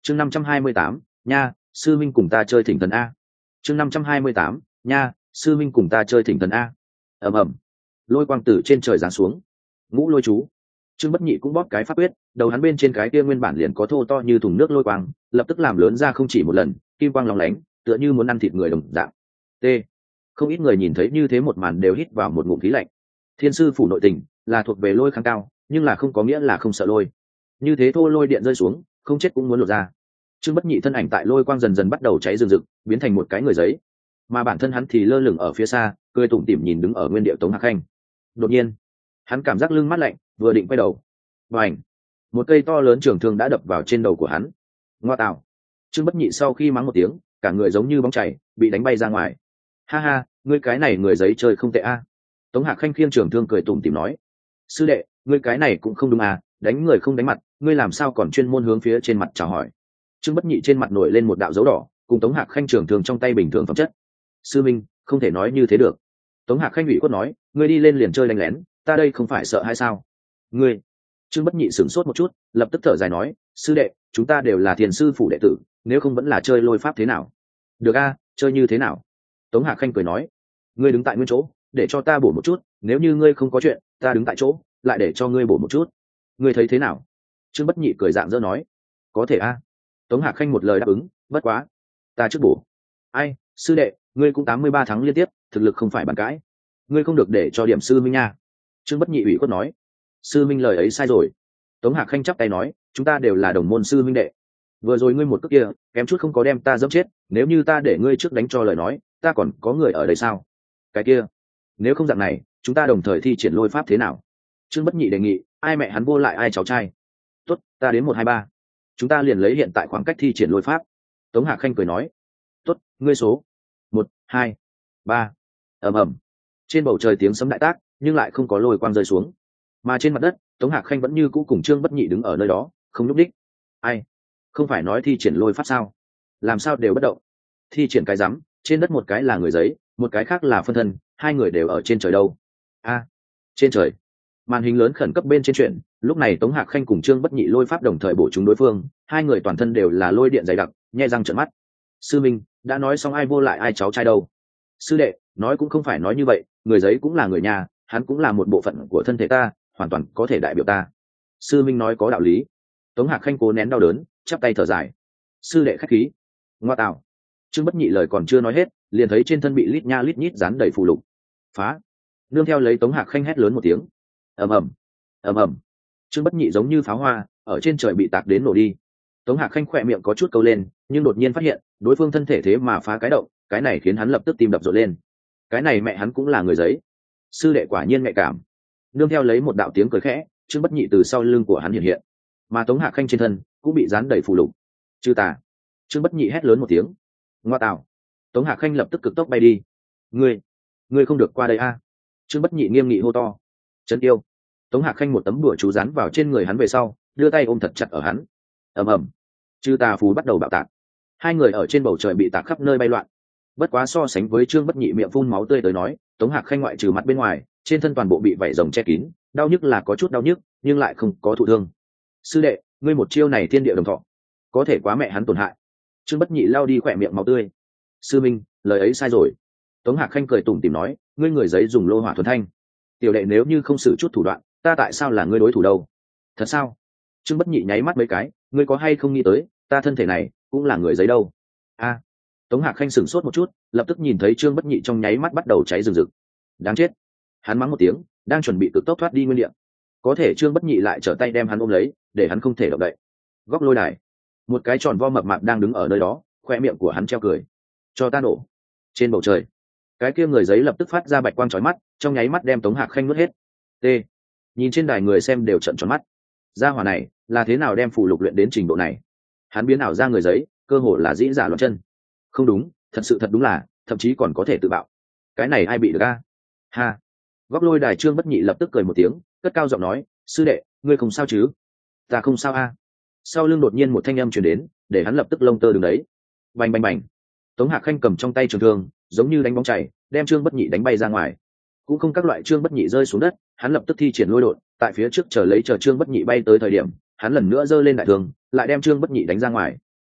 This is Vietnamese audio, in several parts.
chương 528, nha, sư minh cùng ta chơi thỉnh thần a. chương 528, nha, sư minh cùng ta chơi thỉnh thần a. ầm ầm, lôi quang tử trên trời giáng xuống. Ngũ lôi chú. Trương Bất Nhị cũng bóp cái pháp quyết, đầu hắn bên trên cái kia nguyên bản liền có thô to như thùng nước lôi quang, lập tức làm lớn ra không chỉ một lần, kim quang lóng lánh, tựa như muốn ăn thịt người đồng dạng. T. Không ít người nhìn thấy như thế một màn đều hít vào một ngụm khí lạnh. Thiên sư phủ nội tình là thuộc về lôi kháng cao, nhưng là không có nghĩa là không sợ lôi. Như thế thô lôi điện rơi xuống, không chết cũng muốn lột ra. Trương Bất Nhị thân ảnh tại lôi quang dần dần bắt đầu cháy rừng rực, biến thành một cái người giấy, mà bản thân hắn thì lơ lửng ở phía xa, cười tủm tỉm nhìn đứng ở nguyên địa Tống Hạc Khanh. Đột nhiên, hắn cảm giác lưng mát lạnh, vừa định quay đầu, bành, một cây to lớn trường thương đã đập vào trên đầu của hắn. Ngoa tạo! Trương Bất Nhị sau khi mắng một tiếng, cả người giống như bóng chảy, bị đánh bay ra ngoài. Ha ha, ngươi cái này người giấy chơi không tệ a. Tống Hạc Khanh khiêng trường thương cười tủm tỉm nói. Sư đệ, ngươi cái này cũng không đúng à, đánh người không đánh mặt, ngươi làm sao còn chuyên môn hướng phía trên mặt chào hỏi. Trương Bất Nhị trên mặt nổi lên một đạo dấu đỏ, cùng Tống Hạc Khanh trường thương trong tay bình thường phẩm chất. Sư minh, không thể nói như thế được. Tống Hạc Khanh ủy khuất nói, ngươi đi lên liền chơi đánh lén, ta đây không phải sợ hay sao? Ngươi. Trương Bất Nhị sửng sốt một chút, lập tức thở dài nói, sư đệ, chúng ta đều là thiền sư phủ đệ tử, nếu không vẫn là chơi lôi pháp thế nào? Được a, chơi như thế nào? Tống Hạc Khanh cười nói, ngươi đứng tại nguyên chỗ, để cho ta bổ một chút, nếu như ngươi không có chuyện, ta đứng tại chỗ, lại để cho ngươi bổ một chút. Ngươi thấy thế nào? Trương Bất Nhị cười dạng dỡ nói, có thể a. Tống Hạc Khanh một lời đáp ứng, bất quá, ta trước bổ. Ai, sư đệ, ngươi cũng 83 tháng liên tiếp, thực lực không phải bàn cãi. Ngươi không được để cho điểm sư minh nha. Trương Bất Nhị ủy khuất nói, sư minh lời ấy sai rồi. Tống Hạc Khanh chắp tay nói, chúng ta đều là đồng môn sư minh đệ. Vừa rồi ngươi một cước kia, kém chút không có đem ta dẫm chết, nếu như ta để ngươi trước đánh cho lời nói, ta còn có người ở đây sao? Cái kia, nếu không dạng này, chúng ta đồng thời thi triển lôi pháp thế nào? Trương Bất Nhị đề nghị, ai mẹ hắn vô lại ai cháu trai. Tốt, ta đến 1 2 3. Chúng ta liền lấy hiện tại khoảng cách thi triển lôi pháp. Tống Hạc Khanh cười nói, tốt, ngươi số 1 2 3. ầm ầm, trên bầu trời tiếng sấm đại tác, nhưng lại không có lôi quang rơi xuống, mà trên mặt đất Tống Hạc Khanh vẫn như cũ cùng Trương Bất Nhị đứng ở nơi đó, không nhúc đích. Ai, không phải nói thi triển lôi pháp sao? Làm sao đều bất động? Thi triển cái rắm, trên đất một cái là người giấy, một cái khác là phân thân, hai người đều ở trên trời đâu. A, trên trời. Màn hình lớn khẩn cấp bên trên chuyện, lúc này Tống Hạc Khanh cùng Trương Bất Nhị lôi pháp đồng thời bổ trúng đối phương, hai người toàn thân đều là lôi điện dày đặc, nhe răng trợn mắt. Sư minh, đã nói xong ai vô lại ai cháu trai đâu. Sư đệ, nói cũng không phải nói như vậy, người giấy cũng là người nhà, hắn cũng là một bộ phận của thân thể ta, hoàn toàn có thể đại biểu ta. Sư minh nói có đạo lý. Tống Hạc Khanh cố nén đau đớn, chắp tay thở dài. Sư đệ khách khí. Ngoa tạo. Trương Bất Nhị lời còn chưa nói hết, liền thấy trên thân bị lít nha lít nhít dán đầy phù lục. Phá. Nương theo lấy Tống Hạc Khanh hét lớn một tiếng. Ầm ầm, ầm ầm. Trương Bất Nhị giống như pháo hoa, ở trên trời bị tạc đến nổ đi. Tống Hạc Khanh khỏe miệng có chút câu lên, nhưng đột nhiên phát hiện đối phương thân thể thế mà phá cái động, cái này khiến hắn lập tức tim đập rộn lên. Cái này mẹ hắn cũng là người giấy. Sư đệ quả nhiên nhạy cảm. Nương theo lấy một đạo tiếng cười khẽ, Trương Bất Nhị từ sau lưng của hắn hiện hiện, mà Tống Hạc Khanh trên thân cũng bị dán đầy phù lục. Chư tà. Trương Bất Nhị hét lớn một tiếng. Ngoa tạo. Tống Hạc Khanh lập tức cực tốc bay đi. Ngươi không được qua đây a. Trương Bất Nhị nghiêm nghị hô to. Trấn yêu. Tống Hạc Khanh một tấm đùa chú dán vào trên người hắn về sau, đưa tay ôm thật chặt ở hắn. Ầm ầm. Chư tà phù bắt đầu bạo tạc. Hai người ở trên bầu trời bị tạc khắp nơi bay loạn. Bất quá so sánh với Trương Bất Nhị miệng phun máu tươi tới nói, Tống Hạc Khanh ngoại trừ mặt bên ngoài, trên thân toàn bộ bị vảy rồng che kín, đau nhức là có chút đau nhức, nhưng lại không có thụ thương. Sư đệ, ngươi một chiêu này thiên địa đồng thọ, có thể quá mẹ hắn tổn hại. Trương Bất Nhị lao đi khỏe miệng máu tươi. Sư minh, lời ấy sai rồi. Tống Hạc Khanh cười tủm tỉm nói, ngươi người giấy dùng lô hỏa thuần thanh, tiểu đệ nếu như không sử chút thủ đoạn, ta tại sao là ngươi đối thủ đâu? Thật sao? Trương Bất Nhị nháy mắt mấy cái, ngươi có hay không nghĩ tới, ta thân thể này cũng là người giấy đâu? A. Tống Hạc Khanh sửng sốt một chút, lập tức nhìn thấy Trương Bất Nhị trong nháy mắt bắt đầu cháy rừng rực. Đáng chết! Hắn mắng một tiếng, đang chuẩn bị cực tốc thoát đi nguyên địa. Có thể Trương Bất Nhị lại trở tay đem hắn ôm lấy, để hắn không thể động đậy. Góc lôi đài, một cái tròn vo mập mạp đang đứng ở nơi đó, khoe miệng của hắn treo cười. Cho ta nổ! Trên bầu trời, cái kia người giấy lập tức phát ra bạch quang chói mắt, trong nháy mắt đem Tống Hạc Khanh nuốt hết. T. Nhìn trên đài người xem đều trợn tròn mắt. Gia hỏa này là thế nào đem phù lục luyện đến trình độ này? Hắn biến ảo ra người giấy, cơ hồ là dĩ giả loạn chân. Không đúng, thật đúng là, thậm chí còn có thể tự bạo. Cái này ai bị được a? Ha. Góc lôi đài Trương Bất Nhị lập tức cười một tiếng, cất cao giọng nói, sư đệ, ngươi không sao chứ? Ta không sao a. Sau lưng đột nhiên một thanh âm truyền đến, để hắn lập tức lông tơ đứng đấy. Bành bành bành. Tống Hạc Khanh cầm trong tay trường thương, giống như đánh bóng chảy, đem Trương Bất Nhị đánh bay ra ngoài. Cũng không các loại Trương Bất Nhị rơi xuống đất, hắn lập tức thi triển lôi đột, tại phía trước chờ Trương Bất Nhị bay tới thời điểm, hắn lần nữa giơ lên đại thương, lại đem Trương Bất Nhị đánh ra ngoài.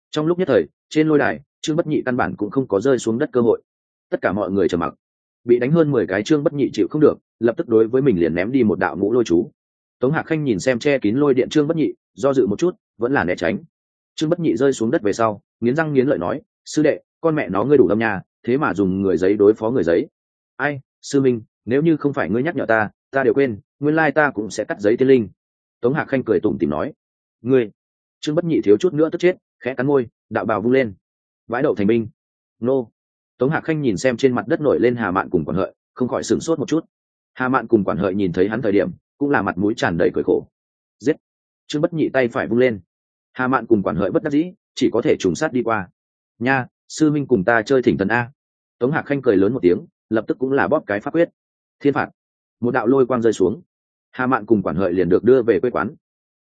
Trong lúc nhất thời trên lôi đài Trương Bất Nhị căn bản cũng không có rơi xuống đất cơ hội. Tất cả mọi người trầm mặc. Bị đánh hơn 10 cái Trương Bất Nhị chịu không được, lập tức đối với mình liền ném đi một đạo ngũ lôi chú. Tống Hạc Khanh nhìn xem che kín lôi điện Trương Bất Nhị, do dự một chút vẫn là né tránh. Trương Bất Nhị rơi xuống đất về sau nghiến răng nghiến lợi nói, sư đệ, con mẹ nó ngươi đủ âm nhà, thế mà dùng người giấy đối phó người giấy. Ai, sư minh, nếu như không phải ngươi nhắc nhở ta đều quên, nguyên lai ta cũng sẽ cắt giấy tiên linh. Tống Hạc Khanh cười tủm tỉm nói. Ngươi. Trương Bất Nhị thiếu chút nữa tức chết, khẽ cắn môi, đạo bào vung lên. Vãi đậu thành binh. Nô. Tống Hạc Khanh nhìn xem trên mặt đất nổi lên Hà Mạn cùng Quản Hợi, không khỏi sửng sốt một chút. Hà Mạn cùng Quản Hợi nhìn thấy hắn thời điểm cũng là mặt mũi tràn đầy cười khổ. Giết. Trương Bất Nhị tay phải vung lên. Hà Mạn cùng Quản Hợi bất đắc dĩ, chỉ có thể trùng sát đi qua. Nha, sư minh cùng ta chơi thỉnh thần a. Tống Hạc Khanh cười lớn một tiếng, lập tức cũng là bóp cái pháp quyết. Thiên phạt. Một đạo lôi quang rơi xuống. Hà Mạn cùng Quản Hợi liền được đưa về quê quán.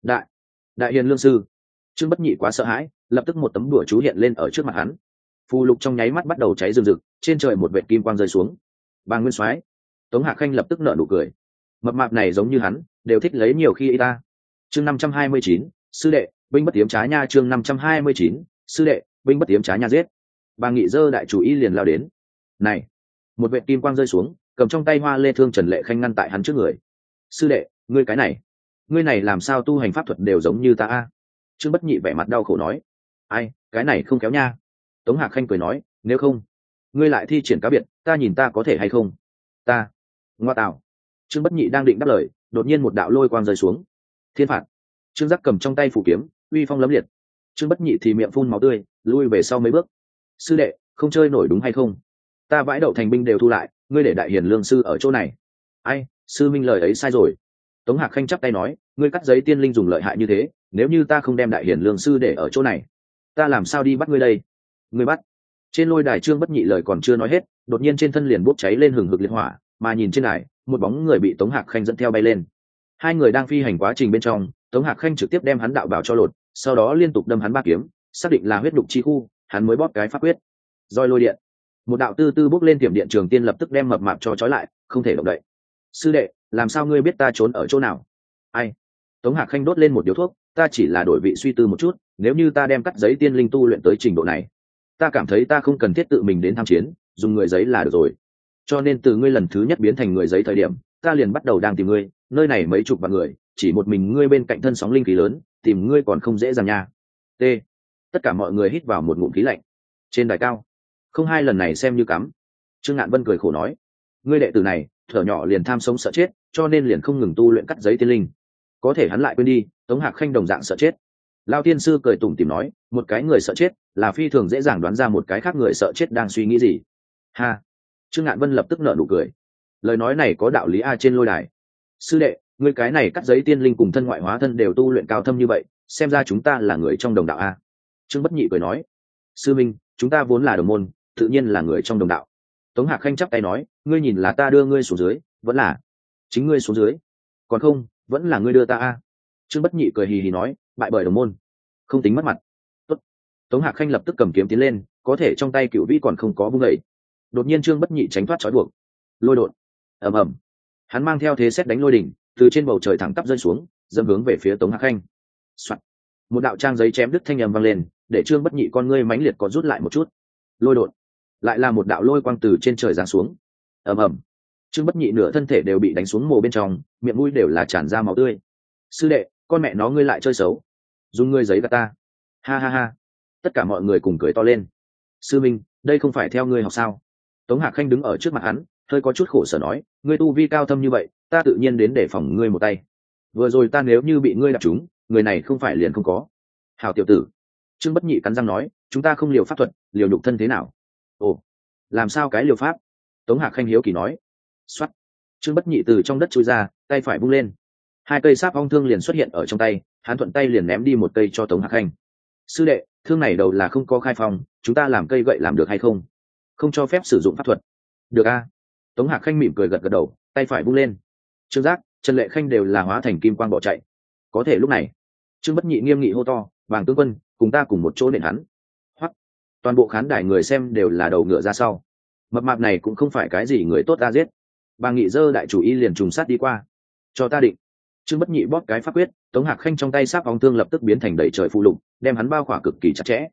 Đại hiền lương sư. Trương Bất Nhị quá sợ hãi, lập tức một tấm đùa chú hiện lên ở trước mặt hắn. Phù lục trong nháy mắt bắt đầu cháy rừng rực, trên trời một vệt kim quang rơi xuống. Bàng Nguyên Soái. Tống Hạc Khanh lập tức nở nụ cười. Mập mạp này giống như hắn, đều thích lấy nhiều khi y ta. Chương 529, sư đệ, binh bất tiếm trá nha. Chương 529, sư đệ, binh bất tiếm trá nha. Giết. Bàng Nghị Dơ đại chủ y liền lao đến. Này. Một vệt kim quang rơi xuống, cầm trong tay hoa lê thương Trần Lệ Khanh ngăn tại hắn trước người. Sư đệ, ngươi cái này, ngươi này làm sao tu hành pháp thuật đều giống như ta a? Trương Bất Nhị vẻ mặt đau khổ nói. Ai, cái này không kéo nha. Tống Hạc Khanh cười nói, nếu không ngươi lại thi triển cá biệt, ta nhìn ta có thể hay không. Ta. Ngoa tạo. Trương Bất Nhị đang định đáp lời, đột nhiên một đạo lôi quang rơi xuống. Thiên phạt. Trương Giác cầm trong tay phủ kiếm, uy phong lấm liệt. Trương Bất Nhị thì miệng phun máu tươi, lui về sau mấy bước. Sư đệ, không chơi nổi đúng hay không? Ta vãi đậu thành binh đều thu lại, ngươi để đại hiền lương sư ở chỗ này. Ai, sư minh lời ấy sai rồi. Tống Hạc Khanh chắp tay nói, ngươi cắt giấy tiên linh dùng lợi hại như thế, nếu như ta không đem đại hiền lương sư để ở chỗ này, ta làm sao đi bắt ngươi đây? Ngươi bắt. Trên lôi đài Trương Bất Nhị lời còn chưa nói hết, đột nhiên trên thân liền bốc cháy lên hừng hực liệt hỏa, mà nhìn trên đài, một bóng người bị Tống Hạc Khanh dẫn theo bay lên. Hai người đang phi hành quá trình bên trong, Tống Hạc Khanh trực tiếp đem hắn đạo bào cho lột, sau đó liên tục đâm hắn ba kiếm, xác định là huyết đục chi khu, hắn mới bóp cái pháp quyết. Roi lôi điện. Một đạo tư tư bốc lên tiềm điện trường tiên lập tức đem mập mạp cho trói lại, không thể động đậy. Sư đệ, làm sao ngươi biết ta trốn ở chỗ nào? Ai? Tống Hạc Khanh đốt lên một điếu thuốc, ta chỉ là đổi vị suy tư một chút, nếu như ta đem cắt giấy tiên linh tu luyện tới trình độ này, ta cảm thấy ta không cần thiết tự mình đến tham chiến, dùng người giấy là được rồi. Cho nên từ ngươi lần thứ nhất biến thành người giấy thời điểm, ta liền bắt đầu đang tìm ngươi, nơi này mấy chục vạn người, chỉ một mình ngươi bên cạnh thân sóng linh khí lớn, tìm ngươi còn không dễ dàng nha. T. Tất cả mọi người hít vào một ngụm khí lạnh. Trên đài cao, không hai lần này xem như cắm. Trương Ngạn Vân cười khổ nói, ngươi đệ tử này thở nhỏ liền tham sống sợ chết, cho nên liền không ngừng tu luyện cắt giấy tiên linh. Có thể hắn lại quên đi, Tống Hạc Khanh đồng dạng sợ chết. Lao tiên sư cười tủm tỉm nói, một cái người sợ chết là phi thường dễ dàng đoán ra một cái khác người sợ chết đang suy nghĩ gì. Ha. Trương Ngạn Vân lập tức nở nụ cười. Lời nói này có đạo lý a. Trên lôi đài, sư đệ, ngươi cái này cắt giấy tiên linh cùng thân ngoại hóa thân đều tu luyện cao thâm như vậy, xem ra chúng ta là người trong đồng đạo a. Trương Bất Nhị cười nói, sư minh, chúng ta vốn là đồng môn, tự nhiên là người trong đồng đạo. Tống Hạc Khanh chắp tay nói, ngươi nhìn là ta đưa ngươi xuống dưới, vẫn là chính ngươi xuống dưới? Còn không, vẫn là ngươi đưa ta a. Trương Bất Nhị cười hì hì nói, bại bởi đồng môn, không tính mất mặt. Tốt. Tống Hạc Khanh lập tức cầm kiếm tiến lên, có thể trong tay cựu vĩ còn không có vung đẩy. Đột nhiên Trương Bất Nhị tránh thoát trói buộc. Lôi đột. Ầm ầm. Hắn mang theo thế sét đánh lôi đỉnh, từ trên bầu trời thẳng tắp rơi xuống, dẫm hướng về phía Tống Hạc Khanh. Soạn. Một đạo trang giấy chém đứt thanh âm vang lên, để Trương Bất Nhị con ngươi mãnh liệt có rút lại một chút. Lôi đột. Lại là một đạo lôi quang từ trên trời giáng xuống. Ầm ầm. Trương Bất Nhị nửa thân thể đều bị đánh xuống mồ bên trong, miệng mũi đều là tràn ra máu tươi. Sư đệ, con mẹ nó ngươi lại chơi xấu, dùng ngươi giấy gạt ta. Ha ha ha. Tất cả mọi người cùng cười to lên. Sư minh, đây không phải theo ngươi học sao? Tống Hạc Khanh đứng ở trước mặt hắn, hơi có chút khổ sở nói, ngươi tu vi cao thâm như vậy, ta tự nhiên đến để phòng ngươi một tay. Vừa rồi ta nếu như bị ngươi đạp trúng, người này không phải liền không có. Hảo tiểu tử. Trương Bất Nhị cắn răng nói, chúng ta không liều pháp thuật, liều nhục thân thế nào? Ồ, làm sao cái liều pháp? Tống Hạc Khanh hiếu kỳ nói. Soát. Trương Bất Nhị từ trong đất chui ra, tay phải vung lên, hai cây sáp ong thương liền xuất hiện ở trong tay, hắn thuận tay liền ném đi một cây cho Tống Hạc Khanh. Sư đệ, thương này đầu là không có khai phong, chúng ta làm cây gậy làm được hay không? Không cho phép sử dụng pháp thuật. Được a. Tống Hạc Khanh mỉm cười gật gật đầu, tay phải vung lên. Trương Giác, Trần Lệ Khanh đều là hóa thành kim quang bỏ chạy. Có thể lúc này, Trương Bất Nhị nghiêm nghị hô to, Vàng tướng quân, cùng ta cùng một chỗ nện hắn. Hoắc. Toàn bộ khán đài người xem đều là đầu ngựa ra sau. Mập mạp này cũng không phải cái gì người tốt ta giết. Bàng Nghị Dơ đại chủ y liền trùng sát đi qua. Cho ta định. Trương Bất Nhị bóp cái pháp quyết, Tống Hạc Khanh trong tay sáp ong thương lập tức biến thành đầy trời phụ lục, đem hắn bao khỏa cực kỳ chặt chẽ.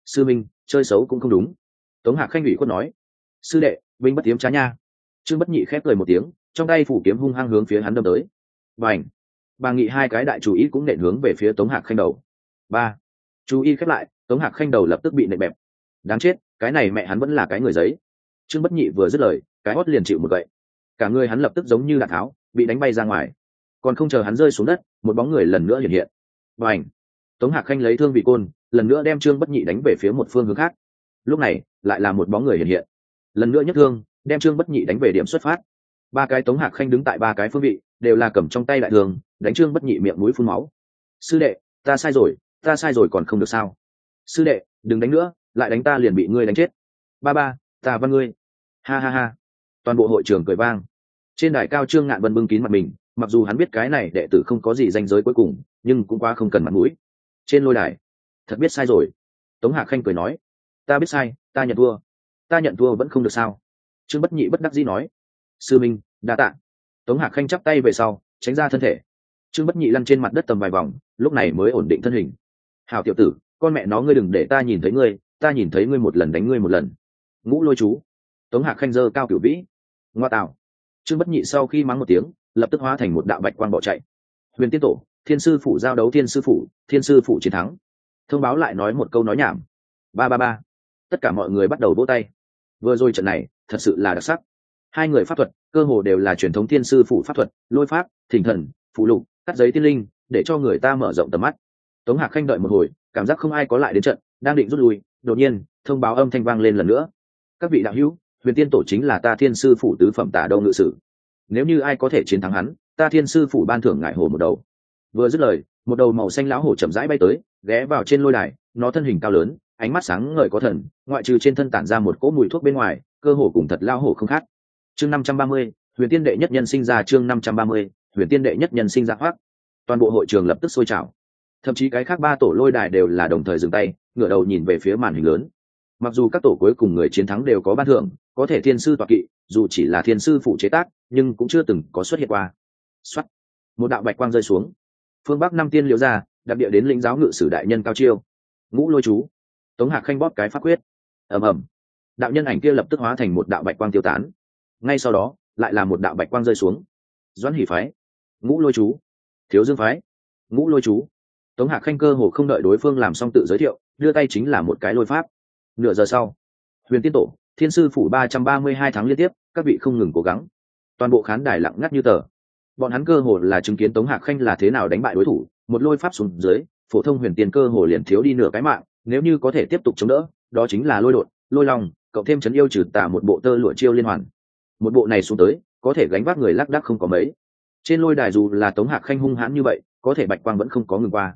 sư minh chơi xấu cũng không đúng. Tống Hạc Khanh ủy khuất nói. Sư đệ binh bất tiếm trá nha. Trương Bất Nhị khép cười một tiếng, trong tay phủ kiếm hung hăng hướng phía hắn đâm tới. Bành! Bà Nghị hai cái đại chú ý cũng nện hướng về phía Tống Hạc Khanh đầu. Ba! Chú ý khép lại, Tống Hạc Khanh đầu lập tức bị nện bẹp. Đáng chết, cái này mẹ hắn vẫn là cái người giấy. Trương Bất Nhị vừa dứt lời, cái hót liền chịu một gậy. Cả người hắn lập tức giống như đạn tháo, bị đánh bay ra ngoài. Còn không chờ hắn rơi xuống đất, một bóng người lần nữa hiện hiện. Bành! Tống Hạc Khanh lấy thương vị côn, lần nữa đem Trương Bất Nhị đánh về phía một phương hướng khác. Lúc này, lại là một bóng người hiện hiện. Lần nữa nhất thương, đem Trương Bất Nhị đánh về điểm xuất phát. Ba cái Tống Hạc Khanh đứng tại ba cái phương vị, đều là cầm trong tay đại thương, đánh Trương Bất Nhị miệng mũi phun máu. Sư đệ, ta sai rồi còn không được sao? Sư đệ, đừng đánh nữa, lại đánh ta liền bị ngươi đánh chết. Ba, ta văn ngươi. Ha ha ha. Toàn bộ hội trường cười vang. Trên đài cao Trương Ngạn Vân bưng kín mặt mình, mặc dù hắn biết cái này đệ tử không có gì danh giới cuối cùng, nhưng cũng quá không cần mặt mũi. Trên lôi đài, thật biết sai rồi. Tống Hạc Khanh cười nói, ta biết sai, ta nhận thua. Ta nhận thua vẫn không được sao? Trương Bất Nhị bất đắc dĩ nói. Sư minh, đa tạ. Tống Hạc Khanh chắp tay về sau, tránh ra thân thể. Trương Bất Nhị lăn trên mặt đất tầm vài vòng, lúc này mới ổn định thân hình. Hảo tiểu tử, con mẹ nó ngươi đừng để ta nhìn thấy ngươi, ta nhìn thấy ngươi một lần đánh ngươi một lần. Ngũ lôi chú. Tống Hạc Khanh giơ cao cửu vĩ. Ngoa tạo. Trương Bất Nhị sau khi mắng một tiếng, lập tức hóa thành một đạo bạch quang bỏ chạy. Huyền Tiên Tổ, Thiên Sư Phủ giao đấu Thiên Sư Phủ chiến thắng. Thông báo lại nói một câu nói nhảm. Ba. Tất cả mọi người bắt đầu vỗ tay. Vừa rồi trận này thật sự là đặc sắc. Hai người pháp thuật cơ hồ đều là truyền thống Thiên Sư Phủ pháp thuật, lôi pháp, thỉnh thần, phụ lục, cắt giấy tiên linh, để cho người ta mở rộng tầm mắt. Tống Hạc Khanh đợi một hồi, cảm giác không ai có lại đến trận, đang định rút lui, đột nhiên thông báo âm thanh vang lên lần nữa. Các vị đạo hữu, Huyền Tiên Tổ chính là ta Thiên Sư Phủ tứ phẩm Tả Đâu ngự sử. Nếu như ai có thể chiến thắng hắn, ta Thiên Sư Phủ ban thưởng ngải hổ một đầu. Vừa dứt lời, một đầu màu xanh lão hổ chậm rãi bay tới, ghé vào trên lôi đài. Nó thân hình cao lớn, ánh mắt sáng ngời có thần, ngoại trừ trên thân tản ra một cỗ mùi thuốc bên ngoài, cơ hồ cùng thật lão hổ không khác. Chương 530, Huyền Tiên đệ nhất nhân sinh ra. Chương 530, Huyền Tiên đệ nhất nhân sinh ra hoắc. Toàn bộ hội trường lập tức sôi trào. Thậm chí cái khác ba tổ lôi đài đều là đồng thời dừng tay, ngửa đầu nhìn về phía màn hình lớn. Mặc dù các tổ cuối cùng người chiến thắng đều có ban thưởng, có thể Thiên Sư tọa kỵ, dù chỉ là Thiên Sư Phủ chế tác, nhưng cũng chưa từng có xuất hiện qua. Soát. Một đạo bạch quang rơi xuống. Phương Bắc năm tiên liễu ra, đặc địa đến lĩnh giáo ngự sử đại nhân cao chiêu. Ngũ lôi chú. Tống Hạc Khanh bóp cái pháp quyết. Ầm ầm. Đạo nhân ảnh kia lập tức hóa thành một đạo bạch quang tiêu tán. Ngay sau đó, lại là một đạo bạch quang rơi xuống. Doãn Hỷ phái. Ngũ lôi chú. Thiếu Dương phái. Ngũ lôi chú. Tống Hạc Khanh cơ hồ không đợi đối phương làm xong tự giới thiệu, đưa tay chính là một cái lôi pháp. Nửa giờ sau, Huyền Tiên Tổ, Thiên Sư Phủ 332 tháng liên tiếp, các vị không ngừng cố gắng. Toàn bộ khán đài lặng ngắt như tờ. Bọn hắn cơ hồ là chứng kiến Tống Hạc Khanh là thế nào đánh bại đối thủ, một lôi pháp xuống dưới, phổ thông huyền tiên cơ hồ liền thiếu đi nửa cái mạng, nếu như có thể tiếp tục chống đỡ, đó chính là lôi đột, lôi long, cộng thêm trấn yêu trừ tà một bộ tơ lụa chiêu liên hoàn. Một bộ này xuống tới, có thể gánh vác người lác đác không có mấy. Trên lôi đài dù là Tống Hạc Khanh hung hãn như vậy, có thể bạch quang vẫn không có ngừng qua.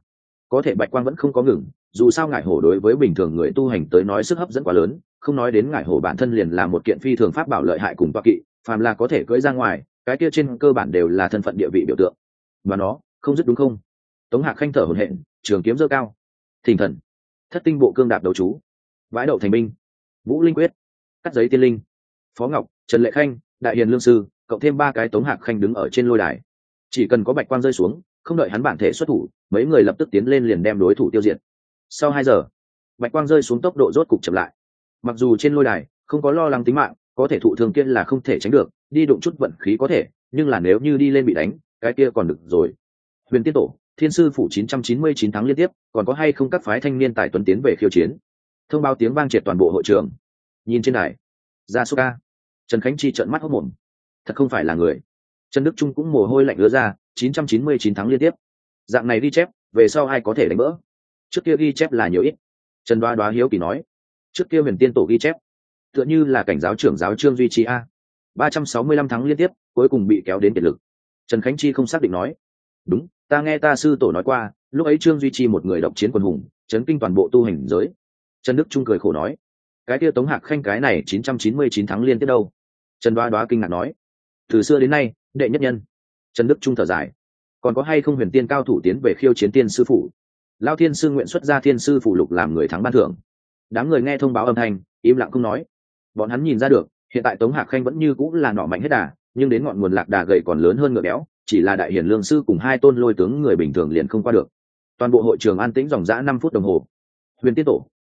Dù sao ngải hổ đối với bình thường người tu hành tới nói sức hấp dẫn quá lớn, không nói đến ngải hổ bản thân liền là một kiện phi thường pháp bảo lợi hại cùng toa kỵ, phàm là có thể cưỡi ra ngoài, cái kia trên cơ bản đều là thân phận địa vị biểu tượng. Và nó không dứt đúng không? Tống Hạc Khanh thở hổn hển, trường kiếm giơ cao. Thỉnh thần, thất tinh bộ cương đạp đầu chú, vãi đậu thành binh, vũ linh quyết, cắt giấy tiên linh, Phó Ngọc, Trần Lệ Khanh, Đại Hiền Lương Sư, cộng thêm ba cái Tống Hạc Khanh đứng ở trên lôi đài. Chỉ cần có bạch quang rơi xuống, không đợi hắn bản thể xuất thủ, mấy người lập tức tiến lên liền đem đối thủ tiêu diệt. Sau 2 giờ, bạch quang rơi xuống tốc độ rốt cục chậm lại. Mặc dù trên lôi đài không có lo lắng tính mạng, có thể thụ thương kia là không thể tránh được, đi đụng chút vận khí có thể, nhưng là nếu như đi lên bị đánh, cái kia còn được rồi. Huyền Tiên Tổ, Thiên Sư Phủ 999 tháng liên tiếp, còn có hay không các phái thanh niên tài tuấn tiến về khiêu chiến? Thông báo tiếng vang triệt toàn bộ hội trường. Nhìn trên đài, Gia Sô Ca, Trần Khánh Chi trợn mắt hốt mồm. Thật không phải là người. Trần Đức Trung cũng mồ hôi lạnh ứa ra, 999 tháng liên tiếp. Dạng này ghi chép, về sau ai có thể đánh vỡ? Trước kia ghi chép là nhiều ít. Trần Đoá Đoá hiếu kỳ nói. Trước kia Huyền Tiên Tổ ghi chép, tựa như là cảnh giáo trưởng giáo Trương Duy Trì a. 365 tháng liên tiếp, cuối cùng bị kéo đến kiệt lực. Trần Khánh Chi không xác định nói. Đúng, ta nghe ta sư tổ nói qua, lúc ấy Trương Duy Trì một người độc chiến quần hùng, chấn kinh toàn bộ tu hành giới. Trần Đức Trung cười khổ nói. Cái kia Tống Hạc Khanh cái này 999 tháng liên tiếp đâu? Trần Đoá Đoá kinh ngạc nói. Từ xưa đến nay, đệ nhất nhân. Trần Đức Trung thở dài. Còn có hay không huyền tiên cao thủ tiến về khiêu chiến Tiên Sư Phủ? Lao Thiên Sư nguyện xuất ra Thiên Sư Phủ lục làm người thắng ban thưởng. Đám người nghe thông báo âm thanh, im lặng không nói. Bọn hắn nhìn ra được, hiện tại Tống Hạc Khanh vẫn như cũng là nỏ mạnh hết đà, nhưng đến ngọn nguồn lạc đà gầy còn lớn hơn ngựa béo, chỉ là Đại Hiển Lương Sư cùng 2 tôn lôi tướng người bình thường liền không qua được. Toàn bộ hội trường an tĩnh dòng dã 5 phút đồng hồ. Huyền Tiên Tổ,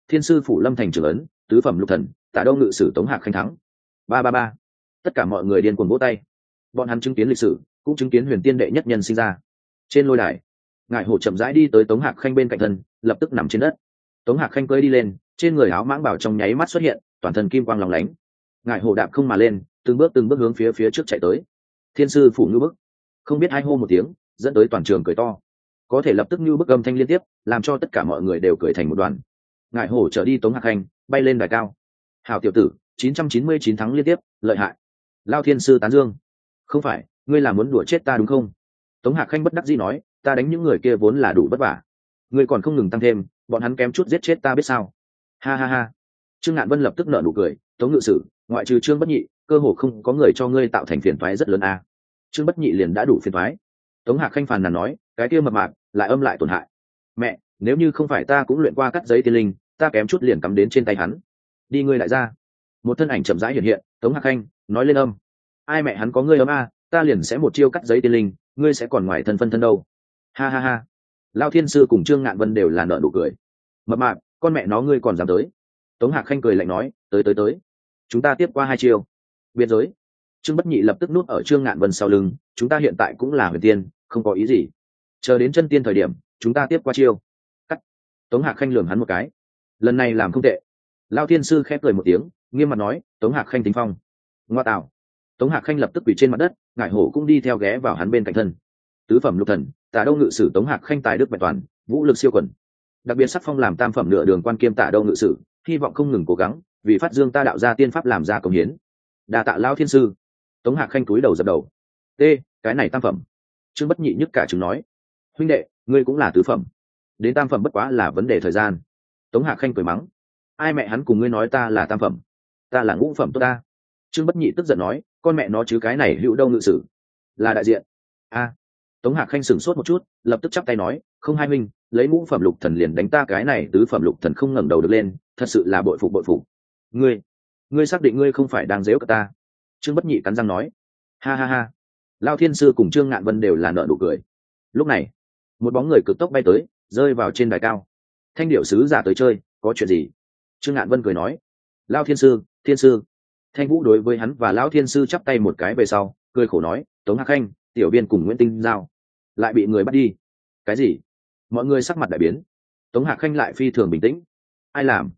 Thiên sư phủ Lâm thành trưởng ấn, tứ phẩm lục thần, Tả Đâu ngự sử Tống Hạc Khanh thắng. Ba ba ba. Tất cả mọi người điên cuồng vỗ tay. Bọn hắn chứng kiến lịch sử, cũng chứng kiến huyền tiên đệ nhất nhân sinh ra. Trên lôi đài, Ngải Hổ chậm rãi đi tới Tống Hạc Khanh bên cạnh thân, lập tức nằm trên đất. Tống Hạc Khanh cưỡi đi lên, trên người áo mãng bảo trong nháy mắt xuất hiện, toàn thân kim quang lóng lánh. Ngải Hổ đạp không mà lên, từng bước hướng phía trước chạy tới. Thiên sư phủ ngưu bức, không biết ai hô một tiếng, dẫn tới toàn trường cười to. Có thể lập tức ngưu bức âm thanh liên tiếp, làm cho tất cả mọi người đều cười thành một đoàn. Ngải Hổ trở đi Tống Hạc Khanh, bay lên đài cao. Hảo tiểu tử, 999 thắng liên tiếp, lợi hại. Lao thiên sư tán dương. Không phải, ngươi là muốn đùa chết ta đúng không? Tống Hạc Khanh bất đắc dĩ nói, ta đánh những người kia vốn là đủ vất vả, ngươi còn không ngừng tăng thêm, bọn hắn kém chút giết chết ta biết sao? Ha ha ha. Trương Ngạn Vân lập tức nở nụ cười, Tống ngự sử, ngoại trừ Trương Bất Nhị, cơ hồ không có người cho ngươi tạo thành phiền toái rất lớn a. Trương Bất Nhị liền đã đủ phiền toái. Tống Hạc Khanh phàn nàn nói, cái kia mập mạp lại âm lại tổn hại. Mẹ, nếu như không phải ta cũng luyện qua cắt giấy tiên linh, ta kém chút liền cắm đến trên tay hắn. Đi ngươi lại ra. Một thân ảnh chậm rãi hiện hiện, Tống Hạc Khanh nói lên âm. Ai mẹ hắn có ngươi ấm a, ta liền sẽ một chiêu cắt giấy tiên linh, ngươi sẽ còn ngoài thân phân thân đâu. Ha ha ha. Lao thiên sư cùng Trương Ngạn Vân đều là nở nụ cười. Mập mạp, con mẹ nó ngươi còn dám tới? Tống Hạc Khanh cười lạnh nói, tới, chúng ta tiếp qua 2 chiêu. Biệt giới. Trương Bất Nhị lập tức núp ở Trương Ngạn Vân sau lưng, chúng ta hiện tại cũng là huyền tiên, không có ý gì. Chờ đến chân tiên thời điểm, chúng ta tiếp qua chiêu. Cắt. Tống Hạc Khanh lườm hắn một cái. Lần này làm không tệ. Lao thiên sư khép cười một tiếng, nghiêm mặt nói, Tống Hạc Khanh tính phong. Ngoa tạo. Tống Hạc Khanh lập tức quỳ trên mặt đất, Ngải Hổ cũng đi theo ghé vào hắn bên cạnh thân. Tứ phẩm lục thần, Tả Đâu ngự sử Tống Hạc Khanh tài đức vẹn toàn, vũ lực siêu quần. Đặc biệt sắc phong làm tam phẩm nửa đường quan kiêm Tả Đâu ngự sử, hy vọng không ngừng cố gắng, vì phát dương ta đạo gia tiên pháp làm ra công hiến. Đa tạ Lao thiên sư. Tống Hạc Khanh cúi đầu dập đầu. T, cái này tam phẩm. Trương Bất Nhị nhức cả chứng nói, huynh đệ, ngươi cũng là tứ phẩm, đến tam phẩm bất quá là vấn đề thời gian. Tống Hạc Khanh cười mắng, ai mẹ hắn cùng ngươi nói ta là tam phẩm, ta là ngũ phẩm tốt ta. Trương Bất Nhị tức giận nói, con mẹ nó chứ cái này hữu đâu ngự sử là đại diện a. Tống Hạc Khanh sửng sốt một chút, lập tức chắp tay nói, không hai minh, lấy ngũ phẩm lục thần liền đánh ta cái này tứ phẩm lục thần không ngẩng đầu được lên, thật sự là bội phục. Ngươi xác định ngươi không phải đang giễu cợt ta? Trương Bất Nhị cắn răng nói, ha ha ha. Lao thiên sư cùng Trương Ngạn Vân đều là nở nụ cười. Lúc này, một bóng người cực tốc bay tới, rơi vào trên đài cao. Thanh điệu sứ giả tới chơi, có chuyện gì? Trương Ngạn Vân cười nói, Lao thiên sư. Thanh Vũ đối với hắn và Lão thiên sư chắp tay một cái về sau, cười khổ nói, Tống Hạc Khanh, tiểu viên cùng Nguyễn Tinh Giao lại bị người bắt đi. Cái gì? Mọi người sắc mặt đại biến. Tống Hạc Khanh lại phi thường bình tĩnh. Ai làm?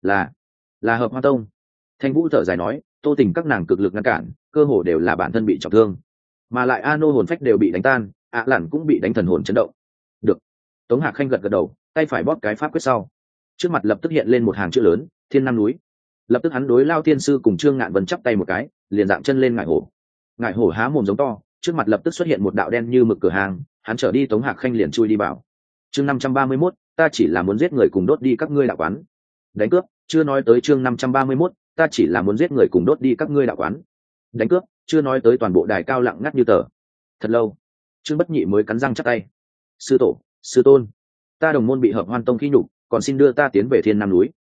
Là Hợp Hoa Tông. Thanh Vũ thở dài nói, Tô Tình các nàng cực lực ngăn cản, cơ hồ đều là bản thân bị trọng thương, mà lại A Nô hồn phách đều bị đánh tan, ạ lặn cũng bị đánh thần hồn chấn động. Được. Tống Hạc Khanh gật đầu, tay phải bóp cái pháp quyết sau, trước mặt lập tức hiện lên một hàng chữ lớn, Thiên Nam núi. Lập tức hắn đối Lao thiên sư cùng Trương Ngạn Vân chắp tay một cái, liền dạng chân lên Ngải Hổ. Ngải Hổ há mồm giống to, trước mặt lập tức xuất hiện một đạo đen như mực cửa hàng, hắn trở đi Tống Hạc Khanh liền chui đi vào. Chương 531, ta chỉ là muốn giết người cùng đốt đi các ngươi đạo quán. Đánh cướp, chưa nói tới chương 531, ta chỉ là muốn giết người cùng đốt đi các ngươi đạo quán. Đánh cướp, chưa nói tới toàn bộ đài cao lặng ngắt như tờ. Thật lâu, Trương Bất Nhị mới cắn răng chắp tay. Sư tổ, sư tôn, ta đồng môn bị Hợp Hoan Tông khi nhục, còn xin đưa ta tiến về Thiên Nam núi.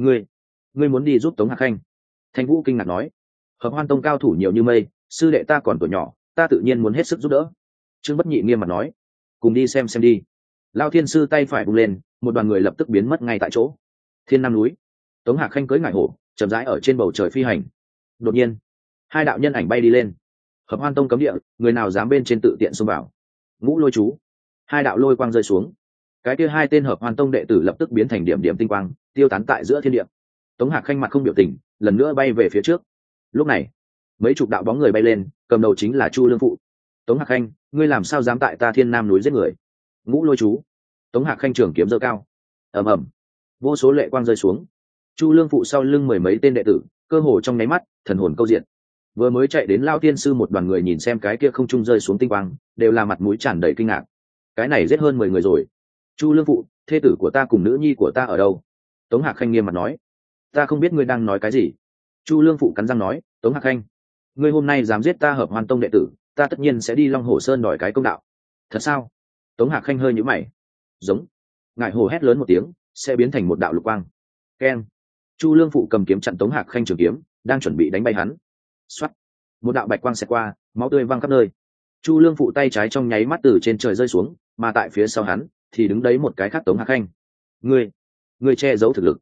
Ngươi muốn đi giúp Tống Hạc Khanh? Thanh Vũ kinh ngạc nói, Hợp Hoan Tông cao thủ nhiều như mây, sư đệ ta còn tuổi nhỏ, ta tự nhiên muốn hết sức giúp đỡ. Trương Bất Nhị nghiêm mặt nói, cùng đi xem đi. Lao thiên sư tay phải bung lên, một đoàn người lập tức biến mất ngay tại chỗ. Thiên Nam núi. Tống Hạc Khanh cưỡi Ngải Hổ, chậm rãi ở trên bầu trời phi hành. Đột nhiên, 2 đạo nhân ảnh bay đi lên. Hợp Hoan Tông cấm địa, người nào dám bên trên tự tiện xông vào. Ngũ lôi chú. 2 đạo lôi quang rơi xuống. Cái kia 2 tên Hợp Hoan Tông đệ tử lập tức biến thành điểm tinh quang, tiêu tán tại giữa thiên địa. Tống Hạc Khanh mặt không biểu tình, lần nữa bay về phía trước. Lúc này, mấy chục đạo bóng người bay lên, cầm đầu chính là Chu Lương Phụ. Tống Hạc Khanh, ngươi làm sao dám tại ta Thiên Nam núi giết người? Ngũ lôi chú. Tống Hạc Khanh trường kiếm giơ cao. Ầm ầm, vô số lệ quang rơi xuống. Chu Lương Phụ sau lưng 10 mấy tên đệ tử, cơ hồ trong nháy mắt, thần hồn câu diện. Vừa mới chạy đến Lao tiên sư một đoàn người nhìn xem cái kia không trung rơi xuống tinh quang, đều là mặt mũi tràn đầy kinh ngạc. Cái này giết hơn 10 người rồi. Chu Lương Phụ, thê tử của ta cùng nữ nhi của ta ở đâu? Tống Hạc Khanh nghiêm mặt nói. Ta không biết ngươi đang nói cái gì. Chu Lương Phụ cắn răng nói, Tống Hạc Khanh, ngươi hôm nay dám giết ta Hợp Hoan Tông đệ tử, ta tất nhiên sẽ đi Long Hồ Sơn đòi cái công đạo. Thật sao? Tống Hạc Khanh hơi nhíu mày. Giống. Ngải Hổ hét lớn một tiếng, sẽ biến thành một đạo lục quang. Keng. Chu Lương Phụ cầm kiếm chặn Tống Hạc Khanh trường kiếm, đang chuẩn bị đánh bay hắn. Xoát. Một đạo bạch quang xẹt qua, máu tươi văng khắp nơi. Chu Lương Phụ tay trái trong nháy mắt từ trên trời rơi xuống, mà tại phía sau hắn thì đứng đấy một cái khác Tống Hạc Khanh. Ngươi che giấu thực lực.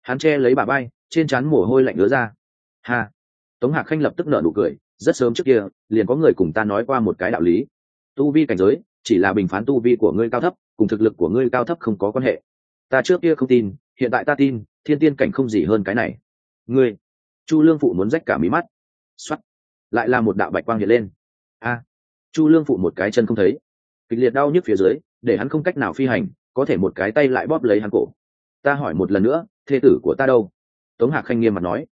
Hắn che lấy bà bay, trên trán mồ hôi lạnh ứa ra. Ha. Tống Hạc Khanh lập tức nở nụ cười, rất sớm trước kia liền có người cùng ta nói qua một cái đạo lý. Tu vi cảnh giới chỉ là bình phán tu vi của ngươi cao thấp, cùng thực lực của ngươi cao thấp không có quan hệ. Ta trước kia không tin, hiện tại ta tin, thiên tiên cảnh không gì hơn cái này. Ngươi. Chu Lương Phụ muốn rách cả mí mắt. Xoắt. Lại là một đạo bạch quang hiện lên. A. Chu Lương Phụ một cái chân không thấy, kịch liệt đau nhức phía dưới để hắn không cách nào phi hành, có thể một cái tay lại bóp lấy hắn cổ. Ta hỏi một lần nữa, thê tử của ta đâu? Tống Hạc Khanh nghiêm mặt nói.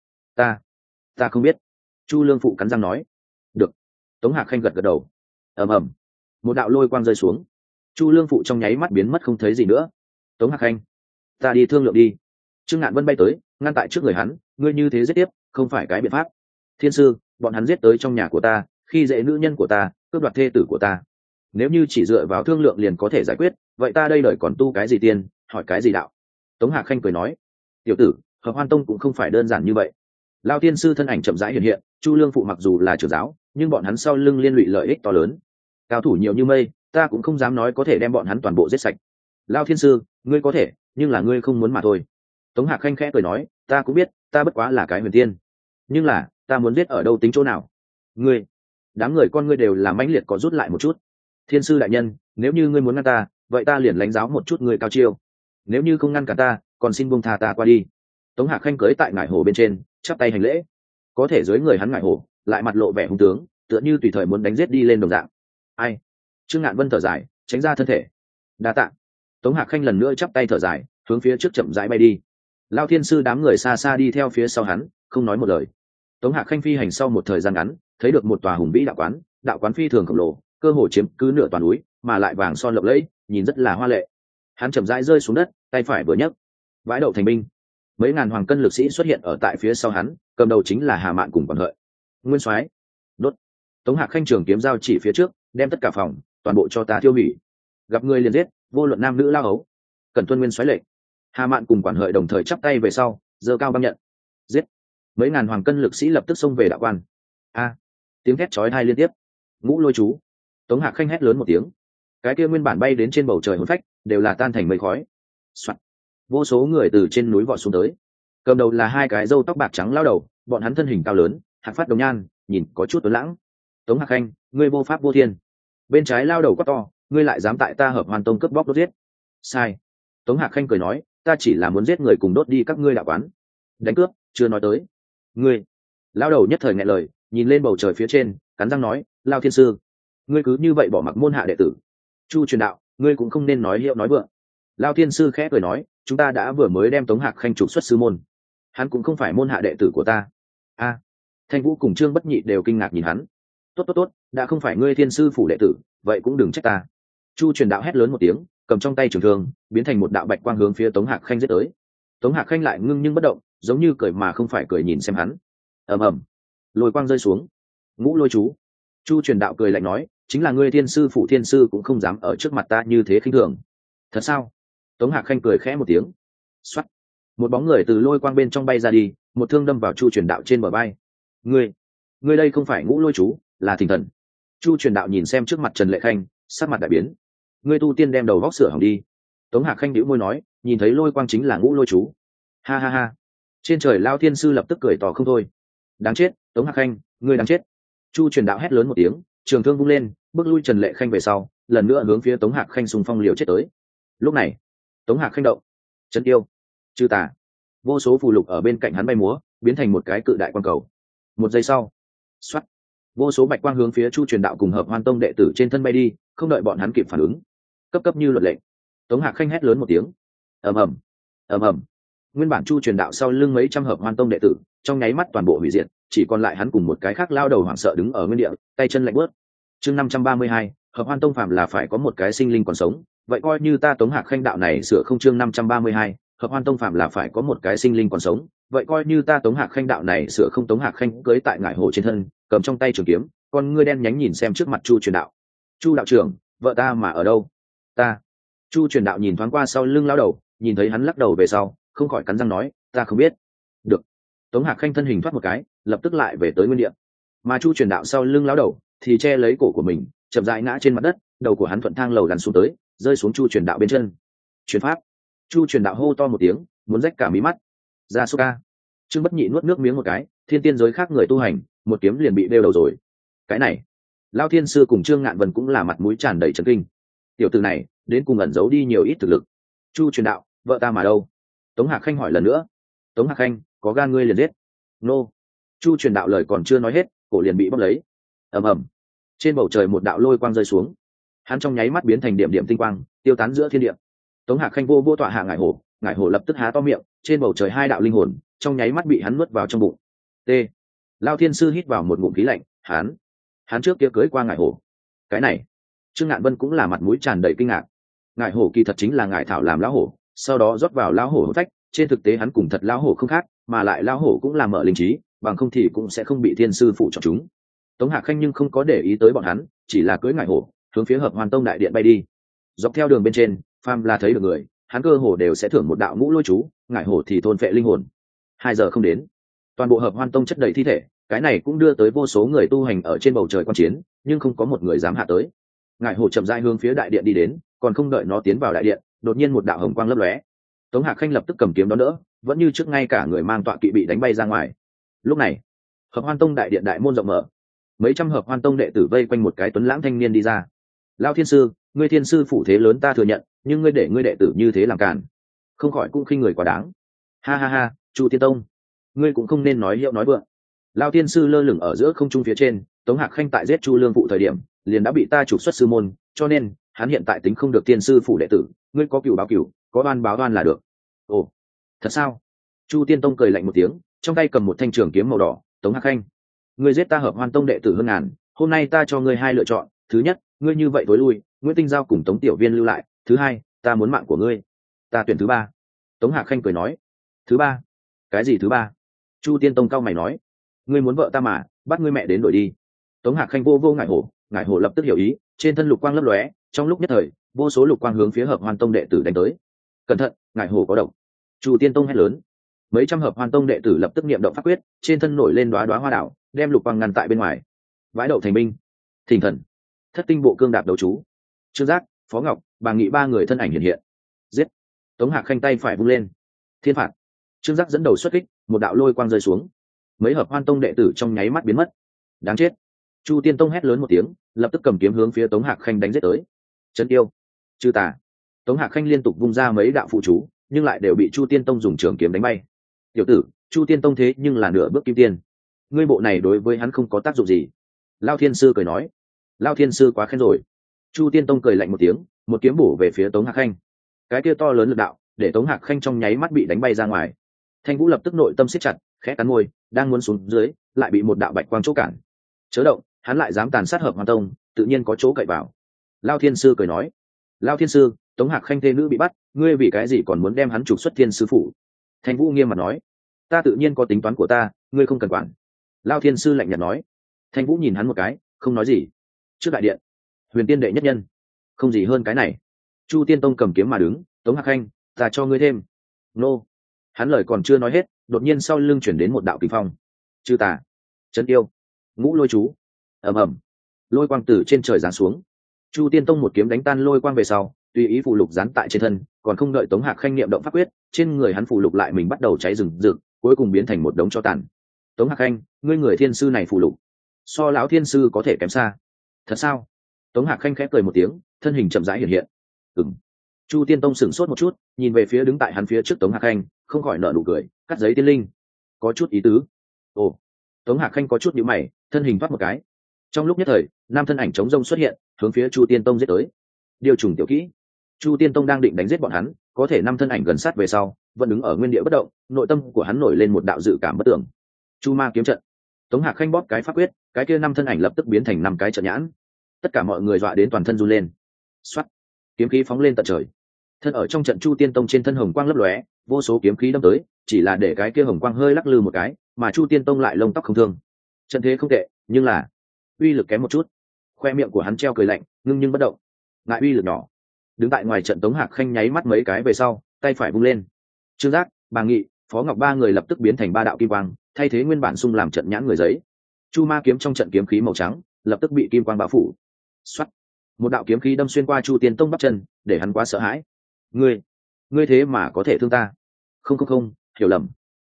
Ta không biết. Chu Lương Phụ cắn răng nói. Được. Tống Hạc Khanh gật gật đầu. Ầm ầm, một đạo lôi quang rơi xuống. Chu Lương Phụ trong nháy mắt biến mất không thấy gì nữa. Tống Hạc Khanh, ta đi thương lượng đi. Trương Ngạn Vân bay tới, ngăn tại trước người hắn. Ngươi như thế giết tiếp không phải cái biện pháp. Thiên sư, bọn hắn giết tới trong nhà của ta, khi dễ nữ nhân của ta, cướp đoạt thê tử của ta. Nếu như chỉ dựa vào thương lượng liền có thể giải quyết, vậy ta đây đời còn tu cái gì tiên, hỏi cái gì đạo? Tống Hạc Khanh cười nói. Tiểu tử, Hợp Hoan Tông cũng không phải đơn giản như vậy. Lao tiên sư thân ảnh chậm rãi hiện hiện. Chu Lương Phụ mặc dù là trưởng giáo, nhưng bọn hắn sau lưng liên lụy lợi ích to lớn, cao thủ nhiều như mây, ta cũng không dám nói có thể đem bọn hắn toàn bộ giết sạch. Lao thiên sư, ngươi có thể, nhưng là ngươi không muốn mà thôi. Tống Hạc Khanh khẽ cười nói, ta cũng biết, ta bất quá là cái huyền tiên, nhưng là ta muốn giết ở đâu tính chỗ nào? Ngươi. Đám người con ngươi đều là mãnh liệt có rút lại một chút. Thiên sư đại nhân, nếu như ngươi muốn ngăn ta, vậy ta liền lãnh giáo một chút ngươi cao chiêu. Nếu như không ngăn cả ta, còn xin buông tha ta qua đi. Tống Hạc Khanh cưỡi tại ngải hổ bên trên, chắp tay hành lễ. Có thể dưới người hắn ngải hổ lại mặt lộ vẻ hung tướng, tựa như tùy thời muốn đánh giết đi lên đồng dạng. Ai? Trương Ngạn Vân thở dài, tránh ra thân thể. Đa tạ. Tống Hạc Khanh lần nữa chắp tay thở dài, hướng phía trước chậm rãi bay đi. Lao thiên sư đám người xa xa đi theo phía sau hắn, không nói một lời. Tống Hạc Khanh phi hành sau một thời gian ngắn, thấy được một tòa hùng vĩ đạo quán phi thường khổng lồ, cơ hồ chiếm cứ nửa toàn núi, mà lại vàng son lộng lẫy, nhìn rất là hoa lệ. Hắn chậm rãi rơi xuống đất, tay phải vừa nhấc, vãi đậu thành binh. Mấy ngàn hoàng cân lực sĩ xuất hiện ở tại phía sau hắn, cầm đầu chính là Hà Mạn cùng Quản Hợi. Nguyên Soái, đốt. Tống Hạc Khanh trường kiếm giao chỉ phía trước, đem tất cả phòng toàn bộ cho ta tiêu hủy. Gặp người liền giết, vô luận nam nữ lao ấu. Cần tuân Nguyên Soái lệnh. Hà Mạn cùng Quản Hợi đồng thời chắp tay về sau, giơ cao băng nhận. Giết. Mấy ngàn hoàng cân lực sĩ lập tức xông về đạo quan. A. Tiếng thét chói tai liên tiếp. Ngũ Lôi chú. Tống Hạc Khanh hét lớn một tiếng. Cái kia nguyên bản bay đến trên bầu trời hồn phách, đều là tan thành mây khói. Soạn. Vô số người từ trên núi vọt xuống tới. Cầm đầu là hai cái râu tóc bạc trắng lao đầu, bọn hắn thân hình cao lớn, hạc phát đồng nhan, nhìn có chút tuấn lãng. Tống Hạc Khanh, ngươi vô pháp vô thiên. Bên trái lao đầu quát to, ngươi lại dám tại ta Hợp Hoan Tông cướp bóc đốt giết. Sai. Tống Hạc Khanh cười nói, ta chỉ là muốn giết người cùng đốt đi các ngươi đạo quán. Đánh cướp, chưa nói tới. Ngươi. Lao đầu nhất thời nghẹn lời, nhìn lên bầu trời phía trên, cắn răng nói, Lao thiên sư, ngươi cứ như vậy bỏ mặc môn hạ đệ tử. Chu truyền đạo, ngươi cũng không nên nói hiệu nói vượng. Lao thiên sư khẽ cười nói, chúng ta đã vừa mới đem Tống Hạc Khanh trục xuất sư môn, hắn cũng không phải môn hạ đệ tử của ta. A. Thanh Vũ cùng Trương Bất Nhị đều kinh ngạc nhìn hắn. Tốt, đã không phải ngươi thiên sư phủ đệ tử, vậy cũng đừng trách ta. Chu truyền đạo hét lớn một tiếng, cầm trong tay trường thương, biến thành một đạo bạch quang hướng phía Tống Hạc Khanh giết tới. Tống Hạc Khanh lại ngưng nhưng bất động, giống như cười mà không phải cười nhìn xem hắn. Ầm ầm, lôi quang rơi xuống. Ngũ Lôi chú. Chu truyền đạo cười lạnh nói, chính là ngươi thiên sư phủ thiên sư cũng không dám ở trước mặt ta như thế khinh thường. Thật sao? Tống Hạc Khanh cười khẽ một tiếng. Xoắt. Một bóng người từ lôi quang bên trong bay ra đi, một thương đâm vào Chu truyền đạo trên bờ vai. Ngươi đây không phải Ngũ Lôi chú, là Thỉnh Thần. Chu truyền đạo nhìn xem trước mặt Trần Lệ Khanh, sắc mặt đại biến. Ngươi tu tiên đem đầu vóc sửa hỏng đi. Tống Hạc Khanh nhíu môi nói, nhìn thấy lôi quang chính là Ngũ Lôi chú. Ha ha ha. Trên trời Lao thiên sư lập tức cười tỏ không thôi. Đáng chết, Tống Hạc Khanh, ngươi đáng chết. Chu truyền đạo hét lớn một tiếng, trường thương vung lên, bước lui Trần Lệ Khanh về sau, lần nữa hướng phía Tống Hạc Khanh xung phong liều chết tới. Lúc này, Tống Hạc Khanh động. Chân yêu, chư tà, vô số phù lục ở bên cạnh hắn bay múa, biến thành một cái cự đại quang cầu. Một giây sau, xoắt, vô số bạch quang hướng phía Chu truyền đạo cùng Hợp Hoan Tông đệ tử trên thân bay đi, không đợi bọn hắn kịp phản ứng, cấp như luật lệnh. Tống Hạc Khanh hét lớn một tiếng. Ầm ầm. Nguyên bản Chu truyền đạo sau lưng mấy trăm Hợp Hoan Tông đệ tử, trong nháy mắt toàn bộ hủy diệt, chỉ còn lại hắn cùng một cái khác lao đầu hoảng sợ đứng ở nguyên địa, tay chân lạnh buốt. Chương 532, Hợp Hoan Tông phạm là phải có một cái sinh linh còn sống, vậy coi như ta Tống Hạc Khanh đạo này sửa không. Chương 532, Hợp Hoan Tông phạm là phải có một cái sinh linh còn sống, vậy coi như ta Tống Hạc Khanh đạo này sửa không. Tống Hạc Khanh cưỡi tại ngải hổ trên thân, cầm trong tay trường kiếm, con ngươi đen nhánh nhìn xem trước mặt Chu truyền đạo. Chu đạo trưởng, vợ ta mà ở đâu? Ta. Chu truyền đạo nhìn thoáng qua sau lưng lão đầu, nhìn thấy hắn lắc đầu về sau, không khỏi cắn răng nói, ta không biết. Được. Tống Hạc Khanh thân hình thoát một cái, lập tức lại về tới nguyên địa. Mà Chu truyền đạo sau lưng lão đầu thì che lấy cổ của mình, chậm rãi ngã trên mặt đất, đầu của hắn thuận thang lầu lăn xuống tới, rơi xuống Chu truyền đạo bên chân. Truyền pháp. Chu truyền đạo hô to một tiếng, muốn rách cả mí mắt. ra súc ca. Trương Bất Nhị nuốt nước miếng một cái, thiên tiên giới khác người tu hành, một kiếm liền bị đeo đầu rồi. Cái này, Lao Thiên sư cùng Trương Ngạn Vân cũng là mặt mũi tràn đầy chấn kinh. Tiểu tử này, đến cùng ẩn giấu đi nhiều ít thực lực. Chu truyền đạo, vợ ta mà đâu? Tống Hạc Khanh hỏi lần nữa. Tống Hạc Khanh, có gan ngươi liền giết. Nô. Chu truyền đạo lời còn chưa nói hết, cổ liền bị bóp lấy. Ầm ầm. Trên bầu trời một đạo lôi quang rơi xuống, hắn trong nháy mắt biến thành điểm điểm tinh quang, tiêu tán giữa thiên địa. Tống Hạc Khanh vô tọa hạ ngải hổ lập tức há to miệng, trên bầu trời hai đạo linh hồn trong nháy mắt bị hắn nuốt vào trong bụng. T. Lao Thiên sư hít vào một ngụm khí lạnh, hắn trước kia cưới qua ngải hổ. Cái này, Trương Ngạn Vân cũng là mặt mũi tràn đầy kinh ngạc. Ngải hổ kỳ thật chính là ngải thảo làm lão hổ, sau đó rót vào lão hổ hổ phách, trên thực tế hắn cùng thật lão hổ không khác, mà lại lão hổ cũng là mở linh trí, bằng không thì cũng sẽ không bị thiên sư phụ chọn chúng. Tống Hạc Khanh nhưng không có để ý tới bọn hắn, chỉ là cưỡi ngải hổ hướng phía Hợp Hoan Tông đại điện bay đi. Dọc theo đường bên trên, phàm là thấy được người, hắn cơ hồ đều sẽ thưởng một đạo ngũ lôi chú, ngải hổ thì thôn phệ linh hồn. 2 giờ không đến, toàn bộ Hợp Hoan Tông chất đầy thi thể, cái này cũng đưa tới vô số người tu hành ở trên bầu trời quan chiến, nhưng không có một người dám hạ tới. Ngải hổ chậm rãi hướng phía đại điện đi đến, còn không đợi nó tiến vào đại điện, đột nhiên một đạo hồng quang lấp lóe. Tống Hạc Khanh lập tức cầm kiếm đón đỡ, vẫn như trước ngay cả người mang tọa kỵ bị đánh bay ra ngoài. Lúc này, Hợp Hoan Tông đại điện đại môn rộng mở, mấy trăm Hợp Hoan Tông đệ tử vây quanh một cái tuấn lãng thanh niên đi ra. Lao Thiên sư, ngươi thiên sư phủ thế lớn ta thừa nhận, nhưng ngươi để ngươi đệ tử như thế làm càn, không khỏi cũng khinh người quá đáng. Ha ha ha, Chu Tiên Tông, ngươi cũng không nên nói hiệu nói vượng. Lao Thiên sư lơ lửng ở giữa không trung phía trên, Tống Hạc Khanh tại giết Chu Lương phụ thời điểm liền đã bị ta trục xuất sư môn, cho nên hắn hiện tại tính không được thiên sư phủ đệ tử, ngươi có cửu báo cửu, có oan báo oan là được. Ồ, thật sao? Chu Tiên Tông cười lạnh một tiếng, trong tay cầm một thanh trường kiếm màu đỏ. Tống Hạc Khanh, ngươi giết ta Hợp Hoan Tông đệ tử hơn ngàn, hôm nay ta cho ngươi 2 lựa chọn, thứ nhất, ngươi như vậy tối lui, Nguyễn Tinh Giao cùng Tống Tiểu Viên lưu lại, thứ hai, ta muốn mạng của ngươi. Ta tuyển thứ ba. Tống Hạc Khanh cười nói. Thứ ba? Cái gì thứ ba? Chu Tiên Tông cao mày nói. Ngươi muốn vợ ta mà, bắt ngươi mẹ đến đổi đi. Tống Hạc Khanh vô ngải hổ lập tức hiểu ý, trên thân lục quang lấp lóe, trong lúc nhất thời vô số lục quang hướng phía Hợp Hoan Tông đệ tử đánh tới. Cẩn thận, ngải hổ có độc. Chu Tiên Tông hét lớn. Mấy trăm Hợp Hoan Tông đệ tử lập tức niệm động pháp quyết, trên thân nổi lên đóa đóa hoa đảo, đem lục quang ngăn tại bên ngoài. Vãi đậu thành binh. Thỉnh thần. Thất tinh bộ cương đạp đấu chú. Trương Giác, Phó Ngọc, Bà Nghị 3 người thân ảnh hiện hiện. Giết. Tống Hạc Khanh tay phải vung lên. Thiên phạt. Trương Giác dẫn đầu xuất kích, một đạo lôi quang rơi xuống. Mấy Hợp Hoan Tông đệ tử trong nháy mắt biến mất. Đáng chết. Chu Tiên Tông hét lớn một tiếng, lập tức cầm kiếm hướng phía Tống Hạc Khanh đánh giết tới. Trấn yêu, chư tà. Tống Hạc Khanh liên tục vung ra mấy đạo phụ chú, nhưng lại đều bị Chu Tiên Tông dùng trường kiếm đánh bay. Tiểu tử, Chu Tiên Tông thế nhưng là nửa bước kim tiên, ngươi bộ này đối với hắn không có tác dụng gì. Lao Thiên sư cười nói. Lao Thiên sư quá khen rồi. Chu Tiên Tông cười lạnh một tiếng, một kiếm bổ về phía Tống Hạc Khanh. Cái kia to lớn lực đạo, để Tống Hạc Khanh trong nháy mắt bị đánh bay ra ngoài. Thanh Vũ lập tức nội tâm siết chặt, khẽ cắn môi, đang muốn xuống dưới, lại bị một đạo bạch quang chỗ cản. Chớ động, hắn lại dám tàn sát Hợp Hoan Tông, tự nhiên có chỗ cậy vào. Lao Thiên sư cười nói. Lao Thiên sư, Tống Hạc Khanh thê nữ bị bắt, ngươi vì cái gì còn muốn đem hắn trục xuất thiên sư phủ? Thanh Vũ nghiêm mặt nói. Ta tự nhiên có tính toán của ta, ngươi không cần quản. Lao Thiên sư lạnh nhạt nói. Thanh Vũ nhìn hắn một cái, không nói gì. Trước đại điện, Huyền Tiên đệ nhất nhân, không gì hơn cái này. Chu Tiên Tông cầm kiếm mà đứng. Tống Hạc Khanh, ta cho ngươi thêm. Nô. Hắn lời còn chưa nói hết, đột nhiên sau lưng chuyển đến một đạo kỳ phong. Chư tà, trấn yêu, ngũ lôi chú. Ầm ầm, lôi quang từ trên trời giáng xuống. Chu Tiên Tông một kiếm đánh tan lôi quang về sau, tùy ý phù lục dán tại trên thân, còn không đợi Tống Hạc Khanh niệm động pháp quyết, trên người hắn phù lục lại mình bắt đầu cháy rừng rực, cuối cùng biến thành một đống tro tàn. Tống Hạc Khanh, ngươi người thiên sư này phù lục, so lão thiên sư có thể kém xa. Thật sao? Tống Hạc Khanh khẽ cười một tiếng, thân hình chậm rãi hiện hiện. Ừm. Chu Tiên Tông sửng sốt một chút, nhìn về phía đứng tại hắn phía trước Tống Hạc Khanh, không khỏi nở nụ cười, cắt giấy tiên linh, có chút ý tứ. Ồ. Tống Hạc Khanh có chút nhíu mày, thân hình phát một cái. Trong lúc nhất thời, 5 thân ảnh chống rông xuất hiện, hướng phía Chu Tiên Tông giết tới. Điều trùng tiểu kỹ. Chu Tiên Tông đang định đánh giết bọn hắn, có thể 5 thân ảnh gần sát về sau, vẫn đứng ở nguyên địa bất động, nội tâm của hắn nổi lên một đạo dự cảm bất tưởng. Chu Ma kiếm trận. Tống Hạc Khanh bóp cái pháp quyết, cái kia 5 thân ảnh lập tức biến thành 5 cái trận nhãn. Tất cả mọi người dọa đến toàn thân run lên. Xoát, kiếm khí phóng lên tận trời. Thân ở trong trận Chu Tiên Tông trên thân hồng quang lấp lóe, vô số kiếm khí đâm tới, chỉ là để cái kia hồng quang hơi lắc lư một cái, mà Chu Tiên Tông lại lông tóc không thương. Trận thế không tệ, nhưng là uy lực kém một chút. Khoe miệng của hắn treo cười lạnh, ngưng nhưng bất động. Ngại uy lực nhỏ. Đứng tại ngoài trận Tống Hạc Khanh nháy mắt mấy cái về sau, tay phải vung lên. Trương Giác, Bà Nghị, Phó Ngọc 3 người lập tức biến thành 3 đạo kim quang, thay thế nguyên bản xung làm trận nhãn người giấy. Chu Ma kiếm trong trận kiếm khí màu trắng, lập tức bị kim quang bao phủ. Soát, một đạo kiếm khí đâm xuyên qua Chu Tiên Tông bắp chân, để hắn quá sợ hãi. Ngươi thế mà có thể thương ta? Không, hiểu lầm.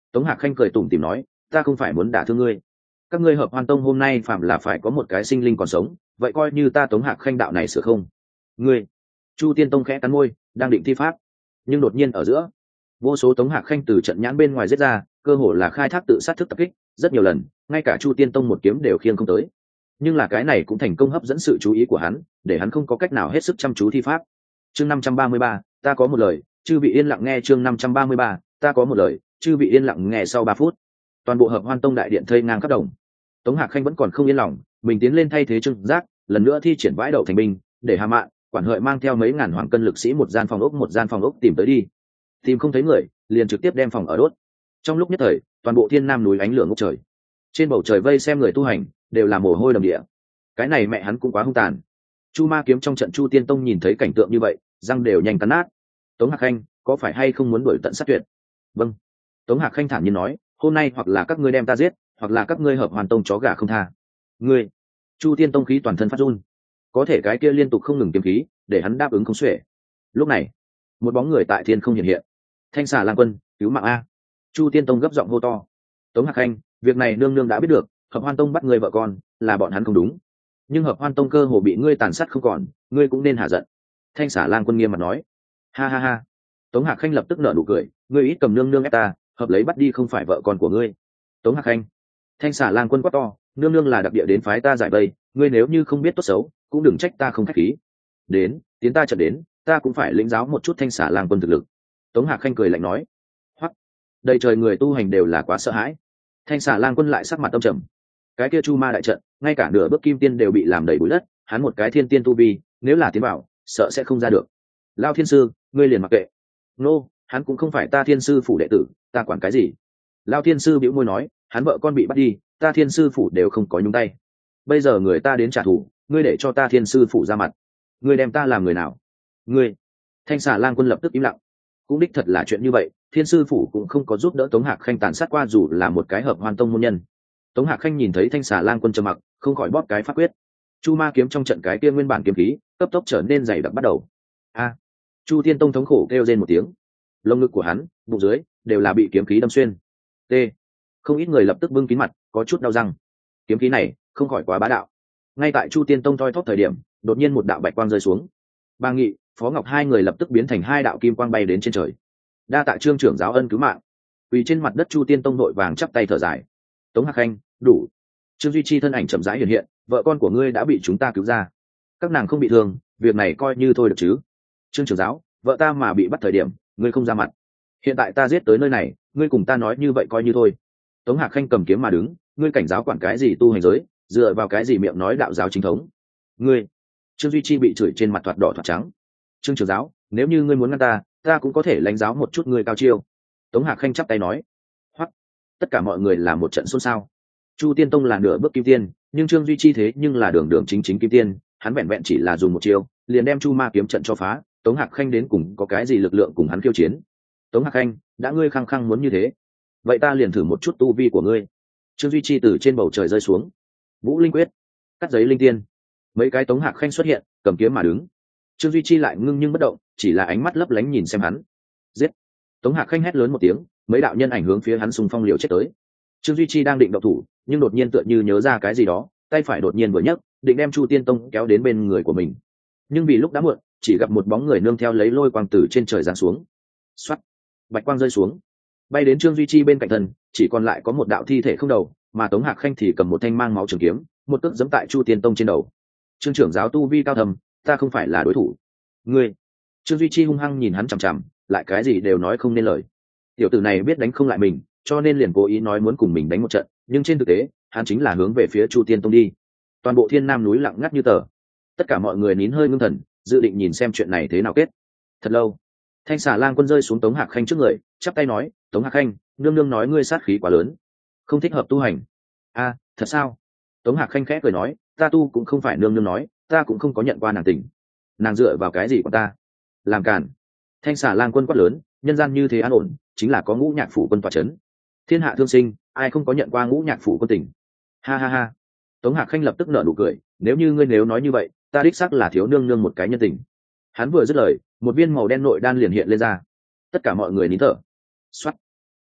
Tống Hạc Khanh cười tủm tỉm nói, ta không phải muốn đả thương ngươi. Các ngươi Hợp Hoan Tông hôm nay phạm là phải có một cái sinh linh còn sống, vậy coi như ta Tống Hạc Khanh đạo này sửa không? Ngươi. Chu Tiên Tông khẽ cắn môi, đang định thi pháp, nhưng đột nhiên ở giữa, vô số Tống Hạc Khanh từ trận nhãn bên ngoài giết ra, cơ hồ là khai thác tự sát thức tập kích, rất nhiều lần, ngay cả Chu Tiên Tông một kiếm đều khiêng không tới. Nhưng là cái này cũng thành công hấp dẫn sự chú ý của hắn, để hắn không có cách nào hết sức chăm chú thi pháp. Chương 533, ta có một lời, chư vị yên lặng nghe. Chương 533, ta có một lời, chư vị yên lặng nghe. Sau 3 phút, toàn bộ Hợp Hoan Tông đại điện thây ngang khắp đồng. Tống Hạc Khanh vẫn còn không yên lòng, mình tiến lên thay thế Trương Giác, lần nữa thi triển vãi đậu thành binh, để Hà Mạn, Quản Hợi mang theo mấy ngàn hoàng cân lực sĩ một gian phòng ốc tìm tới đi. Tìm không thấy người, liền trực tiếp đem phòng ở đốt. Trong lúc nhất thời, toàn bộ thiên nam núi ánh lửa ngút trời. Trên bầu trời vây xem người tu hành, đều là mồ hôi đầm địa. Cái này mẹ hắn cũng quá hung tàn. Chu Ma kiếm trong trận Chu Tiên Tông nhìn thấy cảnh tượng như vậy, răng đều nhanh cắn nát. Tống Hạc Khanh, có phải hay không muốn đuổi tận sát tuyệt? Vâng. Tống Hạc Khanh thản nhiên nói, hôm nay hoặc là các ngươi đem ta giết, hoặc là các ngươi Hợp Hoàn Tông chó gà không tha. Ngươi. Chu Tiên Tông khí toàn thân phát run. Có thể cái kia liên tục không ngừng kiếm khí, để hắn đáp ứng không xuể. Lúc này, một bóng người tại thiên không hiện hiện. Thanh Xà Lang Quân, cứu mạng a! Chu Tiên Tông gấp giọng hô to. Tống Hạc Khanh, việc này nương nương đã biết được, Hợp Hoan Tông bắt người vợ con, là bọn hắn không đúng. Nhưng Hợp Hoan Tông cơ hồ bị ngươi tàn sát không còn, ngươi cũng nên hạ giận. Thanh Xà Lang Quân nghiêm mặt nói. Ha ha ha. Tống Hạc Khanh lập tức nở nụ cười, ngươi ít cầm nương nương ép ta, hợp lấy bắt đi không phải vợ con của ngươi. Tống Hạc Khanh. Thanh Xà Lang Quân quát to, nương nương là đặc địa đến phái ta giải vây, ngươi nếu như không biết tốt xấu, cũng đừng trách ta không khách khí. Đến, tiến ta trận đến, ta cũng phải lĩnh giáo một chút Thanh Xà Lang Quân thực lực. Tống Hạc Khanh cười lạnh nói. Hoắc. Đầy trời người tu hành đều là quá sợ hãi. Thanh Xà Lang Quân lại sắc mặt âm trầm. Cái kia Chu Ma đại trận, ngay cả nửa bước kim tiên đều bị làm đầy bụi đất, hắn một cái thiên tiên tu vi, nếu là tiến vào, sợ sẽ không ra được. Lao thiên sư, ngươi liền mặc kệ. Nô, hắn cũng không phải ta thiên sư phủ đệ tử, ta quản cái gì? Lao thiên sư bĩu môi nói, hắn vợ con bị bắt đi, ta thiên sư phủ đều không có nhúng tay. Bây giờ người ta đến trả thù, ngươi để cho ta thiên sư phủ ra mặt, ngươi đem ta làm người nào? Ngươi. Thanh Xà Lang Quân lập tức im lặng. Cũng đích thật là chuyện như vậy, thiên sư phủ cũng không có giúp đỡ Tống Hạc Khanh tàn sát qua dù là một cái Hợp Hoan Tông môn nhân. Tống Hạc Khanh nhìn thấy Thanh Xà Lang Quân trầm mặc, không khỏi bóp cái pháp quyết. Chu Ma kiếm trong trận cái kia nguyên bản kiếm khí cấp tốc trở nên dày đặc bắt đầu. A. Chu Tiên Tông thống khổ kêu rên một tiếng. Lồng ngực của hắn, bụng dưới đều là bị kiếm khí đâm xuyên. T. Không ít người lập tức bưng kín mặt, có chút đau răng. Kiếm khí này không khỏi quá bá đạo. Ngay tại Chu Tiên Tông thoi thóp thời điểm, đột nhiên một đạo bạch quang rơi xuống. Ba Nghị, Phó Ngọc hai người lập tức biến thành hai đạo kim quang bay đến trên trời. Đa tạ Trương trưởng giáo ân cứu mạng. Quỳ trên mặt đất Chu Tiên Tông đội vàng chắp tay thở dài. Tống Hạc Khanh, đủ. Trương Duy Chi thân ảnh chậm rãi hiện hiện, vợ con của ngươi đã bị chúng ta cứu ra. Các nàng không bị thương, việc này coi như thôi được chứ. Trương trưởng giáo, vợ ta mà bị bắt thời điểm, ngươi không ra mặt. Hiện tại ta giết tới nơi này, ngươi cùng ta nói như vậy coi như thôi. Tống Hạc Khanh cầm kiếm mà đứng, ngươi cảnh giáo quản cái gì tu hành giới, dựa vào cái gì miệng nói đạo giáo chính thống. Ngươi. Trương Duy Chi bị chửi trên mặt thoạt đỏ thoạt trắng. Trương trưởng giáo, nếu như ngươi muốn ngăn ta cũng có thể lãnh giáo một chút ngươi cao chiêu. Tống Hạc Khanh chắp tay nói. Hoắc. Tất cả mọi người là một trận xôn xao. Chu Tiên Tông là nửa bước kim tiên, nhưng Trương Duy Chi thế nhưng là đường đường chính chính kim tiên, hắn vẹn vẹn chỉ là dùng một chiêu, liền đem Chu Ma kiếm trận cho phá. Tống Hạc Khanh đến cùng có cái gì lực lượng cùng hắn khiêu chiến? Tống Hạc Khanh, đã ngươi khăng khăng muốn như thế, vậy ta liền thử một chút tu vi của ngươi. Trương Duy Chi từ trên bầu trời rơi xuống. Vũ Linh Quyết, cắt giấy linh tiên. Mấy cái Tống Hạc Khanh xuất hiện, cầm kiếm mà đứng. Trương Duy Chi lại ngưng nhưng bất động, chỉ là ánh mắt lấp lánh nhìn xem hắn. Giết! Tống Hạc Khanh hét lớn một tiếng, mấy đạo nhân ảnh hướng phía hắn xung phong liều chết tới. Trương Duy Chi đang định động thủ, nhưng đột nhiên tựa như nhớ ra cái gì đó, tay phải đột nhiên vừa nhấc, định đem Chu Tiên Tông kéo đến bên người của mình. Nhưng vì lúc đã muộn, chỉ gặp một bóng người nương theo lấy lôi quang tử trên trời giáng xuống. Xoát! Bạch quang rơi xuống, bay đến Trương Duy Chi bên cạnh thân, chỉ còn lại có một đạo thi thể không đầu, mà Tống Hạc Khanh thì cầm một thanh mang máu trường kiếm, một cước giẫm tại Chu Tiên Tông trên đầu. Trương trưởng giáo tu vi cao thầm, ta không phải là đối thủ. Ngươi. Trương Duy Chi hung hăng nhìn hắn chằm chằm, lại cái gì đều nói không nên lời. Tiểu tử này biết đánh không lại mình, cho nên liền cố ý nói muốn cùng mình đánh một trận, nhưng trên thực tế, hắn chính là hướng về phía Chu Tiên Tông đi. Toàn bộ thiên nam núi lặng ngắt như tờ. Tất cả mọi người nín hơi ngưng thần, dự định nhìn xem chuyện này thế nào kết. Thật lâu, Thanh Xà Lang Quân rơi xuống Tống Hạc Khanh trước người, chắp tay nói, Tống Hạc Khanh, nương nương nói ngươi sát khí quá lớn, không thích hợp tu hành. A, thật sao? Tống Hạc Khanh khẽ cười nói, ta tu cũng không phải nương nương nói, ta cũng không có nhận qua nàng tình. Nàng dựa vào cái gì của ta? Làm cản. Thanh Xà Lang Quân quát lớn, nhân gian như thế an ổn, chính là có Ngũ Nhạc phủ quân tọa chấn. Thiên hạ thương sinh, ai không có nhận qua Ngũ Nhạc phủ quân tình? Ha ha ha. Tống Hạc Khanh lập tức nở nụ cười, nếu như ngươi nếu nói như vậy, ta đích xác là thiếu nương nương một cái nhân tình. Hắn vừa dứt lời, một viên màu đen nội đan liền hiện lên ra. Tất cả mọi người nín thở. Xoát.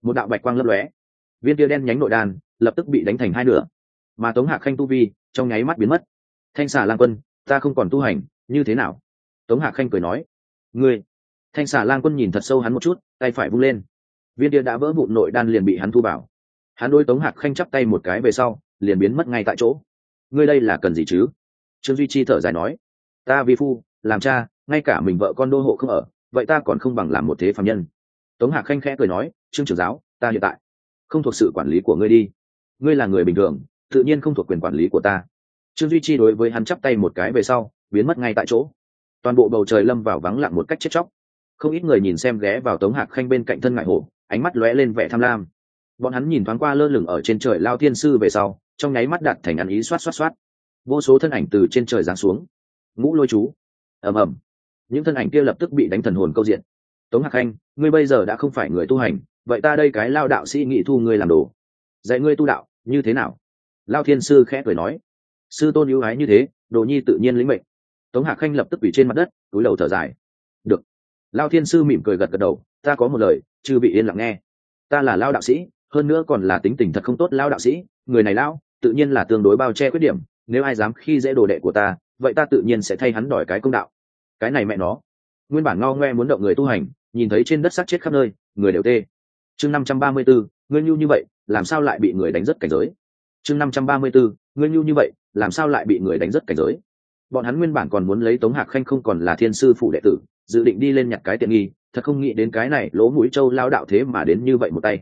một đạo bạch quang lấp lóe, viên kia đen nhánh nội đan lập tức bị đánh thành hai nửa, mà Tống Hạc Khanh tu vi trong nháy mắt biến mất. Thanh xà lang quân, ta không còn tu hành, như thế nào? Tống Hạc Khanh cười nói. Ngươi. Thanh xà lang quân nhìn thật sâu hắn một chút, tay phải vung lên, viên kia đã vỡ vụn nội đan liền bị hắn thu vào. Hắn đối Tống Hạc Khanh chắp tay một cái về sau liền biến mất ngay tại chỗ. Ngươi đây là cần gì chứ? Trương Duy Chi thở dài nói. Ta vi phu làm cha, ngay cả mình vợ con đô hộ không ở, vậy ta còn không bằng làm một thế phàm nhân. Tống Hạc Khanh khẽ cười nói, Trương trưởng giáo, ta hiện tại không thuộc sự quản lý của ngươi đi. Ngươi là người bình thường, tự nhiên không thuộc quyền quản lý của ta. Trương Duy Chi đối với hắn chắp tay một cái về sau biến mất ngay tại chỗ. Toàn bộ bầu trời lâm vào vắng lặng một cách chết chóc. Không ít người nhìn xem ghé vào Tống Hạc Khanh bên cạnh thân ngại hổ, ánh mắt lóe lên vẻ tham lam. Bọn hắn nhìn thoáng qua lơ lửng ở trên trời Lao Thiên Sư về sau, trong nháy mắt đạt thành ăn ý xoát xoát xoát. Vô số thân ảnh từ trên trời giáng xuống. Ngũ lôi chú. Ầm ầm. Những thân ảnh kia lập tức bị đánh thần hồn câu diện. Tống Hạc Khanh, ngươi bây giờ đã không phải người tu hành, vậy ta đây cái Lao đạo sĩ nghị thu ngươi làm đồ, dạy ngươi tu đạo như thế nào? Lao Thiên Sư khẽ cười nói. Sư tôn ưu ái như thế, đồ nhi tự nhiên lĩnh mệnh. Tống Hạc Khanh lập tức quỳ trên mặt đất, cúi đầu thở dài. Được. Lao Thiên Sư mỉm cười gật gật đầu, ta có một lời, chư vị yên lặng nghe. Ta là Lao đạo sĩ, hơn nữa còn là tính tình thật không tốt Lao đạo sĩ, người này Lao tự nhiên là tương đối bao che khuyết điểm, nếu ai dám khi dễ đồ đệ của ta, vậy ta tự nhiên sẽ thay hắn đòi cái công đạo. Cái này mẹ nó. Nguyên bản ngao ngoe muốn động người tu hành, nhìn thấy trên đất xác chết khắp nơi, người đều tê. Chương 534, ngươi nhu như vậy, làm sao lại bị người đánh rất cảnh giới? Chương 534, ngươi nhu như vậy, làm sao lại bị người đánh rất cảnh giới? Bọn hắn nguyên bản còn muốn lấy Tống Hạc Khanh không còn là Thiên Sư phụ đệ tử, dự định đi lên nhặt cái tiện nghi, thật không nghĩ đến cái này lỗ mũi trâu Lao đạo thế mà đến như vậy một tay.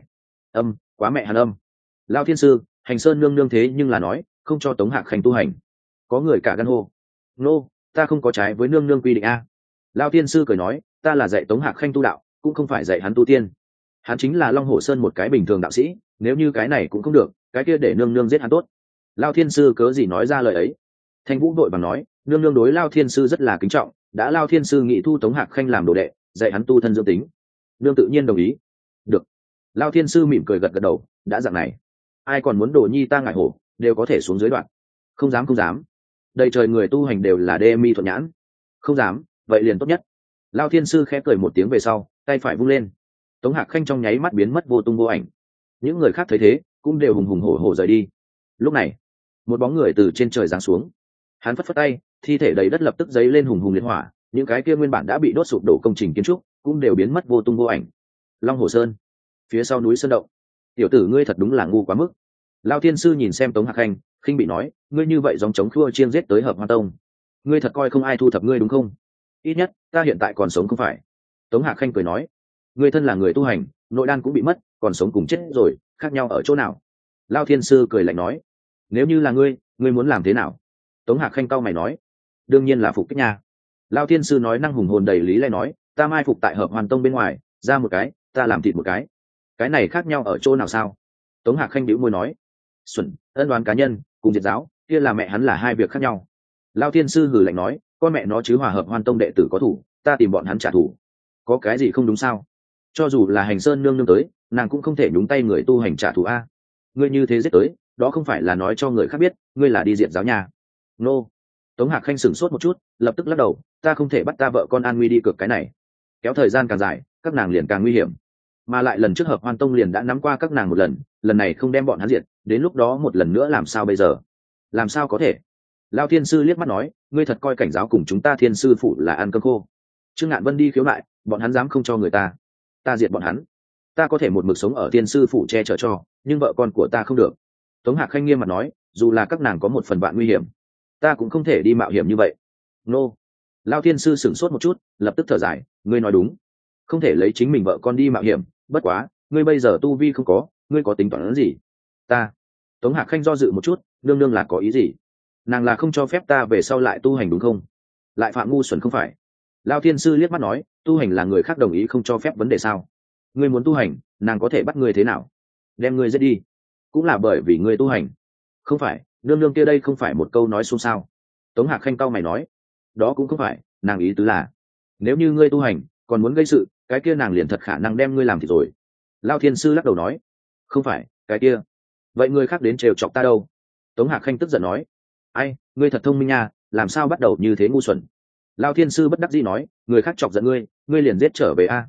Quá mẹ hắn âm. Lao Thiên Sư, Hành Sơn nương nương thế nhưng là nói không cho Tống Hạc Khanh tu hành. Có người cả gan hô. Nô, ta không có trái với nương nương quy định a. Lao Thiên Sư cười nói, ta là dạy Tống Hạc Khanh tu đạo, cũng không phải dạy hắn tu tiên. Hắn chính là Long Hổ Sơn một cái bình thường đạo sĩ, nếu như cái này cũng không được, cái kia để nương nương giết hắn tốt. Lao Thiên Sư cớ gì nói ra lời ấy? Thanh Vũ đội bằng nói, nương nương đối Lao Thiên Sư rất là kính trọng, đã Lao Thiên Sư nghị thu Tống Hạc Khanh làm đồ đệ, dạy hắn tu thân dưỡng tính. Nương tự nhiên đồng ý. Được. Lao Thiên Sư mỉm cười gật gật đầu, đã dạng này, ai còn muốn đồ nhi ta ngại hổ, đều có thể xuống dưới đoạn. Không dám không dám. Đầy trời người tu hành đều là đê mi thuận nhãn. Không dám, vậy liền tốt nhất. Lao Thiên Sư khẽ cười một tiếng về sau, tay phải vung lên. Tống Hạc Khanh trong nháy mắt biến mất vô tung vô ảnh. Những người khác thấy thế cũng đều hùng hùng hổ hổ rời đi. Lúc này, một bóng người từ trên trời giáng xuống. Hắn phất phất tay, thi thể đầy đất lập tức dấy lên hùng hùng liệt hỏa, những cái kia nguyên bản đã bị đốt sụp đổ công trình kiến trúc cũng đều biến mất vô tung vô ảnh. Long Hồ Sơn, phía sau núi Sơn Động. Tiểu tử ngươi thật đúng là ngu quá mức. Lao Thiên Sư nhìn xem Tống Hạc Khanh, khinh bị nói, ngươi như vậy giống chống khua chiêng giết tới Hợp Hoa Tông, ngươi thật coi không ai thu thập ngươi đúng không? Ít nhất ta hiện tại còn sống không phải? Tống Hạc Khanh cười nói, ngươi thân là người tu hành, nội đan cũng bị mất, còn sống cùng chết rồi, khác nhau ở chỗ nào? Lao Thiên Sư cười lạnh nói, nếu như là ngươi muốn làm thế nào? Tống Hạc Khanh cau mày nói, đương nhiên là phục kích nha. Lao Thiên Sư nói năng hùng hồn đầy lý lẽ nói, ta mai phục tại Hợp Hoàn Tông bên ngoài, ra một cái, ta làm thịt một cái này khác nhau ở chỗ nào sao? Tống Hạc Khanh bĩu môi nói, xuẩn, ân đoán cá nhân cùng diệt giáo kia là mẹ hắn là hai việc khác nhau. Lao Thiên Sư hừ lạnh nói, con mẹ nó chứ Hòa Hợp Hoan Tông đệ tử có thủ, ta tìm bọn hắn trả thù, có cái gì không đúng sao? Cho dù là Hành Sơn nương nương tới, nàng cũng không thể nhúng tay người tu hành trả thù a. Ngươi như thế giết tới, đó không phải là nói cho người khác biết ngươi là đi diệt giáo nhà? Nô. Tống Hạc Khanh sửng sốt một chút, lập tức lắc đầu, ta không thể bắt ta vợ con an nguy đi cược cái này. Kéo thời gian càng dài, các nàng liền càng nguy hiểm, mà lại lần trước Hợp Hoan Tông liền đã nắm qua các nàng một lần này không đem bọn hắn diệt, đến lúc đó một lần nữa làm sao bây giờ? Làm sao có thể? Lao Thiên Sư liếc mắt nói, ngươi thật coi cảnh giáo cùng chúng ta Thiên Sư phụ là ăn cơm khô. Trương Ngạn Vân đi khiếu nại, bọn hắn dám không cho người ta diệt bọn hắn. Ta có thể một mực sống ở Thiên Sư phụ che chở cho, nhưng vợ con của ta không được. Tống Hạc Khanh nghiêm mặt nói, dù là các nàng có một phần bạn nguy hiểm, ta cũng không thể đi mạo hiểm như vậy. Nô. Lao Thiên Sư sửng sốt một chút, lập tức thở dài, ngươi nói đúng, không thể lấy chính mình vợ con đi mạo hiểm, bất quá ngươi bây giờ tu vi không có, ngươi có tính toán gì? Ta. Tống Hạc Khanh do dự một chút, nương nương là có ý gì? Nàng là không cho phép ta về sau lại tu hành đúng không? Lại phạm ngu xuẩn không phải? Lao Thiên Sư liếc mắt nói, tu hành là người khác đồng ý không cho phép vấn đề sao? Ngươi muốn tu hành, nàng có thể bắt ngươi thế nào? Đem ngươi giết đi, cũng là bởi vì ngươi tu hành. Không phải, nương nương kia đây không phải một câu nói xôn xao. Tống Hạc Khanh cau mày nói, đó cũng không phải, nàng ý tứ là, nếu như ngươi tu hành còn muốn gây sự, cái kia nàng liền thật khả năng đem ngươi làm thịt rồi. Lao Thiên Sư lắc đầu nói, không phải cái kia, vậy người khác đến trêu chọc ta đâu? Tống Hạc Khanh tức giận nói, ai, ngươi thật thông minh nha, làm sao bắt đầu như thế ngu xuẩn? Lao Thiên Sư bất đắc dĩ nói, người khác chọc giận ngươi liền giết trở về a.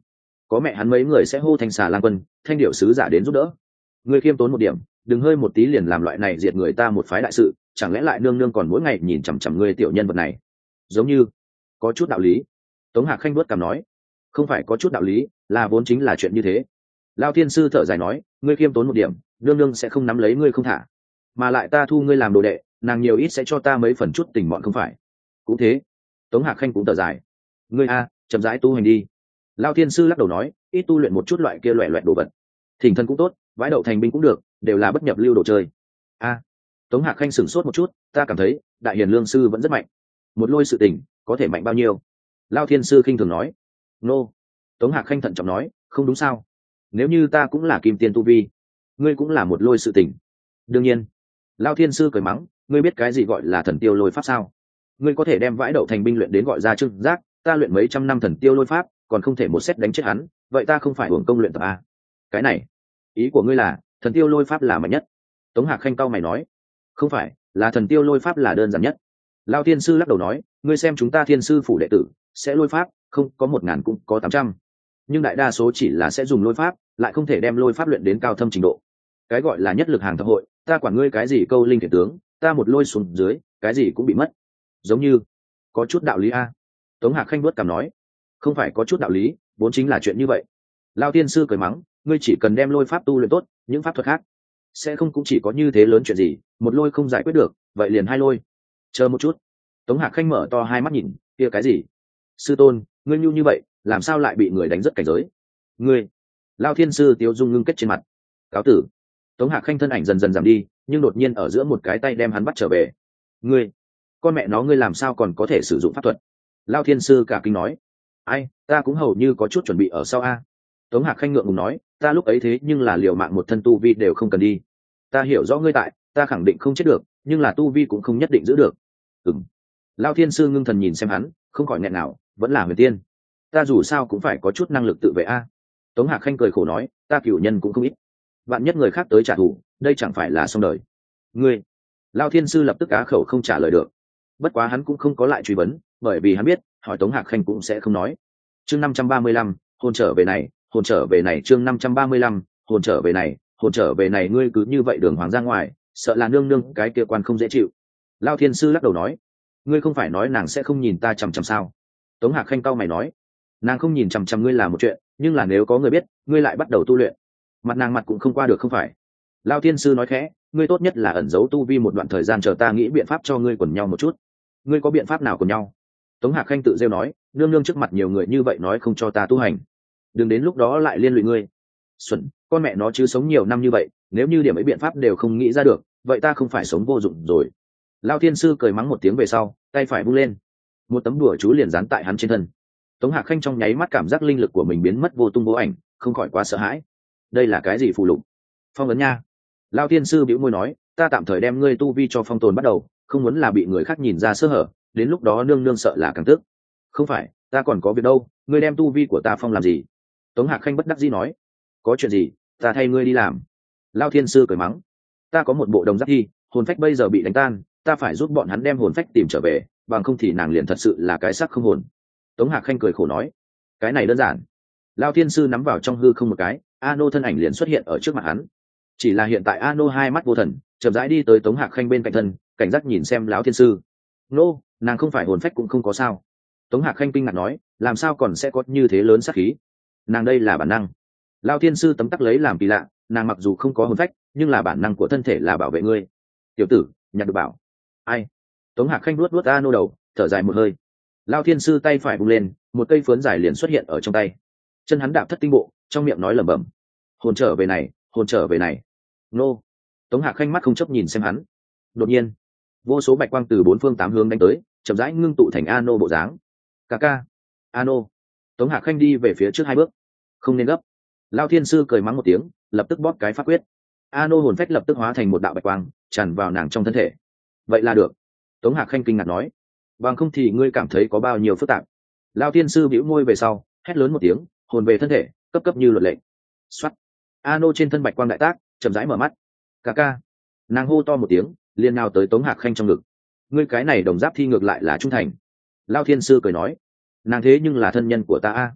có mẹ hắn mấy người sẽ hô thanh xà lang quân, thanh điệu sứ giả đến giúp đỡ. Ngươi khiêm tốn một điểm, đừng hơi một tí liền làm loại này diệt người ta một phái đại sự, chẳng lẽ lại nương nương còn mỗi ngày nhìn chằm chằm ngươi tiểu nhân vật này? Giống như có chút đạo lý. Tống Hạc Khanh vuốt cằm nói, không phải có chút đạo lý, là vốn chính là chuyện như thế. Lao thiên sư thở dài nói, ngươi khiêm tốn một điểm, nương nương sẽ không nắm lấy ngươi không thả, mà lại ta thu ngươi làm đồ đệ, nàng nhiều ít sẽ cho ta mấy phần chút tình bọn không phải? Cũng thế. Tống Hạc Khanh cũng thở dài, ngươi a, chậm rãi tu hành đi. Lao thiên sư lắc đầu nói, ít tu luyện một chút loại kia loẹ loẹt đồ vật, thỉnh thân cũng tốt, vãi đậu thành binh cũng được, đều là bất nhập lưu đồ chơi. A. Tống Hạc Khanh sửng sốt một chút, ta cảm thấy đại hiền lương sư vẫn rất mạnh. Một lôi sự tình có thể mạnh bao nhiêu? Lao thiên sư khinh thường nói. Nô. Tống Hạc Khanh thận trọng nói, không đúng sao? Nếu như ta cũng là kim tiên tu vi, ngươi cũng là một lôi sự tình. Đương nhiên. Lao thiên sư cười mắng, ngươi biết cái gì gọi là thần tiêu lôi pháp sao? Ngươi có thể đem vãi đậu thành binh luyện đến gọi ra trưng giác, ta luyện mấy trăm năm thần tiêu lôi pháp, còn không thể một xét đánh chết hắn, vậy ta không phải hưởng công luyện tập a? Cái này, ý của ngươi là thần tiêu lôi pháp là mạnh nhất? Tống Hạc Khanh cau mày nói, không phải, là thần tiêu lôi pháp là đơn giản nhất. Lao thiên sư lắc đầu nói, ngươi xem chúng ta thiên sư phủ đệ tử sẽ lôi pháp, không có 1000 cũng có 800, nhưng đại đa số chỉ là sẽ dùng lôi pháp, lại không thể đem lôi pháp luyện đến cao thâm trình độ. Cái gọi là nhất lực hàng thập hội, ta quản ngươi cái gì câu linh thiện tướng, ta một lôi xuống dưới cái gì cũng bị mất. Giống như có chút đạo lý a. Tống Hạc Khanh vuốt cằm nói, không phải có chút đạo lý, vốn chính là chuyện như vậy. Lao tiên sư cười mắng, ngươi chỉ cần đem lôi pháp tu luyện tốt, những pháp thuật khác sẽ không cũng chỉ có như thế lớn chuyện gì, một lôi không giải quyết được, vậy liền hai lôi. Chờ một chút. Tống Hạc Khanh mở to hai mắt nhìn, kia cái gì? Sư tôn, ngươi nhu như vậy, làm sao lại bị người đánh rất cảnh giới? Ngươi. Lao thiên sư tiêu dung ngưng kết trên mặt. Cáo tử. Tống Hạc Khanh thân ảnh dần dần giảm đi, nhưng đột nhiên ở giữa một cái tay đem hắn bắt trở về. Ngươi, con mẹ nó, ngươi làm sao còn có thể sử dụng pháp thuật? Lao thiên sư cả kinh nói. Ai, ta cũng hầu như có chút chuẩn bị ở sau a. Tống Hạc Khanh ngượng ngùng nói, ta lúc ấy thế nhưng là liều mạng một thân tu vi đều không cần đi. Ta hiểu rõ ngươi tại, ta khẳng định không chết được, nhưng là tu vi cũng không nhất định giữ được. Ừm. Lao thiên sư ngưng thần nhìn xem hắn, không khỏi nghẹn nào, vẫn là huyền tiên, ta dù sao cũng phải có chút năng lực tự vệ a. Tống Hạc Khanh cười khổ nói, ta cửu nhân cũng không ít, vạn nhất người khác tới trả thù, đây chẳng phải là xong đời. Ngươi. Lao thiên sư lập tức á khẩu không trả lời được. Bất quá hắn cũng không có lại truy vấn, bởi vì hắn biết hỏi Tống Hạc Khanh cũng sẽ không nói. Chương 535, hồn trở về này, hồn trở về này. Chương 535, hồn trở về này, hồn trở về này. Ngươi cứ như vậy đường hoàng ra ngoài, sợ là nương nương cái kia quan không dễ chịu. Lao thiên sư lắc đầu nói, ngươi không phải nói nàng sẽ không nhìn ta chằm chằm sao? Tống Hạc Khanh cau mày nói, nàng không nhìn chằm chằm ngươi là một chuyện, nhưng là nếu có người biết ngươi lại bắt đầu tu luyện, mặt nàng mặt cũng không qua được không phải? Lao thiên sư nói khẽ, ngươi tốt nhất là ẩn giấu tu vi một đoạn thời gian, chờ ta nghĩ biện pháp cho ngươi quần nhau một chút. Ngươi có biện pháp nào quần nhau? Tống Hạc Khanh tự rêu nói, nương nương trước mặt nhiều người như vậy nói không cho ta tu hành, đừng đến lúc đó lại liên lụy ngươi. Xuẩn, con mẹ nó chứ, sống nhiều năm như vậy, nếu như điểm ấy biện pháp đều không nghĩ ra được, vậy ta không phải sống vô dụng rồi. Lao thiên sư cười mắng một tiếng về sau, tay phải vung lên, một tấm đùa chú liền dán tại hắn trên thân. Tống Hạc Khanh trong nháy mắt cảm giác linh lực của mình biến mất vô tung vô ảnh, không khỏi quá sợ hãi. Đây là cái gì phù lục? Phong ấn nha. Lao thiên sư bĩu môi nói, ta tạm thời đem ngươi tu vi cho phong tồn bắt đầu, không muốn là bị người khác nhìn ra sơ hở, đến lúc đó nương nương sợ là càng tức. Không phải, ta còn có việc đâu, ngươi đem tu vi của ta phong làm gì? Tống Hạc Khanh bất đắc dĩ nói, có chuyện gì, ta thay ngươi đi làm. Lao thiên sư cười mắng, ta có một bộ đồng giáp thi, hồn phách bây giờ bị đánh tan, ta phải giúp bọn hắn đem hồn phách tìm trở về, bằng không thì nàng liền thật sự là cái xác không hồn. Tống Hạc Khanh cười khổ nói, cái này đơn giản. Lao thiên sư nắm vào trong hư không một cái, Ano thân ảnh liền xuất hiện ở trước mặt hắn. Chỉ là hiện tại Ano hai mắt vô thần, chậm rãi đi tới Tống Hạc Khanh bên cạnh thân, cảnh giác nhìn xem lão thiên sư. Nô, nàng không phải hồn phách cũng không có sao? Tống Hạc Khanh kinh ngạc nói, làm sao còn sẽ có như thế lớn sát khí? Nàng đây là bản năng. Lao thiên sư tấm tắc lấy làm kỳ lạ, nàng mặc dù không có hồn phách, nhưng là bản năng của thân thể là bảo vệ ngươi. Tiểu tử, nhặt được bảo. Ai? Tống Hạc Khanh luốt luốt Ano đầu, thở dài một hơi. Lao thiên sư tay phải bung lên, một cây phướn dài liền xuất hiện ở trong tay. Chân hắn đạp thất tinh bộ, trong miệng nói lẩm bẩm, hồn trở về này, hồn trở về này. Nô. Tống Hạc Khanh mắt không chấp nhìn xem hắn. Đột nhiên, vô số bạch quang từ bốn phương tám hướng đánh tới, chậm rãi ngưng tụ thành Ano bộ dáng. Ca. Ano. Tống Hạc Khanh đi về phía trước hai bước. Không nên gấp. Lao thiên sư cười mắng một tiếng, lập tức bóp cái pháp quyết. Ano hồn phách lập tức hóa thành một đạo bạch quang, tràn vào nàng trong thân thể. Vậy là được. Tống Hạc Khanh kinh ngạc nói, bằng không thì ngươi cảm thấy có bao nhiêu phức tạp? Lao thiên sư bĩu môi về sau, hét lớn một tiếng, hồn về thân thể, cấp cấp như luật lệnh. Xoát. Ano trên thân bạch quang đại tác, chậm rãi mở mắt. Ca. Nàng hô to một tiếng, liền nào tới Tống Hạc Khanh trong ngực. Ngươi cái này đồng giáp thi ngược lại là trung thành. Lao thiên sư cười nói, nàng thế nhưng là thân nhân của ta a.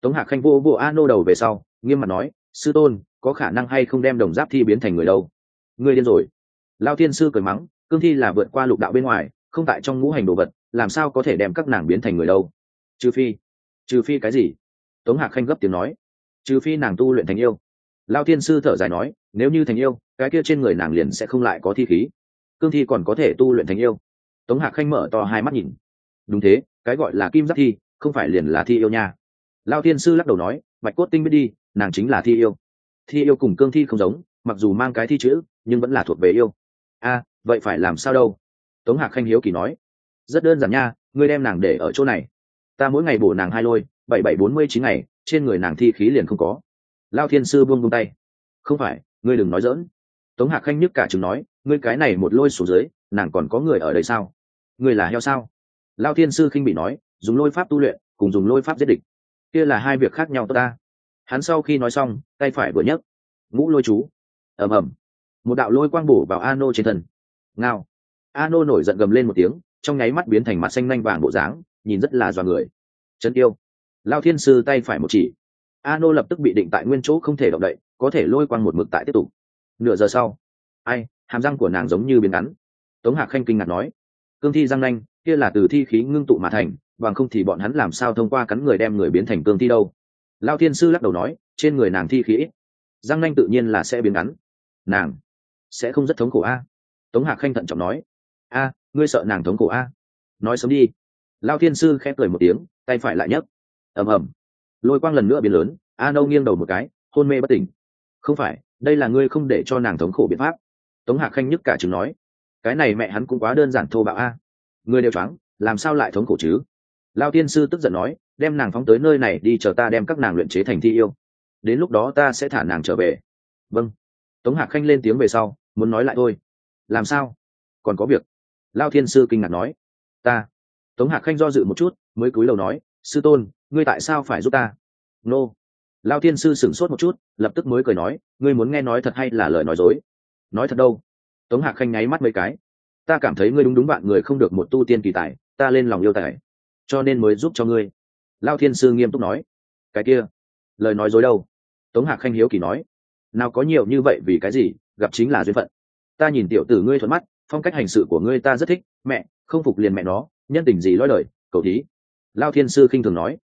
Tống Hạc Khanh vô vô Ano đầu về sau nghiêm mặt nói, sư tôn có khả năng hay không đem đồng giáp thi biến thành người đâu? Ngươi điên rồi. Lao thiên sư cười mắng, cương thi là vượt qua lục đạo bên ngoài, không tại trong ngũ hành đồ vật, làm sao có thể đem các nàng biến thành người đâu? Trừ phi cái gì? Tống Hạc Khanh gấp tiếng nói, trừ phi nàng tu luyện thành yêu. Lao thiên sư thở dài nói, nếu như thành yêu, cái kia trên người nàng liền sẽ không lại có thi khí. Cương thi còn có thể tu luyện thành yêu? Tống Hạc Khanh mở to hai mắt nhìn. Đúng thế, cái gọi là kim giáp thi không phải liền là thi yêu nha. Lao thiên sư lắc đầu nói, Bạch Cốt Tinh biết đi, nàng chính là thi yêu. Thi yêu cùng cương thi không giống, mặc dù mang cái thi chữ nhưng vẫn là thuộc về yêu. Vậy phải làm sao đâu? Tống Hạc Khanh hiếu kỳ nói, rất đơn giản nha, ngươi đem nàng để ở chỗ này, ta mỗi ngày bổ nàng 2 lôi, 7749 ngày, trên người nàng thi khí liền không có. Lao thiên sư buông tay, không phải, ngươi đừng nói giỡn. Tống Hạc Khanh nhức cả chừng nói, ngươi cái này một lôi xuống dưới, nàng còn có người ở đây sao? Ngươi là heo sao? Lao thiên sư khinh bị nói, dùng lôi pháp tu luyện cùng dùng lôi pháp giết địch, kia là hai việc khác nhau tốt ta. Hắn sau khi nói xong, tay phải vừa nhấc, ngũ lôi chú. Ầm ầm, một đạo lôi quang bổ vào Ano trên thân. Ngao. Ano nổi giận gầm lên một tiếng, trong nháy mắt biến thành mặt xanh nhanh vàng bộ dáng, nhìn rất là dọa người. Chân yêu. Lao thiên sư tay phải một chỉ, Ano lập tức bị định tại nguyên chỗ không thể động đậy, có thể lôi quang một mực tại tiếp tục. Nửa giờ sau, hàm răng của nàng giống như biến ngắn. Tống Hạc Khanh kinh ngạc nói, cương thi răng nanh kia là từ thi khí ngưng tụ mà thành, bằng không thì bọn hắn làm sao thông qua cắn người đem người biến thành cương thi đâu? Lao thiên sư lắc đầu nói, trên người nàng thi khí ít, răng nanh tự nhiên là sẽ biến ngắn. Nàng sẽ không rất thống khổ a? Tống Hạc Khanh thận trọng nói, ngươi sợ nàng thống khổ a? Nói sớm đi. Lao thiên sư khẽ cười một tiếng, tay phải lại nhấc. Ầm ầm, lôi quang lần nữa biến lớn, Ano nghiêng đầu một cái, hôn mê bất tỉnh. Không phải, đây là ngươi không để cho nàng thống khổ biện pháp. Tống Hạc Khanh nhức cả chứng nói, cái này mẹ hắn cũng quá đơn giản thô bạo a. Ngươi đều choáng, làm sao lại thống khổ chứ? Lao tiên sư tức giận nói, đem nàng phóng tới nơi này đi, chờ ta đem các nàng luyện chế thành thi yêu, đến lúc đó ta sẽ thả nàng trở về. Vâng. Tống Hạc Khanh lên tiếng về sau muốn nói lại thôi. Làm sao? Còn có việc. Lao thiên sư kinh ngạc nói, ta. Tống Hạc Khanh do dự một chút mới cúi đầu nói, sư tôn ngươi tại sao phải giúp ta? Nô. Lao thiên sư sửng sốt một chút, lập tức mới cười nói, ngươi muốn nghe nói thật hay là lời nói dối? Nói thật đâu? Tống Hạc Khanh nháy mắt mấy cái, ta cảm thấy ngươi đúng bạn người không được một tu tiên kỳ tài, ta lên lòng yêu tài cho nên mới giúp cho ngươi. Lao thiên sư nghiêm túc nói, cái kia lời nói dối đâu? Tống Hạc Khanh hiếu kỳ nói, nào có nhiều như vậy, vì cái gì, gặp chính là duyên phận. Ta nhìn tiểu tử ngươi thuận mắt, phong cách hành sự của ngươi ta rất thích, mẹ không phục liền mẹ nó, nhân tình gì lõi đời, cầu thí. Lao thiên sư khinh thường nói.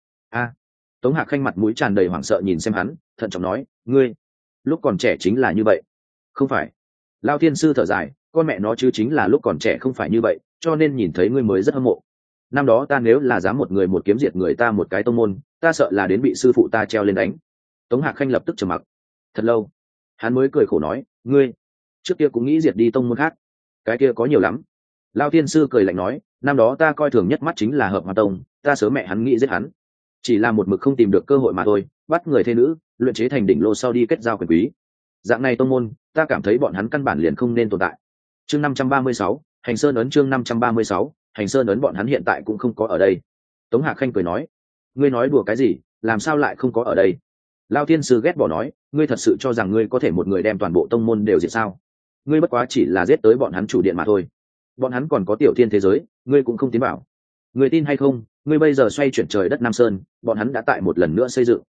Tống Hạc Khanh mặt mũi tràn đầy hoảng sợ nhìn xem hắn, thận trọng nói, ngươi lúc còn trẻ chính là như vậy? Không phải. Lao thiên sư thở dài, con mẹ nó chứ chính là lúc còn trẻ không phải như vậy, cho nên nhìn thấy ngươi mới rất hâm mộ. Năm đó ta nếu là dám một người một kiếm diệt người ta một cái tông môn, ta sợ là đến bị sư phụ ta treo lên đánh. Tống Hạc Khanh lập tức trầm mặc thật lâu, hắn mới cười khổ nói, ngươi trước kia cũng nghĩ diệt đi tông môn khác? Cái kia có nhiều lắm. Lao thiên sư cười lạnh nói, năm đó ta coi thường nhất mắt chính là Hợp Hoa Tông, ta sớm mẹ hắn nghĩ giết hắn, chỉ là một mực không tìm được cơ hội mà thôi, bắt người thê nữ luyện chế thành đỉnh lô sau đi kết giao quyền quý. Dạng này tông môn ta cảm thấy bọn hắn căn bản liền không nên tồn tại. Chương 536, Hành Sơn ấn. Chương 536, Hành Sơn ấn. Bọn hắn hiện tại cũng không có ở đây. Tống Hạc Khanh cười nói, ngươi nói đùa cái gì, làm sao lại không có ở đây? Lao thiên sư ghét bỏ nói, ngươi thật sự cho rằng ngươi có thể một người đem toàn bộ tông môn đều diệt sao? Ngươi bất quá chỉ là giết tới bọn hắn chủ điện mà thôi, bọn hắn còn có tiểu thiên thế giới, ngươi cũng không tiến bảo. Ngươi tin hay không, ngươi bây giờ xoay chuyển trời đất Nam Sơn, bọn hắn đã tại một lần nữa xây dựng.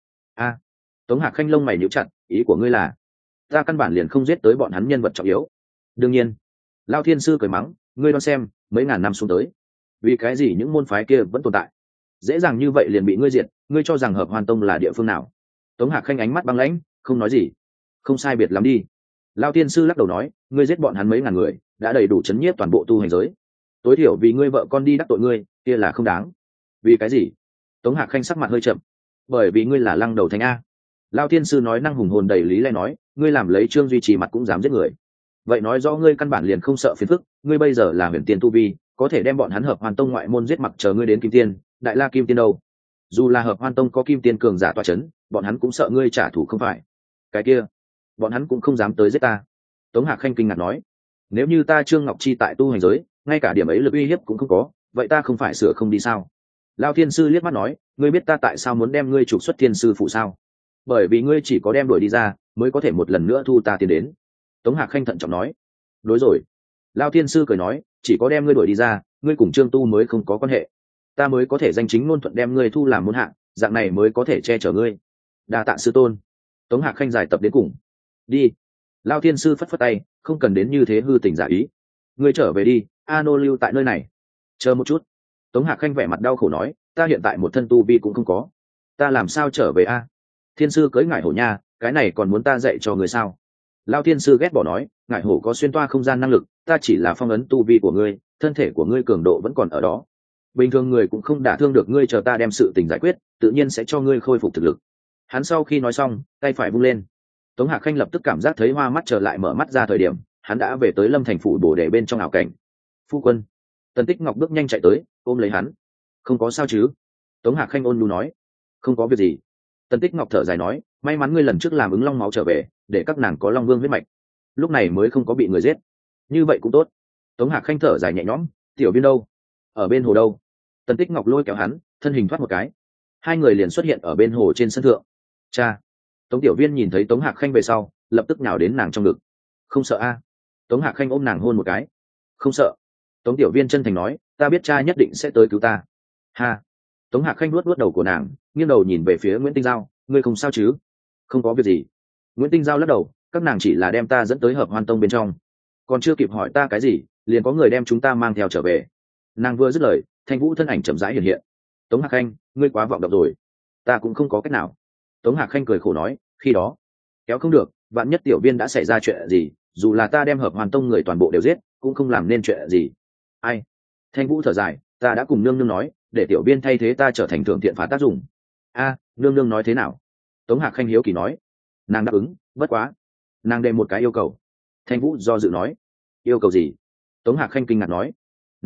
Tống Hạc Khanh lông mày nhíu chặt, ý của ngươi là ta căn bản liền không giết tới bọn hắn nhân vật trọng yếu? Đương nhiên. Lao thiên sư cười mắng, ngươi đoán xem, mấy ngàn năm xuống tới, vì cái gì những môn phái kia vẫn tồn tại, dễ dàng như vậy liền bị ngươi diệt? Ngươi cho rằng Hợp Hoan Tông là địa phương nào? Tống Hạc Khanh ánh mắt băng lãnh, không nói gì. Không sai biệt lắm đi. Lao tiên sư lắc đầu nói, ngươi giết bọn hắn mấy ngàn người đã đầy đủ chấn nhiếp toàn bộ tu hành giới, tối thiểu vì ngươi vợ con đi đắc tội ngươi kia là không đáng. Vì cái gì? Tống Hạc Khanh sắc mặt hơi chậm. Bởi vì ngươi là Lăng Đầu Thánh a. Lao tiên sư nói năng hùng hồn đầy lý lẽ nói, ngươi làm lấy Trương Duy Trì mặt cũng dám giết người, vậy nói rõ ngươi căn bản liền không sợ phiền phức. Ngươi bây giờ là huyền tiên tu vi, có thể đem bọn hắn Hợp Hoan Tông ngoại môn giết, mặc chờ ngươi đến Kim Tiên, Đại La Kim Tiên đâu. Dù là Hợp Hoan Tông có Kim Tiên cường giả tọa chấn, bọn hắn cũng sợ ngươi trả thù không phải? Cái kia bọn hắn cũng không dám tới giết ta. Tống Hạc Khanh kinh ngạc nói, nếu như ta Trương Ngọc Chi tại tu hành giới ngay cả điểm ấy lực uy hiếp cũng không có, vậy ta không phải sửa không đi sao? Lao thiên sư liếc mắt nói, ngươi biết ta tại sao muốn đem ngươi trục xuất thiên sư phụ sao? Bởi vì ngươi chỉ có đem đuổi đi ra mới có thể một lần nữa thu ta tiền đến. Tống Hạc Khanh thận trọng nói, đối rồi. Lao thiên sư cười nói, chỉ có đem ngươi đuổi đi ra, ngươi cùng Trương Tu mới không có quan hệ, ta mới có thể danh chính ngôn thuận đem ngươi thu làm môn hạ, dạng này mới có thể che chở ngươi. Đa tạ sư tôn. Tống Hạc Khanh giải tập đến cùng. Đi. Lao thiên sư phất phất tay, không cần đến như thế hư tình giả ý. Ngươi trở về đi, a nô lưu tại nơi này. Chờ một chút. Tống Hạc Khanh vẻ mặt đau khổ nói, ta hiện tại một thân tu vi cũng không có, ta làm sao trở về a? Thiên sư cưới ngải hổ nha, cái này còn muốn ta dạy cho người sao? Lao thiên sư ghét bỏ nói, ngải hổ có xuyên toa không gian năng lực, ta chỉ là phong ấn tu vi của ngươi, thân thể của ngươi cường độ vẫn còn ở đó, bình thường người cũng không đả thương được ngươi, chờ ta đem sự tình giải quyết tự nhiên sẽ cho ngươi khôi phục thực lực. Hắn sau khi nói xong tay phải vung lên. Tống Hạc Khanh lập tức cảm giác thấy hoa mắt, trở lại mở mắt ra thời điểm hắn đã về tới Lâm Thành phủ bổ đề bên trong ảo cảnh. Phu quân. Tần Tích Ngọc bước nhanh chạy tới ôm lấy hắn. Không có sao chứ? Tống Hạc Khanh ôn nhu nói. Không có việc gì. Tần Tích Ngọc thở dài nói, may mắn ngươi lần trước làm ứng long máu trở về, để các nàng có long vương huyết mạch, lúc này mới không có bị người giết. Như vậy cũng tốt. Tống Hạc Khanh thở dài nhẹ nhõm. Tiểu Viên đâu? Ở bên hồ đâu? Tần Tích Ngọc lôi kéo hắn, thân hình thoát một cái, hai người liền xuất hiện ở bên hồ trên sân thượng. Cha. Tống Tiểu Viên nhìn thấy Tống Hạc Khanh về sau lập tức nhào đến nàng trong ngực. Không sợ a? Tống Hạc Khanh ôm nàng hôn một cái. Không sợ. Tống Tiểu Viên chân thành nói, ta biết cha nhất định sẽ tới cứu ta. Ha. Tống Hạc Khanh nuốt nuốt đầu của nàng, nghiêng đầu nhìn về phía Nguyễn Tinh Giao, ngươi không sao chứ? Không có việc gì. Nguyễn Tinh Giao lắc đầu, các nàng chỉ là đem ta dẫn tới Hợp Hoan Tông bên trong, còn chưa kịp hỏi ta cái gì liền có người đem chúng ta mang theo trở về. Nàng vừa dứt lời, Thanh Vũ thân ảnh chậm rãi hiện hiện. Tống Hạc Khanh, ngươi quá vọng động rồi, ta cũng không có cách nào. Tống Hạc Khanh cười khổ nói, khi đó kéo không được, vạn nhất Tiểu Viên đã xảy ra chuyện gì, dù là ta đem Hợp Hoàn Tông người toàn bộ đều giết cũng không làm nên chuyện gì. Ai? Thanh Vũ thở dài, ta đã cùng nương nương nói, để Tiểu Viên thay thế ta trở thành thượng thiện phá tác dụng. A, nương nương nói thế nào? Tống Hạc Khanh hiếu kỳ nói. Nàng đáp ứng, bất quá nàng đề một cái yêu cầu. Thanh Vũ do dự nói. Yêu cầu gì? Tống Hạc Khanh kinh ngạc nói.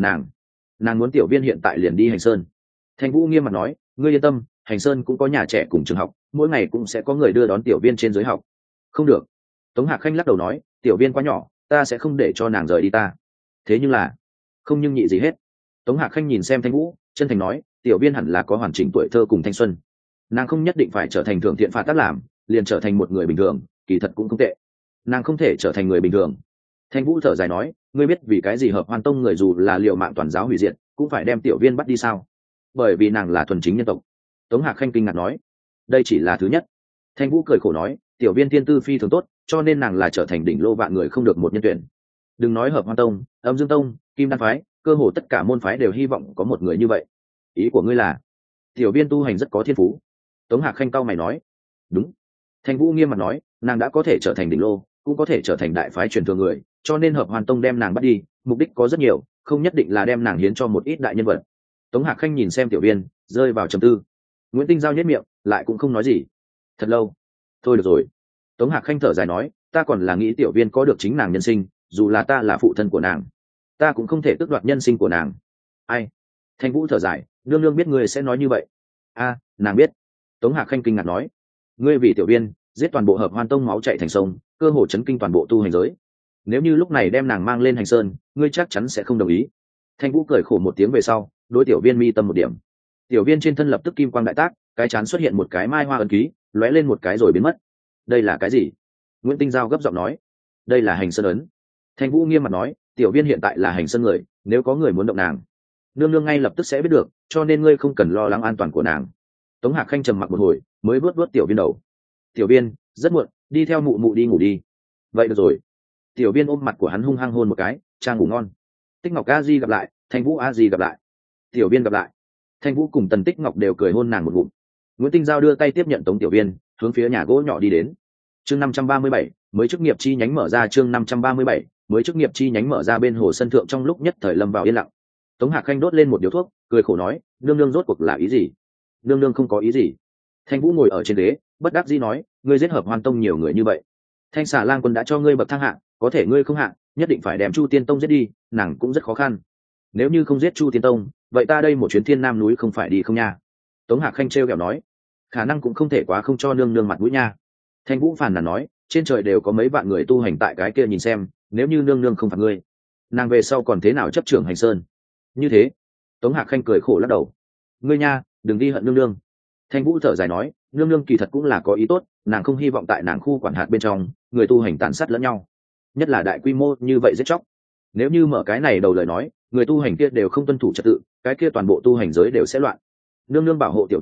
Nàng muốn Tiểu Viên hiện tại liền đi Hành Sơn. Thanh Vũ nghiêm mặt nói, ngươi yên tâm, Hành Sơn cũng có nhà trẻ cùng trường học, mỗi ngày cũng sẽ có người đưa đón Tiểu Viên trên giới học. Không được. Tống Hạc Khanh lắc đầu nói, Tiểu Viên quá nhỏ, ta sẽ không để cho nàng rời đi ta. Thế nhưng là không nhưng nhị gì hết. Tống Hạc Khanh nhìn xem Thanh Vũ, chân thành nói, Tiểu Viên hẳn là có hoàn chỉnh tuổi thơ cùng thanh xuân, nàng không nhất định phải trở thành thượng thiện phạt tác làm liền trở thành một người bình thường, kỳ thật cũng không tệ. Nàng không thể trở thành người bình thường. Thanh Vũ thở dài nói, ngươi biết vì cái gì Hợp Hoan Tông người dù là liệu mạng toàn giáo hủy diệt cũng phải đem Tiểu Viên bắt đi sao? Bởi vì nàng là thuần chính nhân tộc. Tống Hạc Khanh kinh ngạc nói, đây chỉ là thứ nhất. Thanh Vũ cười khổ nói, Tiểu Viên thiên tư phi thường tốt, cho nên nàng là trở thành đỉnh lô vạn người không được một nhân tuyển. Đừng nói Hợp Hoan Tông, Âm Dương Tông, Kim Đan phái, cơ hồ tất cả môn phái đều hy vọng có một người như vậy. Ý của ngươi là Tiểu Viên tu hành rất có thiên phú? Tống Hạc Khanh cau mày nói. Đúng. Thanh Vũ nghiêm mặt nói, nàng đã có thể trở thành đỉnh lô, cũng có thể trở thành đại phái truyền thừa người, cho nên Hợp Hoàn Tông đem nàng bắt đi mục đích có rất nhiều, không nhất định là đem nàng hiến cho một ít đại nhân vật. Tống Hạc Khanh nhìn xem Tiểu Viên, rơi vào trầm tư. Nguyễn Tinh Giao nhếch miệng, lại cũng không nói gì. Thật lâu. Thôi được rồi. Tống Hạc Khanh thở dài nói, ta còn là nghĩ Tiểu Viên có được chính nàng nhân sinh, dù là ta là phụ thân của nàng, ta cũng không thể tước đoạt nhân sinh của nàng. Ai? Thanh Vũ thở dài, nương nương biết ngươi sẽ nói như vậy. A, nàng biết. Tống Hạc Khanh kinh ngạc nói, ngươi vì Tiểu Viên giết toàn bộ Hợp Hoan Tông máu chảy thành sông, cơ hồ chấn kinh toàn bộ tu hành giới. Nếu như lúc này đem nàng mang lên Hành Sơn, ngươi chắc chắn sẽ không đồng ý. Thanh Vũ cười khổ một tiếng về sau, đối Tiểu Viên mi tâm một điểm. Tiểu Viên trên thân lập tức kim quang đại tác, cái chán xuất hiện một cái mai hoa ấn ký, lóe lên một cái rồi biến mất. Đây là cái gì? Nguyễn Tinh Giao gấp giọng nói. Đây là Hành Sơn ấn. Thanh Vũ nghiêm mặt nói, Tiểu Viên hiện tại là Hành Sơn người, nếu có người muốn động nàng, nương nương ngay lập tức sẽ biết được, cho nên ngươi không cần lo lắng an toàn của nàng. Tống Hạc Khanh trầm mặc một hồi, mới vuốt vuốt Tiểu Viên đầu. Tiểu Viên, rất muộn, đi theo mụ mụ đi ngủ đi. Vậy được rồi. Tiểu Viên ôm mặt của hắn hung hăng hôn một cái, cha ngủ ngon. Tích Ngọc a di gặp lại, Thanh Vũ a di gặp lại. Tiểu Viên gặp lại. Thanh Vũ cùng Tần Tích Ngọc đều cười hôn nàng một ngụm. Nguyễn Tinh Giao đưa tay tiếp nhận Tống Tiểu Viên, hướng phía nhà gỗ nhỏ đi đến. Chương 537, mới chức nghiệp chi nhánh mở ra. Chương 537, mới chức nghiệp chi nhánh mở ra. Bên hồ sân thượng trong lúc nhất thời lâm vào yên lặng. Tống Hạc Khanh đốt lên một điếu thuốc, cười khổ nói, nương nương rốt cuộc là ý gì? Nương nương không có ý gì. Thanh Vũ ngồi ở trên ghế, bất đắc dĩ nói, ngươi giết Hợp Hoan Tông nhiều người như vậy, Thanh Xà Lang Quân đã cho ngươi bậc thang hạng, có thể ngươi không hạng, nhất định phải đem Chu Tiên Tông giết đi, nàng cũng rất khó khăn. Nếu như không giết Chu Tiên Tông, vậy ta đây một chuyến Thiên Nam núi không phải đi không nha? Tống Hạc Khanh trêu ghẹo nói, khả năng cũng không thể quá không cho nương nương mặt mũi nha. Thanh Vũ phàn nàn nói, trên trời đều có mấy vạn người tu hành tại cái kia nhìn xem, nếu như nương nương không phạt ngươi, nàng về sau còn thế nào chấp trưởng Hành Sơn? Như thế. Tống Hạc Khanh cười khổ lắc đầu, ngươi nha, đừng đi hận nương nương. Thanh Vũ thở dài nói, nương nương kỳ thật cũng là có ý tốt, nàng không hy vọng tại nàng khu quản hạt bên trong người tu hành tàn sát lẫn nhau, nhất là đại quy mô như vậy giết chóc. Nếu như mở cái này đầu lời nói, người tu hành kia đều không tuân thủ trật tự, cái kia toàn bộ tu hành giới đều sẽ loạn. Nương nương bảo hộ Tiểu Viên,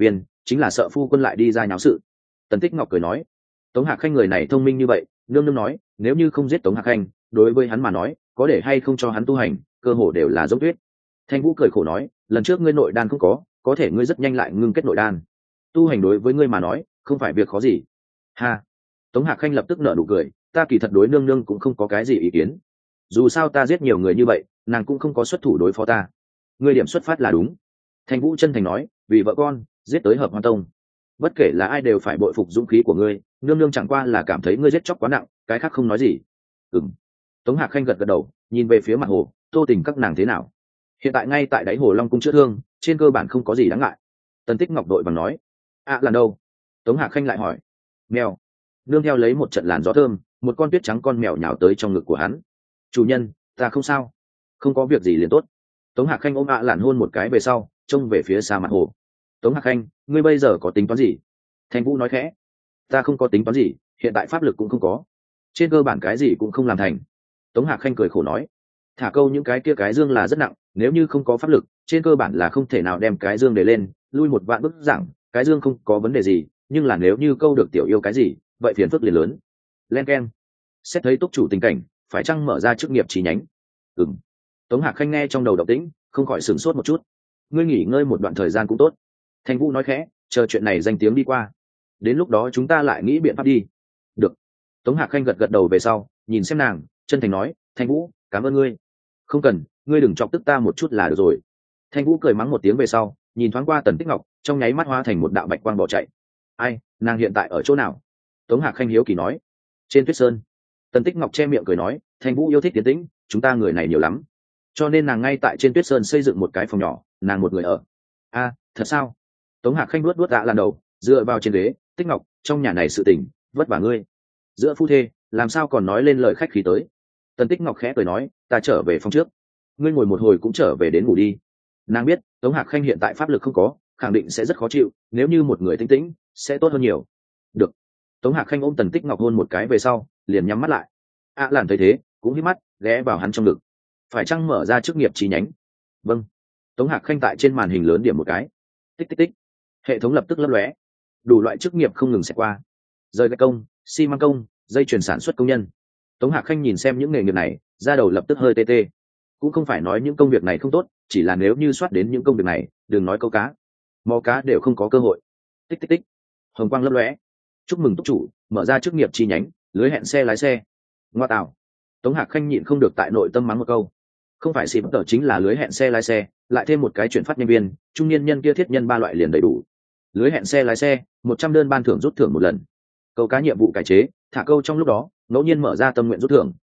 chính là sợ phu quân lại đi ra nháo sự. Tần Tích Ngọc cười nói, Tống Hạc Khanh người này thông minh như vậy, nương nương nói nếu như không giết Tống Hạc Khanh, đối với hắn mà nói có để hay không cho hắn tu hành cơ hồ đều là dốc tuyết. Thanh Vũ cười khổ nói, lần trước ngươi nội đan không có thể ngươi rất nhanh lại ngưng kết nội đan, tu hành đối với ngươi mà nói không phải việc khó gì. Ha. Tống Hạc Khanh lập tức nở nụ cười, ta kỳ thật đối nương nương cũng không có cái gì ý kiến, dù sao ta giết nhiều người như vậy nàng cũng không có xuất thủ đối phó ta, ngươi điểm xuất phát là đúng. Thanh Vũ chân thành nói, vì vợ con giết tới Hợp Hoan Tông, bất kể là ai đều phải bội phục dũng khí của ngươi, nương nương chẳng qua là cảm thấy ngươi giết chóc quá nặng, cái khác không nói gì. Ừm. Tống Hạc Khanh gật gật đầu, nhìn về phía mặt hồ, Tô Tình các nàng thế nào? Hiện tại ngay tại đáy hồ Long cung chữa thương, trên cơ bản không có gì đáng ngại. Tần Tích Ngọc đội bằng nói. Lần đâu? Tống Hạc Khanh lại hỏi. Mèo. Nương theo lấy một trận làn gió thơm, một con tuyết trắng con mèo nhào tới trong ngực của hắn. Chủ nhân, ta không sao, không có việc gì liền tốt. Tống Hạc Khanh ôm Làn hôn một cái về sau, trông về phía xa mặt hồ. Tống Hạc Khanh, ngươi bây giờ có tính toán gì? Thanh Vũ nói khẽ. Ta không có tính toán gì, hiện tại pháp lực cũng không có, trên cơ bản cái gì cũng không làm thành. Tống Hạc Khanh cười khổ nói, thả câu những cái kia cái dương là rất nặng, nếu như không có pháp lực trên cơ bản là không thể nào đem cái dương để lên, lui một vạn bước giảng cái dương không có vấn đề gì, nhưng là nếu như câu được tiểu yêu cái gì vậy phiền phức liền lớn. Len keng. Xét thấy túc chủ tình cảnh, phải chăng mở ra chức nghiệp chi nhánh? Ừm. Tống Hạc Khanh nghe trong đầu động tĩnh, không khỏi sửng sốt một chút. Ngươi nghỉ ngơi một đoạn thời gian cũng tốt. Thanh Vũ nói khẽ, chờ chuyện này danh tiếng đi qua, đến lúc đó chúng ta lại nghĩ biện pháp đi. Được. Tống Hạc Khanh gật gật đầu về sau, nhìn xem nàng, chân thành nói, Thanh Vũ, cảm ơn ngươi. Không cần, ngươi đừng chọc tức ta một chút là được rồi. Thanh Vũ cười mắng một tiếng về sau, nhìn thoáng qua Tần Tích Ngọc, trong nháy mắt hóa thành một đạo bạch quang bỏ chạy. Ai, nàng hiện tại ở chỗ nào? Tống Hạc Khanh hiếu kỳ nói. Trên Tuyết Sơn. Tần Tích Ngọc che miệng cười nói, Thanh Vũ yêu thích tiến tĩnh, chúng ta người này nhiều lắm, cho nên nàng ngay tại trên Tuyết Sơn xây dựng một cái phòng nhỏ, nàng một người ở. Thật sao? Tống Hạc Khanh luốt lần đầu, dựa vào trên ghế, Tích Ngọc, trong nhà này sự tình vất vả ngươi, giữa phu thê làm sao còn nói lên lời khách khí tới. Tần Tích Ngọc khẽ cười nói, ta trở về phòng trước, ngươi ngồi một hồi cũng trở về đến ngủ đi. Nàng biết Tống Hạc Khanh hiện tại pháp lực không có, khẳng định sẽ rất khó chịu, nếu như một người tĩnh tĩnh sẽ tốt hơn nhiều. Được. Tống Hạc Khanh ôm Tần Tích Ngọc hôn một cái về sau liền nhắm mắt lại. Làn thấy thế cũng hít mắt ghé vào hắn trong ngực. Phải chăng mở ra chức nghiệp chi nhánh? Vâng. Tống Hạc Khanh tại trên màn hình lớn điểm một cái. Tích tích tích. Hệ thống lập tức lấp lóe, đủ loại chức nghiệp không ngừng xẹt qua. Rời gạch công, xi măng công, dây chuyển sản xuất công nhân. Tống Hạc Khanh nhìn xem những nghề nghiệp này, da đầu lập tức hơi tê tê. Cũng không phải nói những công việc này không tốt, chỉ là nếu như soát đến những công việc này, đừng nói câu cá, mò cá đều không có cơ hội. Tích tích tích. Hồng quang lấp lóe. Chúc mừng túc chủ mở ra chức nghiệp chi nhánh, lưới hẹn xe lái xe. Ngoa tạo. Tống Hạc Khanh nhịn không được tại nội tâm mắng một câu. Không phải xịp tờ chính là lưới hẹn xe lái xe, lại thêm một cái chuyển phát nhân viên, trung niên nhân kia thiết nhân 3 loại liền đầy đủ. Lưới hẹn xe lái xe, 100 đơn ban thưởng rút thưởng một lần. Câu cá nhiệm vụ cải chế, thả câu trong lúc đó ngẫu nhiên mở ra tâm nguyện rút thưởng.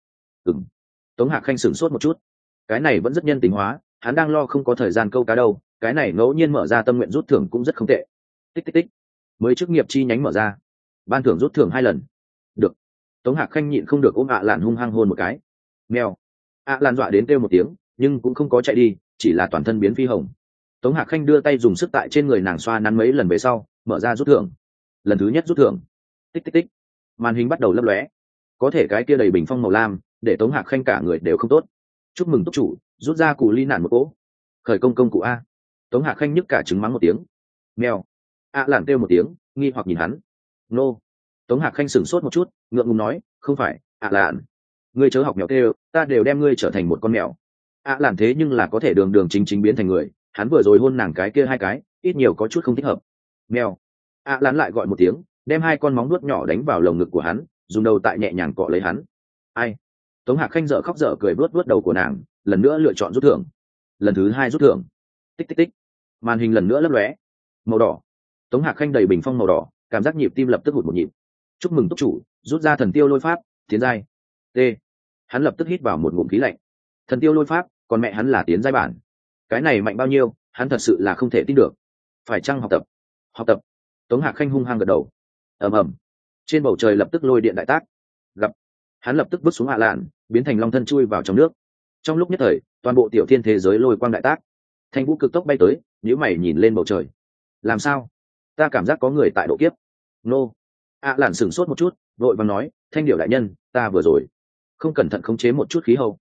Tống Hạc Khanh sửng sốt một chút, cái này vẫn rất nhân tính hóa, hắn đang lo không có thời gian câu cá đâu, cái này ngẫu nhiên mở ra tâm nguyện rút thưởng cũng rất không tệ. Tích tích tích. Mới chức nghiệp chi nhánh mở ra, ban thưởng rút thưởng 2 lần. Được. Tống Hạc Khanh nhịn không được ôm Lạn hung hăng hôn một cái. Mèo. Lạn dọa đến kêu một tiếng, nhưng cũng không có chạy đi, chỉ là toàn thân biến phi hồng. Tống Hạc Khanh đưa tay dùng sức tại trên người nàng xoa nắn mấy lần về sau mở ra rút thưởng. Lần thứ nhất rút thưởng. Tích tích tích. Màn hình bắt đầu lấp lóe, có thể cái kia đầy bình phong màu lam để Tống Hạc Khanh cả người đều không tốt. Chúc mừng túc chủ rút ra cù ly nản một cỗ, khởi công công cụ a. Tống Hạc Khanh nhức cả trứng mắng một tiếng. Mèo. Lạn kêu một tiếng, nghi hoặc nhìn hắn. Nô. Tống Hạc Khanh sửng sốt một chút, ngượng ngùng nói, không phải, Lạn, ngươi chớ học mèo kêu, ta đều đem ngươi trở thành một con mèo. Lạn thế nhưng là có thể đường đường chính chính biến thành người, hắn vừa rồi hôn nàng cái kia 2 cái ít nhiều có chút không thích hợp. Mèo. Lạn lại gọi một tiếng, đem 2 con móng nuốt nhỏ đánh vào lồng ngực của hắn, dùng đầu tại nhẹ nhàng cọ lấy hắn. Ai. Tống Hạc Khanh dở khóc dở cười vuốt đầu của nàng, lần nữa lựa chọn rút thưởng. Lần thứ 2 rút thưởng. Tích tích tích. Màn hình lần nữa lấp lóe, màu đỏ. Tống Hạc Khanh đầy bình phong màu đỏ, cảm giác nhịp tim lập tức hụt một nhịp. Chúc mừng túc chủ rút ra thần tiêu lôi pháp, tiến giai. T. Hắn lập tức hít vào một ngụm khí lạnh. Thần tiêu lôi pháp, còn mẹ hắn là tiến giai bản, cái này mạnh bao nhiêu, hắn thật sự là không thể tin được. Phải chăng học tập? Học tập. Tống Hạc Khanh hung hăng gật đầu. Ầm ầm. Trên bầu trời lập tức lôi điện đại tác. Gặp. Hắn lập tức bước xuống Lạn, biến thành long thân chui vào trong nước. Trong lúc nhất thời, toàn bộ tiểu thiên thế giới lôi quang đại tác. Thanh Vũ cực tốc bay tới, nhíu mày nhìn lên bầu trời. Làm sao? Ta cảm giác có người tại độ kiếp. Nô. Lạn sửng sốt một chút, vội vàng nói, Thanh Điểu đại nhân, ta vừa rồi không cẩn thận khống chế một chút khí hậu.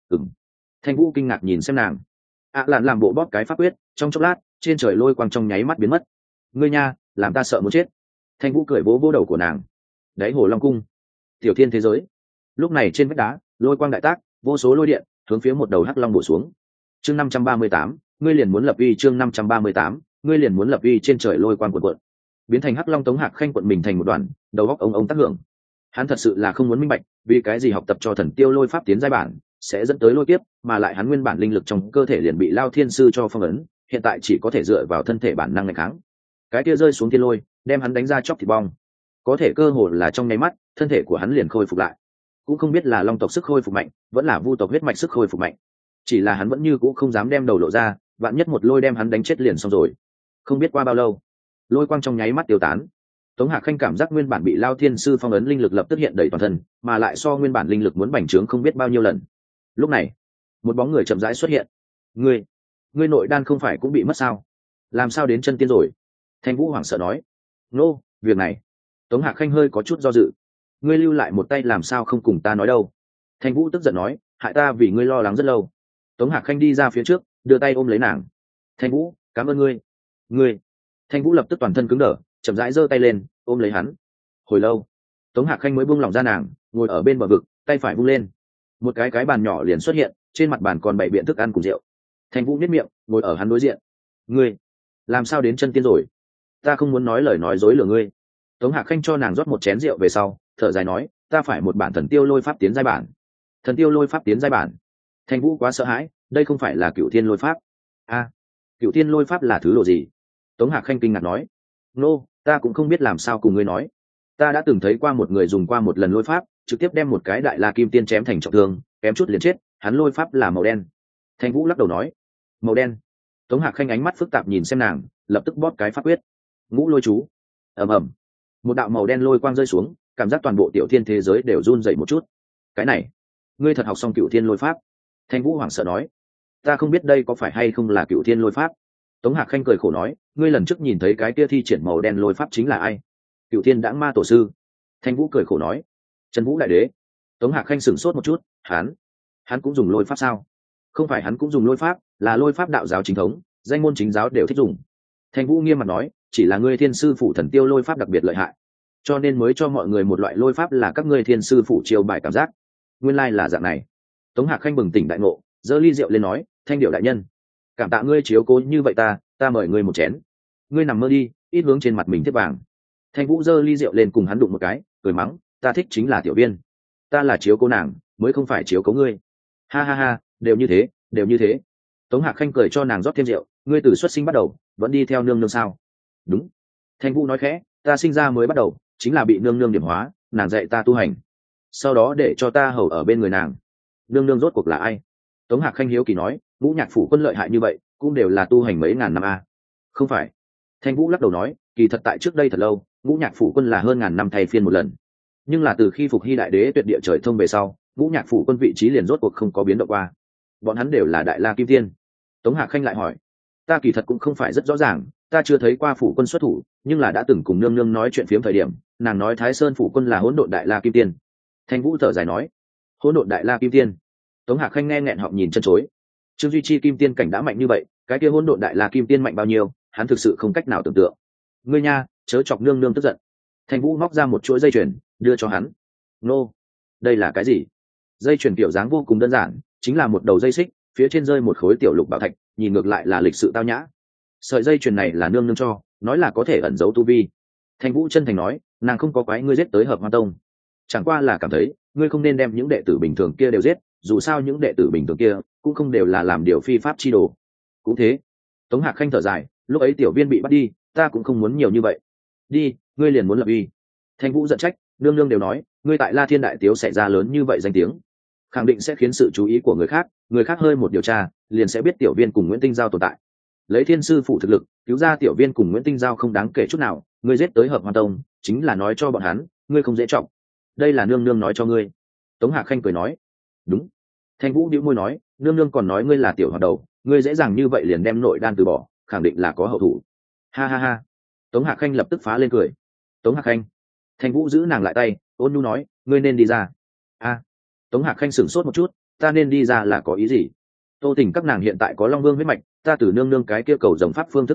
Thanh Vũ kinh ngạc nhìn xem nàng. Lạn làm bộ bóp cái pháp quyết, trong chốc lát trên trời lôi quang trong nháy mắt biến mất. Ngươi nha, làm ta sợ muốn chết. Thanh Vũ cười vỗ vỗ đầu của nàng. Đáy hồ long cung, tiểu thiên thế giới. Lúc này trên vách đá, lôi quang đại tác, vô số lôi điện hướng phía một đầu hắc long bổ xuống. Chương 538, ngươi liền muốn lập uy. Chương 538, ngươi liền muốn lập uy. Trên trời lôi quang cuộn cuộn, biến thành hắc long. Tống Hạc Khanh cuộn mình thành một đoàn, đầu óc ông tác hưởng. Hắn thật sự là không muốn minh bạch, vì cái gì học tập cho thần tiêu lôi pháp tiến giai bản sẽ dẫn tới lôi kiếp, mà lại hắn nguyên bản linh lực trong cơ thể liền bị Lao Thiên sư cho phong ấn, hiện tại chỉ có thể dựa vào thân thể bản năng ngày kháng. Cái kia rơi xuống thiên lôi, đem hắn đánh ra chóc thịt bong. Có thể cơ hồ là trong nháy mắt, thân thể của hắn liền khôi phục lại. Cũng không biết là long tộc sức khôi phục mạnh, vẫn là vu tộc huyết mạch sức khôi phục mạnh. Chỉ là hắn vẫn như cũ không dám đem đầu lộ ra, vạn nhất một lôi đem hắn đánh chết liền xong rồi. Không biết qua bao lâu, lôi quang trong nháy mắt tiêu tán. Tống Hạc Khanh cảm giác nguyên bản bị Lao Thiên sư phong ấn linh lực lập tức hiện đầy toàn thân, mà lại so nguyên bản linh lực muốn bành trướng không biết bao nhiêu lần. Lúc này, một bóng người chậm rãi xuất hiện. Ngươi nội đan không phải cũng bị mất sao? Làm sao đến chân tiên rồi? Thanh Vũ hoảng sợ nói. Nô, việc này. Tống Hạc Khanh hơi có chút do dự. Ngươi lưu lại một tay làm sao không cùng ta nói đâu? Thanh Vũ tức giận nói, hại ta vì ngươi lo lắng rất lâu. Tống Hạc Khanh đi ra phía trước, đưa tay ôm lấy nàng. Thanh Vũ, cảm ơn ngươi. Ngươi. Thanh Vũ lập tức toàn thân cứng đờ, chậm rãi giơ tay lên, ôm lấy hắn. Hồi lâu, Tống Hạc Khanh mới buông lỏng ra nàng, ngồi ở bên bờ vực, tay phải vung lên, một cái bàn nhỏ liền xuất hiện, trên mặt bàn còn bày biện thức ăn cùng rượu. Thanh Vũ nhếch miệng, ngồi ở hắn đối diện. Ngươi, làm sao đến chân tiên rồi? Ta không muốn nói lời nói dối lừa ngươi. Tống Hạc Khanh cho nàng rót một chén rượu về sau, thở dài nói, ta phải một bản thần tiêu lôi pháp tiến giai bản. Thần tiêu lôi pháp tiến giai bản? Thanh Vũ quá sợ hãi, đây không phải là Cửu Thiên lôi pháp? A, Cửu Thiên lôi pháp là thứ đồ gì? Tống Hạc Khanh kinh ngạc nói. Nô, ta cũng không biết làm sao cùng ngươi nói. Ta đã từng thấy qua một người dùng qua một lần lôi pháp, trực tiếp đem một cái đại la kim tiên chém thành trọng thương, kém chút liền chết. Hắn lôi pháp là màu đen. Thanh Vũ lắc đầu nói. Màu đen? Tống Hạc Khanh ánh mắt phức tạp nhìn xem nàng, lập tức bóp cái pháp quyết. Ngũ lôi chú. Ầm ầm, một đạo màu đen lôi quang rơi xuống, cảm giác toàn bộ tiểu thiên thế giới đều run dậy một chút. Cái này, ngươi thật học xong Cửu Thiên lôi pháp? Thanh Vũ hoảng sợ nói. Ta không biết đây có phải hay không là Cửu Thiên lôi pháp. Tống Hạc Khanh cười khổ nói, ngươi lần trước nhìn thấy cái kia thi triển màu đen lôi pháp chính là ai? Cửu Thiên Đãng Ma tổ sư. Thanh Vũ cười khổ nói. Trần Vũ đại đế. Tống Hạc Khanh sửng sốt một chút, hắn cũng dùng lôi pháp sao? Không phải hắn cũng dùng lôi pháp, là lôi pháp đạo giáo chính thống, danh môn chính giáo đều thích dùng. Thanh Vũ nghiêm mặt nói, chỉ là ngươi thiên sư phủ thần tiêu lôi pháp đặc biệt lợi hại, cho nên mới cho mọi người một loại lôi pháp là các ngươi thiên sư phủ chiêu bài cảm giác. Nguyên lai là dạng này. Tống Hạc Khanh bừng tỉnh đại ngộ, giơ ly rượu lên nói, Thanh Điểu đại nhân, cảm tạ ngươi chiếu cố như vậy ta mời ngươi một chén. Ngươi nằm mơ đi, ít hướng trên mặt mình thiết vàng. Thanh Vũ giơ ly rượu lên cùng hắn đụng một cái, cười mắng, ta thích chính là tiểu viên, ta là chiếu cố nàng mới không phải chiếu cố ngươi. Ha ha ha, đều như thế, đều như thế. Tống Hạc Khanh cười cho nàng rót thêm rượu, ngươi từ xuất sinh bắt đầu vẫn đi theo nương nương sao? Đúng. Thanh Vũ nói khẽ, ta sinh ra mới bắt đầu chính là bị nương nương điểm hóa, nàng dạy ta tu hành, sau đó để cho ta hầu ở bên người nàng. Nương nương rốt cuộc là ai? Tống Hạc Khanh hiếu kỳ nói, Ngũ Nhạc phủ quân lợi hại như vậy cũng đều là tu hành mấy ngàn năm a. Không phải. Thanh Vũ lắc đầu nói, kỳ thật tại trước đây thật lâu, Ngũ Nhạc phủ quân là hơn ngàn năm thay phiên một lần, nhưng là từ khi phục hy đại đế tuyệt địa trời thông về sau, Ngũ Nhạc phủ quân vị trí liền rốt cuộc không có biến động qua, bọn hắn đều là đại la kim tiên. Tống Hạc Khanh lại hỏi, ta kỳ thật cũng không phải rất rõ ràng, ta chưa thấy qua phủ quân xuất thủ, nhưng là đã từng cùng nương nương nói chuyện phiếm thời điểm, nàng nói Thái Sơn phủ quân là hỗn độn đại la kim tiên. Thanh Vũ thở dài nói, hỗn độn đại la kim tiên? Tống Hạc Khanh nghe nghẹn họng nhìn chân chối. Trương Duy Chi kim tiên cảnh đã mạnh như vậy, cái kia hỗn độn đại la kim tiên mạnh bao nhiêu, hắn thực sự không cách nào tưởng tượng. Ngươi nha, chớ chọc nương nương tức giận. Thanh Vũ móc ra một chuỗi dây chuyền đưa cho hắn. Nô, đây là cái gì? Dây chuyền kiểu dáng vô cùng đơn giản, chính là một đầu dây xích, phía trên rơi một khối tiểu lục bảo thạch, nhìn ngược lại là lịch sự tao nhã. Sợi dây chuyền này là nương nương cho, nói là có thể ẩn giấu tu vi. Thanh Vũ chân thành nói, nàng không có quái ngươi giết tới Hợp Hoa Tông, chẳng qua là cảm thấy ngươi không nên đem những đệ tử bình thường kia đều giết, dù sao những đệ tử bình thường kia cũng không đều là làm điều phi pháp chi đồ. Cũng thế. Tống Hạc Khanh thở dài, lúc ấy tiểu viên bị bắt đi, ta cũng không muốn nhiều như vậy. Đi, ngươi liền muốn lập uy. Thanh Vũ giận trách, nương nương đều nói, ngươi tại La Thiên đại tiếu xảy ra lớn như vậy danh tiếng, khẳng định sẽ khiến sự chú ý của người khác hơi một điều tra, liền sẽ biết tiểu viên cùng Nguyễn Tinh Giao tồn tại. Lấy thiên sư phụ thực lực cứu ra tiểu viên cùng Nguyễn Tinh Giao không đáng kể chút nào, ngươi giết tới Hợp Hoa Tông chính là nói cho bọn hắn ngươi không dễ trọng. Đây là nương nương nói cho ngươi. Tống Hạc Khanh cười nói, đúng. Thanh Vũ bĩu môi nói, nương nương còn nói ngươi là tiểu hoạt đầu, ngươi dễ dàng như vậy liền đem nội đan từ bỏ, khẳng định là có hậu thủ. Ha ha ha. Tống Hạc Khanh lập tức phá lên cười. Tống Hạc Khanh. Thanh Vũ giữ nàng lại tay, ôn nhu nói, ngươi nên đi ra. A. Tống Hạc Khanh sửng sốt một chút, ta nên đi ra là có ý gì? Tô Tình các nàng hiện tại có Long Vương huyết mạch, ta từ nương nương cái kia cầu rồng pháp phương thức tu luyện,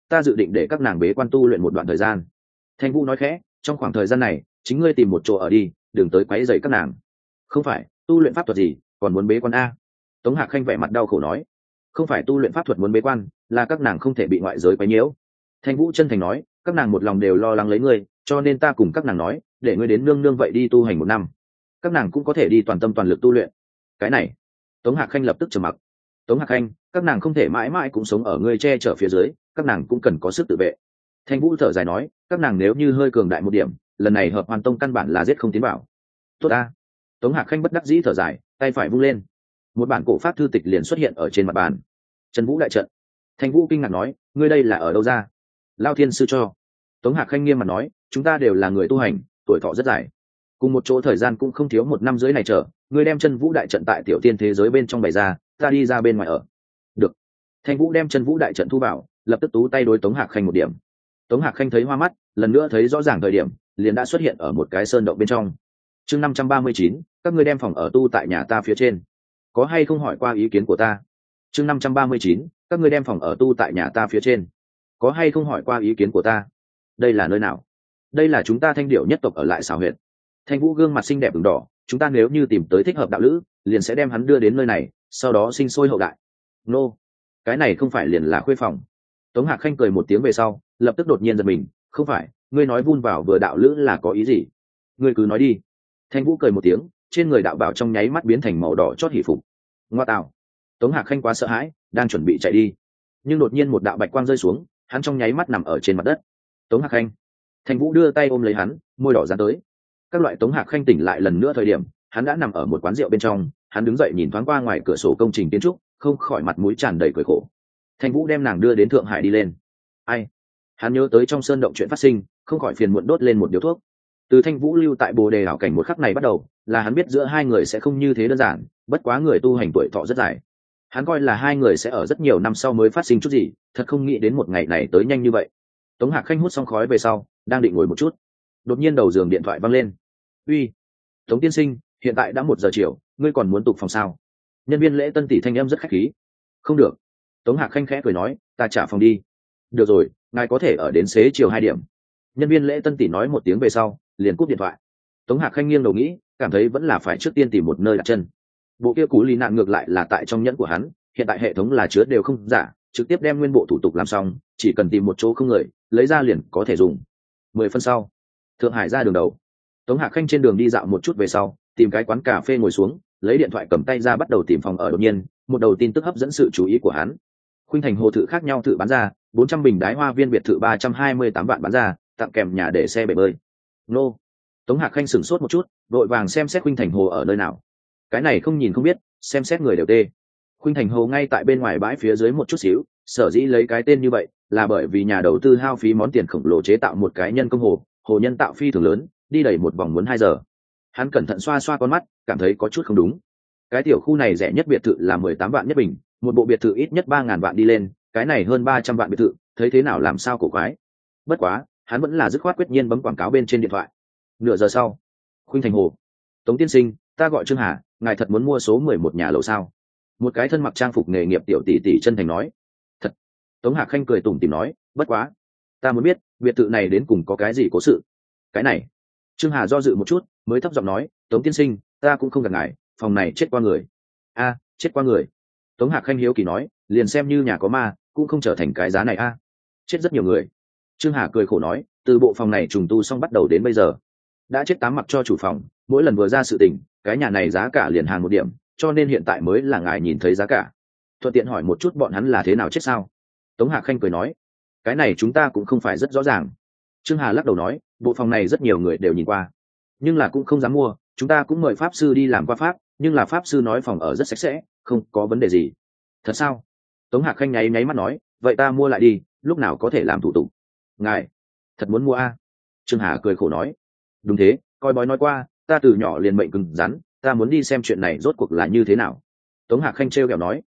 ta dự định để các nàng bế quan tu luyện một đoạn thời gian. Thanh Vũ nói khẽ, trong khoảng thời gian này chính ngươi tìm một chỗ ở đi, đừng tới quấy rầy các nàng. Không phải tu luyện pháp thuật gì còn muốn bế quan a? Tống Hạc Khanh vẻ mặt đau khổ nói. Không phải tu luyện pháp thuật muốn bế quan, là các nàng không thể bị ngoại giới quấy nhiễu. Thanh Vũ chân thành nói, các nàng một lòng đều lo lắng lấy ngươi, cho nên ta cùng các nàng nói, để ngươi đến nương nương vậy đi tu hành 1 năm, các nàng cũng có thể đi toàn tâm toàn lực tu luyện. Cái này, Tống Hạc Khanh lập tức trầm mặc. Tống Hạc Khanh, các nàng không thể mãi mãi cũng sống ở ngươi che chở phía dưới, các nàng cũng cần có sức tự vệ. Thanh Vũ thở dài nói, các nàng nếu như hơi cường đại một điểm, lần này Hợp Hoàn Tông căn bản là giết không tiến vào. Tốt a. Tống Hạc Khanh bất đắc dĩ thở dài, tay phải vung lên, một bản cổ pháp thư tịch liền xuất hiện ở trên mặt bàn. Trần Vũ đại trận. Thanh Vũ kinh ngạc nói, ngươi đây là ở đâu ra? Lao thiên sư cho. Tống Hạc Khanh nghiêm mặt nói, chúng ta đều là người tu hành, tuổi thọ rất dài, cùng một chỗ thời gian cũng không thiếu 1 năm rưỡi này trở, ngươi đem Chân Vũ đại trận tại tiểu tiên thế giới bên trong bày ra, ta đi ra bên ngoài ở. Được. Thanh Vũ đem Chân Vũ đại trận thu vào, lập tức tú tay đối Tống Hạc Khanh một điểm. Tống Hạc Khanh thấy hoa mắt, lần nữa thấy rõ ràng thời điểm, liền đã xuất hiện ở một cái sơn động bên trong. Chương 539, các ngươi đem phòng ở tu tại nhà ta phía trên, có hay không hỏi qua ý kiến của ta? Chương 539, các ngươi đem phòng ở tu tại nhà ta phía trên, có hay không hỏi qua ý kiến của ta? Đây là nơi nào? Đây là chúng ta Thanh Điểu nhất tộc ở lại Sào Huyệt. Thanh Vũ gương mặt xinh đẹp ửng đỏ, chúng ta nếu như tìm tới thích hợp đạo lữ, liền sẽ đem hắn đưa đến nơi này, sau đó sinh sôi hậu đại. Nô, cái này không phải liền là khuê phòng? Tống Hạc Khanh cười một tiếng về sau, lập tức đột nhiên giật mình, không phải, ngươi nói vun vào vừa đạo lữ là có ý gì? Ngươi cứ nói đi. Thanh Vũ cười một tiếng, trên người đạo bảo trong nháy mắt biến thành màu đỏ chót hỉ phục. Ngoa tạo. Tống Hạc Khanh quá sợ hãi, đang chuẩn bị chạy đi, nhưng đột nhiên một đạo bạch quang rơi xuống, hắn trong nháy mắt nằm ở trên mặt đất. Tống Hạc Khanh. Thanh Vũ đưa tay ôm lấy hắn, môi đỏ dán tới. Các loại Tống Hạc Khanh tỉnh lại lần nữa thời điểm, hắn đã nằm ở một quán rượu bên trong, hắn đứng dậy nhìn thoáng qua ngoài cửa sổ công trình kiến trúc, không khỏi mặt mũi tràn đầy cười khổ. Thanh Vũ đem nàng đưa đến Thượng Hải đi lên. Ai? Hắn nhớ tới trong sơn động chuyện phát sinh, không khỏi phiền muộn đốt lên một điếu thuốc. Từ Thanh Vũ lưu tại Bồ Đề ảo cảnh một khắc này bắt đầu, là hắn biết giữa hai người sẽ không như thế đơn giản, bất quá người tu hành tuổi thọ rất dài, hắn coi là hai người sẽ ở rất nhiều năm sau mới phát sinh chút gì, thật không nghĩ đến một ngày này tới nhanh như vậy. Tống Hạc Khanh hút xong khói về sau, đang định ngồi một chút, đột nhiên đầu giường điện thoại vang lên. Uy, Tống tiên sinh, hiện tại đã 1 giờ chiều, ngươi còn muốn tục phòng sao? Nhân viên lễ tân tỷ thanh em rất khách khí. Không được. Tống Hạc Khanh khẽ cười nói, ta trả phòng đi. Được rồi, ngài có thể ở đến xế chiều 2 điểm. Nhân viên lễ tân tỷ nói một tiếng về sau, liền cúp điện thoại. Tống Hạc Khanh nghiêng đầu nghĩ, cảm thấy vẫn là phải trước tiên tìm một nơi đặt chân. Bộ kia cú lý nạn ngược lại là tại trong nhẫn của hắn, hiện tại hệ thống là chứa đều không giả, trực tiếp đem nguyên bộ thủ tục làm xong, chỉ cần tìm một chỗ không người, lấy ra liền có thể dùng. 10 phân sau, Thượng Hải ra đường đầu. Tống Hạc Khanh trên đường đi dạo một chút về sau, tìm cái quán cà phê ngồi xuống, lấy điện thoại cầm tay ra bắt đầu tìm phòng ở. Đột nhiên, một đầu tin tức hấp dẫn sự chú ý của hắn. Khuynh Thành Hồ thự khác nhau thự bán ra, 400 bình đái hoa viên biệt thự 328 vạn bán ra, tặng kèm nhà để xe bể bơi. Nô. Tống Hạc Khanh sửng sốt một chút, vội vàng xem xét Khuynh Thành Hồ ở nơi nào. Cái này không nhìn không biết, xem xét người đều tê. Khuynh Thành Hồ ngay tại bên ngoài bãi phía dưới một chút xíu, sở dĩ lấy cái tên như vậy là bởi vì nhà đầu tư hao phí món tiền khổng lồ chế tạo một cái nhân công hồ, hồ nhân tạo phi thường lớn, đi đầy một vòng muốn 2 giờ. Hắn cẩn thận xoa xoa con mắt, cảm thấy có chút không đúng. Cái tiểu khu này rẻ nhất biệt thự là 18 vạn nhất bình, một bộ biệt thự ít nhất 3.000 vạn đi lên, cái này hơn 300 vạn biệt thự, thấy thế nào làm sao cổ quái. Bất quá, hắn vẫn là dứt khoát quyết nhiên bấm quảng cáo bên trên điện thoại. Nửa giờ sau, Khuynh Thành Hồ. Tống tiên sinh, ta gọi Trương Hà, ngài thật muốn mua số 11 nhà lầu sao? Một cái thân mặc trang phục nghề nghiệp tiểu tỷ tỷ chân thành nói. Thật. Tống Hạc Khanh cười tủm tỉm nói, bất quá, ta muốn biết biệt thự này đến cùng có cái gì cố sự. Cái này. Trương Hà do dự một chút, mới thấp giọng nói, Tống tiên sinh, ta cũng không gặp ngài, phòng này chết qua người. A, chết qua người. Tống Hạc Khanh hiếu kỳ nói, liền xem như nhà có ma, cũng không trở thành cái giá này a. Chết rất nhiều người. Trương Hà cười khổ nói, từ bộ phòng này trùng tu xong bắt đầu đến bây giờ, đã chết 8 mặc cho chủ phòng, mỗi lần vừa ra sự tình, cái nhà này giá cả liền hàng 1 điểm, cho nên hiện tại mới là ngài nhìn thấy giá cả. Thuận tiện hỏi một chút bọn hắn là thế nào chết sao? Tống Hạc Khanh cười nói, cái này chúng ta cũng không phải rất rõ ràng. Trương Hà lắc đầu nói, bộ phòng này rất nhiều người đều nhìn qua, nhưng là cũng không dám mua, chúng ta cũng mời pháp sư đi làm qua pháp, nhưng là pháp sư nói phòng ở rất sạch sẽ, không có vấn đề gì. Thật sao? Tống Hạc Khanh nháy mắt nói, vậy ta mua lại đi, lúc nào có thể làm thủ tục? Ngài thật muốn mua a? Trương Hà cười khổ nói, đúng thế, coi bói nói qua, ta từ nhỏ liền mệnh cứng rắn, ta muốn đi xem chuyện này rốt cuộc là như thế nào. Tống Hạc Khanh trêu ghẹo nói,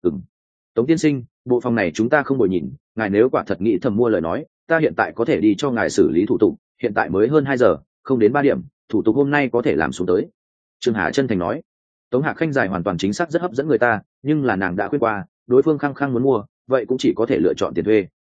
Tống tiên sinh, bộ phòng này chúng ta không bồi nhìn, ngài nếu quả thật nghĩ thầm mua lời nói, ta hiện tại có thể đi cho ngài xử lý thủ tục, hiện tại mới hơn 2 giờ, không đến 3 điểm, thủ tục hôm nay có thể làm xuống tới. Trương Hà chân thành nói. Tống Hạc Khanh giải hoàn toàn chính xác rất hấp dẫn người ta, nhưng là nàng đã khuyên qua, đối phương khăng khăng muốn mua, vậy cũng chỉ có thể lựa chọn tiền thuê.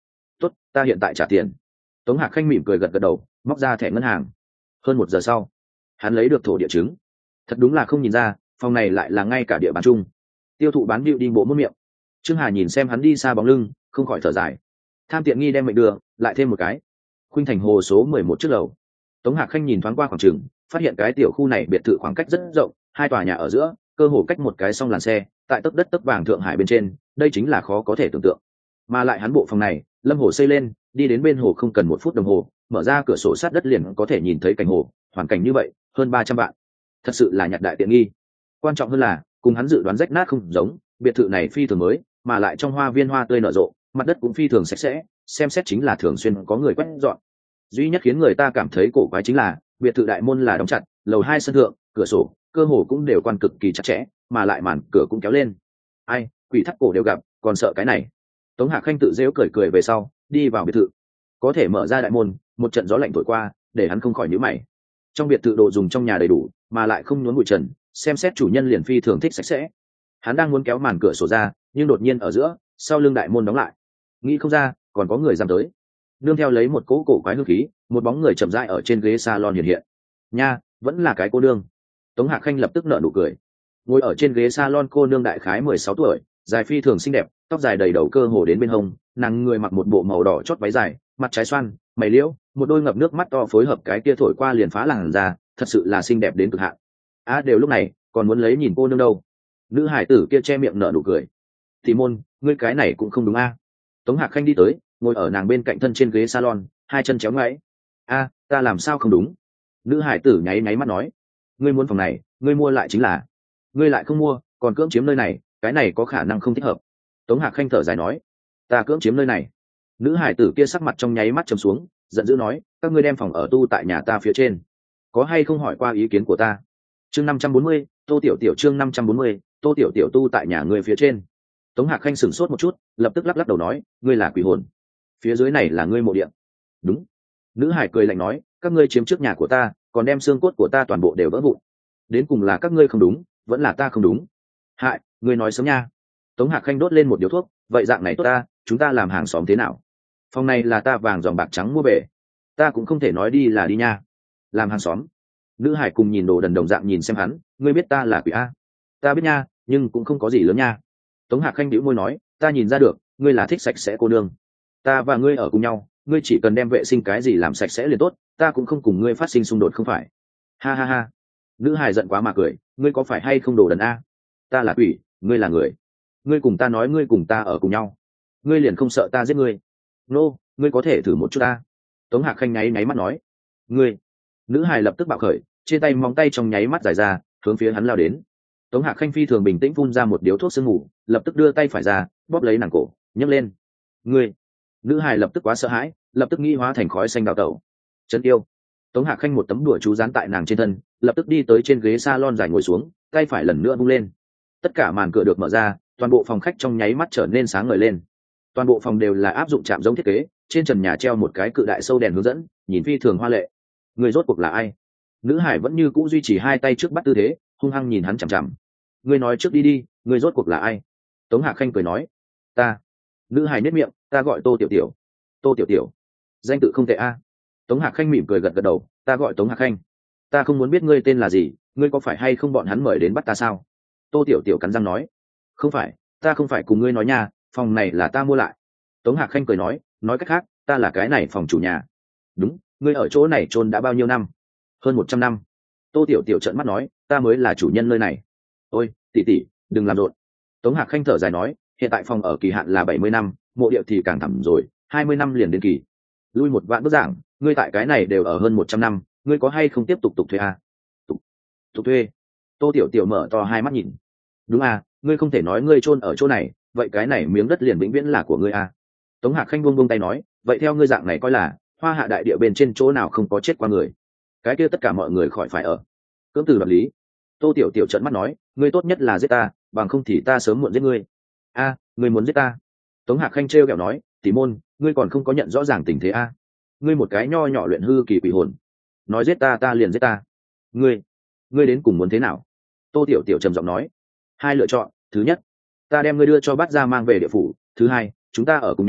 tốt, ta hiện tại trả tiền. Tống Hạc Khanh mỉm cười gật gật đầu, móc ra thẻ ngân hàng. Hơn 1 giờ sau, hắn lấy được thổ địa chứng. Thật đúng là không nhìn ra, phòng này lại là ngay cả địa bàn chung. Tiêu thụ bán điệu đi bộ muôn miệng. Trương Hà nhìn xem hắn đi xa bóng lưng, không khỏi thở dài. Tham tiện nghi đem mệnh đưa, lại thêm một cái. Khuynh Thành Hồ số 11 trước lầu. Tống Hạc Khanh nhìn thoáng qua khoảng trường, phát hiện cái tiểu khu này biệt thự khoảng cách rất rộng, 2 tòa nhà ở giữa, cơ hồ cách một cái song làn xe, tại tấc đất tấc vàng Thượng Hải bên trên, đây chính là khó có thể tưởng tượng. Mà lại hắn bộ phòng này, lâm hồ xây lên, đi đến bên hồ không cần 1 phút đồng hồ, mở ra cửa sổ sát đất liền có thể nhìn thấy cảnh hồ, hoàn cảnh như vậy, hơn 300 vạn. Thật sự là nhặt đại tiện nghi. Quan trọng hơn là, cùng hắn dự đoán rách nát không giống, biệt thự này phi thường mới, mà lại trong hoa viên hoa tươi nở rộ, mặt đất cũng phi thường sạch sẽ, xem xét chính là thường xuyên có người quét dọn. Duy nhất khiến người ta cảm thấy cổ quái chính là, biệt thự đại môn là đóng chặt, lầu 2 sân thượng, cửa sổ, cơ hồ cũng đều quan cực kỳ chặt chẽ, mà lại màn cửa cũng kéo lên. Ai, quỷ thắt cổ đều gặp, còn sợ cái này. Tống Hạc Khanh tự giễu cười cười về sau, đi vào biệt thự. Có thể mở ra đại môn, một trận gió lạnh thổi qua, để hắn không khỏi nhíu mày. Trong biệt thự đồ dùng trong nhà đầy đủ, mà lại không nhuốm bụi trần, xem xét chủ nhân liền phi thường thích sạch sẽ. Hắn đang muốn kéo màn cửa sổ ra, nhưng đột nhiên ở giữa, sau lưng đại môn đóng lại. Nghĩ không ra, còn có người dám tới. Nương theo lấy một cỗ cổ quái hương khí, một bóng người chậm rãi ở trên ghế salon hiện hiện. Nha, vẫn là cái cô nương. Tống Hạc Khanh lập tức nở nụ cười. Ngồi ở trên ghế salon cô nương đại khái 16 tuổi, dài phi thường xinh đẹp, tóc dài đầy đầu cơ hồ đến bên hông, nàng người mặc một bộ màu đỏ chót váy dài, mặt trái xoan, mày liễu, một đôi ngập nước mắt to phối hợp cái kia thổi qua liền phá làn da, thật sự là xinh đẹp đến cực hạn. Đều lúc này, còn muốn lấy nhìn cô nương đâu. Nữ hải tử kia che miệng nở nụ cười. Thì môn, ngươi cái này cũng không đúng a. Tống Hạc Khanh đi tới, ngồi ở nàng bên cạnh thân trên ghế salon, hai chân chéo ngoáy. Ta làm sao không đúng? Nữ hải tử nháy nháy mắt nói. Ngươi muốn phòng này, ngươi mua lại chính là. Ngươi lại không mua, còn cưỡng chiếm nơi này, cái này có khả năng không thích hợp. Tống Hạc Khanh thở dài nói. Ta cưỡng chiếm nơi này. Nữ hải tử kia sắc mặt trong nháy mắt trầm xuống, giận dữ nói, các ngươi đem phòng ở tu tại nhà ta phía trên, có hay không hỏi qua ý kiến của ta? Chương 540, Tô Tiểu Tiểu chương 540, Tô Tiểu Tiểu tu tại nhà ngươi phía trên. Tống Hạc Khanh sửng sốt một chút, lập tức lắc lắc đầu nói, ngươi là quỷ hồn. Phía dưới này là ngươi mộ địa. Đúng. Nữ hải cười lạnh nói, các ngươi chiếm trước nhà của ta, còn đem xương cốt của ta toàn bộ đều vỡ vụn. Đến cùng là các ngươi không đúng, vẫn là ta không đúng. Hại, ngươi nói sớm nha. Tống Hạc Khanh đốt lên một điếu thuốc, vậy dạng này tốt ta, chúng ta làm hàng xóm thế nào? Phòng này là ta vàng dòng bạc trắng mua về, ta cũng không thể nói đi là đi nha. Làm hàng xóm? Nữ hải cùng nhìn đồ đần đồng dạng nhìn xem hắn, ngươi biết ta là quỷ a? Ta biết nha, nhưng cũng không có gì lớn nha. Tống Hạc Khanh bĩu môi nói, ta nhìn ra được, ngươi là thích sạch sẽ cô nương. Ta và ngươi ở cùng nhau, ngươi chỉ cần đem vệ sinh cái gì làm sạch sẽ liền tốt, ta cũng không cùng ngươi phát sinh xung đột không phải? Ha ha ha. Nữ hải giận quá mà cười, ngươi có phải hay không đồ đần a? Ta là quỷ, ngươi là người. Ngươi cùng ta nói ngươi cùng ta ở cùng nhau, ngươi liền không sợ ta giết ngươi? Nô, ngươi có thể thử một chút ta. Tống Hạc Khanh nháy nháy mắt nói. Ngươi. Nữ hài lập tức bạo khởi, trên tay móng tay trong nháy mắt dài ra, hướng phía hắn lao đến. Tống Hạc Khanh phi thường bình tĩnh phun ra một điếu thuốc sương mù, lập tức đưa tay phải ra, bóp lấy nàng cổ, nhấc lên. Ngươi. Nữ hài lập tức quá sợ hãi, lập tức nghi hóa thành khói xanh đào tẩu. Chân yêu. Tống Hạc Khanh một tấm đùa chú dán tại nàng trên thân, lập tức đi tới trên ghế salon dài ngồi xuống, tay phải lần nữa vung lên. Tất cả màn cửa được mở ra, toàn bộ phòng khách trong nháy mắt trở nên sáng ngời lên. Toàn bộ phòng đều là áp dụng chạm giống thiết kế, trên trần nhà treo một cái cự đại sâu đèn hướng dẫn, nhìn phi thường hoa lệ. Người rốt cuộc là ai? Nữ hải vẫn như cũ duy trì hai tay trước bắt tư thế, hung hăng nhìn hắn chằm chằm. Ngươi nói trước đi đi, ngươi rốt cuộc là ai? Tống Hạc Khanh cười nói. Ta. Nữ hải nết miệng, ta gọi Tô Tiểu Tiểu. Tô Tiểu Tiểu, danh tự không tệ a. Tống Hạc Khanh mỉm cười gật gật đầu, ta gọi Tống Hạc Khanh. Ta không muốn biết ngươi tên là gì, ngươi có phải hay không bọn hắn mời đến bắt ta sao? Tô Tiểu Tiểu cắn răng nói. Không phải, ta không phải cùng ngươi nói nha, phòng này là ta mua lại. Tống Hạc Khanh cười nói cách khác, ta là cái này phòng chủ nhà. Đúng, ngươi ở chỗ này chôn đã bao nhiêu năm? Hơn 100 năm. Tô Tiểu Tiểu trợn mắt nói, ta mới là chủ nhân nơi này. Ôi, tỷ tỷ, đừng làm rộn. Tống Hạc Khanh thở dài nói, hiện tại phòng ở kỳ hạn là 70 năm, mộ địa thì càng thẳm rồi, 20 năm liền đến kỳ. Lui một vạn bước giảng, ngươi tại cái này đều ở hơn 100 năm, ngươi có hay không tiếp tục thuê à? Tục thuê. Tô Tiểu Tiểu mở to hai mắt nhìn. Đúng à, ngươi không thể nói ngươi chôn ở chỗ này, vậy cái này miếng đất liền vĩnh viễn là của ngươi à? Tống Hạc Khanh buông tay nói, vậy theo ngươi dạng này coi là Hoa Hạ đại địa bên trên chỗ nào không có chết qua người, cái kia tất cả mọi người khỏi phải ở. Cưỡng từ đoạt lý. Tô Tiểu Tiểu trợn mắt nói, ngươi tốt nhất là giết ta, bằng không thì ta sớm muộn giết ngươi. Ngươi muốn giết ta? Tống Hạc Khanh trêu ghẹo nói, tỷ môn, ngươi còn không có nhận rõ ràng tình thế a? Ngươi một cái nho nhỏ luyện hư kỳ quỷ hồn, nói giết ta ta liền giết ta. Ngươi đến cùng muốn thế nào? Tô Tiểu Tiểu trầm giọng nói, hai lựa chọn, thứ nhất, ta đem ngươi đưa cho Bát Gia mang về địa phủ, thứ hai, chúng ta ở cùng nhau,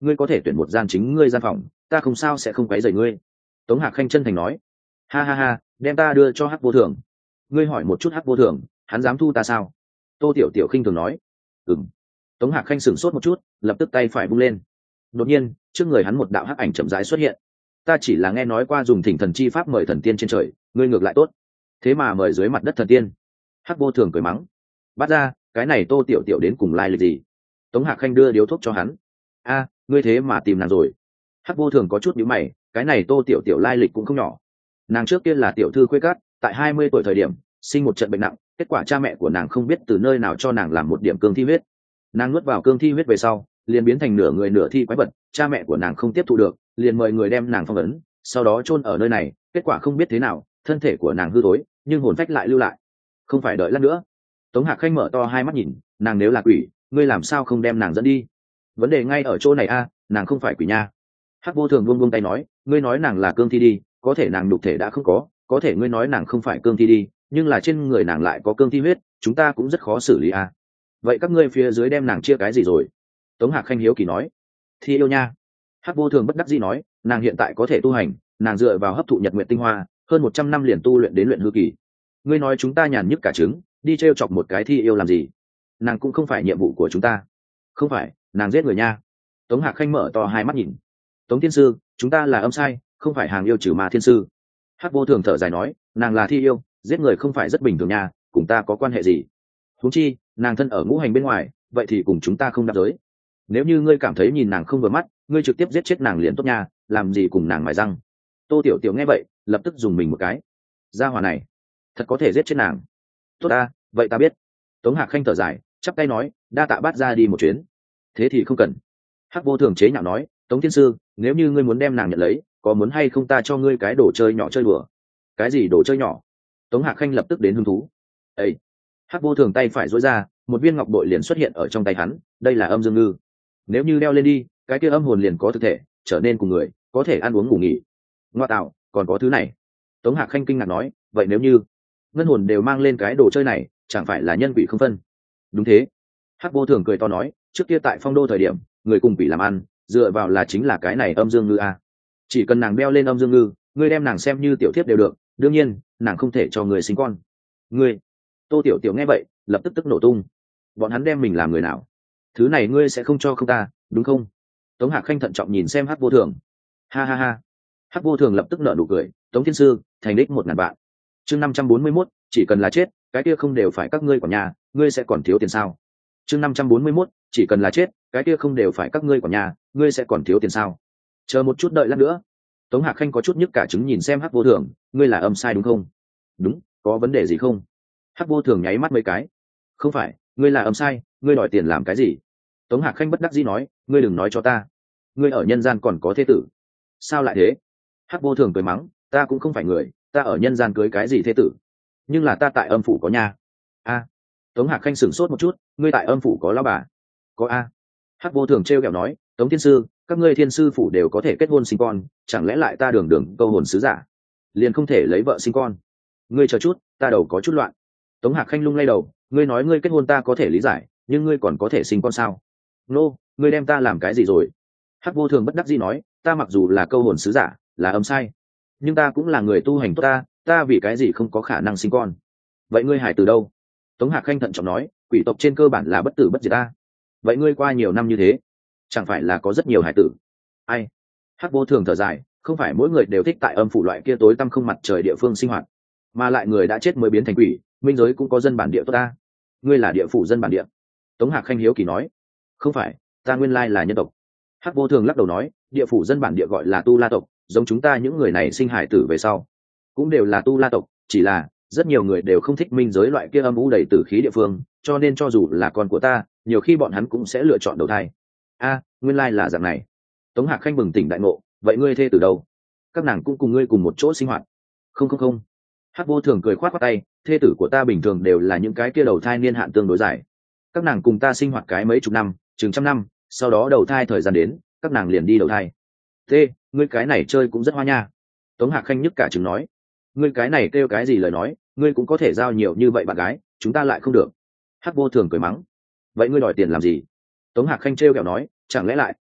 ngươi có thể tuyển một gian chính ngươi gian phòng, ta không sao sẽ không quấy rầy ngươi. Tống Hạc Khanh chân thành nói. Ha ha ha, đem ta đưa cho Hắc Vô Thường. Ngươi hỏi một chút Hắc Vô Thường, hắn dám thu ta sao? Tô Tiểu Tiểu khinh thường nói. Ừm. Tống Hạc Khanh sửng sốt một chút, lập tức tay phải vung lên. Đột nhiên, trước người hắn một đạo hắc ảnh chậm rãi xuất hiện. Ta chỉ là nghe nói qua dùng thỉnh thần chi pháp mời thần tiên trên trời, ngươi ngược lại tốt, thế mà mời dưới mặt đất thần tiên. Hắc Vô Thường cười mắng. Bắt ra, cái này Tô Tiểu Tiểu đến cùng lai lịch gì? Tống Hạc Khanh đưa điếu thuốc cho hắn. A, ngươi thế mà tìm nàng rồi. Hắc Vô Thường có chút nhíu mày, cái này Tô Tiểu Tiểu lai lịch cũng không nhỏ. Nàng trước kia là tiểu thư khuê cát, tại 20 tuổi thời điểm sinh một trận bệnh nặng, kết quả cha mẹ của nàng không biết từ nơi nào cho nàng làm một điểm cương thi huyết. Nàng nuốt vào cương thi huyết về sau, liền biến thành nửa người nửa thi quái vật, cha mẹ của nàng không tiếp thu được, liền mời người đem nàng phong ấn, sau đó chôn ở nơi này, kết quả không biết thế nào, thân thể của nàng hư thối, nhưng hồn phách lại lưu lại. Không phải đợi lát nữa. Tống Hạc Khanh mở to hai mắt nhìn, nàng nếu là quỷ, ngươi làm sao không đem nàng dẫn đi? Vấn đề ngay ở chỗ này a, nàng không phải quỷ nha. Hắc Vô Thường buông tay nói, ngươi nói nàng là cương thi đi, có thể nàng nhục thể đã không có thể ngươi nói nàng không phải cương thi đi, nhưng là trên người nàng lại có cương thi huyết, chúng ta cũng rất khó xử lý a. Vậy các ngươi phía dưới đem nàng chia cái gì rồi? Tống Hạc Khanh hiếu kỳ nói. Thi yêu nha. Hắc Vô Thường bất đắc dĩ nói, nàng hiện tại có thể tu hành, nàng dựa vào hấp thụ nhật nguyện tinh hoa, hơn 100 năm liền tu luyện đến luyện hư kỳ. Ngươi nói chúng ta nhàn nhức cả trứng, đi trêu chọc một cái thi yêu làm gì? Nàng cũng không phải nhiệm vụ của chúng ta. Không phải, nàng giết người nha. Tống Hạc Khanh mở to hai mắt nhìn. Tống Thiên Sư, chúng ta là âm sai, không phải hàng yêu trừ ma thiên sư. Hắc Vô Thường thở dài nói, nàng là thi yêu, giết người không phải rất bình thường nha, cùng ta có quan hệ gì? Huống chi, nàng thân ở ngũ hành bên ngoài, vậy thì cùng chúng ta không đáp giới. Nếu như ngươi cảm thấy nhìn nàng không vừa mắt, ngươi trực tiếp giết chết nàng liền tốt nha, làm gì cùng nàng mài răng? Tô Tiểu Tiểu nghe vậy, lập tức dùng mình một cái. Gia hỏa này, thật có thể giết chết nàng. Tốt ta, vậy ta biết. Tống Hạc Khanh thở dài, chắp tay nói, đa tạ Bát ra đi một chuyến. Thế thì không cần. Hắc Vô Thường chế nhạo nói, Tống Thiên Sư, nếu như ngươi muốn đem nàng nhận lấy, có muốn hay không ta cho ngươi cái đồ chơi nhỏ chơi đùa? Cái gì đồ chơi nhỏ? Tống Hạc Khanh lập tức đến hứng thú. Ê! Hắc Vô Thường tay phải duỗi ra, một viên ngọc bội liền xuất hiện ở trong tay hắn, đây là âm dương ngư. Nếu như đeo lên đi, cái kia âm hồn liền có thực thể, trở nên cùng người, có thể ăn uống ngủ nghỉ. Ngoa tạo, còn có thứ này. Tống Hạc Khanh kinh ngạc nói, vậy nếu như ngân hồn đều mang lên cái đồ chơi này, chẳng phải là nhân quỷ không phân? Đúng thế. Hắc Vô Thường cười to nói, trước kia tại Phong Đô thời điểm, người cùng quỷ làm ăn, dựa vào là chính là cái này âm dương ngư a. Chỉ cần nàng đeo lên âm dương ngư, ngươi đem nàng xem như tiểu thiếp đều được, đương nhiên, nàng không thể cho người sinh con. Ngươi. Tô Tiểu Tiểu nghe vậy, lập tức tức nổ tung. Bọn hắn đem mình làm người nào? Thứ này ngươi sẽ không cho không ta, đúng không? Tống Hạc Khanh thận trọng nhìn xem Hắc Vô Thường. Ha ha ha. Hắc Vô Thường lập tức nở nụ cười, Tống Thiên Sư, thành đích 1000 vạn. Chương 541, chỉ cần là chết, cái kia không đều phải các ngươi quản nhà, ngươi sẽ còn thiếu tiền sao? Chương 541, chỉ cần là chết, cái kia không đều phải các ngươi quản nhà, ngươi sẽ còn thiếu tiền sao? Chờ một chút đợi lát nữa. Tống Hạc Khanh có chút nhức cả trứng nhìn xem Hắc Vô Thường, ngươi là âm sai đúng không? Đúng, có vấn đề gì không? Hắc Vô Thường nháy mắt mấy cái. Không phải, ngươi là âm sai, ngươi đòi tiền làm cái gì? Tống Hạc Khanh bất đắc dĩ nói, ngươi đừng nói cho ta, ngươi ở nhân gian còn có thế tử. Sao lại thế? Hắc Vô Thường cười mắng, ta cũng không phải người, ta ở nhân gian cưới cái gì thế tử? Nhưng là ta tại âm phủ có nhà. A. Tống Hạc Khanh sửng sốt một chút, ngươi tại âm phủ có lão bà? Có a. Hắc Vô Thường trêu ghẹo nói, Tống Thiên Sư, các ngươi thiên sư phủ đều có thể kết hôn sinh con, chẳng lẽ lại ta đường đường câu hồn sứ giả liền không thể lấy vợ sinh con? Ngươi chờ chút, ta đầu có chút loạn. Tống Hạc Khanh lung lay đầu, ngươi nói ngươi kết hôn ta có thể lý giải, nhưng ngươi còn có thể sinh con sao? Nô, ngươi đem ta làm cái gì rồi? Hắc Vô Thường bất đắc dĩ nói, ta mặc dù là câu hồn sứ giả, là âm sai, nhưng ta cũng là người tu hành tốt ta vì cái gì không có khả năng sinh con? Vậy ngươi hải từ đâu? Tống Hạc Khanh thận trọng nói, quỷ tộc trên cơ bản là bất tử bất diệt ta. Vậy ngươi qua nhiều năm như thế, chẳng phải là có rất nhiều hải tử? Ai? Hắc Vô Thường thở dài, không phải mỗi người đều thích tại âm phủ loại kia tối tăm không mặt trời địa phương sinh hoạt, mà lại người đã chết mới biến thành quỷ, minh giới cũng có dân bản địa tốt ta. Ngươi là địa phủ dân bản địa? Tống Hạc Khanh hiếu kỳ nói, không phải, ta nguyên lai là nhân tộc. Hắc Vô Thường lắc đầu nói, địa phủ dân bản địa gọi là tu la tộc, giống chúng ta những người này sinh hải tử về sau cũng đều là tu la tộc, chỉ là rất nhiều người đều không thích minh giới loại kia âm u đầy tử khí địa phương, cho nên cho dù là con của ta, nhiều khi bọn hắn cũng sẽ lựa chọn đầu thai. A, nguyên lai là dạng này. Tống Hạc Khanh bừng tỉnh đại ngộ, vậy ngươi thê từ đâu? Các nàng cũng cùng ngươi cùng một chỗ sinh hoạt? Không. Hắc Vô Thường cười khoát khoát tay, thê tử của ta bình thường đều là những cái kia đầu thai niên hạn tương đối dài, các nàng cùng ta sinh hoạt cái mấy chục năm, chừng trăm năm, sau đó đầu thai thời gian đến, các nàng liền đi đầu thai. Thế, ngươi cái này chơi cũng rất hoa nha. Tống Hạc Khanh nhức cả trứng nói, ngươi cái này kêu cái gì lời nói, ngươi cũng có thể giao nhiều như vậy bạn gái, chúng ta lại không được. Hắc Vô Thường cười mắng, vậy ngươi đòi tiền làm gì? Tống Hạc Khanh trêu ghẹo nói, chẳng lẽ lại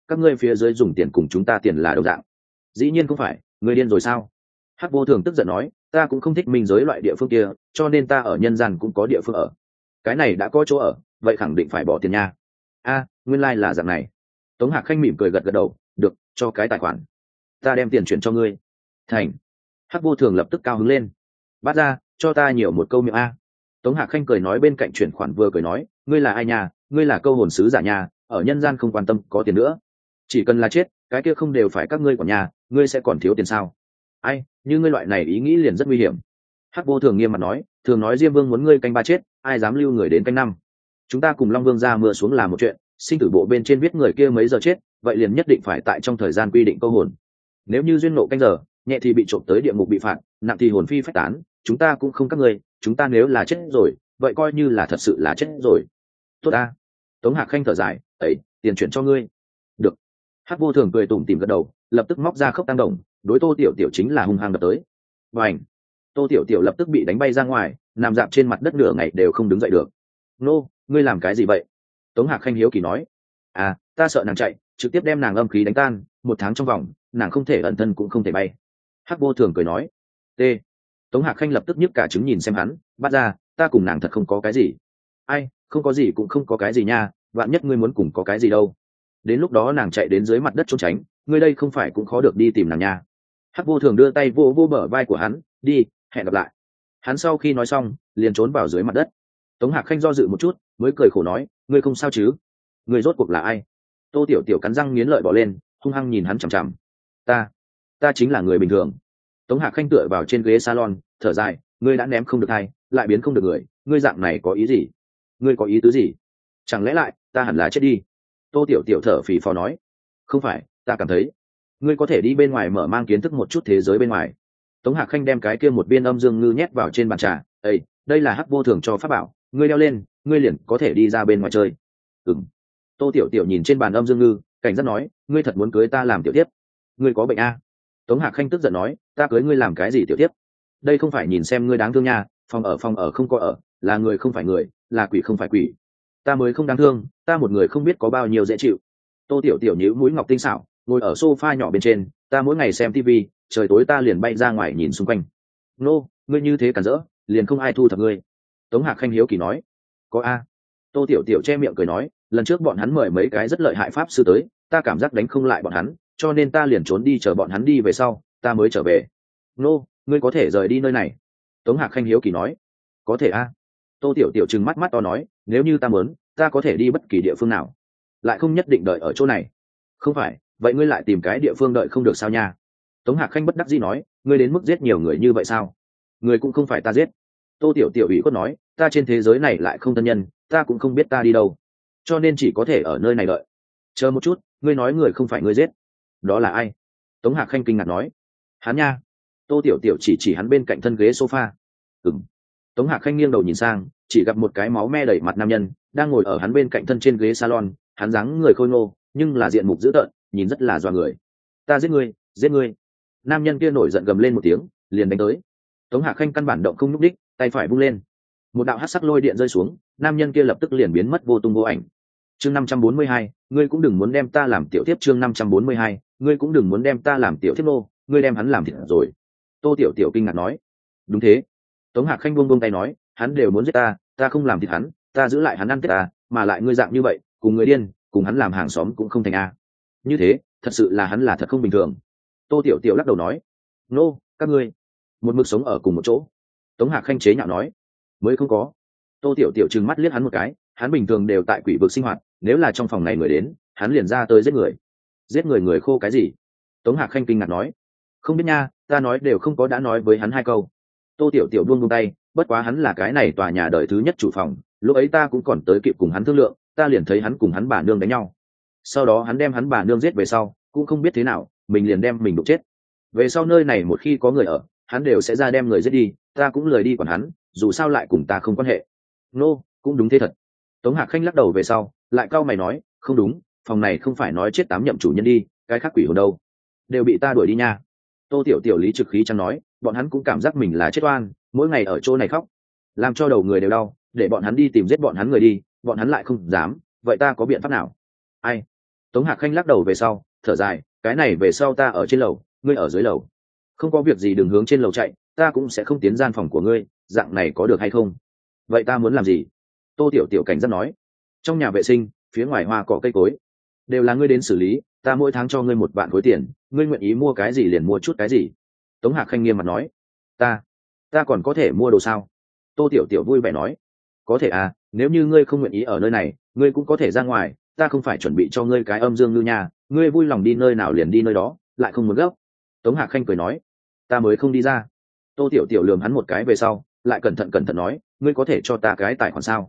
các ngươi phía dưới dùng tiền cùng chúng ta tiền là đồng dạng. Dĩ nhiên không phải, ngươi điên rồi sao? Hắc Vô Thường tức giận nói, ta cũng không thích minh giới loại địa phương kia, cho nên ta ở nhân gian cũng có địa phương ở. Cái này đã có chỗ ở, vậy khẳng định phải bỏ tiền nha. A, nguyên lai là dạng này. Tống Hạc Khanh mỉm cười gật gật đầu, được, cho cái tài khoản, ta đem tiền chuyển cho ngươi. Thành. Hắc Vô Thường lập tức cao hứng lên. Bắt ra, cho ta nhiều một câu miệng a. Tống Hạc Khanh cười nói bên cạnh chuyển khoản vừa cười nói, ngươi là ai nhà, ngươi là câu hồn sứ giả nhà, ở nhân gian không quan tâm có tiền nữa, chỉ cần là chết, cái kia không đều phải các ngươi quản nhà, ngươi sẽ còn thiếu tiền sao? Ai, như ngươi loại này ý nghĩ liền rất nguy hiểm. Hắc Vô Thường nghiêm mặt nói, thường nói Diêm Vương muốn ngươi canh ba chết, ai dám lưu người đến canh năm. Chúng ta cùng Long Vương ra mưa xuống là một chuyện, sinh tử bộ bên trên viết người kia mấy giờ chết, vậy liền nhất định phải tại trong thời gian quy định câu hồn. Nếu như duyên nộ canh giờ, nhẹ thì bị trộm tới địa ngục bị phạt, nặng thì hồn phi phách tán, chúng ta cũng không các ngươi, chúng ta nếu là chết rồi, vậy coi như là thật sự là chết rồi. Tốt ta. Tống Hạc Khanh thở dài, ấy, tiền chuyển cho ngươi. Được. Hắc Vô Thường cười tủm tỉm gật đầu, lập tức móc ra khốc tăng đồng, đối Tô Tiểu Tiểu chính là hung hăng đập tới. Bành! Tô Tiểu Tiểu lập tức bị đánh bay ra ngoài, nằm dạp trên mặt đất nửa ngày đều không đứng dậy được. Nô, ngươi làm cái gì vậy? Tống Hạc Khanh hiếu kỳ nói. À, ta sợ nàng chạy, trực tiếp đem nàng âm khí đánh tan, 1 tháng trong vòng, nàng không thể ẩn thân cũng không thể bay. Hắc Vô Thường cười nói. T. Tống Hạc Khanh lập tức nhức cả trứng nhìn xem hắn, bắt ra, ta cùng nàng thật không có cái gì. Ai, không có gì cũng không có cái gì nha, vạn nhất ngươi muốn cùng có cái gì đâu. Đến lúc đó nàng chạy đến dưới mặt đất trốn tránh, ngươi đây không phải cũng khó được đi tìm nàng nha. Hắc Vô Thường đưa tay vô vô bờ vai của hắn, đi, hẹn gặp lại. Hắn sau khi nói xong, liền trốn vào dưới mặt đất. Tống Hạc Khanh do dự một chút, mới cười khổ nói, ngươi không sao chứ? Ngươi rốt cuộc là ai? Tô Tiểu Tiểu cắn răng nghiến lợi bỏ lên, hung hăng nhìn hắn chằm chằm. Ta chính là người bình thường. Tống Hạc Khanh tựa vào trên ghế salon, thở dài, ngươi đã ném không được hay, lại biến không được người, ngươi dạng này có ý gì? Ngươi có ý tứ gì? Chẳng lẽ lại ta hẳn là chết đi? Tô Tiểu Tiểu thở phì phò nói, không phải, ta cảm thấy ngươi có thể đi bên ngoài mở mang kiến thức một chút thế giới bên ngoài. Tống Hạc Khanh đem cái kia một viên âm dương ngư nhét vào trên bàn trà, ây, đây là Hắc Vô Thường cho pháp bảo, ngươi đeo lên, ngươi liền có thể đi ra bên ngoài chơi. Ừm. Tô Tiểu Tiểu nhìn trên bàn âm dương ngư, cảnh giác nói, ngươi thật muốn cưới ta làm tiểu tiếp? Ngươi có bệnh a? Tống Hạc Khanh tức giận nói, ta cưới ngươi làm cái gì tiểu tiếp? Đây không phải nhìn xem ngươi đáng thương nha, phòng ở không có ở, là người không phải người, là quỷ không phải quỷ. Ta mới không đáng thương, ta một người không biết có bao nhiêu dễ chịu. Tô Tiểu Tiểu nhíu mũi ngọc tinh xảo, ngồi ở sofa nhỏ bên trên, ta mỗi ngày xem tivi, trời tối ta liền bay ra ngoài nhìn xung quanh. Nô, ngươi như thế cản rỡ, liền không ai thu thập ngươi. Tống Hạc Khanh hiếu kỳ nói, có a. Tô Tiểu Tiểu che miệng cười nói, lần trước bọn hắn mời mấy cái rất lợi hại pháp sư tới, ta cảm giác đánh không lại bọn hắn, cho nên ta liền trốn đi chờ bọn hắn đi về sau, ta mới trở về. Nô, ngươi có thể rời đi nơi này. Tống Hạc Khanh hiếu kỳ nói, có thể a. Tô Tiểu Tiểu trừng mắt mắt to nói, nếu như ta muốn, ta có thể đi bất kỳ địa phương nào, lại không nhất định đợi ở chỗ này. Không phải, vậy ngươi lại tìm cái địa phương đợi không được sao nha? Tống Hạc Khanh bất đắc dĩ nói, ngươi đến mức giết nhiều người như vậy sao? Người cũng không phải ta giết. Tô Tiểu Tiểu ủy khuất nói, ta trên thế giới này lại không thân nhân, ta cũng không biết ta đi đâu, cho nên chỉ có thể ở nơi này đợi. Chờ một chút, ngươi nói người không phải ngươi giết, đó là ai? Tống Hạc Khanh kinh ngạc nói, hắn nha. Tô Tiểu Tiểu chỉ hắn bên cạnh thân ghế sofa. Ừm. Tống Hạc Khanh nghiêng đầu nhìn sang, chỉ gặp một cái máu me đầy mặt nam nhân đang ngồi ở hắn bên cạnh thân trên ghế salon, hắn dáng người khôi ngô nhưng là diện mục dữ tợn, nhìn rất là dọa người. Ta giết ngươi, giết ngươi. Nam nhân kia nổi giận gầm lên một tiếng, liền đánh tới. Tống Hạc Khanh căn bản động không nhúc đích, tay phải vung lên, một đạo hắc sắc lôi điện rơi xuống, nam nhân kia lập tức liền biến mất vô tung vô ảnh. Chương 542, ngươi cũng đừng muốn đem ta làm tiểu thiếp. Chương 542, ngươi cũng đừng muốn đem ta làm tiểu thiếp nô, ngươi đem hắn làm thịt rồi. Tô Tiểu Tiểu kinh ngạc nói, đúng thế. Tống Hạc Khanh buông tay nói, hắn đều muốn giết ta, ta không làm thịt hắn, ta giữ lại hắn ăn tết ta, mà lại ngươi dạng như vậy, cùng người điên, cùng hắn làm hàng xóm cũng không thành a. Như thế, thật sự là hắn là thật không bình thường. Tô Tiểu Tiểu lắc đầu nói, nô, các ngươi một mực sống ở cùng một chỗ. Tống Hạc Khanh chế nhạo nói, mới không có. Tô Tiểu Tiểu trừng mắt liếc hắn một cái, hắn bình thường đều tại quỷ vực sinh hoạt, nếu là trong phòng này người đến, hắn liền ra tới giết người. Giết người người khô cái gì? Tống Hạc Khanh kinh ngạc nói, không biết nha, ta nói đều không có đã nói với hắn 2 câu. Tô Tiểu Tiểu buông tay, bất quá hắn là cái này tòa nhà đời thứ nhất chủ phòng, lúc ấy ta cũng còn tới kịp cùng hắn thương lượng, ta liền thấy hắn cùng hắn bà nương đánh nhau. Sau đó hắn đem hắn bà nương giết về sau, cũng không biết thế nào, mình liền đem mình đụng chết. Về sau nơi này một khi có người ở, hắn đều sẽ ra đem người giết đi, ta cũng lười đi quản hắn, dù sao lại cùng ta không quan hệ. Nô, cũng đúng thế thật. Tống Hạc Khanh lắc đầu về sau, lại cau mày nói, không đúng, phòng này không phải nói chết 8 nhậm chủ nhân đi, cái khác quỷ hồn đâu, đều bị ta đuổi đi nha. Tô Tiểu Tiểu lý trực khí chẳng nói, bọn hắn cũng cảm giác mình là chết oan, mỗi ngày ở chỗ này khóc, làm cho đầu người đều đau, để bọn hắn đi tìm giết bọn hắn người đi, bọn hắn lại không dám, vậy ta có biện pháp nào? Ai? Tống Hạc Khanh lắc đầu về sau thở dài, cái này về sau ta ở trên lầu, ngươi ở dưới lầu, không có việc gì đừng hướng trên lầu chạy, ta cũng sẽ không tiến gian phòng của ngươi, dạng này có được hay không? Vậy ta muốn làm gì? Tô Tiểu Tiểu cảnh giác nói. Trong nhà vệ sinh, phía ngoài hoa cỏ cây cối đều là ngươi đến xử lý, ta mỗi tháng cho ngươi 1 vạn khối tiền, ngươi nguyện ý mua cái gì liền mua chút cái gì. Tống Hạc Khanh nghiêm mặt nói. Ta còn có thể mua đồ sao? Tô Tiểu Tiểu vui vẻ nói. Có thể à, nếu như ngươi không nguyện ý ở nơi này, ngươi cũng có thể ra ngoài, ta không phải chuẩn bị cho ngươi cái âm dương ngư nhà, ngươi vui lòng đi nơi nào liền đi nơi đó, lại không muốn gấp. Tống Hạc Khanh cười nói. Ta mới không đi ra. Tô Tiểu Tiểu lườm hắn một cái về sau lại cẩn thận nói, ngươi có thể cho ta cái tài khoản sao?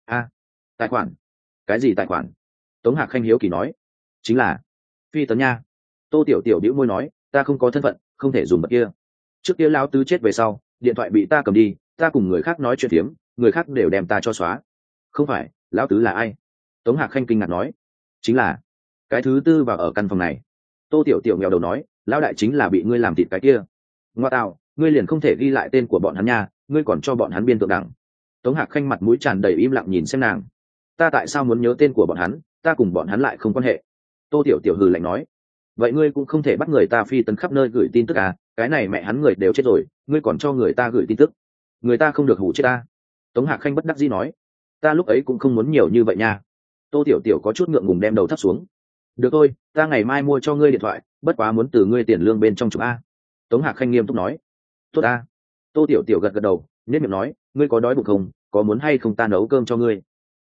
Tài khoản? Cái gì tài khoản? Tống Hạc Khanh hiếu kỳ nói. Chính là phi tấn nha. Tô Tiểu Tiểu bĩu môi nói, ta không có thân phận, không thể dùng bật kia. Trước kia lão tứ chết về sau, điện thoại bị ta cầm đi, ta cùng người khác nói chuyện phiếm, người khác đều đem ta cho xóa. Không phải, lão tứ là ai? Tống Hạc Khanh kinh ngạc nói. Chính là cái thứ tư vào ở căn phòng này. Tô Tiểu Tiểu nghèo đầu nói, lão đại chính là bị ngươi làm thịt cái kia. Ngoa tạo, ngươi liền không thể ghi lại tên của bọn hắn nha, ngươi còn cho bọn hắn biên tượng đẳng. Tống Hạc Khanh mặt mũi tràn đầy im lặng nhìn xem nàng. Ta tại sao muốn nhớ tên của bọn hắn, ta cùng bọn hắn lại không quan hệ. Tô Tiểu Tiểu hừ lạnh nói. Vậy ngươi cũng không thể bắt người ta phi tấn khắp nơi gửi tin tức à, cái này mẹ hắn người đều chết rồi, ngươi còn cho người ta gửi tin tức, người ta không được hủ chết ta. Tống Hạc Khanh bất đắc dĩ nói. Ta lúc ấy cũng không muốn nhiều như vậy nha. Tô Tiểu Tiểu có chút ngượng ngùng đem đầu thấp xuống. Được thôi, ta ngày mai mua cho ngươi điện thoại, bất quá muốn từ ngươi tiền lương bên trong chụp a. Tống Hạc Khanh nghiêm túc nói. Tốt a. Tô Tiểu Tiểu gật đầu, nhếch miệng nói, ngươi có đói bụng không, có muốn hay không ta nấu cơm cho ngươi?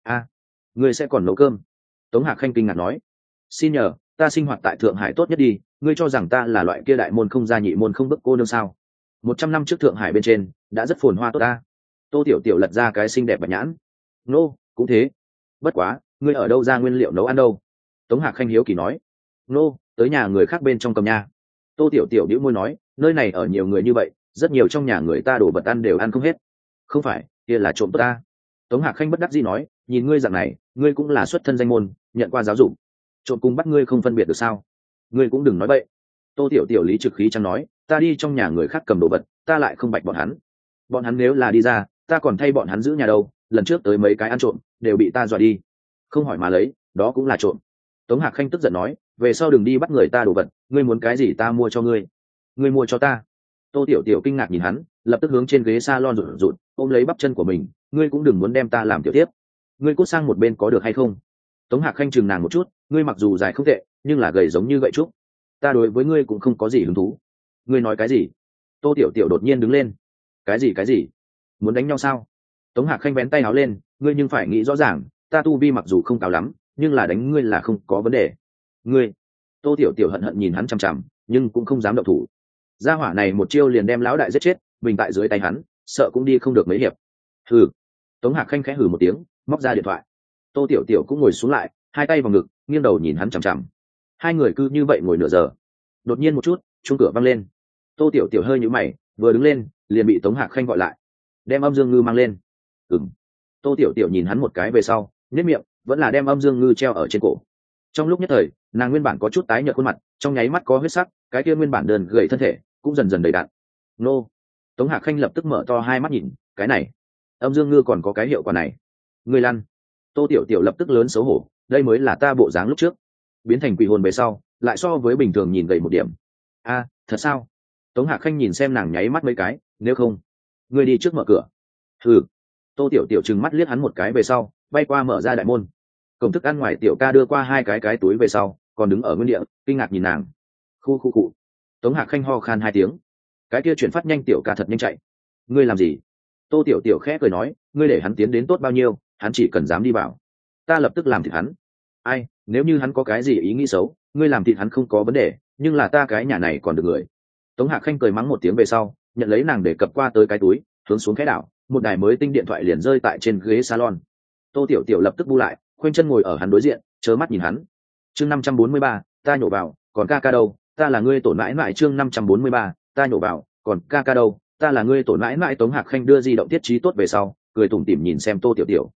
Ngươi sẽ còn nấu cơm? Tống Hạc Khanh kinh ngạc nói. Xin nhờ, ta sinh hoạt tại Thượng Hải tốt nhất đi, ngươi cho rằng ta là loại kia đại môn không ra nhị môn không bước cô nương sao? 100 năm trước Thượng Hải bên trên đã rất phồn hoa tốt ta. Tô Tiểu Tiểu lật ra cái xinh đẹp bạch nhãn. Nô, cũng thế. Bất quá, ngươi ở đâu ra nguyên liệu nấu ăn đâu? Tống Hạc Khanh hiếu kỳ nói. Nô, tới nhà người khác bên trong cầm nha. Tô Tiểu Tiểu bĩu môi nói, nơi này ở nhiều người như vậy, rất nhiều trong nhà người ta đồ vật ăn đều ăn không hết. Không phải, kia là trộm ta. Tống Hạc Khanh bất đắc dĩ nói, nhìn ngươi dạng này, ngươi cũng là xuất thân danh môn, nhận qua giáo dục, trộm cùng bắt ngươi không phân biệt được sao? Ngươi cũng đừng nói bậy. Tô Tiểu Tiểu lý trực khí chẳng nói, ta đi trong nhà người khác cầm đồ vật, ta lại không bạch bọn hắn. Bọn hắn nếu là đi ra, ta còn thay bọn hắn giữ nhà đâu, lần trước tới mấy cái ăn trộm, đều bị ta dọa đi. Không hỏi mà lấy, đó cũng là trộm. Tống Hạc Khanh tức giận nói, về sau đừng đi bắt người ta đồ vật, ngươi muốn cái gì ta mua cho ngươi. Ngươi mua cho ta. Tô Tiểu Tiểu kinh ngạc nhìn hắn, lập tức hướng trên ghế salon rụt rụt, ôm lấy bắp chân của mình, ngươi cũng đừng muốn đem ta làm tiểu tiếp. Ngươi cút sang một bên có được hay không? Tống Hạc Khanh chừng nàng một chút, ngươi mặc dù dài không tệ, nhưng là gầy giống như vậy chút. Ta đối với ngươi cũng không có gì hứng thú. Ngươi nói cái gì? Tô Tiểu Tiểu đột nhiên đứng lên. Cái gì? Muốn đánh nhau sao? Tống Hạc Khanh vén tay áo lên, ngươi nhưng phải nghĩ rõ ràng, ta tu vi mặc dù không cao lắm, nhưng là đánh ngươi là không có vấn đề. Ngươi? Tô Tiểu Tiểu hận hận nhìn hắn chằm chằm, nhưng cũng không dám động thủ. Gia hỏa này một chiêu liền đem lão đại giết chết, bình tại dưới tay hắn, sợ cũng đi không được mấy hiệp. Hừ. Tống Hạc Khanh khẽ hừ một tiếng, móc ra điện thoại. Tô Tiểu Tiểu cũng ngồi xuống lại, hai tay vào ngực, nghiêng đầu nhìn hắn chằm chằm. Hai người cứ như vậy ngồi nửa giờ. Đột nhiên một chút, chuông cửa vang lên. Tô Tiểu Tiểu hơi nhíu mày, vừa đứng lên, liền bị Tống Hạc Khanh gọi lại. Đem âm dương ngư mang lên. Ừm. Tô Tiểu Tiểu nhìn hắn một cái về sau, nhếch miệng, vẫn là đem âm dương ngư treo ở trên cổ. Trong lúc nhất thời, nàng nguyên bản có chút tái nhợt khuôn mặt, trong nháy mắt có huyết sắc, cái kia nguyên bản đơn gầy thân thể cũng dần dần đầy đặn. Nô. Tống Hạc Khanh lập tức mở to hai mắt nhìn, cái này, âm dương ngư còn có cái hiệu quả này. Ngươi lăn. Tô Tiểu Tiểu lập tức lớn xấu hổ, đây mới là ta bộ dáng lúc trước, biến thành quỷ hồn về sau, lại so với bình thường nhìn gầy một điểm. Thật sao? Tống Hạc Khanh nhìn xem nàng nháy mắt mấy cái, nếu không, ngươi đi trước mở cửa. Hừ. Tô Tiểu Tiểu trừng mắt liếc hắn một cái về sau, bay qua mở ra đại môn. Cổng thức ăn ngoài Tiểu Ca đưa qua hai cái túi về sau, còn đứng ở nguyên địa, kinh ngạc nhìn nàng. Khu. Tống Hạc Khanh ho khan hai tiếng. Cái kia chuyển phát nhanh Tiểu Ca thật nhanh chạy. Ngươi làm gì? Tô Tiểu Tiểu khẽ cười nói, ngươi để hắn tiến đến tốt bao nhiêu, hắn chỉ cần dám đi vào, ta lập tức làm thịt hắn. Ai, nếu như hắn có cái gì ý nghĩ xấu, ngươi làm thịt hắn không có vấn đề, nhưng là ta cái nhà này còn được người. Tống Hạc Khanh cười mắng một tiếng về sau, nhận lấy nàng để cập qua tới cái túi, hướng xuống khẽ đảo, một đài mới tinh điện thoại liền rơi tại trên ghế salon. Tô Tiểu Tiểu lập tức bu lại, khoanh chân ngồi ở hắn đối diện, chớ mắt nhìn hắn. Chương 543, ta nhổ vào, còn ca đâu, ta là ngươi tổn mãi mãi. Chương 543, ta nhổ vào, còn ca đâu, ta là ngươi tổn mãi mãi. Tống Hạc Khanh đưa di động tiết trí tốt về sau, cười tủm tỉm nhìn xem Tô Tiểu Tiểu.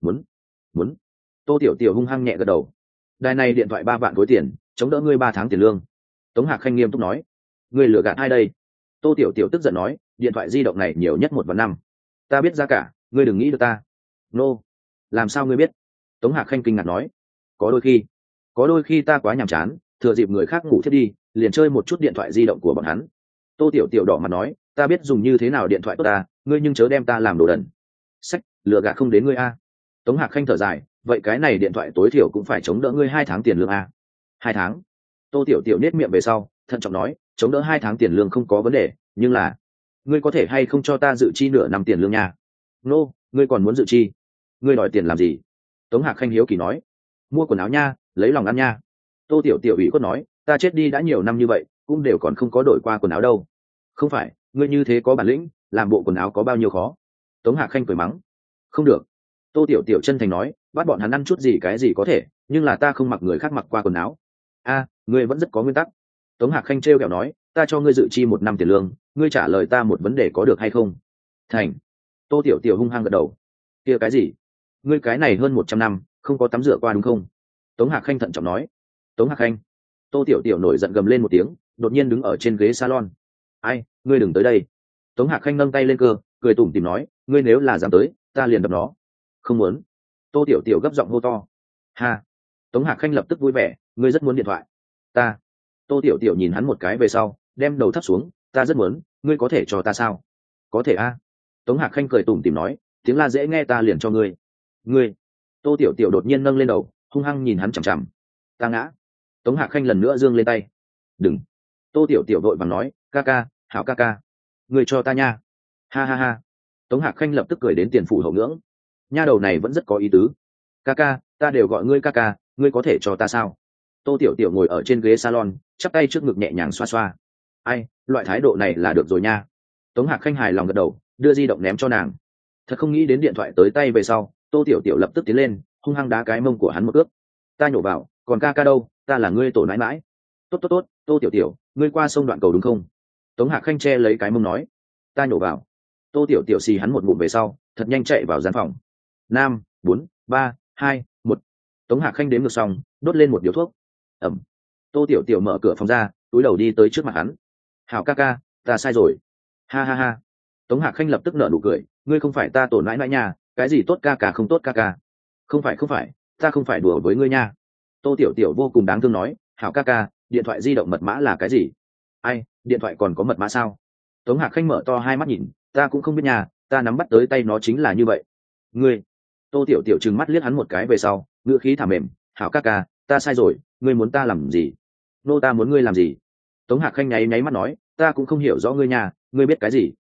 Muốn. Tô Tiểu Tiểu hung hăng nhẹ gật đầu. Đài này điện thoại 3 vạn khối tiền, chống đỡ ngươi 3 tháng tiền lương. Tống Hạc Khanh nghiêm túc nói. Ngươi lừa gạt ai đây? Tô Tiểu Tiểu tức giận nói, điện thoại di động này nhiều nhất 1/5. Ta biết giá cả, ngươi đừng nghĩ được ta. Nô. Làm sao ngươi biết? Tống Hạc Khanh kinh ngạc nói. Có đôi khi, có đôi khi ta quá nhàm chán, thừa dịp người khác ngủ thiết đi liền chơi một chút điện thoại di động của bọn hắn. Tô tiểu tiểu đỏ mặt nói, ta biết dùng như thế nào điện thoại tốt ta, ngươi nhưng chớ đem ta làm đồ đần. Sách, lừa gạt không đến ngươi a. Tống Hạc Khanh thở dài, vậy cái này điện thoại tối thiểu cũng phải chống đỡ ngươi 2 tháng tiền lương a. 2 tháng? Tô tiểu tiểu nết miệng về sau thận trọng nói, chống đỡ 2 tháng tiền lương không có vấn đề, nhưng là ngươi có thể hay không cho ta dự chi nửa năm tiền lương nha. Nô, ngươi còn muốn dự chi? Ngươi đòi tiền làm gì? Tống Hạc Khanh hiếu kỳ nói. Mua quần áo nha, lấy lòng ăn nha. Tô tiểu tiểu ủy khuất nói, ta chết đi đã nhiều năm như vậy cũng đều còn không có đổi qua quần áo đâu. Không phải, ngươi như thế có bản lĩnh, làm bộ quần áo có bao nhiêu khó? Tống Hạc Khanh cười mắng. Không được. Tô tiểu tiểu chân thành nói, bắt bọn hắn ăn chút gì cái gì có thể, nhưng là ta không mặc người khác mặc qua quần áo. A, ngươi vẫn rất có nguyên tắc. Tống Hạc Khanh trêu kẹo nói, ta cho ngươi dự chi 1 năm tiền lương, ngươi trả lời ta một vấn đề có được hay không? Thành. Tô tiểu tiểu hung hăng gật đầu. Kia cái gì? Ngươi cái này hơn 100 năm không có tắm rửa qua đúng không? Tống Hạc Khanh thận trọng nói. Tống Hạc Khanh. Tô tiểu tiểu nổi giận gầm lên một tiếng, đột nhiên đứng ở trên ghế salon. Ai, ngươi đừng tới đây. Tống Hạc Khanh nâng tay lên cơ, cười tủm tỉm nói, ngươi nếu là dám tới ta liền đập nó. Không muốn. Tô tiểu tiểu gấp giọng hô to. Ha. Tống Hạc Khanh lập tức vui vẻ, ngươi rất muốn điện thoại. Ta. Tô tiểu tiểu nhìn hắn một cái về sau đem đầu thấp xuống, ta rất muốn, ngươi có thể cho ta sao? Có thể a. Tống Hạc Khanh cười tủm tỉm nói, tiếng la dễ nghe ta liền cho ngươi. Ngươi. Tô tiểu tiểu đột nhiên nâng lên đầu hung hăng nhìn hắn chằm chằm. Ta ngã. Tống Hạc Khanh lần nữa giương lên tay. Đừng. Tô tiểu tiểu đội vàng nói, ca ca, hảo ca ca, ngươi cho ta nha. Ha ha ha. Tống Hạc Khanh lập tức cười đến tiền phủ hậu ngưỡng. Nha đầu này vẫn rất có ý tứ. Ca ca, ta đều gọi ngươi ca ca, ngươi có thể cho ta sao? Tô tiểu tiểu ngồi ở trên ghế salon chắp tay trước ngực nhẹ nhàng xoa xoa. Ai, loại thái độ này là được rồi nha. Tống Hạc Khanh hài lòng gật đầu, đưa di động ném cho nàng. Thật không nghĩ đến điện thoại tới tay về sau, Tô tiểu tiểu lập tức tiến lên hung hăng đá cái mông của hắn một ước. Ta nhổ vào, còn ca ca đâu, ta là ngươi tổ nãi mãi. Tốt tốt tốt, Tô tiểu tiểu, ngươi qua sông Đoạn Cầu đúng không? Tống Hạc Khanh che lấy cái mông nói. Ta nhổ vào. Tô tiểu tiểu xì hắn một ngụm về sau thật nhanh chạy vào gian phòng. 5, 4, 3, 2, 1. Tống Hạc Khanh đếm ngược xong đốt lên một điếu thuốc. Ẩm. Tô tiểu tiểu mở cửa phòng ra túi đầu đi tới trước mặt hắn. Hảo ca ca, ta sai rồi. Ha ha ha. Tống Hạc Khanh lập tức nở nụ cười, ngươi không phải ta tổ nãi nãi nha, cái gì tốt ca ca không tốt ca ca. Không phải không phải, ta không phải đùa với ngươi nha. Tô tiểu tiểu vô cùng đáng thương nói, hảo ca ca, điện thoại di động mật mã là cái gì? Ai, điện thoại còn có mật mã sao? Tống Hạc Khanh mở to hai mắt nhìn, ta cũng không biết nhà, ta nắm bắt tới tay nó chính là như vậy. Ngươi. Tô tiểu tiểu trừng mắt liếc hắn một cái về sau ngữ khí thả mềm, hảo ca ca, ta sai rồi, ngươi muốn ta làm gì? Nô ta muốn ngươi làm gì? Tống Hạc Khanh nháy nháy mắt nói, ta cũng không hiểu rõ ngươi nhà, ngươi biết cái gì?